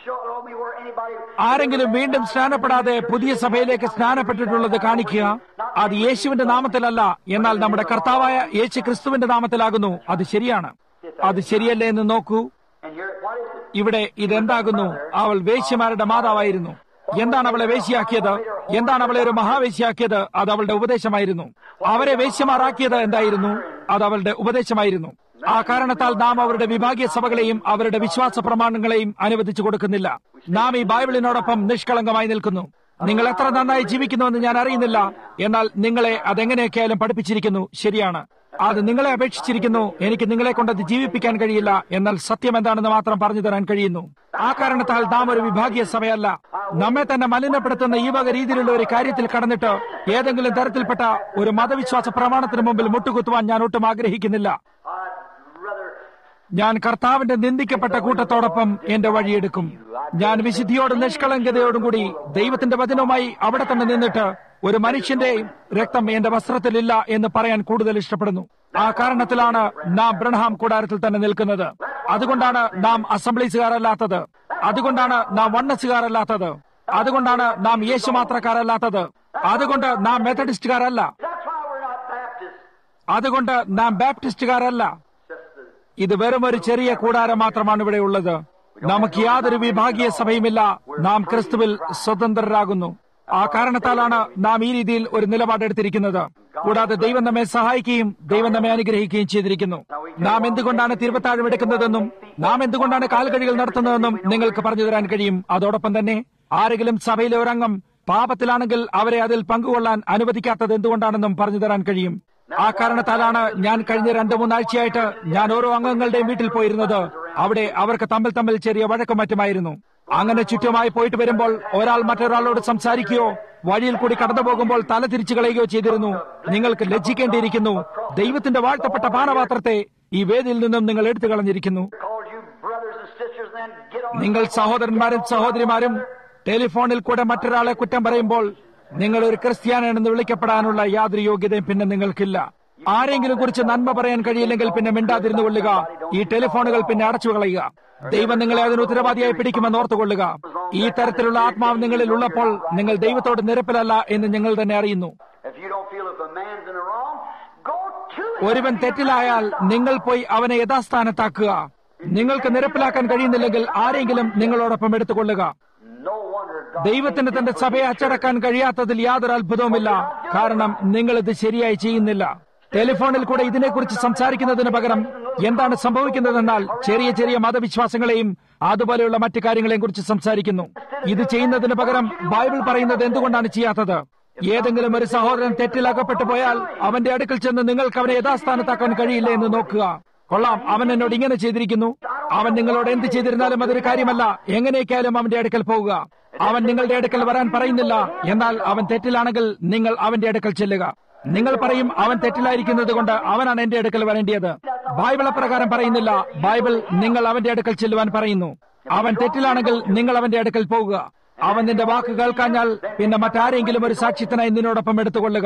A: ആരെങ്കിലും വീണ്ടും സ്നാനപ്പെടാതെ പുതിയ സഭയിലേക്ക് സ്നാനപ്പെട്ടിട്ടുള്ളത് കാണിക്കുക. അത് യേശുവിന്റെ നാമത്തിലല്ല, എന്നാൽ നമ്മുടെ കർത്താവായ യേശു ക്രിസ്തുവിന്റെ നാമത്തിലാകുന്നു. അത് ശരിയാണ്. അത് ശരിയല്ലേ എന്ന് നോക്കൂ. ഇവിടെ ഇതെന്താകുന്നു? അവൾ വേശ്യമാരുടെ മാതാവായിരുന്നു. എന്താണ് അവളെ വേശ്യയാക്കിയത്? എന്താണ് അവളെ ഒരു മഹാവേശ്യയാക്കിയത്? അത് അവളുടെ ഉപദേശമായിരുന്നു. അവരെ വേശ്യമാറാക്കിയത് എന്തായിരുന്നു? അത് അവളുടെ ഉപദേശമായിരുന്നു. ആ കാരണത്താൽ നാം അവരുടെ വിഭാഗീയ സഭകളെയും അവരുടെ വിശ്വാസ പ്രമാണങ്ങളെയും അനുവദിച്ചു കൊടുക്കുന്നില്ല. നാം ഈ ബൈബിളിനോടൊപ്പം നിഷ്കളങ്കമായി നിൽക്കുന്നു. നിങ്ങൾ എത്ര നന്നായി ജീവിക്കുന്നുവെന്ന് ഞാൻ അറിയുന്നില്ല, എന്നാൽ നിങ്ങളെ അതെങ്ങനെയൊക്കെയായാലും പഠിപ്പിച്ചിരിക്കുന്നു. ശരിയാണ്, അത് നിങ്ങളെ അപേക്ഷിച്ചിരിക്കുന്നു. എനിക്ക് നിങ്ങളെ കൊണ്ടത് ജീവിപ്പിക്കാൻ കഴിയില്ല, എന്നാൽ സത്യം എന്താണെന്ന് മാത്രം പറഞ്ഞു തരാൻ കഴിയുന്നു. ആ കാരണത്താൽ നാം ഒരു വിഭാഗീയ സഭയല്ല. നമ്മെ തന്നെ മലിനപ്പെടുത്തുന്ന ഈ വക രീതിയിലുള്ള ഒരു കാര്യത്തിൽ കടന്നിട്ട് ഏതെങ്കിലും തരത്തിൽപ്പെട്ട ഒരു മതവിശ്വാസ പ്രമാണത്തിന് മുമ്പിൽ മുട്ടുകുത്തുവാൻ ഞാൻ ഒട്ടും ആഗ്രഹിക്കുന്നില്ല. ഞാൻ കർത്താവിന്റെ നിന്ദിക്കപ്പെട്ട കൂട്ടത്തോടൊപ്പം എന്റെ വഴിയെടുക്കും. ഞാൻ വിശുദ്ധിയോടും നിഷ്കളങ്കതയോടും കൂടി ദൈവത്തിന്റെ വചനവുമായി അവിടെ തന്നെ നിന്നിട്ട് ഒരു മനുഷ്യന്റെ രക്തം എന്റെ വസ്ത്രത്തിലില്ല എന്ന് പറയാൻ കൂടുതൽ ഇഷ്ടപ്പെടുന്നു. ആ കാരണത്തിലാണ് നാം ബ്രൺഹാം കൂടാരത്തിൽ തന്നെ നിൽക്കുന്നത്. അതുകൊണ്ടാണ് നാം അസംബ്ലീസുകാരല്ലാത്തത്. അതുകൊണ്ടാണ് നാം വണ്ണസുകാരല്ലാത്തത്. അതുകൊണ്ടാണ് നാം യേശുമാത്രക്കാരല്ലാത്തത്. അതുകൊണ്ട് നാം മെത്തഡിസ്റ്റുകാരല്ല. അതുകൊണ്ട് നാം ബാപ്റ്റിസ്റ്റുകാരല്ല. ഇത് വെറും ഒരു ചെറിയ കൂടാരം മാത്രമാണ് ഇവിടെ ഉള്ളത്. നമുക്ക് യാതൊരു വിഭാഗീയ സഭയുമില്ല. നാം ക്രിസ്തുവിൽ സ്വതന്ത്രരാകുന്നു. ആ കാരണത്താലാണ് നാം ഈ രീതിയിൽ ഒരു നിലപാടെടുത്തിരിക്കുന്നത്. കൂടാതെ ദൈവം നമ്മെ സഹായിക്കുകയും ദൈവം നമ്മെ അനുഗ്രഹിക്കുകയും ചെയ്തിരിക്കുന്നു. നാം എന്തുകൊണ്ടാണ് തിരുവത്താഴം എടുക്കുന്നതെന്നും നാം എന്തുകൊണ്ടാണ് കാൽകഴികൾ നടത്തുന്നതെന്നും നിങ്ങൾക്ക് പറഞ്ഞു തരാൻ കഴിയും. അതോടൊപ്പം തന്നെ ആരെങ്കിലും സഭയിലെ ഒരംഗം പാപത്തിലാണെങ്കിൽ അവരെ അതിൽ പങ്കുകൊള്ളാൻ അനുവദിക്കാത്തത് എന്തുകൊണ്ടാണെന്നും പറഞ്ഞു തരാൻ കഴിയും. ആ കാരണത്താലാണ് ഞാൻ കഴിഞ്ഞ രണ്ടു മൂന്നാഴ്ചയായിട്ട് ഞാൻ ഓരോ അംഗങ്ങളുടെയും വീട്ടിൽ പോയിരുന്നത്. അവിടെ അവർക്ക് തമ്മിൽ തമ്മിൽ ചെറിയ വഴക്കും മറ്റുമായിരുന്നു. അങ്ങനെ ചുറ്റുമായി പോയിട്ട് വരുമ്പോൾ ഒരാൾ മറ്റൊരാളോട് സംസാരിക്കുകയോ വഴിയിൽ കൂടി കടന്നു പോകുമ്പോൾ തല തിരിച്ചു കളയുകയോ ചെയ്തിരുന്നു. നിങ്ങൾക്ക് ലജ്ജിക്കേണ്ടിയിരിക്കുന്നു. ദൈവത്തിന്റെ വാഴ്ത്തപ്പെട്ട പാനപാത്രത്തെ ഈ വേദിയിൽ നിന്നും നിങ്ങൾ എടുത്തു കളഞ്ഞിരിക്കുന്നു. നിങ്ങൾ സഹോദരന്മാരും സഹോദരിമാരും ടെലിഫോണിൽ കൂടെ മറ്റൊരാളെ കുറ്റം പറയുമ്പോൾ നിങ്ങൾ ഒരു ക്രിസ്ത്യാനാണെന്ന് വിളിക്കപ്പെടാനുള്ള യാതൊരു യോഗ്യതയും പിന്നെ നിങ്ങൾക്കില്ല. ആരെങ്കിലും കുറിച്ച് നന്മ പറയാൻ കഴിയില്ലെങ്കിൽ പിന്നെ മിണ്ടാതിരുന്നു കൊള്ളുക. ഈ ടെലിഫോണുകൾ പിന്നെ അടച്ചു കളയുക. ദൈവം നിങ്ങളെ അതിന് ഉത്തരവാദിയായി പിടിക്കുമെന്ന് ഓർത്തുകൊള്ളുക. ഈ തരത്തിലുള്ള ആത്മാവ് നിങ്ങളിൽ ഉള്ളപ്പോൾ നിങ്ങൾ ദൈവത്തോട് നിരപ്പിലല്ല എന്ന് നിങ്ങൾ തന്നെ അറിയുന്നു. ഒരുവൻ തെറ്റിലായാൽ നിങ്ങൾ പോയി അവനെ യഥാസ്ഥാനത്താക്കുക. നിങ്ങൾക്ക് നിരപ്പിലാക്കാൻ കഴിയുന്നില്ലെങ്കിൽ ആരെങ്കിലും നിങ്ങളോടൊപ്പം എടുത്തുകൊള്ളുക. ദൈവത്തിന് തന്റെ സഭയെ അച്ചടക്കാൻ കഴിയാത്തതിൽ യാതൊരു അത്ഭുതവുമില്ല. കാരണം നിങ്ങൾ ഇത് ശരിയായി ചെയ്യുന്നില്ല. ടെലിഫോണിൽ കൂടെ ഇതിനെക്കുറിച്ച് സംസാരിക്കുന്നതിന് പകരം എന്താണ് സംഭവിക്കുന്നതെന്നാൽ ചെറിയ ചെറിയ മതവിശ്വാസങ്ങളെയും അതുപോലെയുള്ള മറ്റു കാര്യങ്ങളെയും കുറിച്ച് സംസാരിക്കുന്നു. ഇത് ചെയ്യുന്നതിന് പകരം ബൈബിൾ പറയുന്നത് എന്തുകൊണ്ടാണ് ചെയ്യാത്തത്? ഏതെങ്കിലും ഒരു സഹോദരൻ തെറ്റിലകപ്പെട്ടു പോയാൽ അവന്റെ അടുക്കൽ ചെന്ന് നിങ്ങൾക്ക് അവനെ യഥാസ്ഥാനത്താക്കാൻ കഴിയില്ല എന്ന് നോക്കുക. കൊള്ളാം, അവൻ എന്നോട് ഇങ്ങനെ ചെയ്തിരിക്കുന്നു. അവൻ നിങ്ങളോട് എന്ത് ചെയ്തിരുന്നാലും അതൊരു കാര്യമല്ല. എങ്ങനെയൊക്കെയാലും അവന്റെ അടുക്കൽ പോവുക. അവൻ നിങ്ങളുടെ അടുക്കൽ വരാൻ പറയുന്നില്ല. എന്നാൽ അവൻ തെറ്റിലാണെങ്കിൽ നിങ്ങൾ അവന്റെ അടുക്കൽ ചെല്ലുക. നിങ്ങൾ പറയും അവൻ തെറ്റിലായിരിക്കുന്നത് കൊണ്ട് അവനാണ് എന്റെ അടുക്കൽ വരേണ്ടിയത്. ബൈബിൾ അപ്രകാരം പറയുന്നില്ല. ബൈബിൾ നിങ്ങൾ അവന്റെ അടുക്കൽ ചെല്ലുവാൻ പറയുന്നു. അവൻ തെറ്റിലാണെങ്കിൽ നിങ്ങൾ അവന്റെ അടുക്കൽ പോകുക. അവൻ നിന്റെ വാക്ക് കേൾക്കാഞ്ഞാൽ പിന്നെ മറ്റാരെങ്കിലും ഒരു സാക്ഷ്യത്തിനായി നിന്നോടൊപ്പം എടുത്തുകൊള്ളുക.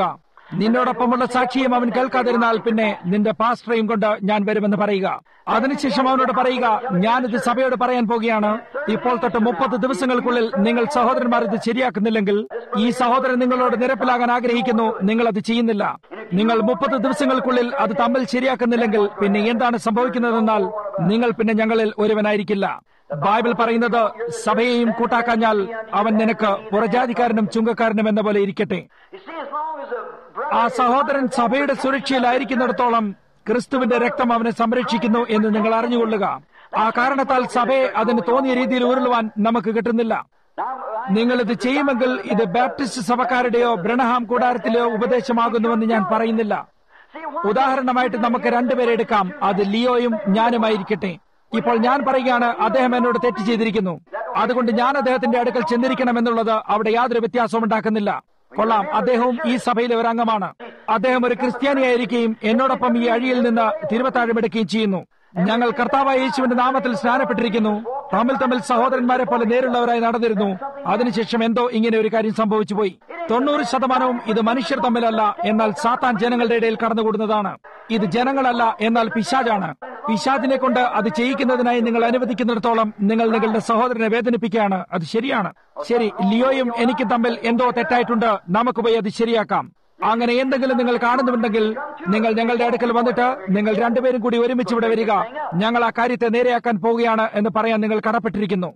A: നിന്നോടൊപ്പമുള്ള സാക്ഷിയും അവൻ കേൾക്കാതിരുന്നാൽ പിന്നെ നിന്റെ പാസ്റ്ററേയും കൊണ്ട് ഞാൻ വരുമെന്ന് പറയുക. അതിനുശേഷം അവനോട് പറയുക, ഞാനിത് സഭയോട് പറയാൻ പോകുകയാണ്. ഇപ്പോൾ തൊട്ട് മുപ്പത് ദിവസങ്ങൾക്കുള്ളിൽ നിങ്ങൾ സഹോദരന്മാർ ഇത് ശരിയാക്കുന്നില്ലെങ്കിൽ ഈ സഹോദരൻ നിങ്ങളോട് നിരപ്പിലാകാൻ ആഗ്രഹിക്കുന്നു, നിങ്ങൾ അത് ചെയ്യുന്നില്ല. നിങ്ങൾ മുപ്പത് ദിവസങ്ങൾക്കുള്ളിൽ അത് തമ്മിൽ ശരിയാക്കുന്നില്ലെങ്കിൽ പിന്നെ എന്താണ് സംഭവിക്കുന്നതെന്നാൽ നിങ്ങൾ പിന്നെ ഞങ്ങളിൽ ഒരുവനായിരിക്കില്ല. ബൈബിൾ പറയുന്നത്, സഭയെയും കൂട്ടാക്കാഞ്ഞാൽ അവൻ നിനക്ക് പുറജാതിക്കാരനും ചുങ്കക്കാരനും എന്ന പോലെ ഇരിക്കട്ടെ. ആ സഹോദരൻ സഭയുടെ സുരക്ഷയിലായിരിക്കുന്നിടത്തോളം ക്രിസ്തുവിന്റെ രക്തം അവനെ സംരക്ഷിക്കുന്നു എന്ന് നിങ്ങൾ അറിഞ്ഞുകൊള്ളുക. ആ കാരണത്താൽ സഭയെ അതിന് തോന്നിയ രീതിയിൽ ഉരുളുവാൻ നമുക്ക് കിട്ടുന്നില്ല. നിങ്ങൾ ഇത് ചെയ്യുമെങ്കിൽ ഇത് ബാപ്റ്റിസ്റ്റ് സഭക്കാരുടെയോ ബ്രണഹാം കൂടാരത്തിലെയോ ഉപദേശമാകുന്നുവെന്ന് ഞാൻ പറയുന്നില്ല. ഉദാഹരണമായിട്ട് നമുക്ക് രണ്ടുപേരെ എടുക്കാം. അത് ലിയോയും ഞാനുമായിരിക്കട്ടെ. ഇപ്പോൾ ഞാൻ പറയുകയാണ്, അദ്ദേഹം എന്നോട് തെറ്റ് ചെയ്തിരിക്കുന്നു, അതുകൊണ്ട് ഞാൻ അദ്ദേഹത്തിന്റെ അടുക്കൽ ചെന്നിരിക്കണമെന്നുള്ളത് അവിടെ യാതൊരു വ്യത്യാസവും ഉണ്ടാക്കുന്നില്ല. കൊള്ളാം, അദ്ദേഹവും ഈ സഭയിലെ ഒരു അംഗമാണ്. അദ്ദേഹം ഒരു ക്രിസ്ത്യാനിയായിരിക്കുകയും എന്നോടൊപ്പം ഈ അഴിയിൽ നിന്ന് തിരുവത്താഴമെടുക്കുകയും ചെയ്യുന്നു. ഞങ്ങൾ കർത്താവായ യേശുവിന്റെ നാമത്തിൽ സ്നാനപ്പെട്ടിരിക്കുന്നു. തമ്മിൽ തമ്മിൽ സഹോദരന്മാരെ പോലെ നേരുള്ളവരായി നടന്നിരുന്നു. അതിനുശേഷം എന്തോ ഇങ്ങനെ ഒരു കാര്യം സംഭവിച്ചുപോയി. തൊണ്ണൂറ് ശതമാനവും ഇത് മനുഷ്യർ തമ്മിലല്ല, എന്നാൽ സാത്താൻ ജനങ്ങളുടെ ഇടയിൽ കടന്നുകൂടുന്നതാണ്. ഇത് ജനങ്ങളല്ല, എന്നാൽ പിശാചാണ്. പിശാചിനെ കൊണ്ട് അത് ചെയ്യിക്കുന്നതിനായി നിങ്ങൾ അനുവദിക്കുന്നിടത്തോളം നിങ്ങൾ നിങ്ങളുടെ സഹോദരനെ വേദനിപ്പിക്കുകയാണ്. അത് ശരിയാണ്. ശരി, ലിയോയും എനിക്കും തമ്മിൽ എന്തോ തെറ്റായിട്ടുണ്ട്, നമുക്ക് പോയി അത് ശരിയാക്കാം. അങ്ങനെ എന്തെങ്കിലും നിങ്ങൾ കാണുന്നുണ്ടെങ്കിൽ നിങ്ങൾ ഞങ്ങളുടെ അടുക്കൽ വന്നിട്ട് നിങ്ങൾ രണ്ടുപേരും കൂടി ഒരുമിച്ച് ഇവിടെ വരിക, ഞങ്ങൾ ആ കാര്യത്തെ നേരെയാക്കാൻ പോവുകയാണ് എന്ന് പറയാൻ നിങ്ങൾ കടപ്പെട്ടിരിക്കുന്നു.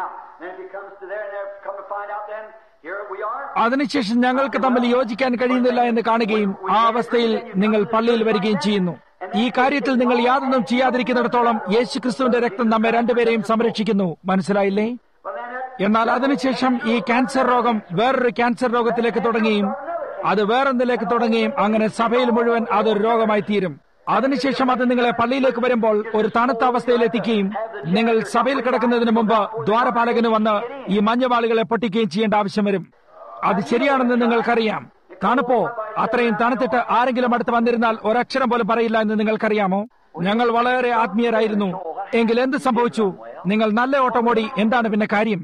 A: അതിനുശേഷം ഞങ്ങൾക്ക് തമ്മിൽ യോജിക്കാൻ കഴിയുന്നില്ല എന്ന് കാണുകയും ആ അവസ്ഥയിൽ നിങ്ങൾ പള്ളിയിൽ വരികയും ചെയ്യുന്നു. ഈ കാര്യത്തിൽ നിങ്ങൾ യാതൊന്നും ചെയ്യാതിരിക്കുന്നിടത്തോളം യേശു ക്രിസ്തുവിന്റെ രക്തം നമ്മെ രണ്ടുപേരെയും സംരക്ഷിക്കുന്നു. മനസ്സിലായില്ലേ? എന്നാൽ അതിനുശേഷം ഈ ക്യാൻസർ രോഗം വേറൊരു ക്യാൻസർ രോഗത്തിലേക്ക് തുടങ്ങുകയും അത് വേറൊന്നിലേക്ക് തുടങ്ങുകയും അങ്ങനെ സഭയിൽ മുഴുവൻ അതൊരു രോഗമായി തീരും. അതിനുശേഷം അത് നിങ്ങളെ പള്ളിയിലേക്ക് വരുമ്പോൾ ഒരു തണുത്ത അവസ്ഥയിലെത്തിക്കുകയും നിങ്ങൾ സഭയിൽ കിടക്കുന്നതിന് മുമ്പ് ദ്വാരപാലകന് വന്ന് ഈ മഞ്ഞവാളുകളെ പൊട്ടിക്കുകയും ചെയ്യേണ്ട ആവശ്യം വരും. അത് ശരിയാണെന്ന് നിങ്ങൾക്കറിയാം. തണുപ്പോ, അത്രയും തണുത്തിട്ട് ആരെങ്കിലും അടുത്ത് വന്നിരുന്നാൽ ഒരക്ഷരം പോലും പറയില്ല എന്ന് നിങ്ങൾക്കറിയാമോ? ഞങ്ങൾ വളരെ ആത്മീയരായിരുന്നു. എങ്കിൽ എന്ത് സംഭവിച്ചു? നിങ്ങൾ നല്ല ഓട്ടമോടി. എന്താണ് പിന്നെ കാര്യം?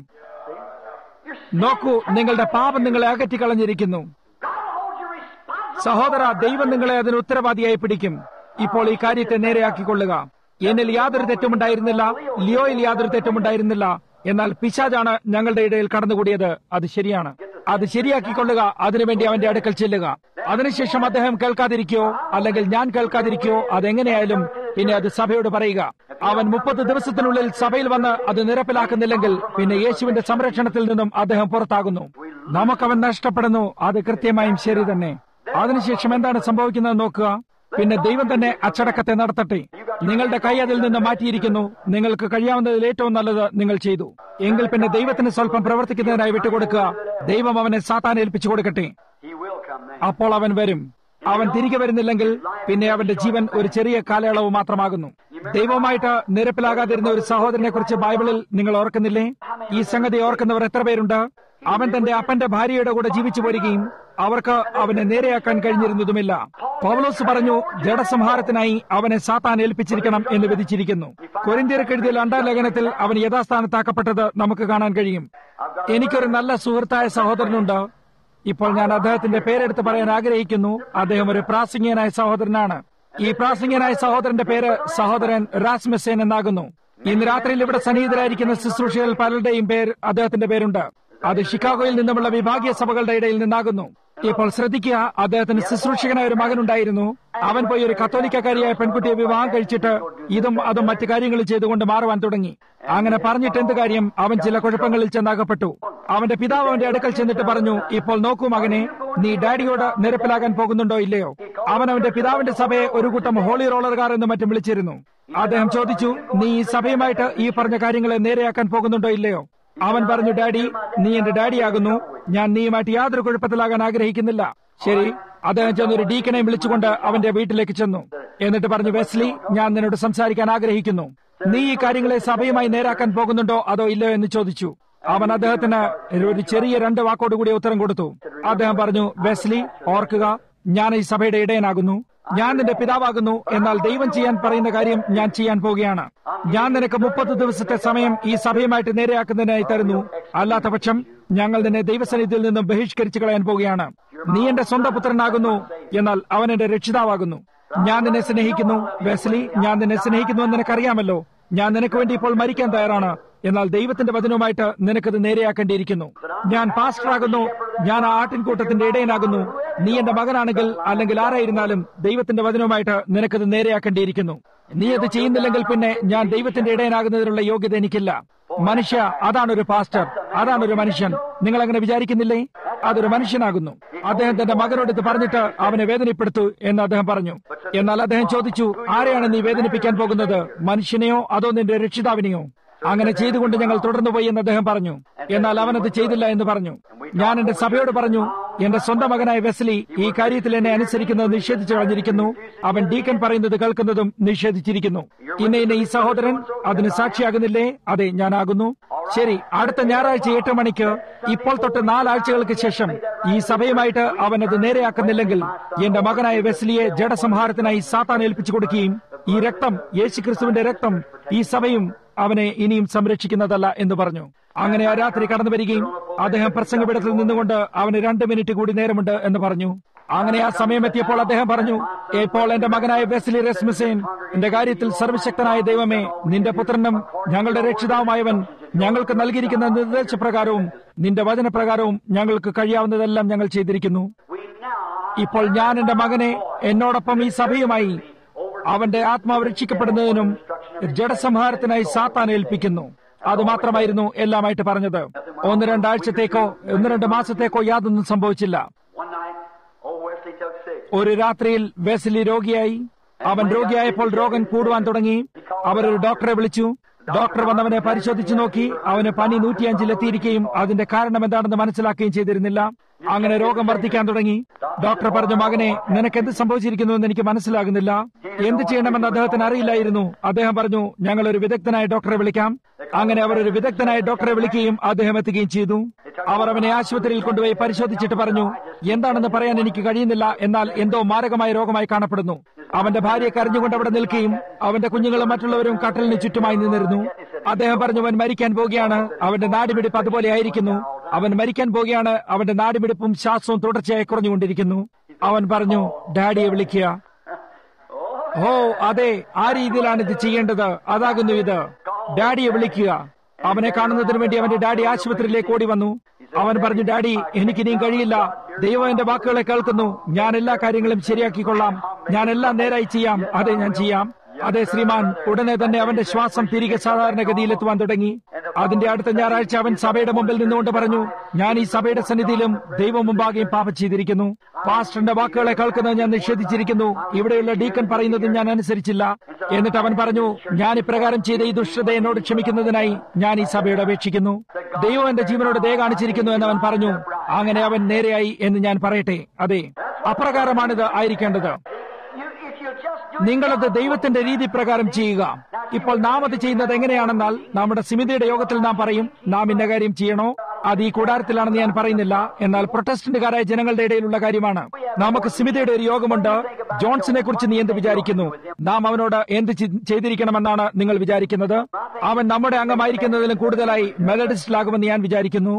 A: നോക്കൂ, നിങ്ങളുടെ പാപം നിങ്ങളെ അകറ്റിക്കളഞ്ഞിരിക്കുന്നു. സഹോദര, ദൈവം നിങ്ങളെ അതിന് ഉത്തരവാദിയായി പിടിക്കും. ഇപ്പോൾ ഈ കാര്യത്തെ നേരെയാക്കിക്കൊള്ളുക. എന്നിൽ യാതൊരു തെറ്റുമുണ്ടായിരുന്നില്ല, ലിയോയിൽ യാതൊരു തെറ്റുമുണ്ടായിരുന്നില്ല, എന്നാൽ പിശാചാണ് ഞങ്ങളുടെ ഇടയിൽ കടന്നുകൂടിയത്. അത് ശരിയാണ്. അത് ശരിയാക്കിക്കൊള്ളുക. അതിനുവേണ്ടി അവന്റെ അടുക്കൽ ചെല്ലുക. അതിനുശേഷം അദ്ദേഹം കേൾക്കാതിരിക്കോ അല്ലെങ്കിൽ ഞാൻ കേൾക്കാതിരിക്കോ, അതെങ്ങനെയായാലും പിന്നെ അത് സഭയോട് പറയുക. അവൻ മുപ്പത് ദിവസത്തിനുള്ളിൽ സഭയിൽ വന്ന് അത് നിരപ്പിലാക്കുന്നില്ലെങ്കിൽ പിന്നെ യേശുവിന്റെ സംരക്ഷണത്തിൽ നിന്നും അദ്ദേഹം പുറത്താകുന്നു. നമുക്കവൻ നഷ്ടപ്പെടുന്നു. അത് കൃത്യമായും ശരി തന്നെ. അതിനുശേഷം എന്താണ് സംഭവിക്കുന്നത് നോക്കുക. പിന്നെ ദൈവം തന്നെ അച്ചടക്കത്തെ നടത്തട്ടെ. നിങ്ങളുടെ കൈ അതിൽ നിന്ന് മാറ്റിയിരിക്കുന്നു. നിങ്ങൾക്ക് കഴിയാവുന്നതിൽ ഏറ്റവും നല്ലത് നിങ്ങൾ ചെയ്തു. എങ്കിൽ പിന്നെ ദൈവത്തിന് സ്വല്പം പ്രവർത്തിക്കുന്നതിനായി വിട്ടുകൊടുക്കുക. ദൈവം അവനെ സാത്താൻ ഏൽപ്പിച്ചു കൊടുക്കട്ടെ. അപ്പോൾ അവൻ വരും. അവൻ തിരികെ വരുന്നില്ലെങ്കിൽ പിന്നെ അവന്റെ ജീവൻ ഒരു ചെറിയ കാലയളവ് മാത്രമാകുന്നു. ദൈവമായിട്ട് നിരപ്പിലാകാതിരുന്ന ഒരു സഹോദരനെ കുറിച്ച് ബൈബിളിൽ നിങ്ങൾ ഓർക്കുന്നില്ലേ? ഈ സംഗതി ഓർക്കുന്നവർ എത്ര പേരുണ്ട്? അവൻ തന്റെ അപ്പന്റെ ഭാര്യയുടെ കൂടെ ജീവിച്ചു പോരുകയും അവർക്ക് അവനെ നേരെയാക്കാൻ കഴിഞ്ഞിരുന്നതുമില്ല. പൗലോസ് പറഞ്ഞു, ജഡസംഹാരത്തിനായി അവനെ സാത്താൻ ഏൽപ്പിച്ചിരിക്കണം എന്ന് വിധിച്ചിരിക്കുന്നു. കൊരിന്ത്യർക്ക് എഴുതിയ രണ്ടാം ലേഖനത്തിൽ അവൻ യഥാസ്ഥാനത്താക്കപ്പെട്ടത് നമുക്ക് കാണാൻ കഴിയും. എനിക്കൊരു നല്ല സുഹൃത്തായ സഹോദരനുണ്ട്. ഇപ്പോൾ ഞാൻ അദ്ദേഹത്തിന്റെ പേരെടുത്ത് പറയാൻ ആഗ്രഹിക്കുന്നു. അദ്ദേഹം ഒരു പ്രാസംഗികനായ സഹോദരനാണ്. ഈ പ്രാസംഗികനായ സഹോദരന്റെ പേര് സഹോദരൻ റാസ്മസേൻ എന്നാകുന്നു. ഇന്ന് രാത്രിയിൽ ഇവിടെ സന്നിഹിതരായിരിക്കുന്ന ശുശ്രൂഷകൾ പലരുടെയും പേര് അദ്ദേഹത്തിന്റെ പേരുണ്ട്. അത് ഷിക്കാഗോയിൽ നിന്നുമുള്ള വിഭാഗീയ സഭകളുടെ ഇടയിൽ നിന്നാകുന്നു. ഇപ്പോൾ ശ്രദ്ധിക്കുക, അദ്ദേഹത്തിന് ശുശ്രൂഷകനായ ഒരു മകനുണ്ടായിരുന്നു. അവൻ പോയി ഒരു കത്തോലിക്കക്കാരിയായ പെൺകുട്ടിയെ വിവാഹം കഴിച്ചിട്ട് ഇതും അതും മറ്റു കാര്യങ്ങളും ചെയ്തുകൊണ്ട് മാറുവാൻ തുടങ്ങി. അങ്ങനെ പറഞ്ഞിട്ട് എന്ത് കാര്യം? അവൻ ചില കുഴപ്പങ്ങളിൽ ചെന്നകപ്പെട്ടു. അവന്റെ പിതാവ് അവന്റെ അടുക്കൽ ചെന്നിട്ട് പറഞ്ഞു, ഇപ്പോൾ നോക്കൂ മകനെ, നീ ഡാഡിയോട് നിരപ്പിലാകാൻ പോകുന്നുണ്ടോ ഇല്ലയോ? അവൻ അവന്റെ പിതാവിന്റെ സഭയെ ഒരു കൂട്ടം ഹോളി റോളർകാർ എന്ന് മറ്റും വിളിച്ചിരുന്നു. അദ്ദേഹം ചോദിച്ചു, നീ ഈ സഭയുമായിട്ട് ഈ പറഞ്ഞ കാര്യങ്ങളെ നേരെയാക്കാൻ പോകുന്നുണ്ടോ ഇല്ലയോ? അവൻ പറഞ്ഞു, ഡാഡി, നീ എന്റെ ഡാഡിയാകുന്നു. ഞാൻ നീയുമായിട്ട് യാതൊരു കുഴപ്പത്തിലാകാൻ ആഗ്രഹിക്കുന്നില്ല. ശരി. അദ്ദേഹം ചെന്നൊരു ഡീക്കനെ വിളിച്ചുകൊണ്ട് അവന്റെ വീട്ടിലേക്ക് ചെന്നു. എന്നിട്ട് പറഞ്ഞു, വെസ്ലി, ഞാൻ നിന്നോട് സംസാരിക്കാൻ ആഗ്രഹിക്കുന്നു. നീ ഈ കാര്യങ്ങളെ സഭയുമായി നേരാക്കാൻ പോകുന്നുണ്ടോ അതോ ഇല്ലയോ എന്ന് ചോദിച്ചു. അവൻ അദ്ദേഹത്തിന് ഒരു ചെറിയ രണ്ട് വാക്കോടുകൂടി ഉത്തരം കൊടുത്തു. അദ്ദേഹം പറഞ്ഞു, വെസ്ലി, ഓർക്കുക, ഞാൻ ഈ സഭയുടെ ഇടയനാകുന്നു. ഞാൻ നിന്റെ പിതാവാകുന്നു, എന്നാൽ ദൈവം ചെയ്യാൻ പറയുന്ന കാര്യം ഞാൻ ചെയ്യാൻ പോവുകയാണ്. ഞാൻ നിനക്ക് മുപ്പത് ദിവസത്തെ സമയം ഈ സഭയുമായിട്ട് നേരെയാക്കുന്നതിനായി തരുന്നു. അല്ലാത്ത പക്ഷം ഞങ്ങൾ നിന്നെ ദൈവസന്നിധിയിൽ നിന്നും ബഹിഷ്കരിച്ചു കളയാൻ പോവുകയാണ്. നീ എന്റെ സ്വന്തം പുത്രനാകുന്നു, എന്നാൽ അവൻ എന്റെ രക്ഷിതാവാകുന്നു. ഞാൻ നിന്നെ സ്നേഹിക്കുന്നു വെസ്ലി, ഞാൻ നിന്നെ സ്നേഹിക്കുന്നുവെന്ന് നിനക്കറിയാമല്ലോ. ഞാൻ നിനക്ക് വേണ്ടി ഇപ്പോൾ മരിക്കാൻ തയ്യാറാണ്, എന്നാൽ ദൈവത്തിന്റെ വചനവുമായിട്ട് നിനക്കത് നേരെയാക്കേണ്ടിയിരിക്കുന്നു. ഞാൻ പാസ്റ്ററാകുന്നു, ഞാൻ ആ ആട്ടിൻകൂട്ടത്തിന്റെ ഇടയനാകുന്നു. നീ എന്റെ മകനാണെങ്കിൽ അല്ലെങ്കിൽ ആരായിരുന്നാലും ദൈവത്തിന്റെ വചനവുമായിട്ട് നിനക്കത് നേരെയാക്കേണ്ടിയിരിക്കുന്നു. നീ അത് ചെയ്യുന്നില്ലെങ്കിൽ പിന്നെ ഞാൻ ദൈവത്തിന്റെ ഇടയനാകുന്നതിനുള്ള യോഗ്യത എനിക്കില്ല. മനുഷ്യ, അതാണൊരു പാസ്റ്റർ, അതാണൊരു മനുഷ്യൻ. നിങ്ങൾ അങ്ങനെ വിചാരിക്കുന്നില്ലേ? അതൊരു മനുഷ്യനാകുന്നു. അദ്ദേഹം തന്റെ മകനോട് ഇത് പറഞ്ഞിട്ട് അവനെ വേദനപ്പെടുത്തു എന്ന് അദ്ദേഹം പറഞ്ഞു. എന്നാൽ അദ്ദേഹം ചോദിച്ചു, ആരെയാണ് നീ വേദനിപ്പിക്കാൻ പോകുന്നത്, മനുഷ്യനെയോ അതോ നിന്റെ രക്ഷിതാവിനെയോ? അങ്ങനെ ചെയ്തുകൊണ്ട് ഞങ്ങൾ തുടർന്നുപോയി എന്ന് അദ്ദേഹം പറഞ്ഞു. എന്നാൽ അവനത് ചെയ്തില്ല എന്ന് പറഞ്ഞു. ഞാൻ എന്റെ സഭയോട് പറഞ്ഞു, എന്റെ സ്വന്തം മകനായ വെസ്ലി ഈ കാര്യത്തിൽ എന്നെ അനുസരിക്കുന്നത് നിഷേധിച്ചു കളഞ്ഞിരിക്കുന്നു. അവൻ ഡീക്കൻ പറയുന്നത് കേൾക്കുന്നതും നിഷേധിച്ചിരിക്കുന്നു. ഇന്ന ഇന്ന ഈ സഹോദരൻ അതിന് സാക്ഷിയാകുന്നില്ലേ? അതെ, ഞാനാകുന്നു. ശരി, അടുത്ത ഞായറാഴ്ച എട്ട് മണിക്ക് ഇപ്പോൾ തൊട്ട് നാലാഴ്ചകൾക്ക് ശേഷം ഈ സഭയുമായിട്ട് അവൻ അത് നേരെയാക്കുന്നില്ലെങ്കിൽ എന്റെ മകനായ വെസ്ലിയെ ജഡസംഹാരത്തിനായി സാത്താൻ ഏൽപ്പിച്ചു കൊടുക്കുകയും ഈ രക്തം, യേശുക്രിസ്തുവിന്റെ രക്തം, ഈ സഭയും അവനെ ഇനിയും സംരക്ഷിക്കുന്നതല്ല എന്ന് പറഞ്ഞു. അങ്ങനെ ആ രാത്രി കടന്നു വരികയും അദ്ദേഹം പ്രസംഗപീഠത്തിൽ നിന്നുകൊണ്ട് അവന് രണ്ട് മിനിറ്റ് കൂടി നേരമുണ്ട് എന്ന് പറഞ്ഞു. അങ്ങനെ ആ സമയം എത്തിയപ്പോൾ അദ്ദേഹം പറഞ്ഞു, ഇപ്പോൾ എന്റെ മകനായ വെസ്ലി റെസ്മിസേൻ, എന്റെ കാര്യത്തിൽ സർവശക്തനായ ദൈവമേ, നിന്റെ പുത്രനും ഞങ്ങളുടെ രക്ഷിതാവുമായവൻ ഞങ്ങൾക്ക് നൽകിയിരിക്കുന്ന നിർദ്ദേശപ്രകാരവും നിന്റെ വചനപ്രകാരവും ഞങ്ങൾക്ക് കഴിയാവുന്നതെല്ലാം ഞങ്ങൾ ചെയ്തിരിക്കുന്നു. ഇപ്പോൾ ഞാൻ എന്റെ മകനെ എന്നോടൊപ്പം ഈ സഭയുമായി അവന്റെ ആത്മാവ് രക്ഷിക്കപ്പെടുന്നതിനും ജഡസംഹാരത്തിനായി സാത്താൻ ഏൽപ്പിക്കുന്നു. അതുമാത്രമായിരുന്നു എല്ലാമായിട്ട് പറഞ്ഞത്. ഒന്ന് രണ്ടാഴ്ചത്തേക്കോ ഒന്ന് രണ്ട് മാസത്തേക്കോ യാതൊന്നും സംഭവിച്ചില്ല. ഒരു രാത്രിയിൽ വെസ്ലി രോഗിയായി. അവൻ രോഗിയായപ്പോൾ രോഗം കൂടുവാൻ തുടങ്ങി. അവരൊരു ഡോക്ടറെ വിളിച്ചു. ഡോക്ടർ വന്നവനെ പരിശോധിച്ചു നോക്കി. അവന് പനി നൂറ്റിയഞ്ചിലെത്തിയിരിക്കുകയും അതിന്റെ കാരണം എന്താണെന്ന് മനസ്സിലാക്കുകയും ചെയ്തിരുന്നില്ല. അങ്ങനെ രോഗം വർദ്ധിക്കാൻ തുടങ്ങി. ഡോക്ടർ പറഞ്ഞു, മകനെ, നിനക്ക് എന്ത് സംഭവിച്ചിരിക്കുന്നു എന്ന് എനിക്ക് മനസ്സിലാകുന്നില്ല. എന്ത് ചെയ്യണമെന്ന് അദ്ദേഹത്തിന് അറിയില്ലായിരുന്നു. അദ്ദേഹം പറഞ്ഞു, ഞങ്ങൾ ഒരു വിദഗ്ധനായ ഡോക്ടറെ വിളിക്കാം. അങ്ങനെ അവർ ഒരു വിദഗ്ധനായ ഡോക്ടറെ വിളിക്കുകയും അദ്ദേഹം എത്തുകയും ചെയ്തു. അവർ അവനെ ആശുപത്രിയിൽ കൊണ്ടുപോയി പരിശോധിച്ചിട്ട് പറഞ്ഞു, എന്താണെന്ന് പറയാൻ എനിക്ക് കഴിയുന്നില്ല, എന്നാൽ എന്തോ മാരകമായ രോഗമായി കാണപ്പെടുന്നു. അവന്റെ ഭാര്യ കരഞ്ഞുകൊണ്ട് അവിടെ നിൽക്കുകയും അവന്റെ കുഞ്ഞുങ്ങളും മറ്റുള്ളവരും കട്ടലിന് ചുറ്റുമായി നിന്നിരുന്നു. അദ്ദേഹം പറഞ്ഞു, അവൻ മരിക്കാൻ പോകുകയാണ്, അവന്റെ നാടിമിടിപ്പ് അതുപോലെ ആയിരിക്കുന്നു. അവൻ മരിക്കാൻ പോകുകയാണ്, അവന്റെ നാടിമിടിപ്പും ശ്വാസവും തുടർച്ചയായി കുറഞ്ഞുകൊണ്ടിരിക്കുന്നു. അവൻ പറഞ്ഞു, ഡാഡിയെ വിളിക്കുക. ഓ അതെ, ആ രീതിയിലാണ് ഇത് ചെയ്യേണ്ടത്. അതാകുന്നു ഇത്. ഡാഡിയെ വിളിക്കുക. അവനെ കാണുന്നതിന് വേണ്ടി അവന്റെ ഡാഡി ആശുപത്രിയിലേക്ക് ഓടി വന്നു. അവൻ പറഞ്ഞു, ഡാഡി, എനിക്കിനിയും കഴിയില്ല. ദൈവം എന്റെ വാക്കുകളെ കേൾക്കുന്നു. ഞാൻ എല്ലാ കാര്യങ്ങളും ശരിയാക്കിക്കൊള്ളാം. ഞാൻ എല്ലാം നേരായി ചെയ്യാം. അതെ, ഞാൻ ചെയ്യാം. അതെ ശ്രീമാൻ. ഉടനെ തന്നെ അവന്റെ ശ്വാസം തിരികെ സാധാരണഗതിയിലെത്തുവാൻ തുടങ്ങി. അതിന്റെ അടുത്ത ഞായറാഴ്ച അവൻ സഭയുടെ മുമ്പിൽ നിന്നുകൊണ്ട് പറഞ്ഞു, ഞാൻ ഈ സഭയുടെ സന്നിധിയിലും ദൈവം മുമ്പാകെയും പാപം ചെയ്തിരിക്കുന്നു. പാസ്റ്ററിന്റെ വാക്കുകളെ കേൾക്കുന്നത് ഞാൻ നിഷേധിച്ചിരിക്കുന്നു. ഇവിടെയുള്ള ഡീക്കൻ പറയുന്നതും ഞാൻ അനുസരിച്ചില്ല. എന്നിട്ട് അവൻ പറഞ്ഞു, ഞാൻ ഇപ്രകാരം ചെയ്ത ഈ ദുഷ്ടത എന്നോട് ക്ഷമിക്കുന്നതിനായി ഞാൻ ഈ സഭയോട് അപേക്ഷിക്കുന്നു. ദൈവം എന്റെ ജീവനോട് ദയ കാണിച്ചിരിക്കുന്നു എന്ന് അവൻ പറഞ്ഞു. അങ്ങനെ അവൻ നേരെയായി എന്ന് ഞാൻ പറയട്ടെ. അതെ, അപ്രകാരമാണിത് ആയിരിക്കേണ്ടത്. നിങ്ങളത് ദൈവത്തിന്റെ രീതി പ്രകാരം ചെയ്യുക. ഇപ്പോൾ നാം അത് ചെയ്യുന്നത് എങ്ങനെയാണെന്നാൽ, നമ്മുടെ സമിതിയുടെ യോഗത്തിൽ നാം പറയും, നാം ഇന്ന കാര്യം ചെയ്യണോ. അത് ഈ കൂടാരത്തിലാണെന്ന് ഞാൻ പറയുന്നില്ല, എന്നാൽ പ്രൊട്ടസ്റ്റന്റുകാരായ ജനങ്ങളുടെ ഇടയിലുള്ള കാര്യമാണ്. നമുക്ക് സമിതിയുടെ ഒരു യോഗമുണ്ട്. ജോൺസിനെ കുറിച്ച് നീ എന്ത് വിചാരിക്കുന്നു? നാം അവനോട് എന്ത് ചെയ്തിരിക്കണമെന്നാണ് നിങ്ങൾ വിചാരിക്കുന്നത്? അവൻ നമ്മുടെ അംഗമായിരിക്കുന്നതിലും കൂടുതലായി മെലഡിസ്റ്റിലാകുമെന്ന് ഞാൻ വിചാരിക്കുന്നു.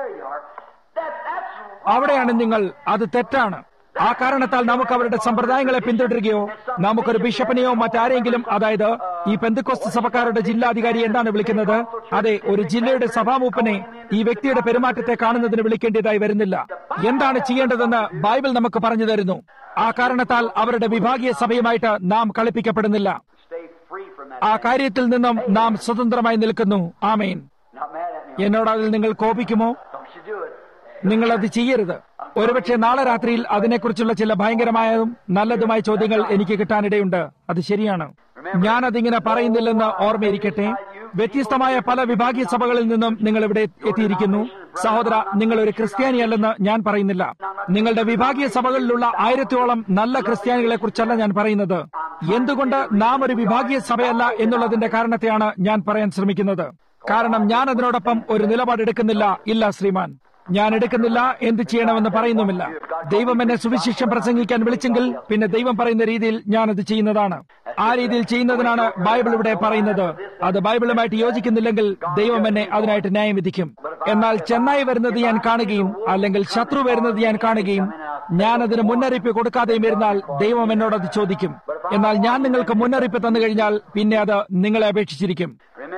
A: അവിടെയാണ് നിങ്ങൾ. അത് തെറ്റാണ്. ആ കാരണത്താൽ നമുക്ക് അവരുടെ സമ്പ്രദായങ്ങളെ പിന്തുടരുകയോ നമുക്കൊരു ബിഷപ്പിനെയോ മറ്റാരെങ്കിലും, അതായത് ഈ പെന്തക്കോസ്ത് സഭക്കാരുടെ ജില്ലാധികാരി എന്താണ് വിളിക്കുന്നത്, അതെ, ഒരു ജില്ലയുടെ സഭാമൂപ്പനെ ഈ വ്യക്തിയുടെ പെരുമാറ്റത്തെ കാണുന്നതിന് വിളിക്കേണ്ടതായി വരുന്നില്ല. എന്താണ് ചെയ്യേണ്ടതെന്ന് ബൈബിൾ നമുക്ക് പറഞ്ഞു തരുന്നു. ആ കാരണത്താൽ അവരുടെ വിഭാഗീയ സഭയുമായിട്ട് നാം കളിപ്പിക്കപ്പെടുന്നില്ല. ആ കാര്യത്തിൽ നിന്നും നാം സ്വതന്ത്രമായി നിൽക്കുന്നു. ആമേൻ. എന്നോട് അതിൽ നിങ്ങൾ കോപിക്കുമോ? നിങ്ങളത് ചെയ്യരുത്. ഒരുപക്ഷെ നാളെ രാത്രിയിൽ അതിനെക്കുറിച്ചുള്ള ചില ഭയങ്കരമായതും നല്ലതുമായ ചോദ്യങ്ങൾ എനിക്ക് കിട്ടാനിടയുണ്ട്. അത് ശരിയാണ്. ഞാനതിങ്ങനെ പറയുന്നില്ലെന്ന് ഓർമ്മയിരിക്കട്ടെ. വ്യത്യസ്തമായ പല വിഭാഗീയ സഭകളിൽ നിന്നും നിങ്ങൾ ഇവിടെ എത്തിയിരിക്കുന്നു. സഹോദര, നിങ്ങൾ ഒരു ക്രിസ്ത്യാനിയല്ലെന്ന് ഞാൻ പറയുന്നില്ല. നിങ്ങളുടെ വിഭാഗീയ സഭകളിലുള്ള ആയിരത്തോളം നല്ല ക്രിസ്ത്യാനികളെ കുറിച്ചല്ല ഞാൻ പറയുന്നത്. എന്തുകൊണ്ട് നാം ഒരു വിഭാഗീയ സഭയല്ല എന്നുള്ളതിന്റെ കാരണത്തെയാണ് ഞാൻ പറയാൻ ശ്രമിക്കുന്നത്. കാരണം ഞാൻ അതിനോടൊപ്പം ഒരു നിലപാടെടുക്കുന്നില്ല. ഇല്ല ശ്രീമാൻ, ഞാൻ എടുക്കുന്നില്ല, എന്ത് ചെയ്യണമെന്ന് പറയുന്നുമില്ല. ദൈവം എന്നെ സുവിശേഷം പ്രസംഗിക്കാൻ വിളിച്ചെങ്കിൽ പിന്നെ ദൈവം പറയുന്ന രീതിയിൽ ഞാനത് ചെയ്യുന്നതാണ്. ആ രീതിയിൽ ചെയ്യുന്നതിനാണ് ബൈബിൾ ഇവിടെ പറയുന്നത്. അത് ബൈബിളുമായിട്ട് യോജിക്കുന്നില്ലെങ്കിൽ ദൈവം എന്നെ അതിനായിട്ട് ന്യായം വിധിക്കും. എന്നാൽ ചെന്നായി വരുന്നത് ഞാൻ കാണുകയും അല്ലെങ്കിൽ ശത്രു വരുന്നത് ഞാൻ കാണുകയും ഞാൻ അതിന് മുന്നറിയിപ്പ് കൊടുക്കാതെയും ഇരുന്നാൽ ദൈവം എന്നോടത് ചോദിക്കും. എന്നാൽ ഞാൻ നിങ്ങൾക്ക് മുന്നറിയിപ്പ് തന്നു കഴിഞ്ഞാൽ പിന്നെ അത് നിങ്ങളെ അപേക്ഷിച്ചിരിക്കും.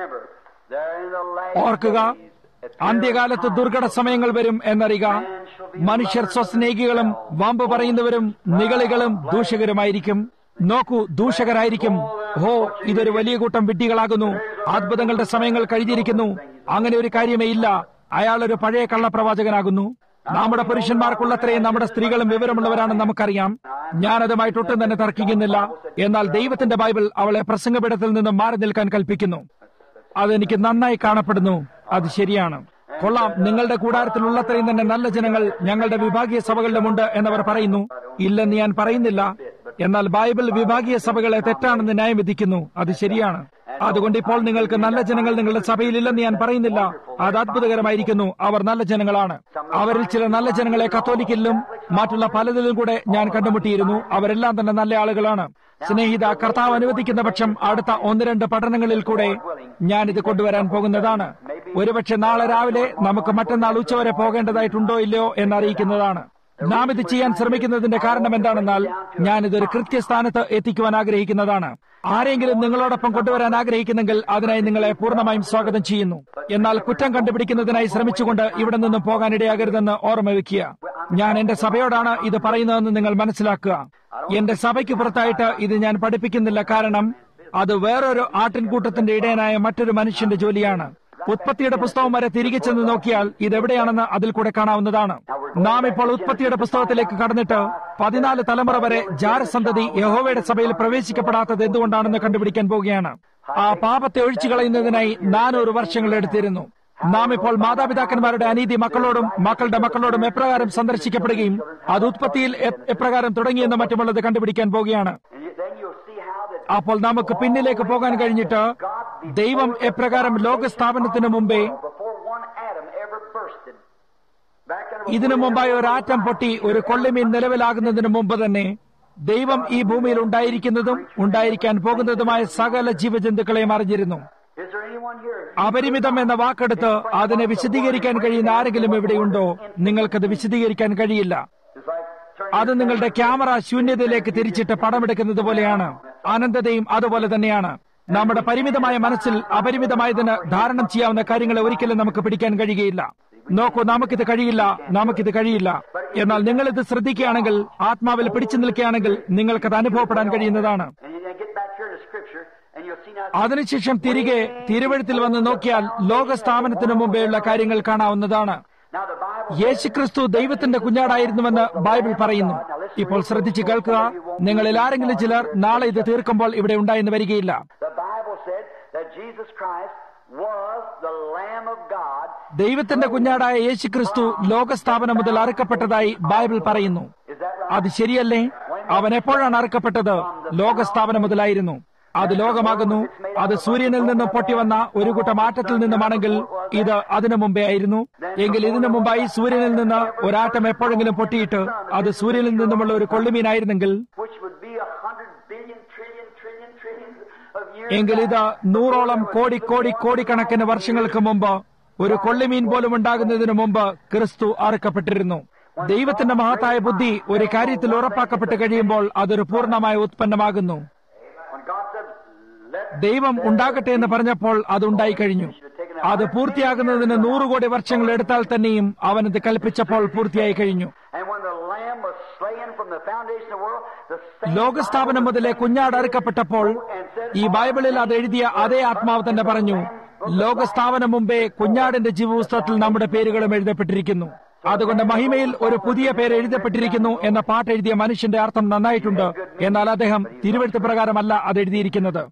A: ഓർക്കുക, അന്ത്യകാലത്ത് ദുർഘട സമയങ്ങൾ വരും എന്നറിയുക. മനുഷ്യർ സ്വസ്നേഹികളും വമ്പ് പറയുന്നവരും നിഗളികളും ദൂഷകരുമായിരിക്കും. നോക്കൂ, ദൂഷകരായിരിക്കും. ഹോ, ഇതൊരു വലിയ കൂട്ടം വിഡ്ഢികളാകുന്നു, അത്ഭുതങ്ങളുടെ സമയങ്ങൾ കഴിഞ്ഞിരിക്കുന്നു, അങ്ങനെ ഒരു കാര്യമേ ഇല്ല, അയാൾ ഒരു പഴയ കള്ളപ്രവാചകനാകുന്നു. നമ്മുടെ പുരുഷന്മാർക്കുള്ളത്രയും നമ്മുടെ സ്ത്രീകളും വിവരമുള്ളവരാണെന്ന് നമുക്കറിയാം. ഞാനതുമായിട്ട് ഒട്ടും തന്നെ തർക്കിക്കുന്നില്ല. എന്നാൽ ദൈവത്തിന്റെ ബൈബിൾ അവളെ പ്രസംഗപീഠത്തിൽ നിന്നും മാറി നിൽക്കാൻ കൽപ്പിക്കുന്നു. അതെനിക്ക് നന്നായി കാണപ്പെടുന്നു. അത് ശരിയാണ്. കൊള്ളാം, നിങ്ങളുടെ കൂടാരത്തിലുള്ളത്രയും തന്നെ നല്ല ജനങ്ങൾ ഞങ്ങളുടെ വിഭാഗീയ സഭകളിലുമുണ്ട് എന്നവർ പറയുന്നു. ഇല്ലെന്ന് ഞാൻ പറയുന്നില്ല. എന്നാൽ ബൈബിൾ വിഭാഗീയ സഭകളെ തെറ്റാണെന്ന് ന്യായം വിധിക്കുന്നു. അത് ശരിയാണ്. അതുകൊണ്ട് ഇപ്പോൾ നിങ്ങൾക്ക് നല്ല ജനങ്ങൾ നിങ്ങളുടെ സഭയിലില്ലെന്ന് ഞാൻ പറയുന്നില്ല. അത് അത്ഭുതകരമായിരിക്കുന്നു. അവർ നല്ല ജനങ്ങളാണ്. അവരിൽ ചില നല്ല ജനങ്ങളെ കത്തോലിക്കലിലും മറ്റുള്ള പലതിലും കൂടെ ഞാൻ കണ്ടുമുട്ടിയിരുന്നു. അവരെല്ലാം തന്നെ നല്ല ആളുകളാണ്. സ്നേഹിത, കർത്താവ് അനുവദിക്കുന്ന പക്ഷം അടുത്ത ഒന്ന് രണ്ട് പഠനങ്ങളിൽ കൂടെ ഞാനിത് കൊണ്ടുവരാൻ പോകുന്നതാണ്. ഒരുപക്ഷെ നാളെ രാവിലെ നമുക്ക് മറ്റന്നാൾ ഉച്ചവരെ പോകേണ്ടതായിട്ടുണ്ടോ ഇല്ലയോ എന്നറിയിക്കുന്നതാണ്. നാം ഇത് ചെയ്യാൻ ശ്രമിക്കുന്നതിന്റെ കാരണം എന്താണെന്നാൽ ഞാനിതൊരു കൃത്യസ്ഥാനത്ത് എത്തിക്കുവാൻ ആഗ്രഹിക്കുന്നതാണ്. ആരെങ്കിലും നിങ്ങളോടൊപ്പം കൊണ്ടുവരാൻ ആഗ്രഹിക്കുന്നെങ്കിൽ അതിനായി നിങ്ങളെ പൂർണ്ണമായും സ്വാഗതം ചെയ്യുന്നു. എന്നാൽ കുറ്റം കണ്ടുപിടിക്കുന്നതിനായി ശ്രമിച്ചുകൊണ്ട് ഇവിടെ നിന്നും പോകാനിടയാകരുതെന്ന് ഓർമ്മ വയ്ക്കുക. ഞാൻ എന്റെ സഭയോടാണ് ഇത് പറയുന്നതെന്ന് നിങ്ങൾ മനസ്സിലാക്കുക. എന്റെ സഭയ്ക്ക് പുറത്തായിട്ട് ഇത് ഞാൻ പഠിപ്പിക്കുന്നില്ല. കാരണം അത് വേറൊരു ആട്ടിൻകൂട്ടത്തിന്റെ ഇടയനായ മറ്റൊരു മനുഷ്യന്റെ ജോലിയാണ്. ഉത്പത്തിയുടെ പുസ്തകം വരെ തിരികെ ചെന്ന് നോക്കിയാൽ ഇതെവിടെയാണെന്ന് അതിൽ കൂടെ കാണാവുന്നതാണ്. നാം ഇപ്പോൾ ഉത്പത്തിയുടെ പുസ്തകത്തിലേക്ക് കടന്നിട്ട് പതിനാല് തലമുറ വരെ ജാരസന്തതി യഹോവയുടെ സഭയിൽ പ്രവേശിക്കപ്പെടാത്തത് എന്തുകൊണ്ടാണെന്ന് കണ്ടുപിടിക്കാൻ പോവുകയാണ്. ആ പാപത്തെ ഒഴിച്ചു കളയുന്നതിനായി നാനൂറ് വർഷങ്ങൾ എടുത്തിരുന്നു. നാം ഇപ്പോൾ മാതാപിതാക്കന്മാരുടെ അനീതി മക്കളോടും മക്കളുടെ മക്കളോടും എപ്രകാരം സന്ദർശിക്കപ്പെടുകയും അത് ഉത്പത്തിയിൽ എപ്രകാരം തുടങ്ങിയെന്ന് മറ്റുമുള്ളത് കണ്ടുപിടിക്കാൻ പോവുകയാണ്. അപ്പോൾ നമുക്ക് പിന്നിലേക്ക് പോകാൻ കഴിഞ്ഞിട്ട് ദൈവം എപ്രകാരം ലോകസ്ഥാപനത്തിന് മുമ്പേ ഇതിനു മുമ്പായി ഒരു ആറ്റം പൊട്ടി ഒരു കൊള്ളിമീൻ നിലവിലാകുന്നതിന് മുമ്പ് തന്നെ ദൈവം ഈ ഭൂമിയിൽ ഉണ്ടായിരിക്കുന്നതും ഉണ്ടായിരിക്കാൻ പോകുന്നതുമായ സകല ജീവജന്തുക്കളെയും അറിഞ്ഞിരുന്നു. അപരിമിതം എന്ന വാക്കെടുത്ത് അതിനെ വിശദീകരിക്കാൻ കഴിയുന്ന ആരെങ്കിലും ഇവിടെയുണ്ടോ? നിങ്ങൾക്കത് വിശദീകരിക്കാൻ കഴിയില്ല. അത് നിങ്ങളുടെ ക്യാമറ ശൂന്യതയിലേക്ക് തിരിച്ചിട്ട് പടമെടുക്കുന്നത് പോലെയാണ്. അനന്തതയും അതുപോലെ തന്നെയാണ്. നമ്മുടെ പരിമിതമായ മനസ്സിൽ അപരിമിതമായതിന് ധാരണം ചെയ്യാവുന്ന കാര്യങ്ങളെ ഒരിക്കലും നമുക്ക് പിടിക്കാൻ കഴിയുകയില്ല. നോക്കൂ, നമുക്കിത് കഴിയില്ല, നമുക്കിത് കഴിയില്ല. എന്നാൽ നിങ്ങളിത് ശ്രദ്ധിക്കുകയാണെങ്കിൽ, ആത്മാവിൽ പിടിച്ചു നിൽക്കുകയാണെങ്കിൽ നിങ്ങൾക്കത് അനുഭവപ്പെടാൻ കഴിയുന്നതാണ്. അതിനുശേഷം തിരികെ തിരുവെഴുത്തിൽ വന്ന് നോക്കിയാൽ ലോകസ്ഥാപനത്തിനു മുമ്പേയുള്ള കാര്യങ്ങൾ കാണാവുന്നതാണ്. യേശുക്രിസ്തു ദൈവത്തിന്റെ കുഞ്ഞാടായിരുന്നുവെന്ന് ബൈബിൾ പറയുന്നു. ഇപ്പോൾ ശ്രദ്ധിച്ച് കേൾക്കുക. നിങ്ങളിൽ ആരെങ്കിലും ചിലർ നാളെ ഇത് തീർക്കുമ്പോൾ ഇവിടെ ഉണ്ടായെന്ന് വരികയില്ല. ദൈവത്തിന്റെ കുഞ്ഞാടായ യേശുക്രിസ്തു ലോകസ്ഥാപനം മുതൽ അറുക്കപ്പെട്ടതായി ബൈബിൾ പറയുന്നു. അത് ശരിയല്ലേ? അവൻ എപ്പോഴാണ് അറുക്കപ്പെട്ടത്? ലോകസ്ഥാപനം മുതലായിരുന്നു. അത് ലോകമാകുന്നു. അത് സൂര്യനിൽ നിന്നും പൊട്ടിവന്ന ഒരു കൂട്ടം ആറ്റത്തിൽ നിന്നുമാണെങ്കിൽ ഇത് അതിനു മുമ്പേ ആയിരുന്നു. എങ്കിൽ ഇതിനു മുമ്പായി സൂര്യനിൽ നിന്ന് ഒരാറ്റം എപ്പോഴെങ്കിലും പൊട്ടിയിട്ട് അത് സൂര്യനിൽ നിന്നുമുള്ള ഒരു കൊള്ളിമീനായിരുന്നെങ്കിൽ എങ്കിൽ ഇത് നൂറോളം കോടി കോടി കോടിക്കണക്കിന് വർഷങ്ങൾക്ക് മുമ്പ് ഒരു കൊള്ളിമീൻ പോലും ഉണ്ടാകുന്നതിനു മുമ്പ് ക്രിസ്തു അറുക്കപ്പെട്ടിരുന്നു. ദൈവത്തിന്റെ മഹത്തായ ബുദ്ധി ഒരു കാര്യത്തിൽ ഉറപ്പാക്കപ്പെട്ട് കഴിയുമ്പോൾ അതൊരു പൂർണ്ണമായ ഉത്പന്നമാകുന്നു. ദൈവം ഉണ്ടാകട്ടെ എന്ന് പറഞ്ഞപ്പോൾ അതുണ്ടായി കഴിഞ്ഞു. അത് പൂർത്തിയാകുന്നതിന് നൂറ് കോടി വർഷങ്ങൾ എടുത്താൽ തന്നെയും അവനത് കൽപ്പിച്ചപ്പോൾ പൂർത്തിയായി കഴിഞ്ഞു. ലോകസ്ഥാപനം മുതലേ കുഞ്ഞാട് അറുക്കപ്പെട്ടപ്പോൾ ഈ ബൈബിളിൽ അത് എഴുതിയ അതേ ആത്മാവ് തന്നെ പറഞ്ഞു, ലോകസ്ഥാപനം മുമ്പേ കുഞ്ഞാടിന്റെ ജീവപുസ്തകത്തിൽ നമ്മുടെ പേരുകളും എഴുതപ്പെട്ടിരിക്കുന്നു. അതുകൊണ്ട് മഹിമയിൽ ഒരു പുതിയ പേര് എഴുതപ്പെട്ടിരിക്കുന്നു എന്ന പാട്ട് എഴുതിയ മനുഷ്യന്റെ അർത്ഥം നന്നായിട്ടുണ്ട്. എന്നാൽ അദ്ദേഹം തിരുവെഴുത്ത് പ്രകാരമല്ല അത് എഴുതിയിരിക്കുന്നത്.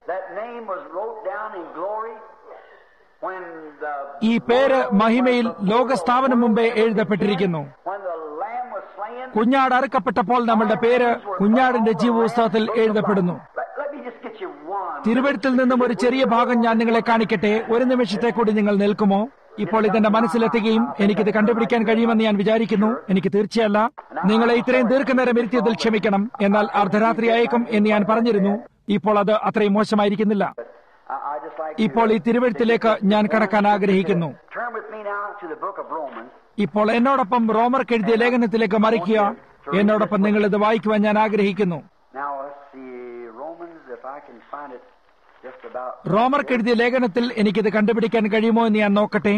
A: ഈ പേര് മഹിമയിൽ ലോകസ്ഥാപനം മുമ്പേ എഴുതപ്പെട്ടിരിക്കുന്നു. കുഞ്ഞാട് അറുക്കപ്പെട്ടപ്പോൾ നമ്മളുടെ പേര് കുഞ്ഞാടിന്റെ ജീവപുസ്തകത്തിൽ എഴുതപ്പെടുന്നു. തിരുവെഴുത്തിൽ നിന്നും ഒരു ചെറിയ ഭാഗം ഞാൻ നിങ്ങളെ കാണിക്കട്ടെ. ഒരു നിമിഷത്തെ കൂടി നിങ്ങൾ നിൽക്കുമോ? ഇപ്പോൾ ഇതെന്റെ മനസ്സിലെത്തുകയും എനിക്കിത് കണ്ടുപിടിക്കാൻ കഴിയുമെന്ന് ഞാൻ വിചാരിക്കുന്നു. എനിക്ക് തീർച്ചയല്ല. നിങ്ങളെ ഇത്രയും ദീർഘനേരം ഇരുത്തിയതിൽ ക്ഷമിക്കണം. എന്നാൽ അർദ്ധരാത്രി അയക്കും എന്ന് ഞാൻ പറഞ്ഞിരുന്നു. ഇപ്പോൾ അത് അത്രയും മോശമായിരിക്കുന്നില്ല. ഇപ്പോൾ ഈ തിരുവെഴുത്തിലേക്ക് ഞാൻ കടക്കാൻ ആഗ്രഹിക്കുന്നു. ഇപ്പോൾ എന്നോടൊപ്പം റോമർക്ക് എഴുതിയ ലേഖനത്തിലേക്ക് മറിക്കുക. എന്നോടൊപ്പം നിങ്ങൾ ഇത് വായിക്കുവാൻ ഞാൻ ആഗ്രഹിക്കുന്നു. റോമർക്ക് എഴുതിയ ലേഖനത്തിൽ എനിക്കിത് കണ്ടുപിടിക്കാൻ കഴിയുമോ എന്ന് ഞാൻ നോക്കട്ടെ.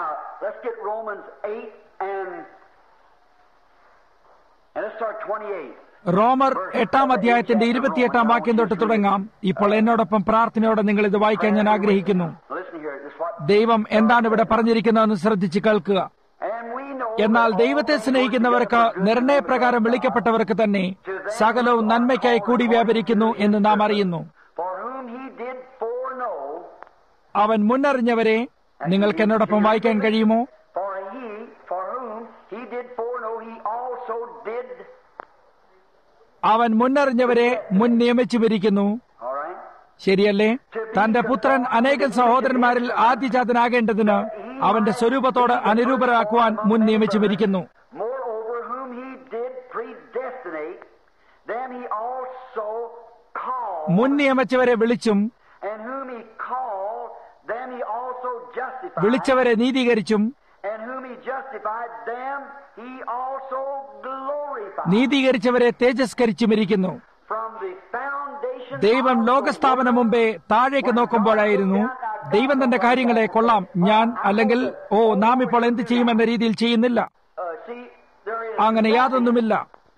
A: റോമർ എട്ടാം അധ്യായത്തിന്റെ ഇരുപത്തിയെട്ടാം വാക്യം തൊട്ട് തുടങ്ങാം. ഇപ്പോൾ എന്നോടൊപ്പം പ്രാർത്ഥനയോടെ നിങ്ങൾ ഇത് വായിക്കാൻ ഞാൻ ആഗ്രഹിക്കുന്നു. ദൈവം എന്താണ് ഇവിടെ പറഞ്ഞിരിക്കുന്നതെന്ന് ശ്രദ്ധിച്ച് കേൾക്കുക. എന്നാൽ ദൈവത്തെ സ്നേഹിക്കുന്നവർക്ക് നിർണയപ്രകാരം വിളിക്കപ്പെട്ടവർക്ക് തന്നെ സകലവും നന്മയ്ക്കായി കൂടി വ്യാപരിക്കുന്നു എന്ന് നാം അറിയുന്നു. അവൻ മുന്നറിഞ്ഞവരെ, നിങ്ങൾക്ക് എന്നോടൊപ്പം വായിക്കാൻ കഴിയുമോ? അവൻ മുന്നറിഞ്ഞവരെ മുൻ നിയമിച്ചുമിരിക്കുന്നു. ശരിയല്ലേ? തന്റെ പുത്രൻ അനേകം സഹോദരന്മാരിൽ ആദ്യജാതനാകേണ്ടതിന് അവന്റെ സ്വരൂപത്തോട് അനുരൂപരാക്കുവാൻ മുൻ നിയമിച്ചുമിരിക്കുന്നു. മുൻ നിയമിച്ചവരെ വിളിച്ചും വിളിച്ചവരെ നീതീകരിച്ചും നീതീകരിച്ചവരെ തേജസ്കരിച്ചുമിരിക്കുന്നു. ദൈവം ലോകസ്ഥാപനം മുമ്പേ താഴേക്ക് നോക്കുമ്പോഴായിരുന്നു ദൈവം തന്റെ കാര്യങ്ങളെ കൊള്ളാം, ഞാൻ അല്ലെങ്കിൽ ഓ നാം ഇപ്പോൾ എന്ത് ചെയ്യുമെന്ന രീതിയിൽ ചെയ്യുന്നില്ല. അങ്ങനെ യാതൊന്നുമില്ല.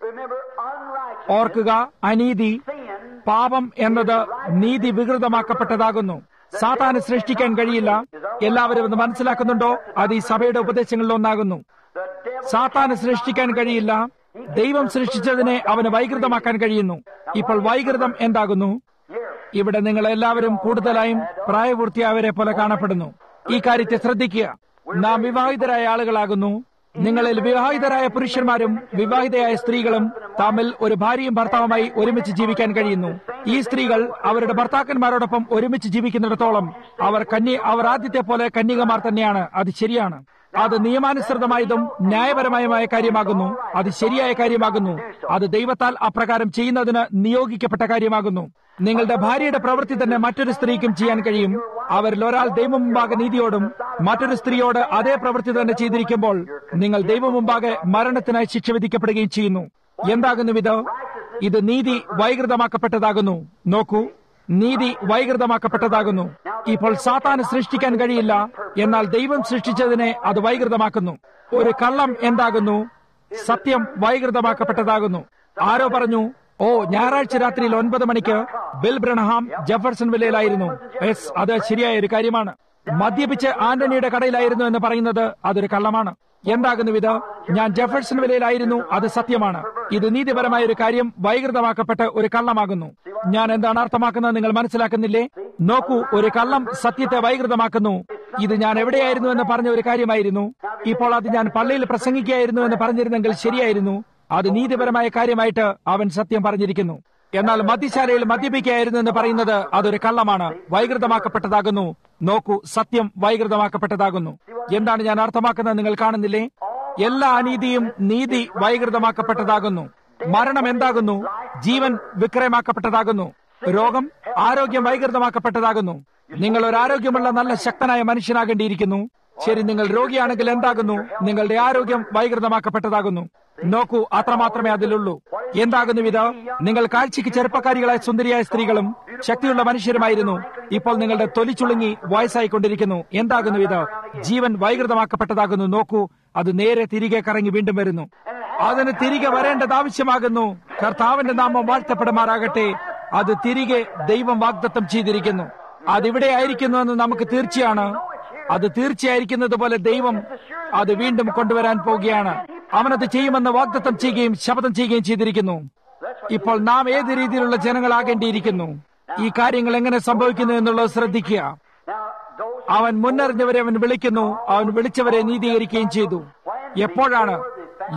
A: ഓർക്കുക, അനീതി, പാപം എന്നത് നീതി വികൃതമാക്കപ്പെട്ടതാകുന്നു. സാത്താന് സൃഷ്ടിക്കാൻ കഴിയില്ല. എല്ലാവരും അത് മനസ്സിലാക്കുന്നുണ്ടോ? അത് ഈ സഭയുടെ ഉപദേശങ്ങളിൽ ഒന്നാകുന്നു. സാത്താന് സൃഷ്ടിക്കാൻ കഴിയില്ല. ദൈവം സൃഷ്ടിച്ചതിനെ അവന് വൈകൃതമാക്കാൻ കഴിയുന്നു. ഇപ്പോൾ വൈകൃതം എന്താകുന്നു? ഇവിടെ നിങ്ങൾ എല്ലാവരും കൂടുതലായും പ്രായപൂർത്തിയായവരെ പോലെ കാണപ്പെടുന്നു. ഈ കാര്യത്തെ ശ്രദ്ധിക്കുക. നാം വിവാഹിതരായ ആളുകളാകുന്നു. നിങ്ങളിൽ വിവാഹിതരായ പുരുഷന്മാരും വിവാഹിതയായ സ്ത്രീകളും തമ്മിൽ ഒരു ഭാര്യയും ഭർത്താവുമായി ഒരുമിച്ച് ജീവിക്കാൻ കഴിയുന്നു. ഈ സ്ത്രീകൾ അവരുടെ ഭർത്താക്കന്മാരോടൊപ്പം ഒരുമിച്ച് ജീവിക്കുന്നിടത്തോളം അവർ കന്യ അവർ ആദ്യത്തെ പോലെ കന്യകമാർ തന്നെയാണ്. അത് ശരിയാണ്. അത് നിയമാനുസൃതമായതും ന്യായപരമായുമായ കാര്യമാകുന്നു. അത് ശരിയായ കാര്യമാകുന്നു. അത് ദൈവത്താൽ അപ്രകാരം ചെയ്യുന്നതിന് നിയോഗിക്കപ്പെട്ട കാര്യമാകുന്നു. നിങ്ങളുടെ ഭാര്യയുടെ പ്രവൃത്തി തന്നെ മറ്റൊരു സ്ത്രീക്കും ചെയ്യാൻ കഴിയും. അവരിൽ ഒരാൾ ദൈവം മുമ്പാകെ നീതിയോടും മറ്റൊരു സ്ത്രീയോട് അതേ പ്രവൃത്തി തന്നെ ചെയ്തിരിക്കുമ്പോൾ നിങ്ങൾ ദൈവം മുമ്പാകെ മരണത്തിനായി ശിക്ഷ വിധിക്കപ്പെടുകയും ചെയ്യുന്നു. എന്താകുന്നു ഇത്? ഇത് നീതി വൈകൃതമാക്കപ്പെട്ടതാകുന്നു. നോക്കൂ, നീതി വൈകൃതമാക്കപ്പെട്ടതാകുന്നു. ഇപ്പോൾ സാത്താന് സൃഷ്ടിക്കാൻ കഴിയില്ല. എന്നാൽ ദൈവം സൃഷ്ടിച്ചതിനെ അത് വൈകൃതമാക്കുന്നു. ഒരു കള്ളം എന്താകുന്നു? സത്യം വൈകൃതമാക്കപ്പെട്ടതാകുന്നു. ആരോ പറഞ്ഞു, ഓ ഞായറാഴ്ച രാത്രിയിൽ ഒൻപത് മണിക്ക് ബിൽ ബ്രണഹാം ജെഫർസൺ വില്ലയിലായിരുന്നു. എസ്, അത് ശരിയായ ഒരു കാര്യമാണ്. മദ്യപിച്ച് ആന്റണിയുടെ കടയിലായിരുന്നു എന്ന് പറയുന്നത് അതൊരു കള്ളമാണ്. എന്താകുന്നു ഇത്? ഞാൻ ജെഫർസൺ വില്ലയിലായിരുന്നു, അത് സത്യമാണ്. ഇത് നീതിപരമായ ഒരു കാര്യം വൈകൃതമാക്കപ്പെട്ട് ഒരു കള്ളമാകുന്നു. ഞാൻ എന്താണ് അർത്ഥമാക്കുന്നത് നിങ്ങൾ മനസ്സിലാക്കുന്നില്ലേ? നോക്കൂ, ഒരു കള്ളം സത്യത്തെ വൈകൃതമാക്കുന്നു. ഇത് ഞാൻ എവിടെയായിരുന്നു എന്ന് പറഞ്ഞ ഒരു കാര്യമായിരുന്നു. ഇപ്പോൾ അത് ഞാൻ പള്ളിയിൽ പ്രസംഗിക്കുകയായിരുന്നു എന്ന് പറഞ്ഞിരുന്നെങ്കിൽ ശരിയായിരുന്നു. അത് നീതിപരമായ കാര്യമായിട്ട് അവൻ സത്യം പറഞ്ഞിരിക്കുന്നു. എന്നാൽ മദ്യശാലയിൽ മദ്യപിക്കുകയായിരുന്നു എന്ന് പറയുന്നത് അതൊരു കള്ളമാണ്, വൈകൃതമാക്കപ്പെട്ടതാകുന്നു. നോക്കൂ, സത്യം വൈകൃതമാക്കപ്പെട്ടതാകുന്നു. എന്താണ് ഞാൻ അർത്ഥമാക്കുന്നത് നിങ്ങൾ കാണുന്നില്ലേ? എല്ലാ അനീതിയും നീതി വൈകൃതമാക്കപ്പെട്ടതാകുന്നു. മരണം എന്താകുന്നു? ജീവൻ വിക്രയമാക്കപ്പെട്ടതാകുന്നു. രോഗം, ആരോഗ്യം വൈകൃതമാക്കപ്പെട്ടതാകുന്നു. നിങ്ങൾ ഒരു ആരോഗ്യമുള്ള നല്ല ശക്തനായ മനുഷ്യനാകേണ്ടിയിരിക്കുന്നു. ശരി, നിങ്ങൾ രോഗിയാണെങ്കിൽ എന്താകുന്നു? നിങ്ങളുടെ ആരോഗ്യം വൈകൃതമാക്കപ്പെട്ടതാകുന്നു. നോക്കൂ, അത്രമാത്രമേ അതിലുള്ളൂ. എന്താകുന്നു ഇത്? നിങ്ങൾ കാഴ്ചയ്ക്ക് ചെറുപ്പക്കാരികളായ സുന്ദരിയായ സ്ത്രീകളും ശക്തിയുള്ള മനുഷ്യരുമായിരുന്നു. ഇപ്പോൾ നിങ്ങളുടെ തൊലി ചുളുങ്ങി വയസ്സായിക്കൊണ്ടിരിക്കുന്നു. എന്താകുന്നു ഇത്? ജീവൻ വൈകൃതമാക്കപ്പെട്ടതാകുന്നു. നോക്കൂ, അത് നേരെ തിരികെ കറങ്ങി വീണ്ടും വരുന്നു. അതിന് തിരികെ വരേണ്ടത് ആവശ്യമാകുന്നു. കർത്താവിന്റെ നാമം വാഴ്ത്തപ്പെടുമാറാകട്ടെ. അത് തിരികെ ദൈവം വാഗ്ദത്തം ചെയ്തിരിക്കുന്നു. അതിവിടെ ആയിരിക്കുന്നുവെന്ന് നമുക്ക് തീർച്ചയാണ്. അത് തീർച്ചയായിരിക്കുന്നത് പോലെ ദൈവം അത് വീണ്ടും കൊണ്ടുവരാൻ പോവുകയാണ്. അവനത് ചെയ്യുമെന്ന് വാഗ്ദത്തം ചെയ്യുകയും ശപഥം ചെയ്യുകയും ചെയ്തിരിക്കുന്നു. ഇപ്പോൾ നാം ഏത് രീതിയിലുള്ള ജനങ്ങളാകേണ്ടിയിരിക്കുന്നു? ഈ കാര്യങ്ങൾ എങ്ങനെ സംഭവിക്കുന്നു എന്നുള്ളത് ശ്രദ്ധിക്കുക. അവൻ മുന്നറിഞ്ഞവരെ അവൻ വിളിക്കുന്നു, അവൻ വിളിച്ചവരെ നീതീകരിക്കുകയും ചെയ്തു. എപ്പോഴാണ്?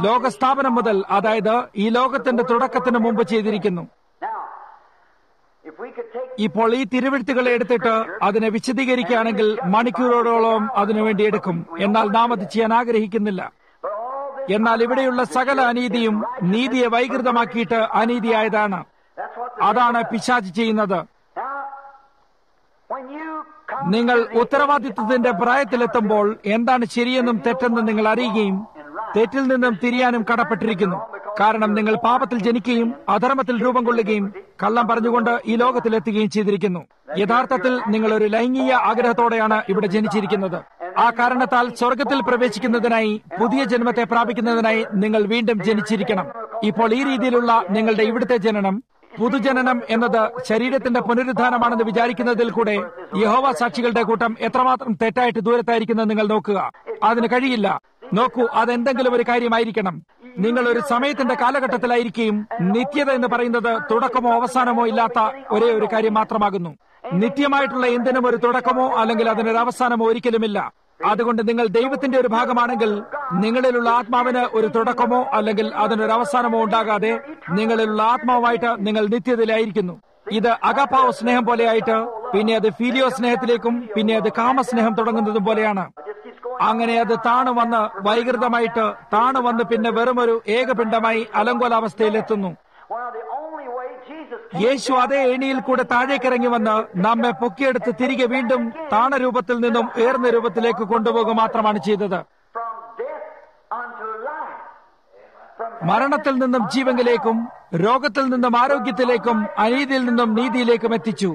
A: ലോകസ്ഥാപനം മുതൽ, അതായത് ഈ ലോകത്തിന്റെ തുടക്കത്തിന് മുമ്പ് ചെയ്തിരിക്കുന്നു. ഇപ്പോൾ ഈ തിരുവെഴുത്തുകളെ എടുത്തിട്ട് അതിനെ വിശദീകരിക്കുകയാണെങ്കിൽ മണിക്കൂറുകളോളം അതിനുവേണ്ടി എടുക്കും. എന്നാൽ നാം അത് ചെയ്യാൻ ആഗ്രഹിക്കുന്നില്ല. എന്നാൽ ഇവിടെയുള്ള സകല അനീതിയും നീതിയെ വൈകൃതമാക്കിയിട്ട് അനീതിയായതാണ്. അതാണ് പിശാച് ചെയ്യുന്നത്. നിങ്ങൾ ഉത്തരവാദിത്വത്തിന്റെ പ്രായത്തിലെത്തുമ്പോൾ എന്താണ് ശരിയെന്നും തെറ്റെന്നും നിങ്ങൾ അറിയുകയും തെറ്റിൽ നിന്നും തിരിയാനും കടപ്പെട്ടിരിക്കുന്നു. കാരണം നിങ്ങൾ പാപത്തിൽ ജനിക്കുകയും അധർമ്മത്തിൽ രൂപം കൊള്ളുകയും കള്ളം പറഞ്ഞുകൊണ്ട് ഈ ലോകത്തിലെത്തുകയും ചെയ്തിരിക്കുന്നു. യഥാർത്ഥത്തിൽ നിങ്ങൾ ഒരു ലൈംഗിക ആഗ്രഹത്തോടെയാണ് ഇവിടെ ജനിച്ചിരിക്കുന്നത്. ആ കാരണത്താൽ സ്വർഗത്തിൽ പ്രവേശിക്കുന്നതിനായി പുതിയ ജന്മത്തെ പ്രാപിക്കുന്നതിനായി നിങ്ങൾ വീണ്ടും ജനിച്ചിരിക്കണം. ഇപ്പോൾ ഈ രീതിയിലുള്ള നിങ്ങളുടെ ഇവിടുത്തെ ജനനം, പുതുജനനം എന്നത് ശരീരത്തിന്റെ പുനരുദ്ധാനമാണെന്ന് വിചാരിക്കുന്നതിൽ കൂടെ യഹോവ സാക്ഷികളുടെ കൂട്ടം എത്രമാത്രം തെറ്റായിട്ട് ദൂരത്തായിരിക്കുന്നത് നിങ്ങൾ നോക്കുക. അതിന് കഴിയില്ല. നോക്കൂ, അതെന്തെങ്കിലും ഒരു കാര്യമായിരിക്കണം. നിങ്ങൾ ഒരു സമയത്തിന്റെ കാലഘട്ടത്തിലായിരിക്കുകയും നിത്യത എന്ന് പറയുന്നത് തുടക്കമോ അവസാനമോ ഇല്ലാത്ത ഒരേ ഒരു കാര്യം മാത്രമാകുന്നു. നിത്യമായിട്ടുള്ള എന്തിനും ഒരു തുടക്കമോ അല്ലെങ്കിൽ അതിനൊരു അവസാനമോ ഒരിക്കലുമില്ല. അതുകൊണ്ട് നിങ്ങൾ ദൈവത്തിന്റെ ഒരു ഭാഗമാണെങ്കിൽ നിങ്ങളിലുള്ള ആത്മാവിന് ഒരു തുടക്കമോ അല്ലെങ്കിൽ അതിനൊരു അവസാനമോ ഉണ്ടാകാതെ നിങ്ങളിലുള്ള ആത്മാവുമായിട്ട് നിങ്ങൾ നിത്യതയിലായിരിക്കുന്നു. ഇത് അഗാപ്പാവോ സ്നേഹം പോലെയായിട്ട് പിന്നെ അത് ഫീലിയോ സ്നേഹത്തിലേക്കും പിന്നെ അത് കാമസ്നേഹം തുടങ്ങുന്നതും പോലെയാണ്. അങ്ങനെ അത് താണു വന്ന് വൈകൃതമായിട്ട് താണു വന്ന് പിന്നെ വെറുമൊരു ഏകപിണ്ഡമായി അലങ്കോലാവസ്ഥയിലെത്തുന്നു. യേശു അതേ ഏണിയിൽ കൂടെ താഴേക്കിറങ്ങി വന്ന് നമ്മെ പൊക്കിയെടുത്ത് തിരികെ വീണ്ടും താണരൂപത്തിൽ നിന്നും ഉയർന്ന രൂപത്തിലേക്ക് കൊണ്ടുപോകുക മാത്രമാണ് ചെയ്തത്. മരണത്തിൽ നിന്നും ജീവങ്കിലേക്കും രോഗത്തിൽ നിന്നും ആരോഗ്യത്തിലേക്കും അനീതിയിൽ നിന്നും നീതിയിലേക്കും എത്തിച്ചു.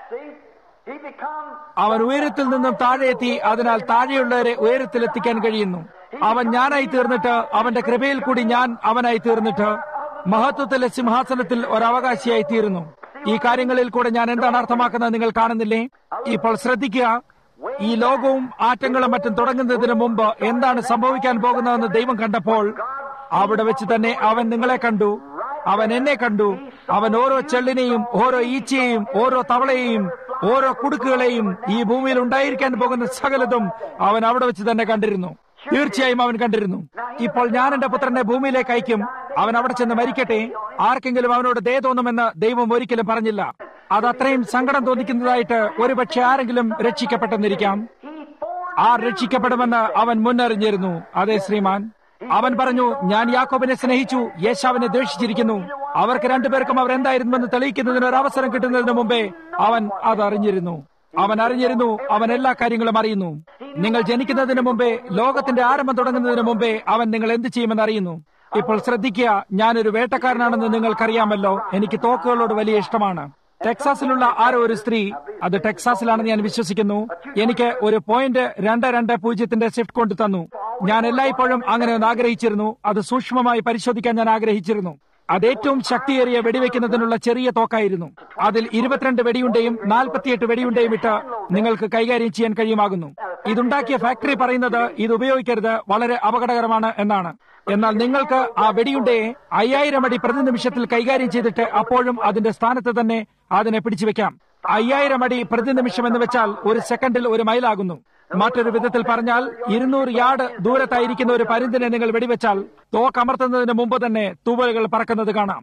A: അവൻ ഉയരത്തിൽ നിന്നും താഴെ എത്തി. അതിനാൽ താഴെയുള്ളവരെ ഉയരത്തിലെത്തിക്കാൻ കഴിയുന്നു. അവൻ ഞാനായി തീർന്നിട്ട് അവന്റെ കൃപയിൽ കൂടി ഞാൻ അവനായി തീർന്നിട്ട് മഹത്വത്തിലെ സിംഹാസനത്തിൽ ഒരവകാശിയായി തീരുന്നു. ഈ കാര്യങ്ങളിൽ കൂടെ ഞാൻ എന്താണ് അർത്ഥമാക്കുന്നത് നിങ്ങൾ കാണുന്നില്ലേ? ഇപ്പോൾ ശ്രദ്ധിക്കുക. ഈ ലോകവും ആറ്റങ്ങളും മറ്റും തുടങ്ങുന്നതിന് മുമ്പ് എന്താണ് സംഭവിക്കാൻ പോകുന്നതെന്ന് ദൈവം കണ്ടപ്പോൾ അവിടെ വെച്ച് തന്നെ അവൻ നിങ്ങളെ കണ്ടു, അവൻ എന്നെ കണ്ടു. അവൻ ഓരോ ചെള്ളിനെയും ഓരോ ഈച്ചയെയും ഓരോ തവളയെയും ഓരോ കുടുക്കുകളെയും ഈ ഭൂമിയിൽ ഉണ്ടായിരിക്കാൻ പോകുന്ന സകലതും അവൻ അവിടെ വെച്ച് തന്നെ കണ്ടിരുന്നു. തീർച്ചയായും അവൻ കണ്ടിരുന്നു. ഇപ്പോൾ ഞാൻ എന്റെ പുത്രനെ ഭൂമിയിലേക്ക് അയക്കും, അവൻ അവിടെ ചെന്ന് മരിക്കട്ടെ. ആർക്കെങ്കിലും അവനോട് ദയ തോന്നുമെന്ന് ദൈവം ഒരിക്കലും പറഞ്ഞില്ല. അത് അത്രയും സങ്കടം തോന്നിക്കുന്നതായിട്ട് ഒരുപക്ഷെ ആരെങ്കിലും രക്ഷിക്കപ്പെട്ടെന്നിരിക്കാം. ആ രക്ഷിക്കപ്പെടുമെന്ന് അവൻ മുന്നറിഞ്ഞിരുന്നു. അതെ ശ്രീമാൻ, അവൻ പറഞ്ഞു, ഞാൻ യാക്കോബിനെ സ്നേഹിച്ചു, യേശാവിനെ ദ്വേഷിച്ചിരിക്കുന്നു. അവർക്ക് രണ്ടുപേർക്കും അവർ എന്തായിരുന്നുവെന്ന് തെളിയിക്കുന്നതിന് ഒരു അവസരം കിട്ടുന്നതിന് മുമ്പേ അവൻ അത് അറിഞ്ഞിരുന്നു. അവൻ അറിഞ്ഞിരുന്നു. അവൻ എല്ലാ കാര്യങ്ങളും അറിയുന്നു. നിങ്ങൾ ജനിക്കുന്നതിന് മുമ്പേ, ലോകത്തിന്റെ ആരംഭം തുടങ്ങുന്നതിന് മുമ്പേ അവൻ നിങ്ങൾ എന്ത് ചെയ്യുമെന്ന് അറിയുന്നു. ഇപ്പോൾ ശ്രദ്ധിക്കുക, ഞാനൊരു വേട്ടക്കാരനാണെന്ന് നിങ്ങൾക്കറിയാമല്ലോ. എനിക്ക് തോക്കുകളോട് വലിയ ഇഷ്ടമാണ്. ടെക്സാസിലുള്ള ആരോ ഒരു സ്ത്രീ, അത് ടെക്സാസിലാണെന്ന് ഞാൻ വിശ്വസിക്കുന്നു, എനിക്ക് ഒരു പോയിന്റ് രണ്ട് രണ്ട് പൂജ്യത്തിന്റെ സ്വിഫ്റ്റ് കൊണ്ടു തന്നു. ഞാൻ എല്ലായ്പ്പോഴും അങ്ങനെ ഒന്ന് ആഗ്രഹിച്ചിരുന്നു. അത് സൂക്ഷ്മമായി പരിശോധിക്കാൻ ഞാൻ ആഗ്രഹിച്ചിരുന്നു. അത് ഏറ്റവും ശക്തിയേറിയ വെടിവെക്കുന്നതിനുള്ള ചെറിയ തോക്കായിരുന്നു. അതിൽ ഇരുപത്തിരണ്ട് വെടിയുണ്ടയും നാൽപ്പത്തിയെട്ട് വെടിയുണ്ടയും ഇട്ട് നിങ്ങൾക്ക് കൈകാര്യം ചെയ്യാൻ കഴിയുമാകുന്നു. ഇതുണ്ടാക്കിയ ഫാക്ടറി പറയുന്നത് ഇത് ഉപയോഗിക്കരുത്, വളരെ അപകടകരമാണ് എന്നാണ്. എന്നാൽ നിങ്ങൾക്ക് ആ വെടിയുണ്ടയെ അയ്യായിരം അടി പ്രതി നിമിഷത്തിൽ കൈകാര്യം ചെയ്തിട്ട് അപ്പോഴും അതിന്റെ സ്ഥാനത്ത് തന്നെ അതിനെ പിടിച്ചു വെക്കാം. അയ്യായിരം അടി പ്രതി നിമിഷം എന്ന് വെച്ചാൽ ഒരു സെക്കൻഡിൽ ഒരു മൈലാകുന്നു. മറ്റൊരു വിധത്തിൽ പറഞ്ഞാൽ ഇരുന്നൂറ് യാർഡ് ദൂരത്തായിരിക്കുന്ന ഒരു പരുന്തിനെ നിങ്ങൾ വെടിവെച്ചാൽ തോക്കമർത്തുന്നതിന് മുമ്പ് തന്നെ തൂവലുകൾ പറക്കുന്നത് കാണാം.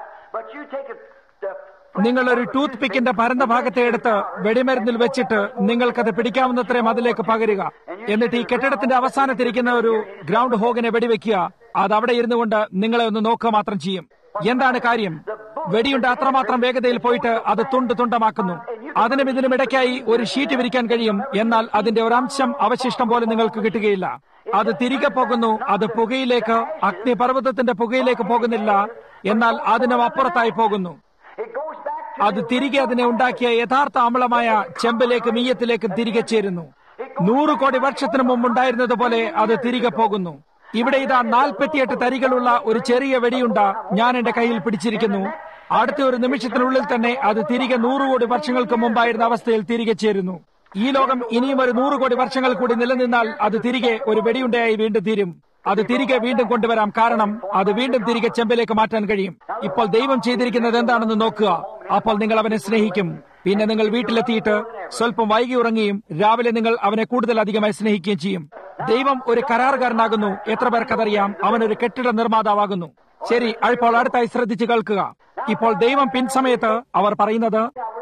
A: നിങ്ങൾ ഒരു ടൂത്ത് പിക്കിന്റെ പരന്ന ഭാഗത്തെ എടുത്ത് വെടിമരുന്നിൽ വെച്ചിട്ട് നിങ്ങൾക്കത് പിടിക്കാവുന്നത്രയും അതിലേക്ക് പകരുക. എന്നിട്ട് ഈ കെട്ടിടത്തിന്റെ അവസാനത്തിരിക്കുന്ന ഒരു ഗ്രൗണ്ട് ഹോഗിനെ വെടിവെക്കുക. അത് അവിടെ ഇരുന്നു കൊണ്ട് നിങ്ങളെ ഒന്ന് നോക്കുക മാത്രം ചെയ്യും. എന്താണ് കാര്യം? വെടിയുണ്ട് അത്രമാത്രം വേഗതയിൽ പോയിട്ട് അത് തുണ്ട് തുണ്ടമാക്കുന്നു. അതിനും ഇതിനും ഇടയ്ക്കായി ഒരു ഷീറ്റ് വിരിക്കാൻ കഴിയും. എന്നാൽ അതിന്റെ ഒരംശം അവശിഷ്ടം പോലെ നിങ്ങൾക്ക് കിട്ടുകയില്ല. അത് തിരികെ പോകുന്നു. അത് പുകയിലേക്ക്, അഗ്നിപർവ്വതത്തിന്റെ പുകയിലേക്ക് പോകുന്നില്ല, എന്നാൽ അതിനും അപ്പുറത്തായി പോകുന്നു. അത് തിരികെ അതിനെ ഉണ്ടാക്കിയ യഥാർത്ഥ അമ്ലമായ ചെമ്പിലേക്കും ഈയത്തിലേക്കും തിരികെ ചേരുന്നു. നൂറ് കോടി വർഷത്തിനു മുമ്പുണ്ടായിരുന്നത് പോലെ അത് തിരികെ പോകുന്നു. ഇവിടെ ഇതാ നാൽപ്പത്തിയെട്ട് തരികളുള്ള ഒരു ചെറിയ വെടിയുണ്ട ഞാൻ എന്റെ കയ്യിൽ പിടിച്ചിരിക്കുന്നു. അടുത്ത ഒരു നിമിഷത്തിനുള്ളിൽ തന്നെ അത് തിരികെ നൂറ് കോടി വർഷങ്ങൾക്ക് മുമ്പായിരുന്ന അവസ്ഥയിൽ തിരികെ ചേരുന്നു. ഈ ലോകം ഇനിയും ഒരു നൂറ് കോടി വർഷങ്ങൾ കൂടി നിലനിന്നാൽ അത് തിരികെ ഒരു വെടിയുണ്ടയായി വീണ്ടും തീരും. അത് തിരികെ വീണ്ടും കൊണ്ടുവരാം. കാരണം അത് വീണ്ടും തിരികെ ചെമ്പിലേക്ക് മാറ്റാൻ കഴിയും. ഇപ്പോൾ ദൈവം ചെയ്തിരിക്കുന്നത് എന്താണെന്ന് നോക്കുക. അപ്പോൾ നിങ്ങൾ അവനെ സ്നേഹിക്കും. പിന്നെ നിങ്ങൾ വീട്ടിലെത്തിയിട്ട് സ്വല്പം വൈകി ഉറങ്ങുകയും രാവിലെ നിങ്ങൾ അവനെ കൂടുതൽ അധികമായി സ്നേഹിക്കുകയും ചെയ്യും. ദൈവം ഒരു കരാറുകാരനാകുന്നു. എത്ര പേർക്കതറിയാം? അവൻ ഒരു കെട്ടിട നിർമ്മാതാവാകുന്നു. ശരി, ഇപ്പോൾ അടുത്തായി ശ്രദ്ധിച്ച് കേൾക്കുക. ഇപ്പോൾ ദൈവം പിൻസമയത്ത് അവർ പറയുന്നത്,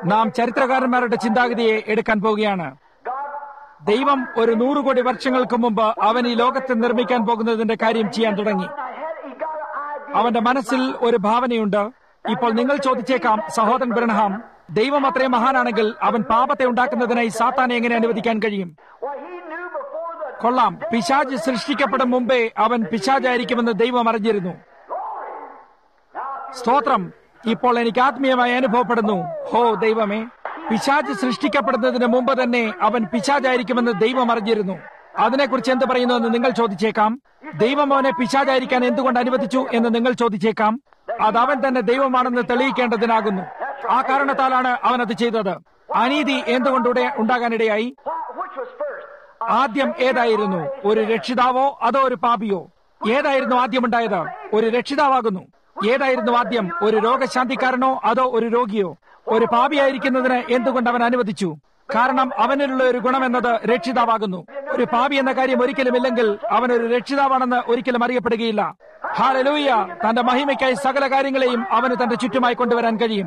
A: നാം ചരിത്രകാരന്മാരുടെ ചിന്താഗതിയെ എടുക്കാൻ പോവുകയാണ്. ദൈവം ഒരു നൂറ് കോടി വർഷങ്ങൾക്ക് മുമ്പ് അവൻ ഈ ലോകത്തെ നിർമ്മിക്കാൻ പോകുന്നതിന്റെ കാര്യം ചെയ്യാൻ തുടങ്ങി. അവന്റെ മനസ്സിൽ ഒരു ഭാവനയുണ്ട്. ഇപ്പോൾ നിങ്ങൾ ചോദിച്ചേക്കാം, സഹോദരൻ ബ്രൻഹാം, ദൈവം അത്രയും മഹാനാണെങ്കിൽ അവൻ പാപത്തെ ഉണ്ടാക്കുന്നതിനായി സാത്താനെ എങ്ങനെ അനുവദിക്കാൻ കഴിയും? കൊള്ളാം, പിശാച് സൃഷ്ടിക്കപ്പെടും മുമ്പേ അവൻ പിശാചായിരിക്കുമെന്ന് ദൈവം അറിഞ്ഞിരുന്നു. സ്തോത്രം. ഇപ്പോൾ എനിക്ക് ആത്മീയമായി അനുഭവപ്പെടുന്നു. ഹോ ദൈവമേ, പിശാച് സൃഷ്ടിക്കപ്പെടുന്നതിന് മുമ്പ് തന്നെ അവൻ പിശാചായിരിക്കുമെന്ന് ദൈവം അറിഞ്ഞിരുന്നു. അതിനെക്കുറിച്ച് എന്ത് പറയുന്നു എന്ന് നിങ്ങൾ ചോദിച്ചേക്കാം. ദൈവം അവനെ പിശാചായിരിക്കാൻ എന്തുകൊണ്ട് അനുവദിച്ചു എന്ന് നിങ്ങൾ ചോദിച്ചേക്കാം. അത് അവൻ തന്നെ ദൈവമാണെന്ന് തെളിയിക്കേണ്ടതിനാകുന്നു. ആ കാരണത്താലാണ് അവൻ അത് ചെയ്തത്. അനീതി എന്തുകൊണ്ട് ഉണ്ടാകാനിടയായി? ആദ്യം ഏതായിരുന്നു? ഒരു രക്ഷിതാവോ അതോ ഒരു പാപിയോ? ഏതായിരുന്നു ആദ്യം ഉണ്ടായത്? ഒരു രക്ഷിതാവാകുന്നു. ഏതായിരുന്നു ആദ്യം? ഒരു രോഗശാന്തിക്കാരനോ അതോ ഒരു രോഗിയോ? ഒരു പാപിയായിരിക്കുന്നതിന് എന്തുകൊണ്ട് അവൻ അനുവദിച്ചു? കാരണം അവനിലുള്ള ഒരു ഗുണമെന്നത് രക്ഷിതാവാകുന്നു. ഒരു പാപി എന്ന കാര്യം ഒരിക്കലും ഇല്ലെങ്കിൽ അവനൊരു രക്ഷിതാവാണെന്ന് ഒരിക്കലും അറിയപ്പെടുകയില്ല. ഹല്ലേലൂയ. തന്റെ മഹിമയ്ക്കായി സകല കാര്യങ്ങളെയും അവന് തന്റെ ചുറ്റുമായി കൊണ്ടുവരാൻ കഴിയും.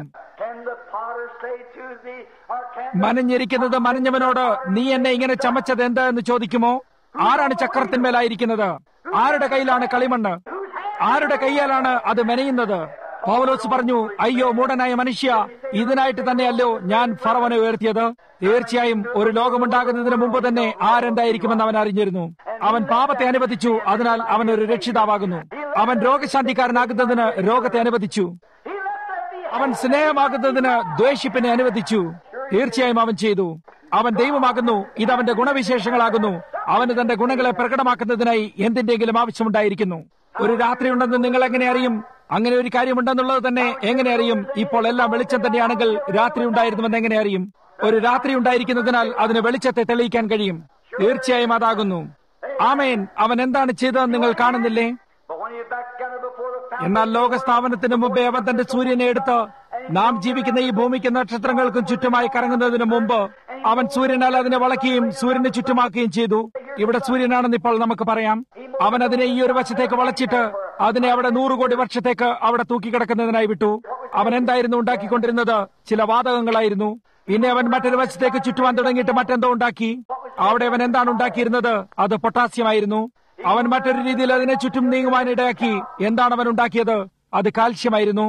A: മനഞ്ഞിരിക്കുന്നത് മനഞ്ഞവനോട് നീ എന്നെ ഇങ്ങനെ ചമച്ചത് എന്ത് എന്ന് ചോദിക്കുമോ? ആരാണ് ചക്രത്തിന്മേലായിരിക്കുന്നത്? ആരുടെ കയ്യിലാണ് കളിമണ്ണ്? ആരുടെ കൈയാലാണ് അത് മെനയുന്നത്? പൗലോസ് പറഞ്ഞു, അയ്യോ മൂഢനായ മനുഷ്യ, ഇതിനായിട്ട് തന്നെയല്ലോ ഞാൻ ഫറവനെ ഉയർത്തിയത്. തീർച്ചയായും ഒരു ലോകമുണ്ടാകുന്നതിന് മുമ്പ് തന്നെ ആരെന്തായിരിക്കുമെന്ന് അവൻ അറിഞ്ഞിരുന്നു. അവൻ പാപത്തെ അനുവദിച്ചു, അതിനാൽ അവൻ ഒരു രക്ഷിതാവാകുന്നു. അവൻ രോഗശാന്തിക്കാരനാകുന്നതിന് രോഗത്തെ അനുവദിച്ചു. അവൻ സ്നേഹമാകുന്നതിന് ദ്വേഷിപ്പിനെ അനുവദിച്ചു. തീർച്ചയായും അവൻ ചെയ്തു. അവൻ ദൈവമാകുന്നു. ഇതവന്റെ ഗുണവിശേഷങ്ങളാകുന്നു. അവന് തന്റെ ഗുണങ്ങളെ പ്രകടമാക്കുന്നതിനായി എന്തിന്റെങ്കിലും ആവശ്യമുണ്ടായിരിക്കുന്നു. ഒരു രാത്രി ഉണ്ടെന്ന് നിങ്ങൾ എങ്ങനെ അറിയും? അങ്ങനെ ഒരു കാര്യമുണ്ടെന്നുള്ളത് തന്നെ എങ്ങനെ അറിയും? ഇപ്പോൾ എല്ലാം വെളിച്ചം തന്നെയാണെങ്കിൽ രാത്രി ഉണ്ടായിരുന്നുവെന്ന് എങ്ങനെ അറിയും? ഒരു രാത്രി ഉണ്ടായിരിക്കുന്നതിനാൽ അതിന് വെളിച്ചത്തെ തെളിയിക്കാൻ കഴിയും. തീർച്ചയായും അതാകുന്നു. ആമേൻ. അവൻ എന്താണ് ചെയ്തതെന്ന് നിങ്ങൾ കാണുന്നില്ലേ? എന്നാൽ ലോകസ്ഥാപനത്തിന് മുമ്പേ അവൻ തന്റെ സൂര്യനെ എടുത്ത് നാം ജീവിക്കുന്ന ഈ ഭൂമിക്ക് നക്ഷത്രങ്ങൾക്കും ചുറ്റുമായി കറങ്ങുന്നതിന് മുമ്പ് അവൻ സൂര്യനാൽ അതിനെ വളയ്ക്കുകയും സൂര്യനെ ചുറ്റുമാക്കുകയും ചെയ്തു. ഇവിടെ സൂര്യനാണെന്ന് ഇപ്പോൾ നമുക്ക് പറയാം. അവൻ അതിനെ ഈ ഒരു വശത്തേക്ക് വളച്ചിട്ട് അതിനെ അവിടെ നൂറ് കോടി വർഷത്തേക്ക് അവിടെ തൂക്കിക്കിടക്കുന്നതിനായി വിട്ടു. അവൻ എന്തായിരുന്നു ഉണ്ടാക്കിക്കൊണ്ടിരുന്നത്? ചില വാതകങ്ങളായിരുന്നു. പിന്നെ അവൻ മറ്റൊരു വശത്തേക്ക് ചുറ്റുവാൻ തുടങ്ങിയിട്ട് മറ്റെന്തോ ഉണ്ടാക്കി. അവിടെ അവൻ എന്താണ് ഉണ്ടാക്കിയിരുന്നത്? അത് പൊട്ടാസ്യമായിരുന്നു. അവൻ മറ്റൊരു രീതിയിൽ അതിനെ ചുറ്റും നീങ്ങുവാനിടയാക്കി. എന്താണ് അവൻ ഉണ്ടാക്കിയത്? അത് കാൽസ്യമായിരുന്നു.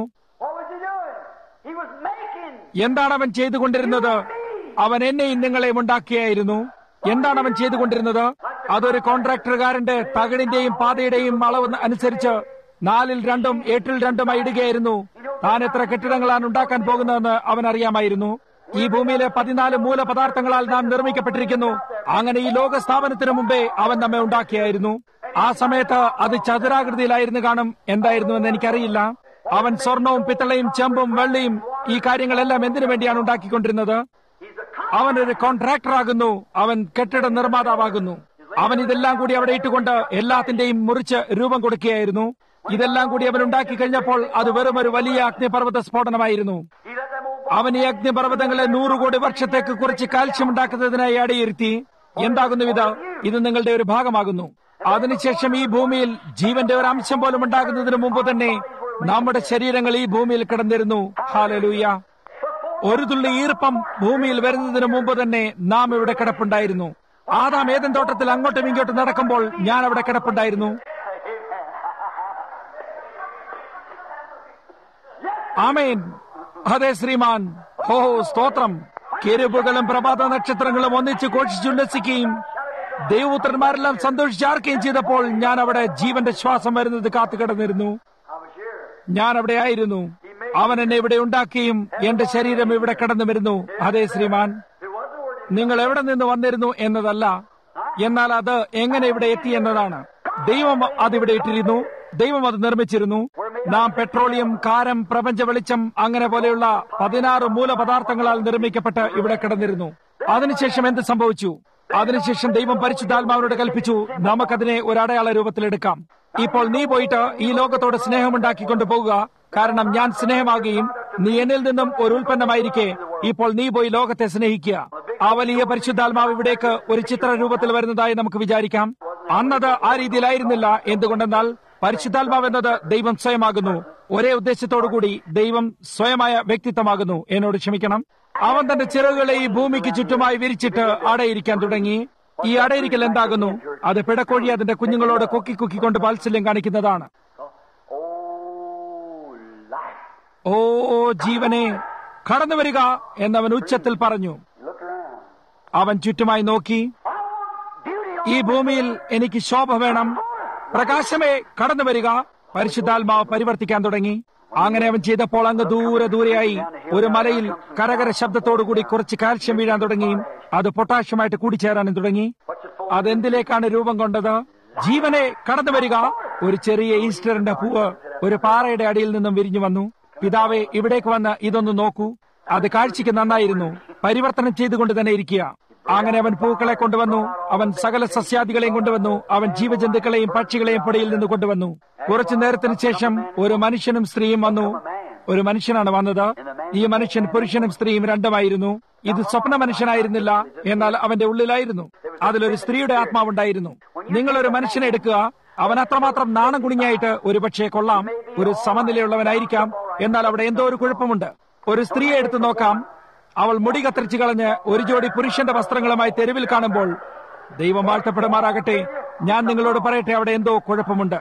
A: എന്താണ് അവൻ ചെയ്തുകൊണ്ടിരുന്നത്? അവൻ എന്നെയും നിങ്ങളെയും ഉണ്ടാക്കിയായിരുന്നു. എന്താണ് അവൻ ചെയ്തുകൊണ്ടിരുന്നത്? അതൊരു കോൺട്രാക്ടറുകാരന്റെ തകിടിന്റെയും പാതയുടെയും അളവ് അനുസരിച്ച് നാലിൽ രണ്ടും എട്ടിൽ രണ്ടുമായി ഇടുകയായിരുന്നു. താൻ എത്ര കെട്ടിടങ്ങളാണ് ഉണ്ടാക്കാൻ പോകുന്നതെന്ന് അവൻ അറിയാമായിരുന്നു. ഈ ഭൂമിയിലെ പതിനാല് മൂലപദാർത്ഥങ്ങളാൽ നാം നിർമ്മിക്കപ്പെട്ടിരിക്കുന്നു. അങ്ങനെ ഈ ലോക സ്ഥാപനത്തിന് മുമ്പേ അവൻ നമ്മെ ഉണ്ടാക്കിയായിരുന്നു. ആ സമയത്ത് അത് ചതുരാകൃതിയിലായിരുന്നു കാണും. എന്തായിരുന്നു എന്ന് എനിക്കറിയില്ല. അവൻ സ്വർണവും പിത്തളയും ചെമ്പും വെള്ളിയും ഈ കാര്യങ്ങളെല്ലാം എന്തിനു വേണ്ടിയാണ് ഉണ്ടാക്കിക്കൊണ്ടിരുന്നത്? അവൻ ഒരു കോൺട്രാക്ടറാകുന്നു. അവൻ കെട്ടിട നിർമ്മാതാവാകുന്നു. അവൻ ഇതെല്ലാം കൂടി അവിടെ ഇട്ടുകൊണ്ട് എല്ലാത്തിന്റെയും മുറിച്ച് രൂപം കൊടുക്കുകയായിരുന്നു. ഇതെല്ലാം കൂടി അവൻ ഉണ്ടാക്കി കഴിഞ്ഞപ്പോൾ അത് വെറും ഒരു വലിയ അഗ്നിപർവ്വത സ്ഫോടനമായിരുന്നു. അവൻ ഈ അഗ്നിപർവ്വതങ്ങളെ നൂറ് കോടി വർഷത്തേക്ക് കുറച്ച് കാൽസ്യം ഉണ്ടാക്കുന്നതിനായി അടിയിരുത്തി. എന്താകുന്നു ഇത്? ഇത് നിങ്ങളുടെ ഒരു ഭാഗമാകുന്നു. അതിനുശേഷം ഈ ഭൂമിയിൽ ജീവന്റെ ഒരു അംശം പോലും ഉണ്ടാകുന്നതിന് മുമ്പ് തന്നെ നമ്മുടെ ശരീരങ്ങൾ ഈ ഭൂമിയിൽ കിടന്നിരുന്നു. ഹല്ലേലൂയ. ഒരു തുള്ളി ഈർപ്പം ഭൂമിയിൽ വരുന്നതിന് മുമ്പ് തന്നെ നാം ഇവിടെ കിടപ്പുണ്ടായിരുന്നു. ആദാം ഏദൻ തോട്ടത്തിൽ അങ്ങോട്ടും ഇങ്ങോട്ടും നടക്കുമ്പോൾ ഞാൻ അവിടെ കിടപ്പുണ്ടായിരുന്നു. ആമേൻ. അതെ ശ്രീമാൻ. ഹോ സ്തോത്രം. കെരൂബുകളും പ്രഭാത നക്ഷത്രങ്ങളും ഒന്നിച്ച് ഘോഷിച്ചുല്ലസിക്കുകയും ദൈവപുത്രന്മാരെല്ലാം സന്തോഷിച്ചാർക്കുകയും ചെയ്തപ്പോൾ ഞാൻ അവിടെ ജീവന്റെ ശ്വാസം വരുന്നത് കാത്തുകിടന്നിരുന്നു. ഞാൻ അവിടെ ആയിരുന്നു. അവൻ എന്നെ ഇവിടെ ഉണ്ടാക്കുകയും എന്റെ ശരീരം ഇവിടെ കടന്നു വരുന്നു. അതെ ശ്രീമാൻ. നിങ്ങൾ എവിടെ നിന്ന് വന്നിരുന്നു എന്നതല്ല, എന്നാൽ അത് എങ്ങനെ ഇവിടെ എത്തി എന്നതാണ്. ദൈവം അതിവിടെ ഇട്ടിരുന്നു. ദൈവം അത് നിർമ്മിച്ചിരുന്നു. നാം പെട്രോളിയം, കാരം, പ്രപഞ്ച വെളിച്ചം അങ്ങനെ പോലെയുള്ള പതിനാറ് മൂലപദാർത്ഥങ്ങളാൽ നിർമ്മിക്കപ്പെട്ട് ഇവിടെ കിടന്നിരുന്നു. അതിനുശേഷം എന്ത് സംഭവിച്ചു? അതിനുശേഷം ദൈവം പരിശുദ്ധാത്മാവിനോട് കൽപ്പിച്ചു, നമുക്കതിനെ ഒരു അടയാള രൂപത്തിലെടുക്കാം. ഇപ്പോൾ നീ പോയിട്ട് ഈ ലോകത്തോട് സ്നേഹമുണ്ടാക്കിക്കൊണ്ട് പോകുക, കാരണം ഞാൻ സ്നേഹമാകുകയും നീ എന്നിൽ നിന്നും ഒരു ഉൽപ്പന്നമായിരിക്കെ ഇപ്പോൾ നീ പോയി ലോകത്തെ സ്നേഹിക്കുക. ആ വലിയ പരിശുദ്ധാത്മാവ് ഇവിടേക്ക് ഒരു ചിത്രരൂപത്തിൽ വരുന്നതായി നമുക്ക് വിചാരിക്കാം. അന്നത് ആ രീതിയിലായിരുന്നില്ല. എന്തുകൊണ്ടെന്നാൽ പരിശുദ്ധാത്മാവ് എന്നത് ദൈവം സ്വയമാകുന്നു. ഒരേ ഉദ്ദേശത്തോടുകൂടി ദൈവം സ്വയമായ വ്യക്തിത്വമാകുന്നു. എന്നോട് ക്ഷമിക്കണം. അവൻ തന്റെ ചിറകുകളെ ഈ ഭൂമിക്ക് ചുറ്റുമായി വിരിച്ചിട്ട് അടയിരിക്കാൻ തുടങ്ങി. ഈ അടയിരിക്കൽ എന്താകുന്നു? അത് പിടക്കോഴി അതിന്റെ കുഞ്ഞുങ്ങളോട് കൊക്കി കൊക്കിക്കൊണ്ട് വാത്സല്യം കാണിക്കുന്നതാണ്. ഓ ജീവനെ, കടന്നു വരിക എന്നവൻ ഉച്ചത്തിൽ പറഞ്ഞു. അവൻ ചുറ്റുമായി നോക്കി. ഈ ഭൂമിയിൽ എനിക്ക് ശോഭ വേണം. പ്രകാശമേ, കടന്നു വരിക. പരിശുദ്ധാത്മാവ് പരിവർത്തിക്കാൻ തുടങ്ങി. അങ്ങനെ അവൻ ചെയ്തപ്പോൾ അങ്ങ് ദൂരെ ദൂരെയായി ഒരു മലയിൽ കരകര ശബ്ദത്തോടുകൂടി കുറച്ച് കാൽഷ്യം വീഴാൻ തുടങ്ങി. അത് പൊട്ടാഷ്യമായിട്ട് കൂടിച്ചേരാനും തുടങ്ങി. അതെന്തിലേക്കാണ് രൂപം കൊണ്ടത്? ജീവനെ, കടന്നു വരിക. ഒരു ചെറിയ ഈസ്റ്ററിന്റെ പൂവ് ഒരു പാറയുടെ അടിയിൽ നിന്നും വിരിഞ്ഞു വന്നു. പിതാവെ, ഇവിടേക്ക് വന്ന് ഇതൊന്ന് നോക്കൂ. അത് കാഴ്ചയ്ക്ക് നന്നായിരുന്നു. പരിവർത്തനം ചെയ്തുകൊണ്ട് തന്നെ ഇരിക്കുക. അങ്ങനെ അവൻ പൂക്കളെ കൊണ്ടുവന്നു. അവൻ സകല സസ്യാദികളെയും കൊണ്ടുവന്നു. അവൻ ജീവജന്തുക്കളെയും പക്ഷികളെയും പൊടിയിൽ നിന്ന് കൊണ്ടുവന്നു. കുറച്ചു നേരത്തിന് ശേഷം ഒരു മനുഷ്യനും സ്ത്രീയും വന്നു. ഒരു മനുഷ്യനാണ് വന്നത്. ഈ മനുഷ്യൻ പുരുഷനും സ്ത്രീയും രണ്ടുമായിരുന്നു. ഇത് സ്വപ്ന മനുഷ്യനായിരുന്നില്ല, എന്നാൽ അവന്റെ ഉള്ളിലായിരുന്നു. അതിലൊരു സ്ത്രീയുടെ ആത്മാവുണ്ടായിരുന്നു. നിങ്ങളൊരു മനുഷ്യനെ എടുക്കുക. അവൻ അത്രമാത്രം നാണം കുണിഞ്ഞായിട്ട് ഒരുപക്ഷെ കൊള്ളാം, ഒരു സമനിലയുള്ളവനായിരിക്കാം, എന്നാൽ അവിടെ എന്തോ ഒരു കുഴപ്പമുണ്ട്. ഒരു സ്ത്രീയെ എടുത്തു നോക്കാം. അവൾ മുടി കത്തിരിച്ചു കളഞ്ഞ് ഒരു ജോഡി പുരുഷന്റെ വസ്ത്രങ്ങളുമായി തെരുവിൽ കാണുമ്പോൾ, ദൈവം വാഴ്ത്തപ്പെടുമാറാകട്ടെ, ഞാൻ നിങ്ങളോട് പറയട്ടെ, അവിടെ എന്തോ കുഴപ്പമുണ്ട്.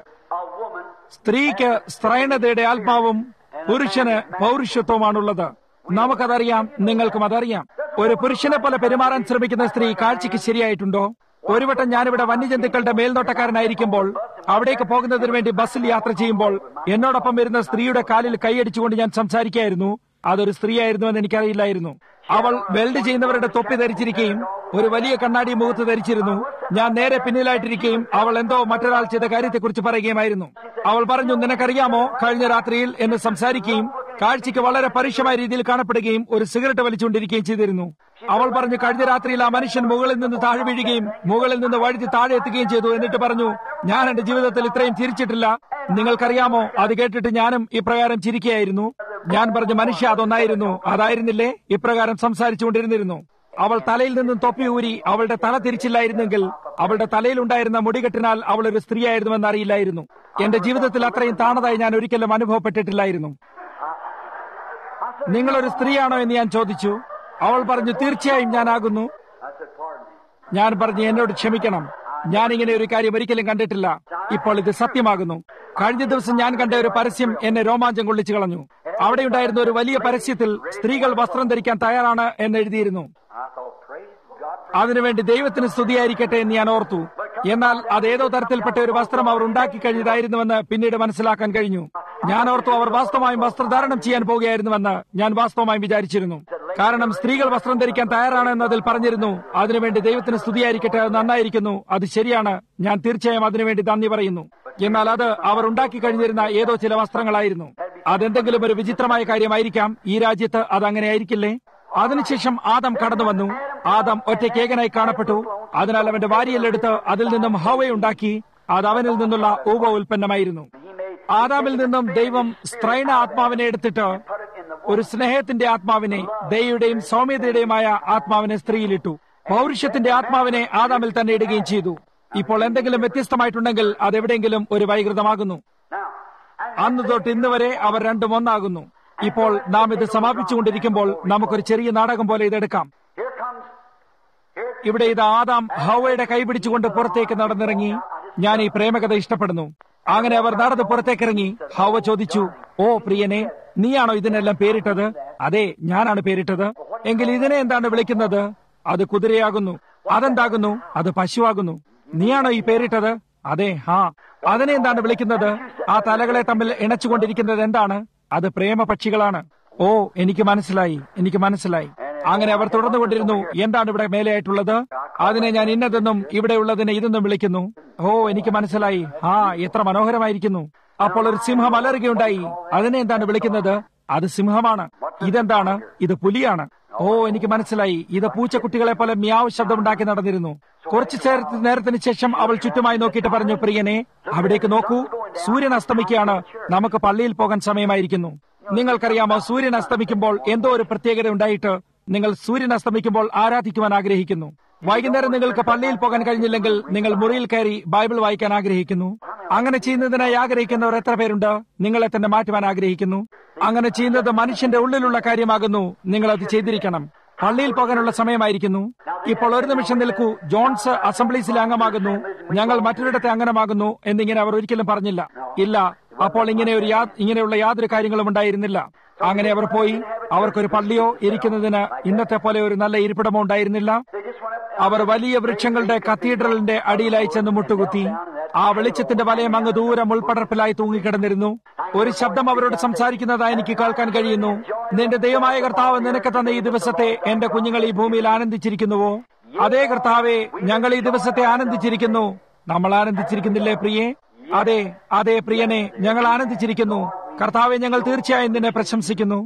A: സ്ത്രീക്ക് സ്ത്രൈണതയുടെ ആത്മാവും പുരുഷന് പൗരുഷത്വമാണുള്ളത്. നമുക്കതറിയാം, നിങ്ങൾക്കും അതറിയാം. ഒരു പുരുഷനെ പോലെ പെരുമാറാൻ ശ്രമിക്കുന്ന സ്ത്രീ കാഴ്ചയ്ക്ക് ശരിയായിട്ടുണ്ടോ? ഒരു വട്ടം ഞാനിവിടെ വന്യജന്തുക്കളുടെ മേൽനോട്ടക്കാരനായിരിക്കുമ്പോൾ അവിടേക്ക് പോകുന്നതിന് വേണ്ടി ബസ്സിൽ യാത്ര ചെയ്യുമ്പോൾ എന്നോടൊപ്പം വരുന്ന സ്ത്രീയുടെ കാലിൽ കൈയടിച്ചുകൊണ്ട് ഞാൻ സംസാരിക്കുകയായിരുന്നു. അതൊരു സ്ത്രീയായിരുന്നുവെന്ന് എനിക്കറിയില്ലായിരുന്നു. അവൾ വെൽഡ് ചെയ്യുന്നവരുടെ തൊപ്പി ധരിച്ചിരിക്കുകയും ഒരു വലിയ കണ്ണാടി മുഖത്ത് ധരിച്ചിരുന്നു. ഞാൻ നേരെ പിന്നിലായിട്ടിരിക്കുകയും അവൾ എന്തോ മറ്റൊരാൾ ചെയ്ത കാര്യത്തെക്കുറിച്ച് പറയുകയുമായിരുന്നു. അവൾ പറഞ്ഞു, നിനക്കറിയാമോ കഴിഞ്ഞ രാത്രിയിൽ എന്ന് സംസാരിക്കുകയും കാഴ്ചയ്ക്ക് വളരെ പരുഷമായ രീതിയിൽ കാണപ്പെടുകയും ഒരു സിഗരറ്റ് വലിച്ചുകൊണ്ടിരിക്കുകയും ചെയ്തിരുന്നു. അവൾ പറഞ്ഞു, കഴിഞ്ഞ രാത്രിയിൽ ആ മനുഷ്യൻ മുകളിൽ നിന്ന് താഴെ വീഴുകയും മുകളിൽ നിന്ന് വഴുതി താഴെ എത്തുകയും ചെയ്തു. എന്നിട്ട് പറഞ്ഞു, ഞാൻ എന്റെ ജീവിതത്തിൽ ഇത്രയും ചിരിച്ചിട്ടില്ല. നിങ്ങൾക്കറിയാമോ, അത് കേട്ടിട്ട് ഞാനും ഇപ്രകാരം ചിരിക്കുകയായിരുന്നു. ഞാൻ പറഞ്ഞു, മനുഷ്യ, അതൊന്നായിരുന്നു. അതായിരുന്നില്ലേ? ഇപ്രകാരം സംസാരിച്ചുകൊണ്ടിരുന്നിരുന്നു. അവൾ തലയിൽ നിന്നും തൊപ്പി ഊരി അവളുടെ തല തിരിച്ചില്ലായിരുന്നെങ്കിൽ അവളുടെ തലയിലുണ്ടായിരുന്ന മുടികെട്ടിനാൽ അവൾ ഒരു സ്ത്രീയായിരുന്നുവെന്ന് അറിയില്ലായിരുന്നു. എന്റെ ജീവിതത്തിൽ അത്രയും താണതായി ഞാൻ ഒരിക്കലും അനുഭവപ്പെട്ടിട്ടില്ലായിരുന്നു. നിങ്ങളൊരു സ്ത്രീയാണോ എന്ന് ഞാൻ ചോദിച്ചു. അവൾ പറഞ്ഞു, തീർച്ചയായും ഞാനാകുന്നു. ഞാൻ പറഞ്ഞു, എന്നോട് ക്ഷമിക്കണം, ഞാനിങ്ങനെ ഒരു കാര്യം ഒരിക്കലും കണ്ടിട്ടില്ല. ഇപ്പോൾ ഇത് സത്യമാകുന്നു. കഴിഞ്ഞ ദിവസം ഞാൻ കണ്ട ഒരു പരസ്യം എന്നെ രോമാഞ്ചം കൊള്ളിച്ചു കളഞ്ഞു. അവിടെയുണ്ടായിരുന്ന ഒരു വലിയ പരസ്യത്തിൽ സ്ത്രീകൾ വസ്ത്രം ധരിക്കാൻ തയ്യാറാണ് എന്ന് എഴുതിയിരുന്നു. അതിനുവേണ്ടി ദൈവത്തിന് സ്തുതിയായിരിക്കട്ടെ എന്ന് ഞാൻ ഓർത്തു. എന്നാൽ അതേതോ തരത്തിൽപ്പെട്ട ഒരു വസ്ത്രം അവർ ഉണ്ടാക്കി കഴിഞ്ഞതായിരുന്നുവെന്ന് പിന്നീട് മനസ്സിലാക്കാൻ കഴിഞ്ഞു. ഞാൻ ഓർത്തു അവർ വാസ്തവമായും വസ്ത്രധാരണം ചെയ്യാൻ പോകുകയായിരുന്നുവെന്ന് ഞാൻ വാസ്തവമായും വിചാരിച്ചിരുന്നു. കാരണം സ്ത്രീകൾ വസ്ത്രം ധരിക്കാൻ തയ്യാറാണ് എന്നതിൽ പറഞ്ഞിരുന്നു. അതിനുവേണ്ടി ദൈവത്തിന് സ്തുതിയായിരിക്കട്ടെ, നന്നായിരിക്കുന്നു, അത് ശരിയാണ്, ഞാൻ തീർച്ചയായും അതിനുവേണ്ടി നന്ദി പറയുന്നു. എന്നാൽ അത് അവർ ഉണ്ടാക്കി കഴിഞ്ഞിരുന്ന ഏതോ ചില വസ്ത്രങ്ങളായിരുന്നു. അതെന്തെങ്കിലും ഒരു വിചിത്രമായ കാര്യമായിരിക്കാം. ഈ രാജ്യത്ത് അതങ്ങനെ ആയിരിക്കില്ലേ? അതിനുശേഷം ആദം കടന്നു വന്നു. ആദം ഒറ്റയ്ക്കേകനായി കാണപ്പെട്ടു. അതിനാൽ അവന്റെ വാരിയെല്ലെടുത്ത് അതിൽ നിന്നും ഹവ്വയെ ഉണ്ടാക്കി. അത് അവനിൽ നിന്നുള്ള ഉപ ഉൽപ്പന്നമായിരുന്നു. ആദാമിൽ നിന്നും ദൈവം സ്ത്രൈണ ആത്മാവിനെ എടുത്തിട്ട് ഒരു സ്നേഹത്തിന്റെ ആത്മാവിനെ, ദയയുടെയും സൗമ്യതയുടെയുമായ ആത്മാവിനെ സ്ത്രീയിലിട്ടു. പൗരുഷത്തിന്റെ ആത്മാവിനെ ആദാമിൽ തന്നെ ഇടുകയും ചെയ്തു. ഇപ്പോൾ എന്തെങ്കിലും വ്യത്യസ്തമായിട്ടുണ്ടെങ്കിൽ അതെവിടെയെങ്കിലും ഒരു വൈകൃതമാകുന്നു. അന്ന് തൊട്ട് ഇന്ന് വരെ അവർ രണ്ടും ഒന്നാകുന്നു. ഇപ്പോൾ നാം ഇത് സമാപിച്ചുകൊണ്ടിരിക്കുമ്പോൾ നമുക്കൊരു ചെറിയ നാടകം പോലെ ഇതെടുക്കാം. ഇവിടെ ഇത് ആദാം ഹവ്വയുടെ കൈ പിടിച്ചുകൊണ്ട് പുറത്തേക്ക് നടന്നിറങ്ങി. ഞാൻ ഈ പ്രേമകഥ ഇഷ്ടപ്പെടുന്നു. അങ്ങനെ അവർ നടന്ന് പുറത്തേക്കിറങ്ങി. ഹവ്വ ചോദിച്ചു, ഓ പ്രിയനെ, നീയാണോ ഇതിനെല്ലാം പേരിട്ടത്? അതെ, ഞാനാണ് പേരിട്ടത്. എങ്കിൽ ഇതിനെ എന്താണ് വിളിക്കുന്നത്? അത് കുതിരയാകുന്നു. അതെന്താകുന്നു? അത് പശുവാകുന്നു. നീയാണോ ഈ പേരിട്ടത്? അതെ, ഹാ. അതിനെ എന്താണ് വിളിക്കുന്നത്? ആ തലകളെ തമ്മിൽ ഇണച്ചുകൊണ്ടിരിക്കുന്നത് എന്താണ്? അത് പ്രേമ പക്ഷികളാണ്. ഓ, എനിക്ക് മനസ്സിലായി, എനിക്ക് മനസ്സിലായി. അങ്ങനെ അവർ തുടർന്നുകൊണ്ടിരുന്നു. എന്താണ് ഇവിടെ മേലെയായിട്ടുള്ളത്? അതിനെ ഞാൻ ഇന്നതെന്നും ഇവിടെ ഉള്ളതിനെ ഇതെന്നും വിളിക്കുന്നു. ഓ, എനിക്ക് മനസ്സിലായി. ആ, എത്ര മനോഹരമായിരിക്കുന്നു. അപ്പോൾ ഒരു സിംഹം അലറുകയുണ്ടായി. അതിനെ എന്താണ് വിളിക്കുന്നത്? അത് സിംഹമാണ്. ഇതെന്താണ്? ഇത് പുലിയാണ്. ഓ, എനിക്ക് മനസ്സിലായി. ഇത് പൂച്ചക്കുട്ടികളെ പോലെ മ്യാവ് ശബ്ദമുണ്ടാക്കി നടന്നിരുന്നു. കുറച്ചു നേരത്തിന് ശേഷം അവൾ ചുറ്റുമായി നോക്കിയിട്ട് പറഞ്ഞു, പ്രിയനെ, അവിടേക്ക് നോക്കൂ, സൂര്യൻ അസ്തമിക്കുകയാണ്. നമുക്ക് പള്ളിയിൽ പോകാൻ സമയമായിരിക്കുന്നു. നിങ്ങൾക്കറിയാമോ, സൂര്യൻ അസ്തമിക്കുമ്പോൾ എന്തോ ഒരു പ്രത്യേകത ഉണ്ടായിട്ട് നിങ്ങൾ സൂര്യൻ അസ്തമിക്കുമ്പോൾ ആരാധിക്കുവാൻ ആഗ്രഹിക്കുന്നു. വൈകുന്നേരം നിങ്ങൾക്ക് പള്ളിയിൽ പോകാൻ കഴിഞ്ഞില്ലെങ്കിൽ നിങ്ങൾ മുറിയിൽ കയറി ബൈബിൾ വായിക്കാൻ ആഗ്രഹിക്കുന്നു. അങ്ങനെ ചെയ്യുന്നതിനായി ആഗ്രഹിക്കുന്നവർ എത്ര പേരുണ്ട്? നിങ്ങളെ തന്നെ മാറ്റുവാൻ ആഗ്രഹിക്കുന്നു. അങ്ങനെ ചെയ്യുന്നത് മനുഷ്യന്റെ ഉള്ളിലുള്ള കാര്യമാകുന്നു. നിങ്ങൾ അത് ചെയ്തിരിക്കണം. പള്ളിയിൽ പോകാനുള്ള സമയമായിരിക്കുന്നു. ഇപ്പോൾ ഒരു നിമിഷം നിൽക്കൂ. ജോൺസ് അസംബ്ലീസിലെ അംഗമാകുന്നു, ഞങ്ങൾ മറ്റൊരിടത്തെ അംഗമാകുന്നു എന്നിങ്ങനെ അവർ ഒരിക്കലും പറഞ്ഞില്ല. ഇല്ല, അപ്പോൾ ഇങ്ങനെ ഒരു ഇങ്ങനെയുള്ള യാതൊരു കാര്യങ്ങളും ഉണ്ടായിരുന്നില്ല. അങ്ങനെ അവർ പോയി. അവർക്കൊരു പള്ളിയോ ഇരിക്കുന്നതിന് ഇന്നത്തെ പോലെ ഒരു നല്ല ഇരിപ്പിടമോ ഉണ്ടായിരുന്നില്ല. അവർ വലിയ വൃക്ഷങ്ങളുടെ കത്തീഡ്രലിന്റെ അടിയിലായി ചെന്ന് മുട്ടുകുത്തി. ആ വെളിച്ചത്തിന്റെ വലയം അങ്ങ് ദൂരം ഉൾപ്പടർപ്പിലായി തൂങ്ങിക്കിടന്നിരുന്നു. ഒരു ശബ്ദം അവരോട് സംസാരിക്കുന്നതായി എനിക്ക് കേൾക്കാൻ കഴിയുന്നു. നിന്റെ ദൈവമായ കർത്താവ് നിനക്ക് തന്ന ഈ ദിവസത്തെ എന്റെ കുഞ്ഞുങ്ങൾ ഈ ഭൂമിയിൽ ആനന്ദിച്ചിരിക്കുന്നുവോ? അതേ കർത്താവെ, ഞങ്ങൾ ഈ ദിവസത്തെ ആനന്ദിച്ചിരിക്കുന്നു. നമ്മൾ ആനന്ദിച്ചിരിക്കുന്നില്ലേ പ്രിയേ? അതെ അതെ പ്രിയനെ, ഞങ്ങൾ ആനന്ദിച്ചിരിക്കുന്നു. കർത്താവെ, ഞങ്ങൾ തീർച്ചയായും നിന്നെ പ്രശംസിക്കുന്നു.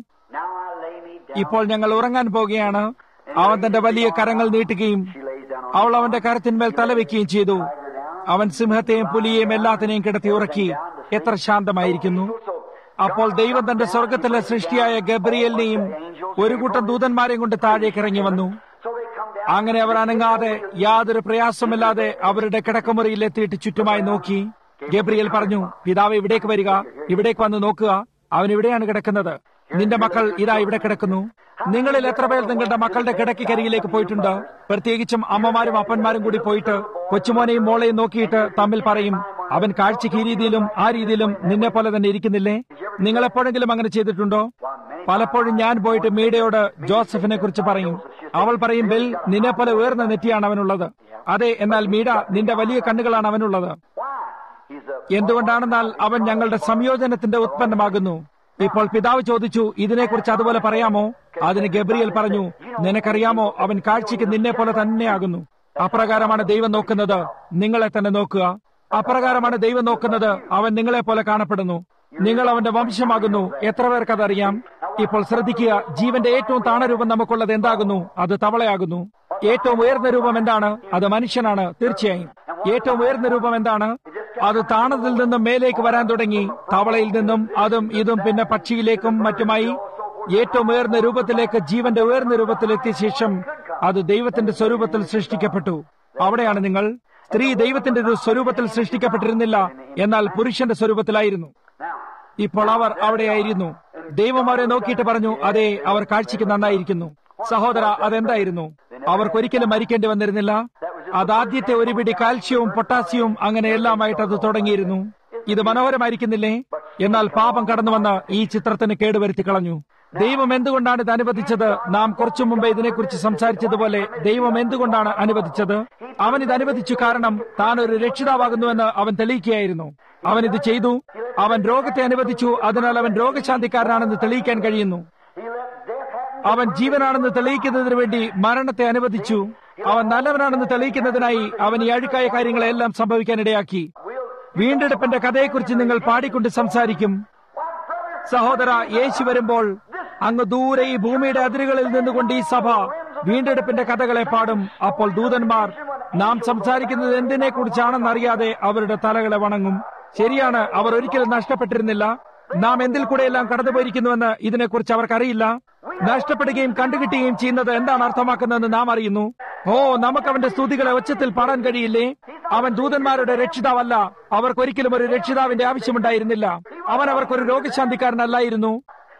A: ഇപ്പോൾ ഞങ്ങൾ ഉറങ്ങാൻ പോകുകയാണ്. അവൻ തന്റെ വലിയ കരങ്ങൾ നീട്ടുകയും അവൾ അവന്റെ കരത്തിന്മേൽ തലവെക്കുകയും ചെയ്തു. അവൻ സിംഹത്തെയും പുലിയെയും എല്ലാത്തിനെയും കിടത്തി ഉറക്കി. എത്ര ശാന്തമായിരിക്കുന്നു. അപ്പോൾ ദൈവം തന്റെ സ്വർഗത്തിലെ സൃഷ്ടിയായ ഗബ്രിയേലിനെയും ഒരു കൂട്ടം ദൂതന്മാരെയും കൊണ്ട് താഴേക്ക് ഇറങ്ങി വന്നു. അങ്ങനെ അവർ അനങ്ങാതെ യാതൊരു പ്രയാസമില്ലാതെ അവരുടെ കിടക്കമുറിയിൽ എത്തിയിട്ട് ചുറ്റുമായി നോക്കി. ഗബ്രിയേൽ പറഞ്ഞു, പിതാവ് ഇവിടേക്ക് വരിക, ഇവിടേക്ക് വന്ന് നോക്കുക. അവൻ ഇവിടെയാണ് കിടക്കുന്നത്. നിന്റെ മക്കൾ ഇതാ ഇവിടെ കിടക്കുന്നു. നിങ്ങളിൽ എത്ര പേർ നിങ്ങളുടെ മക്കളുടെ കിടക്കിക്കരികിലേക്ക് പോയിട്ടുണ്ട്? പ്രത്യേകിച്ചും അമ്മമാരും അപ്പന്മാരും കൂടി പോയിട്ട് കൊച്ചുമോനെയും മോളെയും നോക്കിയിട്ട് തമ്മിൽ പറയും, അവൻ കാഴ്ചയ്ക്ക് ഈ രീതിയിലും ആ രീതിയിലും നിന്നെ പോലെ തന്നെ ഇരിക്കുന്നില്ലേ? നിങ്ങൾ എപ്പോഴെങ്കിലും അങ്ങനെ ചെയ്തിട്ടുണ്ടോ? പലപ്പോഴും ഞാൻ പോയിട്ട് മീഡയോട് ജോസഫിനെ കുറിച്ച് പറയും. അവൾ പറയും, ബെൽ, നിന്നെ പോലെ ഉയർന്ന നെറ്റിയാണ് അവനുള്ളത്. അതെ, എന്നാൽ മീഡ, നിന്റെ വലിയ കണ്ണുകളാണ് അവനുള്ളത്. എന്തുകൊണ്ടാണെന്നാൽ അവൻ ഞങ്ങളുടെ സംയോജനത്തിന്റെ ഉത്പന്നമാകുന്നു. ഇപ്പോൾ പിതാവ് ചോദിച്ചു, ഇതിനെക്കുറിച്ച് അതുപോലെ പറയാമോ? അതിന് ഗബ്രിയേൽ പറഞ്ഞു, നിനക്കറിയാമോ, അവൻ കാഴ്ചയ്ക്ക് നിന്നെ പോലെ തന്നെയാകുന്നു. അപ്രകാരമാണ് ദൈവം നോക്കുന്നത്. നിങ്ങളെ തന്നെ നോക്കുക. അപ്രകാരമാണ് ദൈവം നോക്കുന്നത്. അവൻ നിങ്ങളെ പോലെ കാണപ്പെടുന്നു. നിങ്ങൾ അവന്റെ വംശമാകുന്നു. എത്ര പേർക്ക് അതറിയാം? ഇപ്പോൾ ശ്രദ്ധിക്കുക. ജീവന്റെ ഏറ്റവും താണരൂപം നമുക്കുള്ളത് എന്താകുന്നു? അത് തവളയാകുന്നു. ഏറ്റവും ഉയർന്ന രൂപം എന്താണ്? അത് മനുഷ്യനാണ്. തീർച്ചയായും ഏറ്റവും ഉയർന്ന രൂപം എന്താണ്? അത് താണതിൽ നിന്നും മേലേക്ക് വരാൻ തുടങ്ങി. തവളയിൽ നിന്നും അതും ഇതും പിന്നെ പക്ഷിയിലേക്കും മറ്റുമായി ഏറ്റവും ഉയർന്ന രൂപത്തിലേക്ക്, ജീവന്റെ ഉയർന്ന രൂപത്തിലെത്തിയ ശേഷം അത് ദൈവത്തിന്റെ സ്വരൂപത്തിൽ സൃഷ്ടിക്കപ്പെട്ടു. അവിടെയാണ് നിങ്ങൾ. സ്ത്രീ ദൈവത്തിന്റെ ഒരു സ്വരൂപത്തിൽ സൃഷ്ടിക്കപ്പെട്ടിരുന്നില്ല, എന്നാൽ പുരുഷന്റെ സ്വരൂപത്തിലായിരുന്നു. ഇപ്പോൾ അവർ അവിടെയായിരുന്നു. ദൈവം അവരെ നോക്കിയിട്ട് പറഞ്ഞു, അതെ, അവർ കാഴ്ചയ്ക്ക് നന്നായിരിക്കുന്നു. സഹോദര, അതെന്തായിരുന്നു? അവർക്കൊരിക്കലും മരിക്കേണ്ടി വന്നിരുന്നില്ല. അതാദ്യത്തെ ഒരു പിടി കാൽസ്യവും പൊട്ടാസ്യവും അങ്ങനെ എല്ലാമായിട്ട് അത് തുടങ്ങിയിരുന്നു. ഇത് മനോഹരമായിരിക്കുന്നില്ലേ? എന്നാൽ പാപം കടന്നു വന്ന് ഈ ചിത്രത്തിന് കേടുവരുത്തി കളഞ്ഞു. ദൈവം എന്തുകൊണ്ടാണ് ഇത് അനുവദിച്ചത്? നാം കുറച്ചു മുമ്പ് ഇതിനെക്കുറിച്ച് സംസാരിച്ചതുപോലെ ദൈവം എന്തുകൊണ്ടാണ് അനുവദിച്ചത്? അവൻ ഇത് അനുവദിച്ചു കാരണം താൻ ഒരു രക്ഷിതാവാകുന്നുവെന്ന് അവൻ തെളിയിക്കുകയായിരുന്നു. അവൻ ഇത് ചെയ്തു. അവൻ രോഗത്തെ അനുവദിച്ചു, അതിനാൽ അവൻ രോഗശാന്തിക്കാരനാണെന്ന് തെളിയിക്കാൻ കഴിയുന്നു. അവൻ ജീവനാണെന്ന് തെളിയിക്കുന്നതിന് വേണ്ടി മരണത്തെ അനുവദിച്ചു. അവൻ നല്ലവനാണെന്ന് തെളിയിക്കുന്നതിനായി അവൻ ഈ അഴുക്കായ കാര്യങ്ങളെല്ലാം സംഭവിക്കാനിടയാക്കി. വീണ്ടെടുപ്പിന്റെ കഥയെക്കുറിച്ച് നിങ്ങൾ പാടിക്കൊണ്ട് സംസാരിക്കും. സഹോദര, യേശു വരുമ്പോൾ അങ്ങ് ദൂരെ ഈ ഭൂമിയുടെ അതിരുകളിൽ നിന്നുകൊണ്ട് ഈ സഭ വീണ്ടെടുപ്പിന്റെ കഥകളെ പാടും. അപ്പോൾ ദൂതന്മാർ നാം സംസാരിക്കുന്നത് എന്തിനെ കുറിച്ചാണെന്നറിയാതെ അവരുടെ തലകളെ വണങ്ങും. ശരിയാണ്, അവർ ഒരിക്കലും നഷ്ടപ്പെട്ടിരുന്നില്ല. നാം എന്തിൽ കൂടെയെല്ലാം കടന്നുപോയിരിക്കുന്നുവെന്ന് ഇതിനെക്കുറിച്ച് അവർക്കറിയില്ല. നഷ്ടപ്പെടുകയും കണ്ടുകിട്ടുകയും ചെയ്യുന്നത് എന്താണ് അർത്ഥമാക്കുന്നതെന്ന് നാം അറിയുന്നു. ഓ, നമുക്ക് അവന്റെ സ്തുതികളെ ഒച്ചത്തിൽ പാടാൻ കഴിയില്ലേ? അവൻ ദൂതന്മാരുടെ രക്ഷിതാവല്ല. അവർക്കൊരിക്കലും ഒരു രക്ഷിതാവിന്റെ ആവശ്യമുണ്ടായിരുന്നില്ല. അവൻ അവർക്കൊരു രോഗശാന്തിക്കാരനല്ലായിരുന്നു.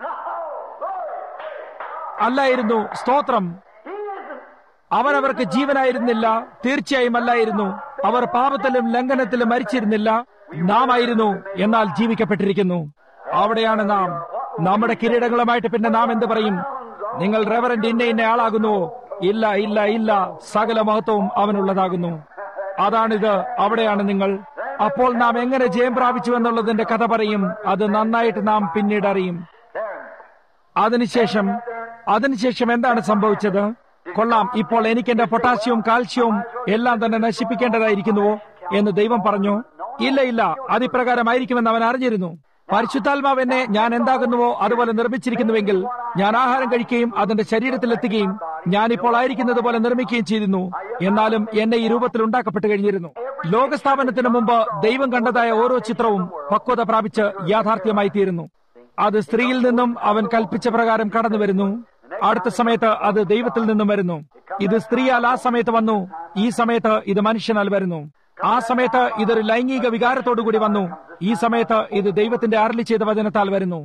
A: അല്ലായിരുന്നു. സ്തോത്രം. അവൻ അവർക്ക് ജീവനായിരുന്നില്ല. തീർച്ചയായും അല്ലായിരുന്നു. അവർ പാപത്തിലും ലംഘനത്തിലും മരിച്ചിരുന്നില്ല. നാം ആയിരുന്നു, എന്നാൽ ജീവിക്കപ്പെട്ടിരിക്കുന്നു. അവിടെയാണ് നാം. നമ്മുടെ കിരീടങ്ങളുമായിട്ട് പിന്നെ നാം എന്ത് പറയും? നിങ്ങൾ റെവറന്റ് ഇന്ന ഇന്ന ആളാകുന്നുവോ? ഇല്ല ഇല്ല ഇല്ല, സകല മഹത്വവും അവനുള്ളതാകുന്നു. അതാണിത്. അവിടെയാണ് നിങ്ങൾ. അപ്പോൾ നാം എങ്ങനെ ജയം പ്രാപിച്ചു എന്നുള്ളതിന്റെ കഥ പറയും. അത് നന്നായിട്ട് നാം പിന്നീട് അറിയും. അതിനുശേഷം അതിനുശേഷം എന്താണ് സംഭവിച്ചത്? കൊള്ളാം, ഇപ്പോൾ എനിക്ക് എന്റെ പൊട്ടാസ്യവും കാൽസ്യവും എല്ലാം തന്നെ നശിപ്പിക്കേണ്ടതായിരിക്കുന്നുവോ എന്ന് ദൈവം പറഞ്ഞു. ഇല്ല ഇല്ല, അതിപ്രകാരമായിരിക്കുമെന്ന് അവൻ അറിഞ്ഞിരുന്നു. പരിശുദ്ധാത്മാവ് എന്നെ ഞാൻ എന്താകുന്നുവോ അതുപോലെ നിർമ്മിച്ചിരിക്കുന്നുവെങ്കിൽ ഞാൻ ആഹാരം കഴിക്കുകയും അതിന്റെ ശരീരത്തിലെത്തുകയും ഞാനിപ്പോൾ ആയിരിക്കുന്നത് പോലെ നിർമ്മിക്കുകയും ചെയ്തിരുന്നു. എന്നാലും എന്നെ ഈ രൂപത്തിൽ ഉണ്ടാക്കപ്പെട്ടു കഴിഞ്ഞിരുന്നു. ലോകസ്ഥാപനത്തിന് മുമ്പ് ദൈവം കണ്ടതായ ഓരോ ചിത്രവും പക്വത പ്രാപിച്ച് യാഥാർത്ഥ്യമായി തീരുന്നു. അത് സ്ത്രീയിൽ നിന്നും അവൻ കൽപ്പിച്ച പ്രകാരം കടന്നു വരുന്നു. അടുത്ത സമയത്ത് അത് ദൈവത്തിൽ നിന്നും വരുന്നു. ഇത് സ്ത്രീയാൽ ആ സമയത്ത് വന്നു, ഈ സമയത്ത് ഇത് മനുഷ്യനാൽ വരുന്നു. ആ സമയത്ത് ഇതൊരു ലൈംഗിക വികാരത്തോടുകൂടി വന്നു, ഈ സമയത്ത് ഇത് ദൈവത്തിന്റെ അരുളി ചെയ്ത വചനത്താൽ വരുന്നു.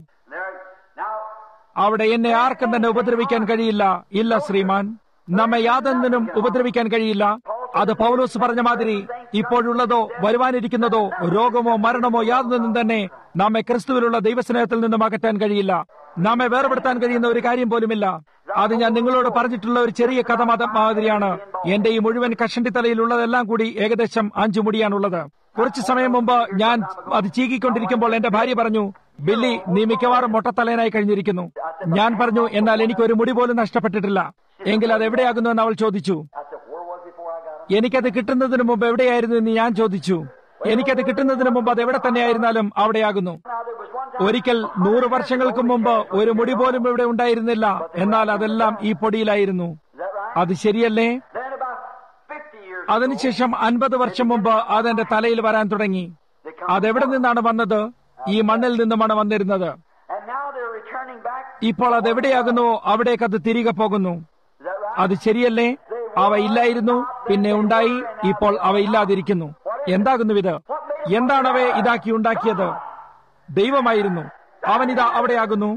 A: അവിടെ എന്നെ ആർക്കും തന്നെ ഉപദ്രവിക്കാൻ കഴിയില്ല. ഇല്ല ശ്രീമാൻ, നമ്മെ യാതൊന്നിനും ഉപദ്രവിക്കാൻ കഴിയില്ല. അത് പൗലോസ് പറഞ്ഞ മാതിരി ഇപ്പോഴുള്ളതോ വരുവാനിരിക്കുന്നതോ രോഗമോ മരണമോ യാതൊന്നും തന്നെ നമ്മെ ക്രിസ്തുവിലുള്ള ദൈവസ്നേഹത്തിൽ നിന്നും അകറ്റാൻ കഴിയില്ല. നമ്മെ വേർപെടുത്താൻ കഴിയുന്ന ഒരു കാര്യം പോലുമില്ല. അത് ഞാൻ നിങ്ങളോട് പറഞ്ഞിട്ടുള്ള ഒരു ചെറിയ കഥ മാതിരിയാണ്. എന്റെ ഈ മുഴുവൻ കഷണ്ടിത്തലയിലുള്ളതെല്ലാം കൂടി ഏകദേശം അഞ്ചു മുടിയാണുള്ളത്. കുറച്ചു സമയം മുമ്പ് ഞാൻ അത് ചീകിക്കൊണ്ടിരിക്കുമ്പോൾ എന്റെ ഭാര്യ പറഞ്ഞു, ബില്ലി, നീ മിക്കവാറും മൊട്ടത്തലയനായി കഴിഞ്ഞിരിക്കുന്നു. ഞാൻ പറഞ്ഞു, എന്നാൽ എനിക്കൊരു മുടി പോലും നഷ്ടപ്പെട്ടിട്ടില്ല. എങ്കിൽ അത് എവിടെയാകുന്നു എന്ന് അവൾ ചോദിച്ചു. എനിക്കത് കിട്ടുന്നതിന് മുമ്പ് എവിടെയായിരുന്നു എന്ന് ഞാൻ ചോദിച്ചു. എനിക്കത് കിട്ടുന്നതിന് മുമ്പ് അത് എവിടെ തന്നെയായിരുന്നാലും അവിടെയാകുന്നു. ഒരിക്കൽ നൂറ് വർഷങ്ങൾക്ക് മുമ്പ് ഒരു മുടി പോലും ഇവിടെ ഉണ്ടായിരുന്നില്ല, എന്നാൽ അതെല്ലാം ഈ പൊടിയിലായിരുന്നു. അത് ശരിയല്ലേ? അതിനുശേഷം അൻപത് വർഷം മുമ്പ് അതെന്റെ തലയിൽ വരാൻ തുടങ്ങി. അതെവിടെ നിന്നാണ് വന്നത്? ഈ മണ്ണിൽ നിന്നുമാണ് വന്നിരുന്നത്. ഇപ്പോൾ അതെവിടെയാകുന്നു അവിടേക്ക് അത് തിരികെ പോകുന്നു. അത് ശരിയല്ലേ? അവ ഇല്ലായിരുന്നു, പിന്നെ ഉണ്ടായി, ഇപ്പോൾ അവ ഇല്ലാതിരിക്കുന്നു. എന്താകുന്നു ഇത്? എന്താണ് അവയെ ഇതാക്കി ഉണ്ടാക്കിയത്? ദൈവമായിരുന്നു. അവനിതാ അവിടെയാകുന്നു.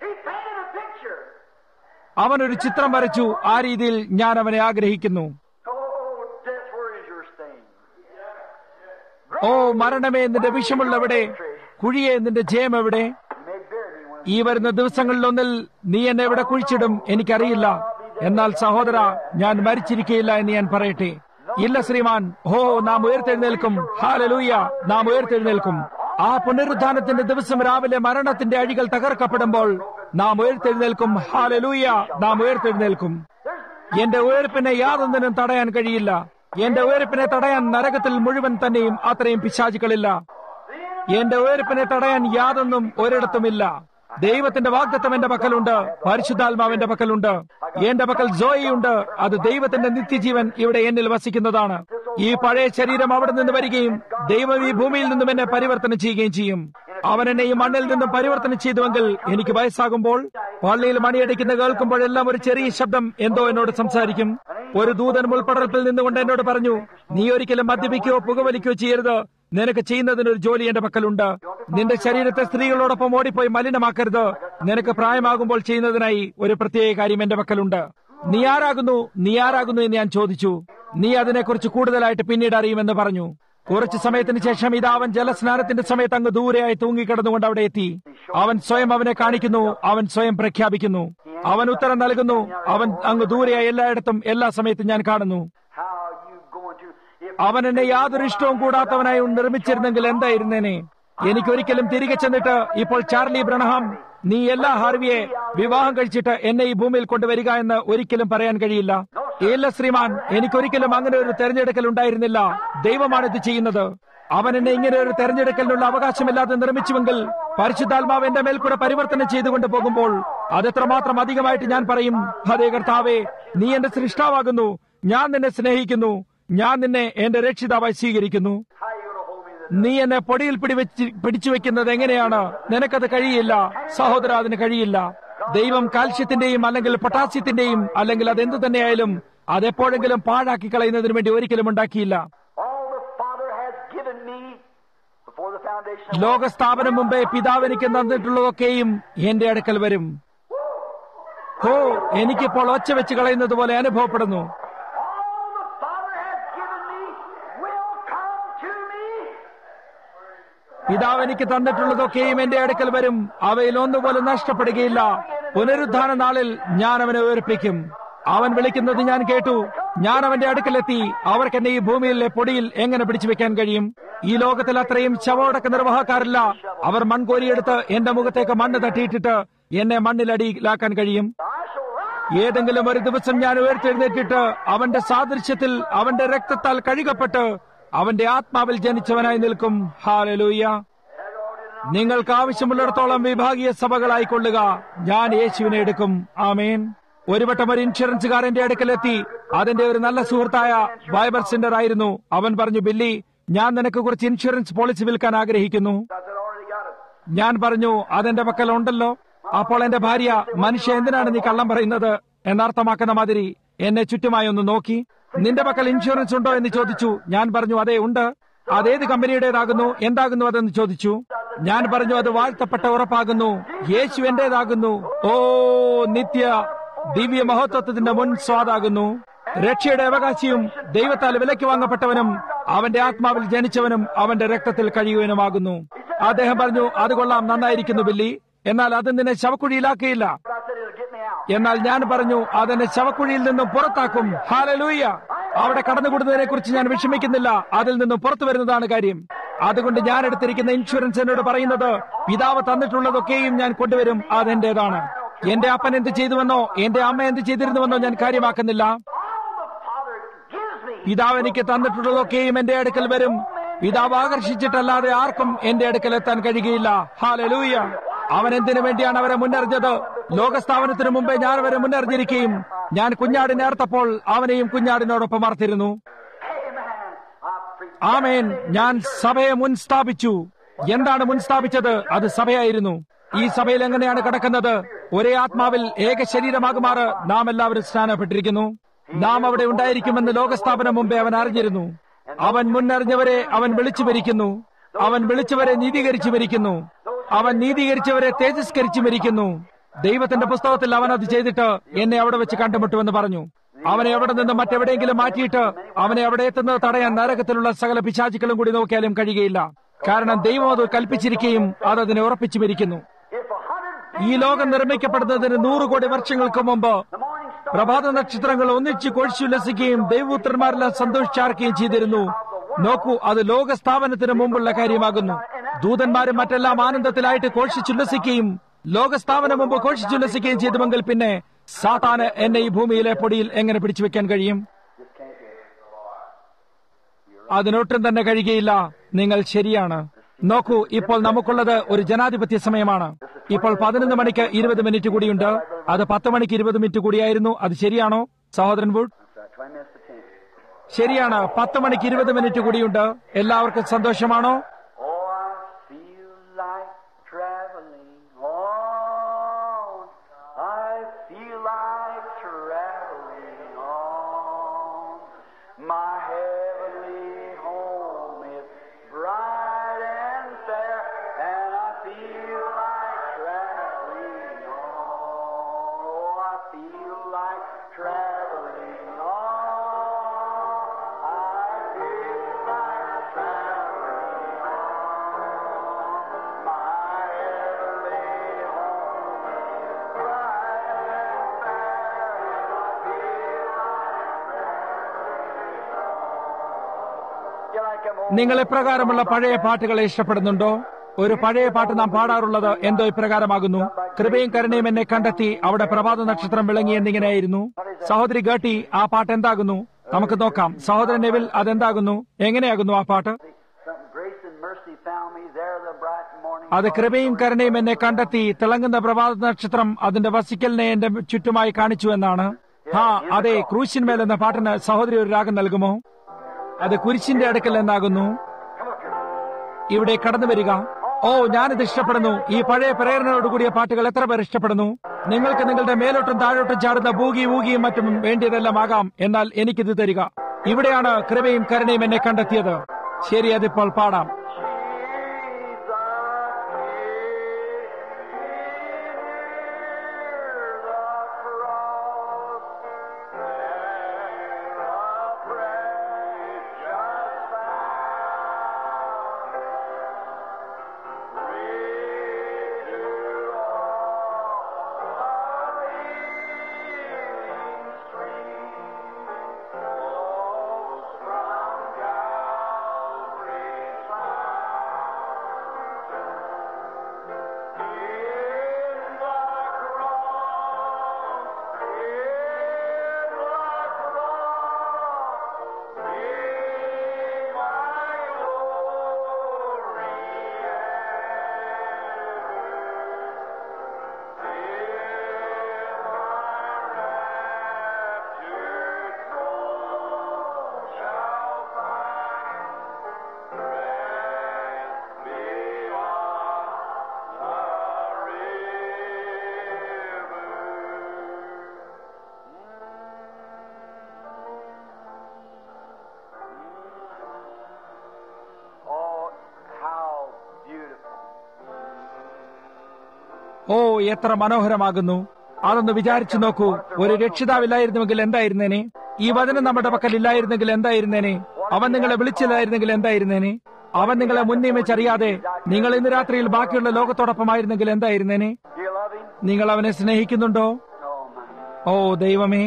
A: അവനൊരു ചിത്രം വരച്ചു. ആ രീതിയിൽ ഞാൻ അവനെ ആഗ്രഹിക്കുന്നു. ഓ മരണമേ, നിന്റെ വിഷമുള്ളവിടെ, കുഴിയെ, നിന്റെ ജയം എവിടെ? ഈ വരുന്ന ദിവസങ്ങളിലൊന്നിൽ നീ എന്നെ എവിടെ കുഴിച്ചിടും എനിക്കറിയില്ല. എന്നാൽ സഹോദര, ഞാൻ മരിച്ചിരിക്കയില്ല എന്ന് ഞാൻ പറയട്ടെ. ഇല്ല ശ്രീമാൻ, ഹോ, നാം ഉയർത്തെഴുന്നേൽക്കും. ഹല്ലേലൂയ, നാം ഉയർത്തെഴുന്നേൽക്കും. ആ പുനരുദ്ധാനത്തിന്റെ ദിവസം രാവിലെ മരണത്തിന്റെ അഴികൾ തകർക്കപ്പെടുമ്പോൾ നാം ഉയർത്തെഴുന്നേൽക്കും. ഹല്ലേലൂയ, നാം ഉയർത്തെഴുന്നേൽക്കും. എന്റെ ഉയർപ്പിനെ യാതൊന്നിനും തടയാൻ കഴിയില്ല. എന്റെ ഉയർപ്പിനെ തടയാൻ നരകത്തിൽ മുഴുവൻ തന്നെയും അത്രയും പിശാചുക്കളില്ല. എന്റെ ഉയർപ്പിനെ തടയാൻ യാതൊന്നും ഒരിടത്തുമില്ല. ദൈവത്തിന്റെ വാഗ്ദത്തം എന്റെ പക്കലുണ്ട്. പരിശുദ്ധാത്മാവിന്റെ പക്കലുണ്ട്. എന്റെ പക്കൽ സോയിയുണ്ട്. അത് ദൈവത്തിന്റെ നിത്യജീവൻ ഇവിടെ എന്നിൽ വസിക്കുന്നതാണ്. ഈ പഴയ ശരീരം അവിടെ നിന്ന് വരികയും ദൈവം ഈ ഭൂമിയിൽ നിന്നും എന്നെ പരിവർത്തനം ചെയ്യുകയും ചെയ്യും. അവൻ എന്നെ ഈ മണ്ണിൽ നിന്നും പരിവർത്തനം ചെയ്തുവെങ്കിൽ എനിക്ക് വയസ്സാകുമ്പോൾ പള്ളിയിൽ മണിയടിക്കുന്ന കേൾക്കുമ്പോഴെല്ലാം ഒരു ചെറിയ ശബ്ദം എന്തോ എന്നോട് സംസാരിക്കും. ഒരു ദൂതൻ മുൾപ്പടർപ്പിൽ നിന്നുകൊണ്ട് എന്നോട് പറഞ്ഞു, നീ ഒരിക്കലും മദ്യപിക്കുകയോ പുകവലിക്കുകയോ ചെയ്യരുത്. നിനക്ക് ചെയ്യുന്നതിനൊരു ജോലി എന്റെ പക്കലുണ്ട്. നിന്റെ ശരീരത്തെ സ്ത്രീകളോടൊപ്പം ഓടിപ്പോയി മലിനമാക്കരുത്. നിനക്ക് പ്രായമാകുമ്പോൾ ചെയ്യുന്നതിനായി ഒരു പ്രത്യേക കാര്യം എന്റെ പക്കലുണ്ട്. നീ ആരാകുന്നു നീ ആരാകുന്നു എന്ന് ഞാൻ ചോദിച്ചു. നീ അതിനെക്കുറിച്ച് കൂടുതലായിട്ട് പിന്നീട് അറിയുമെന്ന് പറഞ്ഞു. കുറച്ചു സമയത്തിന് ശേഷം ഇതാ അവൻ ജലസ്നാനത്തിന്റെ സമയത്ത് അങ്ങ് ദൂരെയായി തൂങ്ങിക്കിടന്നുകൊണ്ട് അവിടെ എത്തി. അവൻ സ്വയം അവനെ കാണിക്കുന്നു. അവൻ സ്വയം പ്രഖ്യാപിക്കുന്നു. അവൻ ഉത്തരം നൽകുന്നു. അവൻ അങ്ങ് ദൂരെയായി എല്ലായിടത്തും എല്ലാ സമയത്തും ഞാൻ കാണുന്നു. അവൻ എന്നെ യാതൊരു ഇഷ്ടവും കൂടാത്തവനായി നിർമ്മിച്ചിരുന്നെങ്കിൽ എന്തായിരുന്നേനെ? എനിക്കൊരിക്കലും തിരികെ ചെന്നിട്ട് ഇപ്പോൾ ചാർലി ബ്രണഹാം, നീ എല്ലാ ഹാർവിയെ വിവാഹം കഴിച്ചിട്ട് എന്നെ ഈ ഭൂമിയിൽ കൊണ്ടുവരിക എന്ന് ഒരിക്കലും പറയാൻ കഴിയില്ല. ഇല്ല ശ്രീമാൻ, എനിക്കൊരിക്കലും അങ്ങനെ ഒരു തെരഞ്ഞെടുക്കൽ ഉണ്ടായിരുന്നില്ല. ദൈവമാണ് ഇത് ചെയ്യുന്നത്. അവൻ എന്നെ ഇങ്ങനെ ഒരു തെരഞ്ഞെടുക്കലിനുള്ള അവകാശമില്ലാതെ നിർമ്മിച്ചുവെങ്കിൽ പരിശുദ്ധാത്മാവ് എന്റെ മേൽ കൂടെ പരിവർത്തനം ചെയ്തുകൊണ്ട് പോകുമ്പോൾ അതെത്രമാത്രം അധികമായിട്ട് ഞാൻ പറയും, അതേ കർത്താവേ, നീ എന്റെ സൃഷ്ടാവാകുന്നു. ഞാൻ നിന്നെ സ്നേഹിക്കുന്നു. ഞാൻ നിന്നെ എന്റെ രക്ഷിതാവായി സ്വീകരിക്കുന്നു. നീ എന്നെ പൊടിയിൽ പിടിവെച്ച് പിടിച്ചു വെക്കുന്നത് എങ്ങനെയാണ്? നിനക്കത് കഴിയില്ല സഹോദര, അതിന് കഴിയില്ല. ദൈവം കാൽസ്യത്തിന്റെയും അല്ലെങ്കിൽ പൊട്ടാസ്യത്തിന്റെയും അല്ലെങ്കിൽ അതെന്തു തന്നെയായാലും അതെപ്പോഴെങ്കിലും പാഴാക്കി കളയുന്നതിന് വേണ്ടി ഒരിക്കലും ഉണ്ടാക്കിയില്ല. ലോകസ്ഥാപനം മുമ്പേ പിതാവ് എനിക്ക് തന്നിട്ടുള്ളതൊക്കെയും എന്റെ അടുക്കൽ വരും. ഹോ, എനിക്കിപ്പോൾ ഒച്ച വെച്ച് കളയുന്നത് പോലെ അനുഭവപ്പെടുന്നു. പിതാവ് എനിക്ക് തന്നിട്ടുള്ളതൊക്കെയും എന്റെ അടുക്കൽ വരും. അവയിൽ ഒന്നുപോലും നഷ്ടപ്പെടുകയില്ല. പുനരുദ്ധാന നാളിൽ ഞാൻ അവനെ ഉയർപ്പിക്കും. അവൻ വിളിക്കുന്നത് ഞാൻ കേട്ടു. ഞാൻ അവന്റെ അടുക്കലെത്തി. അവർക്ക് എന്നെ ഈ ഭൂമിയിലെ പൊടിയിൽ എങ്ങനെ പിടിച്ചു വെക്കാൻ കഴിയും? ഈ ലോകത്തിൽ അത്രയും ശവോടക്ക നിർവാഹക്കാരില്ല. അവർ മൺകോരിയെടുത്ത് എന്റെ മുഖത്തേക്ക് മണ്ണ് തട്ടിയിട്ടിട്ട് എന്നെ മണ്ണിലടിയിലാക്കാൻ കഴിയും. ഏതെങ്കിലും ഒരു ദിവസം ഞാൻ ഉയർത്തെഴുന്നേറ്റിട്ട് അവന്റെ സാദൃശ്യത്തിൽ അവന്റെ രക്തത്താൽ കഴുകപ്പെട്ട് അവന്റെ ആത്മാവിൽ ജനിച്ചവനായി നിൽക്കും. ഹല്ലേലൂയ. നിങ്ങൾക്ക് ആവശ്യമുള്ളിടത്തോളം വിഭാഗീയ സഭകളായിക്കൊള്ളുക. ഞാൻ യേശുവിനെ എടുക്കും. ആമേൻ. ഒരു വട്ടം ഒരു ഇൻഷുറൻസുകാരന്റെ അടുക്കലെത്തി. അതിന്റെ ഒരു നല്ല സുഹൃത്തായ ബൈബർ സെന്റർ ആയിരുന്നു. അവൻ പറഞ്ഞു, ബില്ലി, ഞാൻ നിനക്ക് കുറച്ച് ഇൻഷുറൻസ് പോളിസി വിൽക്കാൻ ആഗ്രഹിക്കുന്നു. ഞാൻ പറഞ്ഞു, അതെന്റെ പക്കൽ ഉണ്ടല്ലോ. അപ്പോൾ എന്റെ ഭാര്യ, മനുഷ്യ എന്തിനാണ് നീ കള്ളം പറയുന്നത് എന്നർത്ഥമാക്കുന്ന മാതിരി എന്നെ ചുറ്റുമായി ഒന്ന് നോക്കി. നിന്റെ പക്കൽ ഇൻഷുറൻസ് ഉണ്ടോ എന്ന് ചോദിച്ചു. ഞാൻ പറഞ്ഞു, അതെ ഉണ്ട്. അതേത് കമ്പനിയുടേതാകുന്നു, എന്താകുന്നു അതെന്ന് ചോദിച്ചു. ഞാൻ പറഞ്ഞു, അത് വാഴ്ത്തപ്പെട്ട ഉറപ്പാകുന്നു, യേശു എന്റേതാകുന്നു. ഓ നിത്യ ദിവ്യ മഹത്വത്തിന്റെ മുൻ സ്വാദാകുന്നു. രക്ഷയുടെ അവകാശിയും ദൈവത്താൽ വിലയ്ക്ക് വാങ്ങപ്പെട്ടവനും അവന്റെ ആത്മാവിൽ ജനിച്ചവനും അവന്റെ രക്തത്തിൽ കഴിയുവനുമാകുന്നു. അദ്ദേഹം പറഞ്ഞു, അത് കൊള്ളാം, നന്നായിരിക്കുന്നു ബില്ലി, എന്നാൽ അത് നിന്നെ ശവക്കുഴിയിലാക്കിയില്ല. എന്നാൽ ഞാൻ പറഞ്ഞു, അതെന്നെ ശവക്കുഴിയിൽ നിന്നും പുറത്താക്കും. ഹല്ലേലൂയ. അവിടെ കടന്നുകൂടുന്നതിനെ കുറിച്ച് ഞാൻ വിഷമിക്കുന്നില്ല, അതിൽ നിന്നും പുറത്തു വരുന്നതാണ് കാര്യം. അതുകൊണ്ട് ഞാൻ എടുത്തിരിക്കുന്ന ഇൻഷുറൻസ് എന്നോട് പറയുന്നത്, പിതാവ് തന്നിട്ടുള്ളതൊക്കെയും ഞാൻ കൊണ്ടുവരും, അതെന്റേതാണ്. എന്റെ അപ്പൻ എന്ത് ചെയ്തുവെന്നോ എന്റെ അമ്മ എന്ത് ചെയ്തിരുന്നുവെന്നോ ഞാൻ കാര്യമാക്കുന്നില്ല. പിതാവ് എനിക്ക് തന്നിട്ടുള്ളതൊക്കെയും എന്റെ അടുക്കൽ വരും. പിതാവ് ആകർഷിച്ചിട്ടല്ലാതെ ആർക്കും എന്റെ അടുക്കൽ എത്താൻ കഴിയുകയില്ല. ഹല്ലേലൂയ. അവൻ എന്തിനു വേണ്ടിയാണ് അവരെ മുന്നറിഞ്ഞത്? ലോകസ്ഥാപനത്തിനു മുമ്പേ ഞാൻ അവരെ മുന്നറിഞ്ഞിരിക്കുകയും ഞാൻ കുഞ്ഞാടിനെ അർത്തപ്പോൾ അവനെയും കുഞ്ഞാടിനോടൊപ്പം അർത്തിരുന്നു. ആമേൻ. ഞാൻ സഭയെ മുൻ സ്ഥാപിച്ചു. എന്താണ് മുൻ സ്ഥാപിച്ചത്? അത് സഭയായിരുന്നു. ഈ സഭയിൽ എങ്ങനെയാണ് കിടക്കുന്നത്? ഒരേ ആത്മാവിൽ ഏക ശരീരമാകുമാറ് നാം എല്ലാവരും സ്നാനപ്പെട്ടിരിക്കുന്നു. നാം അവിടെ ഉണ്ടായിരിക്കുമെന്ന് ലോകസ്ഥാപനം മുമ്പേ അവൻ അറിഞ്ഞിരുന്നു. അവൻ മുന്നറിഞ്ഞവരെ അവൻ വിളിച്ചു മരിക്കുന്നു. അവൻ വിളിച്ചവരെ നീതീകരിച്ചു മരിക്കുന്നു. അവൻ നീതീകരിച്ചവരെ തേജസ്കരിച്ചു മരിക്കുന്നു. ദൈവത്തിന്റെ പുസ്തകത്തിൽ അവൻ അത് ചെയ്തിട്ട് എന്നെ അവിടെ വെച്ച് കണ്ടുമുട്ടുമെന്ന് പറഞ്ഞു. അവനെ അവിടെ നിന്ന് മറ്റെവിടെയെങ്കിലും മാറ്റിയിട്ട് അവനെ അവിടെ എത്തുന്നത് തടയാൻ നരകത്തിലുള്ള സകല പിശാചുക്കളും കൂടി നോക്കിയാലും കഴിയുകയില്ല. കാരണം ദൈവം അത് കൽപ്പിച്ചിരിക്കുകയും അത് അതിനെ ഉറപ്പിച്ചു മരിക്കുന്നു. ഈ ലോകം നിർമ്മിക്കപ്പെടുന്നതിന് നൂറ് കോടി വർഷങ്ങൾക്ക് മുമ്പ് പ്രഭാത നക്ഷത്രങ്ങൾ ഒന്നിച്ച് കോഴിച്ചുല്ലസിക്കുകയും ദൈവപുത്രന്മാരെല്ലാം സന്തോഷിച്ചാർക്കുകയും ചെയ്തിരുന്നു. നോക്കൂ, അത് ലോകസ്ഥാപനത്തിന് മുമ്പുള്ള കാര്യമാകുന്നു. ദൂതന്മാരും മറ്റെല്ലാം ആനന്ദത്തിലായിട്ട് കോഴിച്ചുല്ലസിക്കുകയും ലോകസ്ഥാപനം മുമ്പ് കോഴിച്ചുല്ലസിക്കുകയും ചെയ്തുവെങ്കിൽ പിന്നെ സാത്താന് എന്നെ ഈ ഭൂമിയിലെ പൊടിയിൽ എങ്ങനെ പിടിച്ചു വെക്കാൻ കഴിയും? അതിനൊട്ടും തന്നെ കഴിയുകയില്ല. നിങ്ങൾ ശരിയാണ്. നോക്കൂ, ഇപ്പോൾ നമുക്കുള്ളത് ഒരു ജനാധിപത്യ സമയമാണ്. ഇപ്പോൾ പതിനൊന്ന് മണിക്ക് ഇരുപത് മിനിറ്റ് കൂടിയുണ്ട്. അത് പത്ത് മണിക്ക് ഇരുപത് മിനിറ്റ് കൂടിയായിരുന്നു. അത് ശരിയാണോ സഹോദരൻ വുഡ്? ശരിയാണ്. പത്ത് മണിക്ക് ഇരുപത് മിനിറ്റ് കൂടിയുണ്ട്. എല്ലാവർക്കും സന്തോഷമാണോ? നിങ്ങൾ ഇപ്രകാരമുള്ള പഴയ പാട്ടുകളെ ഇഷ്ടപ്പെടുന്നുണ്ടോ? ഒരു പഴയ പാട്ട് നാം പാടാറുള്ളത് എന്തോ ഇപ്രകാരമാകുന്നു: കൃപയും കരുണയും എന്നെ കണ്ടെത്തി, അവിടെ പ്രഭാത നക്ഷത്രം വിളങ്ങി എന്നിങ്ങനെയായിരുന്നു. സഹോദരി ഗേട്ടി, ആ പാട്ട് എന്താകുന്നു? നമുക്ക് നോക്കാം. സഹോദരൻ നെവിൽ, അതെന്താകുന്നു? എങ്ങനെയാകുന്നു ആ പാട്ട്? അത് കൃപയും കരുണയും എന്നെ കണ്ടെത്തി, തിളങ്ങുന്ന പ്രഭാത നക്ഷത്രം അതിന്റെ വസിക്കലിനെ എന്റെ ചുറ്റുമായി കാണിച്ചു എന്നാണ്. ഹാ, അതെ, ക്രൂശിന്മേൽ എന്ന പാട്ടിന് സഹോദരി ഒരു രാഗം നൽകുമോ? അത് കുരിശിന്റെ അടുക്കൽ എന്നാകുന്നു. ഇവിടെ കടന്നു വരിക. ഓ, ഞാനിത് ഇഷ്ടപ്പെടുന്നു. ഈ പഴയ പ്രേരണയോടുകൂടിയ പാട്ടുകൾ എത്ര പേർ ഇഷ്ടപ്പെടുന്നു? നിങ്ങൾക്ക് നിങ്ങളുടെ മേലോട്ടും താഴോട്ടും ചാടുന്ന ബൂഗി ഊകിയും മറ്റും വേണ്ടിയതെല്ലാം ആകാം, എന്നാൽ എനിക്കിത് തരിക. ഇവിടെയാണ് കൃപയും കരുണയും എന്നെ കണ്ടെത്തിയത്. ശരി, അതിപ്പോൾ പാടാം.
B: From Calvary's
A: ഓ, എത്ര മനോഹരമാകുന്നു! അതൊന്ന് വിചാരിച്ചു നോക്കൂ. ഒരു രക്ഷിതാവില്ലായിരുന്നുവെങ്കിൽ എന്തായിരുന്നേനെ? ഈ വചനം നമ്മുടെ പക്കൽ ഇല്ലായിരുന്നെങ്കിൽ എന്തായിരുന്നേനെ? അവൻ നിങ്ങളെ വിളിച്ചില്ലായിരുന്നെങ്കിൽ എന്തായിരുന്നേനെ? അവൻ നിങ്ങളെ മുൻനിയമിച്ചറിയാതെ നിങ്ങൾ ഇന്ന് രാത്രിയിൽ ബാക്കിയുള്ള ലോകത്തോടൊപ്പമായിരുന്നെങ്കിൽ എന്തായിരുന്നേനെ? നിങ്ങൾ അവനെ സ്നേഹിക്കുന്നുണ്ടോ? ഓ ദൈവമേ,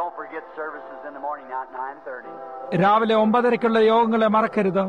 A: രാവിലെ ഒമ്പതരയ്ക്കുള്ള യോഗങ്ങളെ മറക്കരുത്.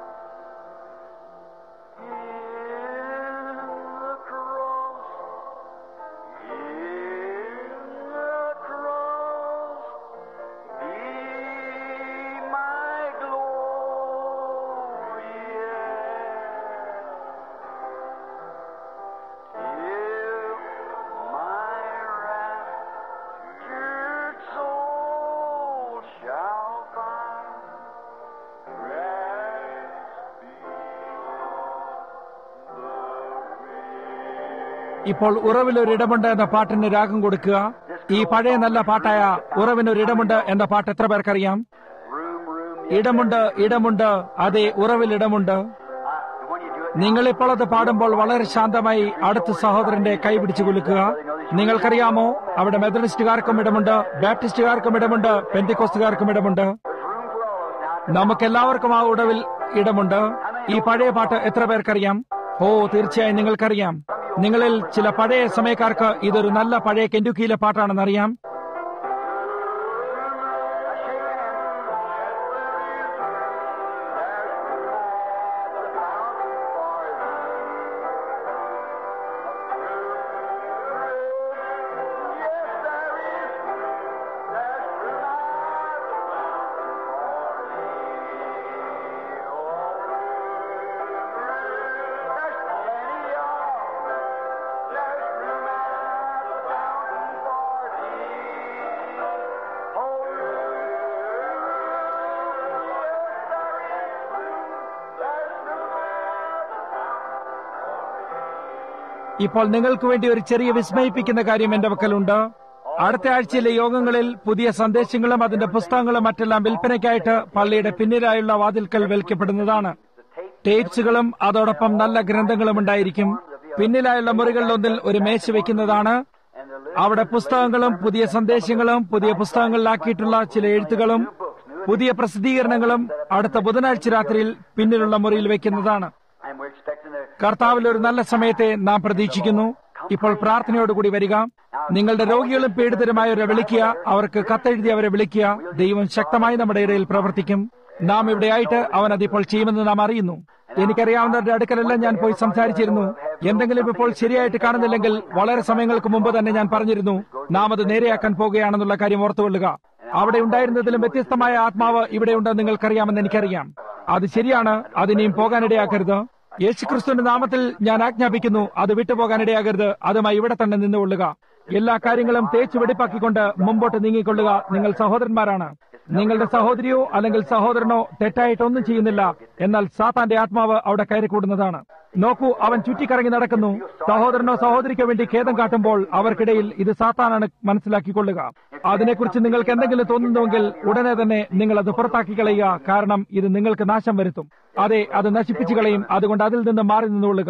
A: ഇപ്പോൾ ഉറവിലൊരിടമുണ്ട് എന്ന പാട്ടിന് രാഗം കൊടുക്കുക. ഈ പഴയ നല്ല പാട്ടായ ഉറവിനൊരിടമുണ്ട് എന്ന പാട്ട് എത്ര പേർക്കറിയാം? ഇടമുണ്ട്, ഇടമുണ്ട്, അതെ, ഉറവിലിടമുണ്ട്. നിങ്ങളിപ്പോൾ അത് പാടുമ്പോൾ വളരെ ശാന്തമായി അടുത്ത സഹോദരന്റെ കൈ പിടിച്ചു കുലുക്കുക. നിങ്ങൾക്കറിയാമോ, അവിടെ മെത്തഡിസ്റ്റുകാർക്കും ഇടമുണ്ട്, ബാപ്റ്റിസ്റ്റുകാർക്കും ഇടമുണ്ട്, പെന്തിക്കോസ്തുകാർക്കും ഇടമുണ്ട്. നമുക്കെല്ലാവർക്കും ആ ഉടവിൽ ഇടമുണ്ട്. ഈ പഴയ പാട്ട് എത്ര പേർക്കറിയാം? ഓ, തീർച്ചയായും നിങ്ങൾക്കറിയാം. നിങ്ങളിൽ ചില പഴയ സമയക്കാർക്ക് ഇതൊരു നല്ല പഴയ കെന്റുക്കിയിലെ പാട്ടാണെന്നറിയാം. ഇപ്പോൾ നിങ്ങൾക്ക് വേണ്ടി ഒരു ചെറിയ വിസ്മയിപ്പിക്കുന്ന കാര്യം എന്റെ പക്കലുണ്ട്. അടുത്ത ആഴ്ചയിലെ യോഗങ്ങളിൽ പുതിയ സന്ദേശങ്ങളും അതിന്റെ പുസ്തകങ്ങളും മറ്റെല്ലാം വിൽപ്പനയ്ക്കായിട്ട് പള്ളിയുടെ പിന്നിലായുള്ള വാതിൽക്കൽ വിൽക്കപ്പെടുന്നതാണ്. ടേപ്സുകളും അതോടൊപ്പം നല്ല ഗ്രന്ഥങ്ങളും ഉണ്ടായിരിക്കും. പിന്നിലായുള്ള മുറികളിലൊന്നിൽ ഒരു മേശ വയ്ക്കുന്നതാണ്. അവിടെ പുസ്തകങ്ങളും പുതിയ സന്ദേശങ്ങളും പുതിയ പുസ്തകങ്ങളിലാക്കിയിട്ടുള്ള ചില എഴുത്തുകളും പുതിയ പ്രസിദ്ധീകരണങ്ങളും അടുത്ത ബുധനാഴ്ച രാത്രിയിൽ പിന്നിലുള്ള മുറിയിൽ വയ്ക്കുന്നതാണ്. കർത്താവിൽ ഒരു നല്ല സമയത്തെ നാം പ്രതീക്ഷിക്കുന്നു. ഇപ്പോൾ പ്രാർത്ഥനയോടുകൂടി വരിക. നിങ്ങളുടെ രോഗികളും പീഡിതരുമായവരെ വിളിക്കുക. അവർക്ക് കത്തെഴുതി അവരെ വിളിക്കുക. ദൈവം ശക്തമായി നമ്മുടെ ഇടയിൽ പ്രവർത്തിക്കും. നാം ഇവിടെയായിട്ട് അവൻ അതിപ്പോൾ ചെയ്യുമെന്ന് നാം അറിയുന്നു. എനിക്കറിയാവുന്നവരുടെ അടുക്കലെല്ലാം ഞാൻ പോയി സംസാരിച്ചിരുന്നു. എന്തെങ്കിലും ഇപ്പോൾ ശരിയായിട്ട് കാണുന്നില്ലെങ്കിൽ വളരെ സമയങ്ങൾക്ക് മുമ്പ് തന്നെ ഞാൻ പറഞ്ഞിരുന്നു, നാം അത് നേരെയാക്കാൻ പോകുകയാണെന്നുള്ള കാര്യം ഓർത്തുകൊള്ളുക. അവിടെ ഉണ്ടായിരുന്നതിലും വ്യത്യസ്തമായ ആത്മാവ് ഇവിടെയുണ്ടെന്ന് നിങ്ങൾക്കറിയാമെന്ന് എനിക്കറിയാം. അത് ശരിയാണ്. അതിനെയും പോകാനിടയാക്കരുത്. യേശുക്രിസ്തുവിന്റെ നാമത്തിൽ ഞാൻ ആജ്ഞാപിക്കുന്നു, അത് വിട്ടുപോകാനിടയാകരുത്. അതുമായി ഇവിടെ തന്നെ നിന്നുകൊള്ളുക. എല്ലാ കാര്യങ്ങളും തേച്ചു വെടിപ്പാക്കിക്കൊണ്ട് മുമ്പോട്ട് നീങ്ങിക്കൊള്ളുക. നിങ്ങൾ സഹോദരന്മാരാണ്. നിങ്ങളുടെ സഹോദരിയോ അല്ലെങ്കിൽ സഹോദരനോ തെറ്റായിട്ടൊന്നും ചെയ്യുന്നില്ല. എന്നാൽ സാത്താന്റെ ആത്മാവ് അവിടെ കയറിക്കൂടുന്നതാണ്. നോക്കൂ, അവൻ ചുറ്റിക്കറങ്ങി നടക്കുന്നു. സഹോദരനോ സഹോദരിക്കോ വേണ്ടി ഖേദം കാട്ടുമ്പോൾ അവർക്കിടയിൽ ഇത് സാത്താനാണ് മനസ്സിലാക്കിക്കൊള്ളുക. അതിനെക്കുറിച്ച് നിങ്ങൾക്ക് എന്തെങ്കിലും തോന്നുന്നുവെങ്കിൽ ഉടനെ തന്നെ നിങ്ങൾ അത് പുറത്താക്കി കളയുക. കാരണം ഇത് നിങ്ങൾക്ക് നാശം വരുത്തും. അതെ, അത് നശിപ്പിച്ചു കളയും. അതുകൊണ്ട് അതിൽ നിന്ന് മാറി നിന്നുകൊള്ളുക.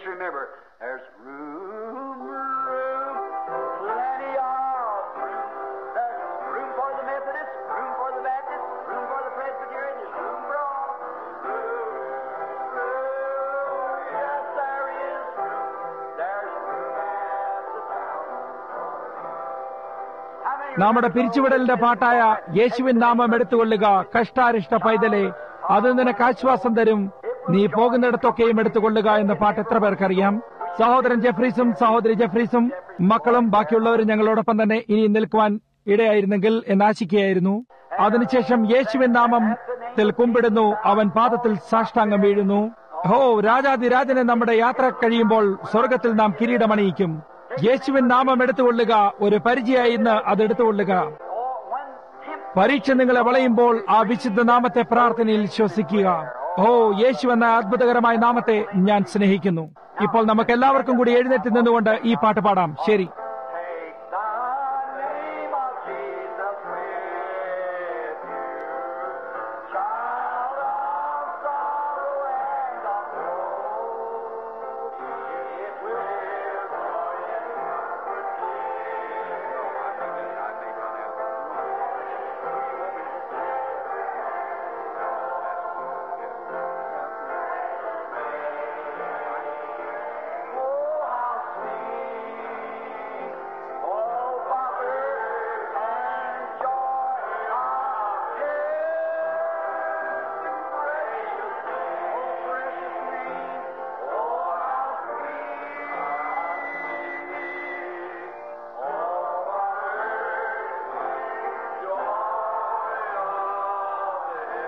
A: നമ്മുടെ പിരിച്ചുവിടലിന്റെ പാട്ടായ യേശുവിൻ നാമം എടുത്തുകൊള്ളുക, കഷ്ടാരിഷ്ട പൈതലെ, അത് നിനക്ക് ആശ്വാസം തരും, നീ പോകുന്നിടത്തൊക്കെയും എടുത്തുകൊള്ളുക എന്ന പാട്ട് എത്ര പേർക്കറിയാം? സഹോദരൻ ജെഫ്രീസും സഹോദരി ജെഫ്രീസും മക്കളും ബാക്കിയുള്ളവരും ഞങ്ങളോടൊപ്പം തന്നെ ഇനി നിൽക്കുവാൻ ഇടയായിരുന്നെങ്കിൽ എന്നാശിക്കുകയായിരുന്നു. അതിനുശേഷം യേശുവിൻ നാമത്തിൽ കുമ്പിടുന്നു, അവൻ പാദത്തിൽ സാഷ്ടാംഗം വീഴുന്നു. ഹോ, രാജാതിരാജനെ നമ്മുടെ യാത്ര കഴിയുമ്പോൾ സ്വർഗത്തിൽ നാം കിരീടമണിയിക്കും. യേശുവിൻ നാമം എടുത്തുകൊള്ളുക. ഒരു പരിചയായി ഇന്ന് അത് എടുത്തുകൊള്ളുക. പരീക്ഷ നിങ്ങളെ വളയുമ്പോൾ ആ വിശുദ്ധ നാമത്തെ പ്രാർത്ഥനയിൽ ശ്വസിക്കുക. ഓ, യേശു എന്ന അത്ഭുതകരമായ നാമത്തെ ഞാൻ സ്നേഹിക്കുന്നു. ഇപ്പോൾ നമുക്ക് എല്ലാവർക്കും കൂടി എഴുന്നേറ്റ് നിന്നുകൊണ്ട് ഈ പാട്ട് പാടാം. ശരി.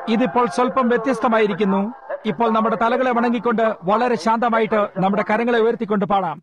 A: ഇതിപ്പോൾ സ്വല്പം വ്യത്യസ്തമായിരിക്കുന്നു. ഇപ്പോൾ നമ്മുടെ തലകളെ വണങ്ങിക്കൊണ്ട് വളരെ ശാന്തമായിട്ട് നമ്മുടെ കരങ്ങളെ ഉയർത്തിക്കൊണ്ട് പാടാം.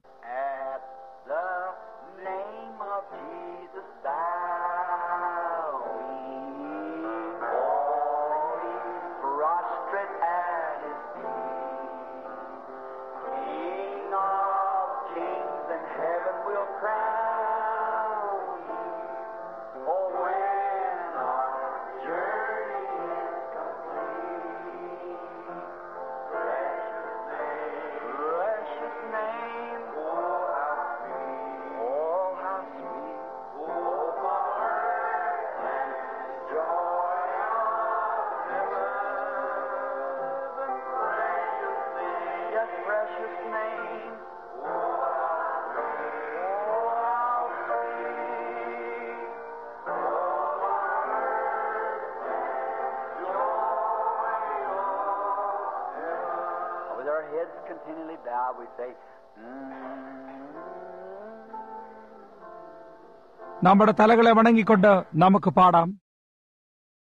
A: നമ്മുടെ തലകളെ വണങ്ങിക്കൊണ്ട് നമുക്ക് പാടാം.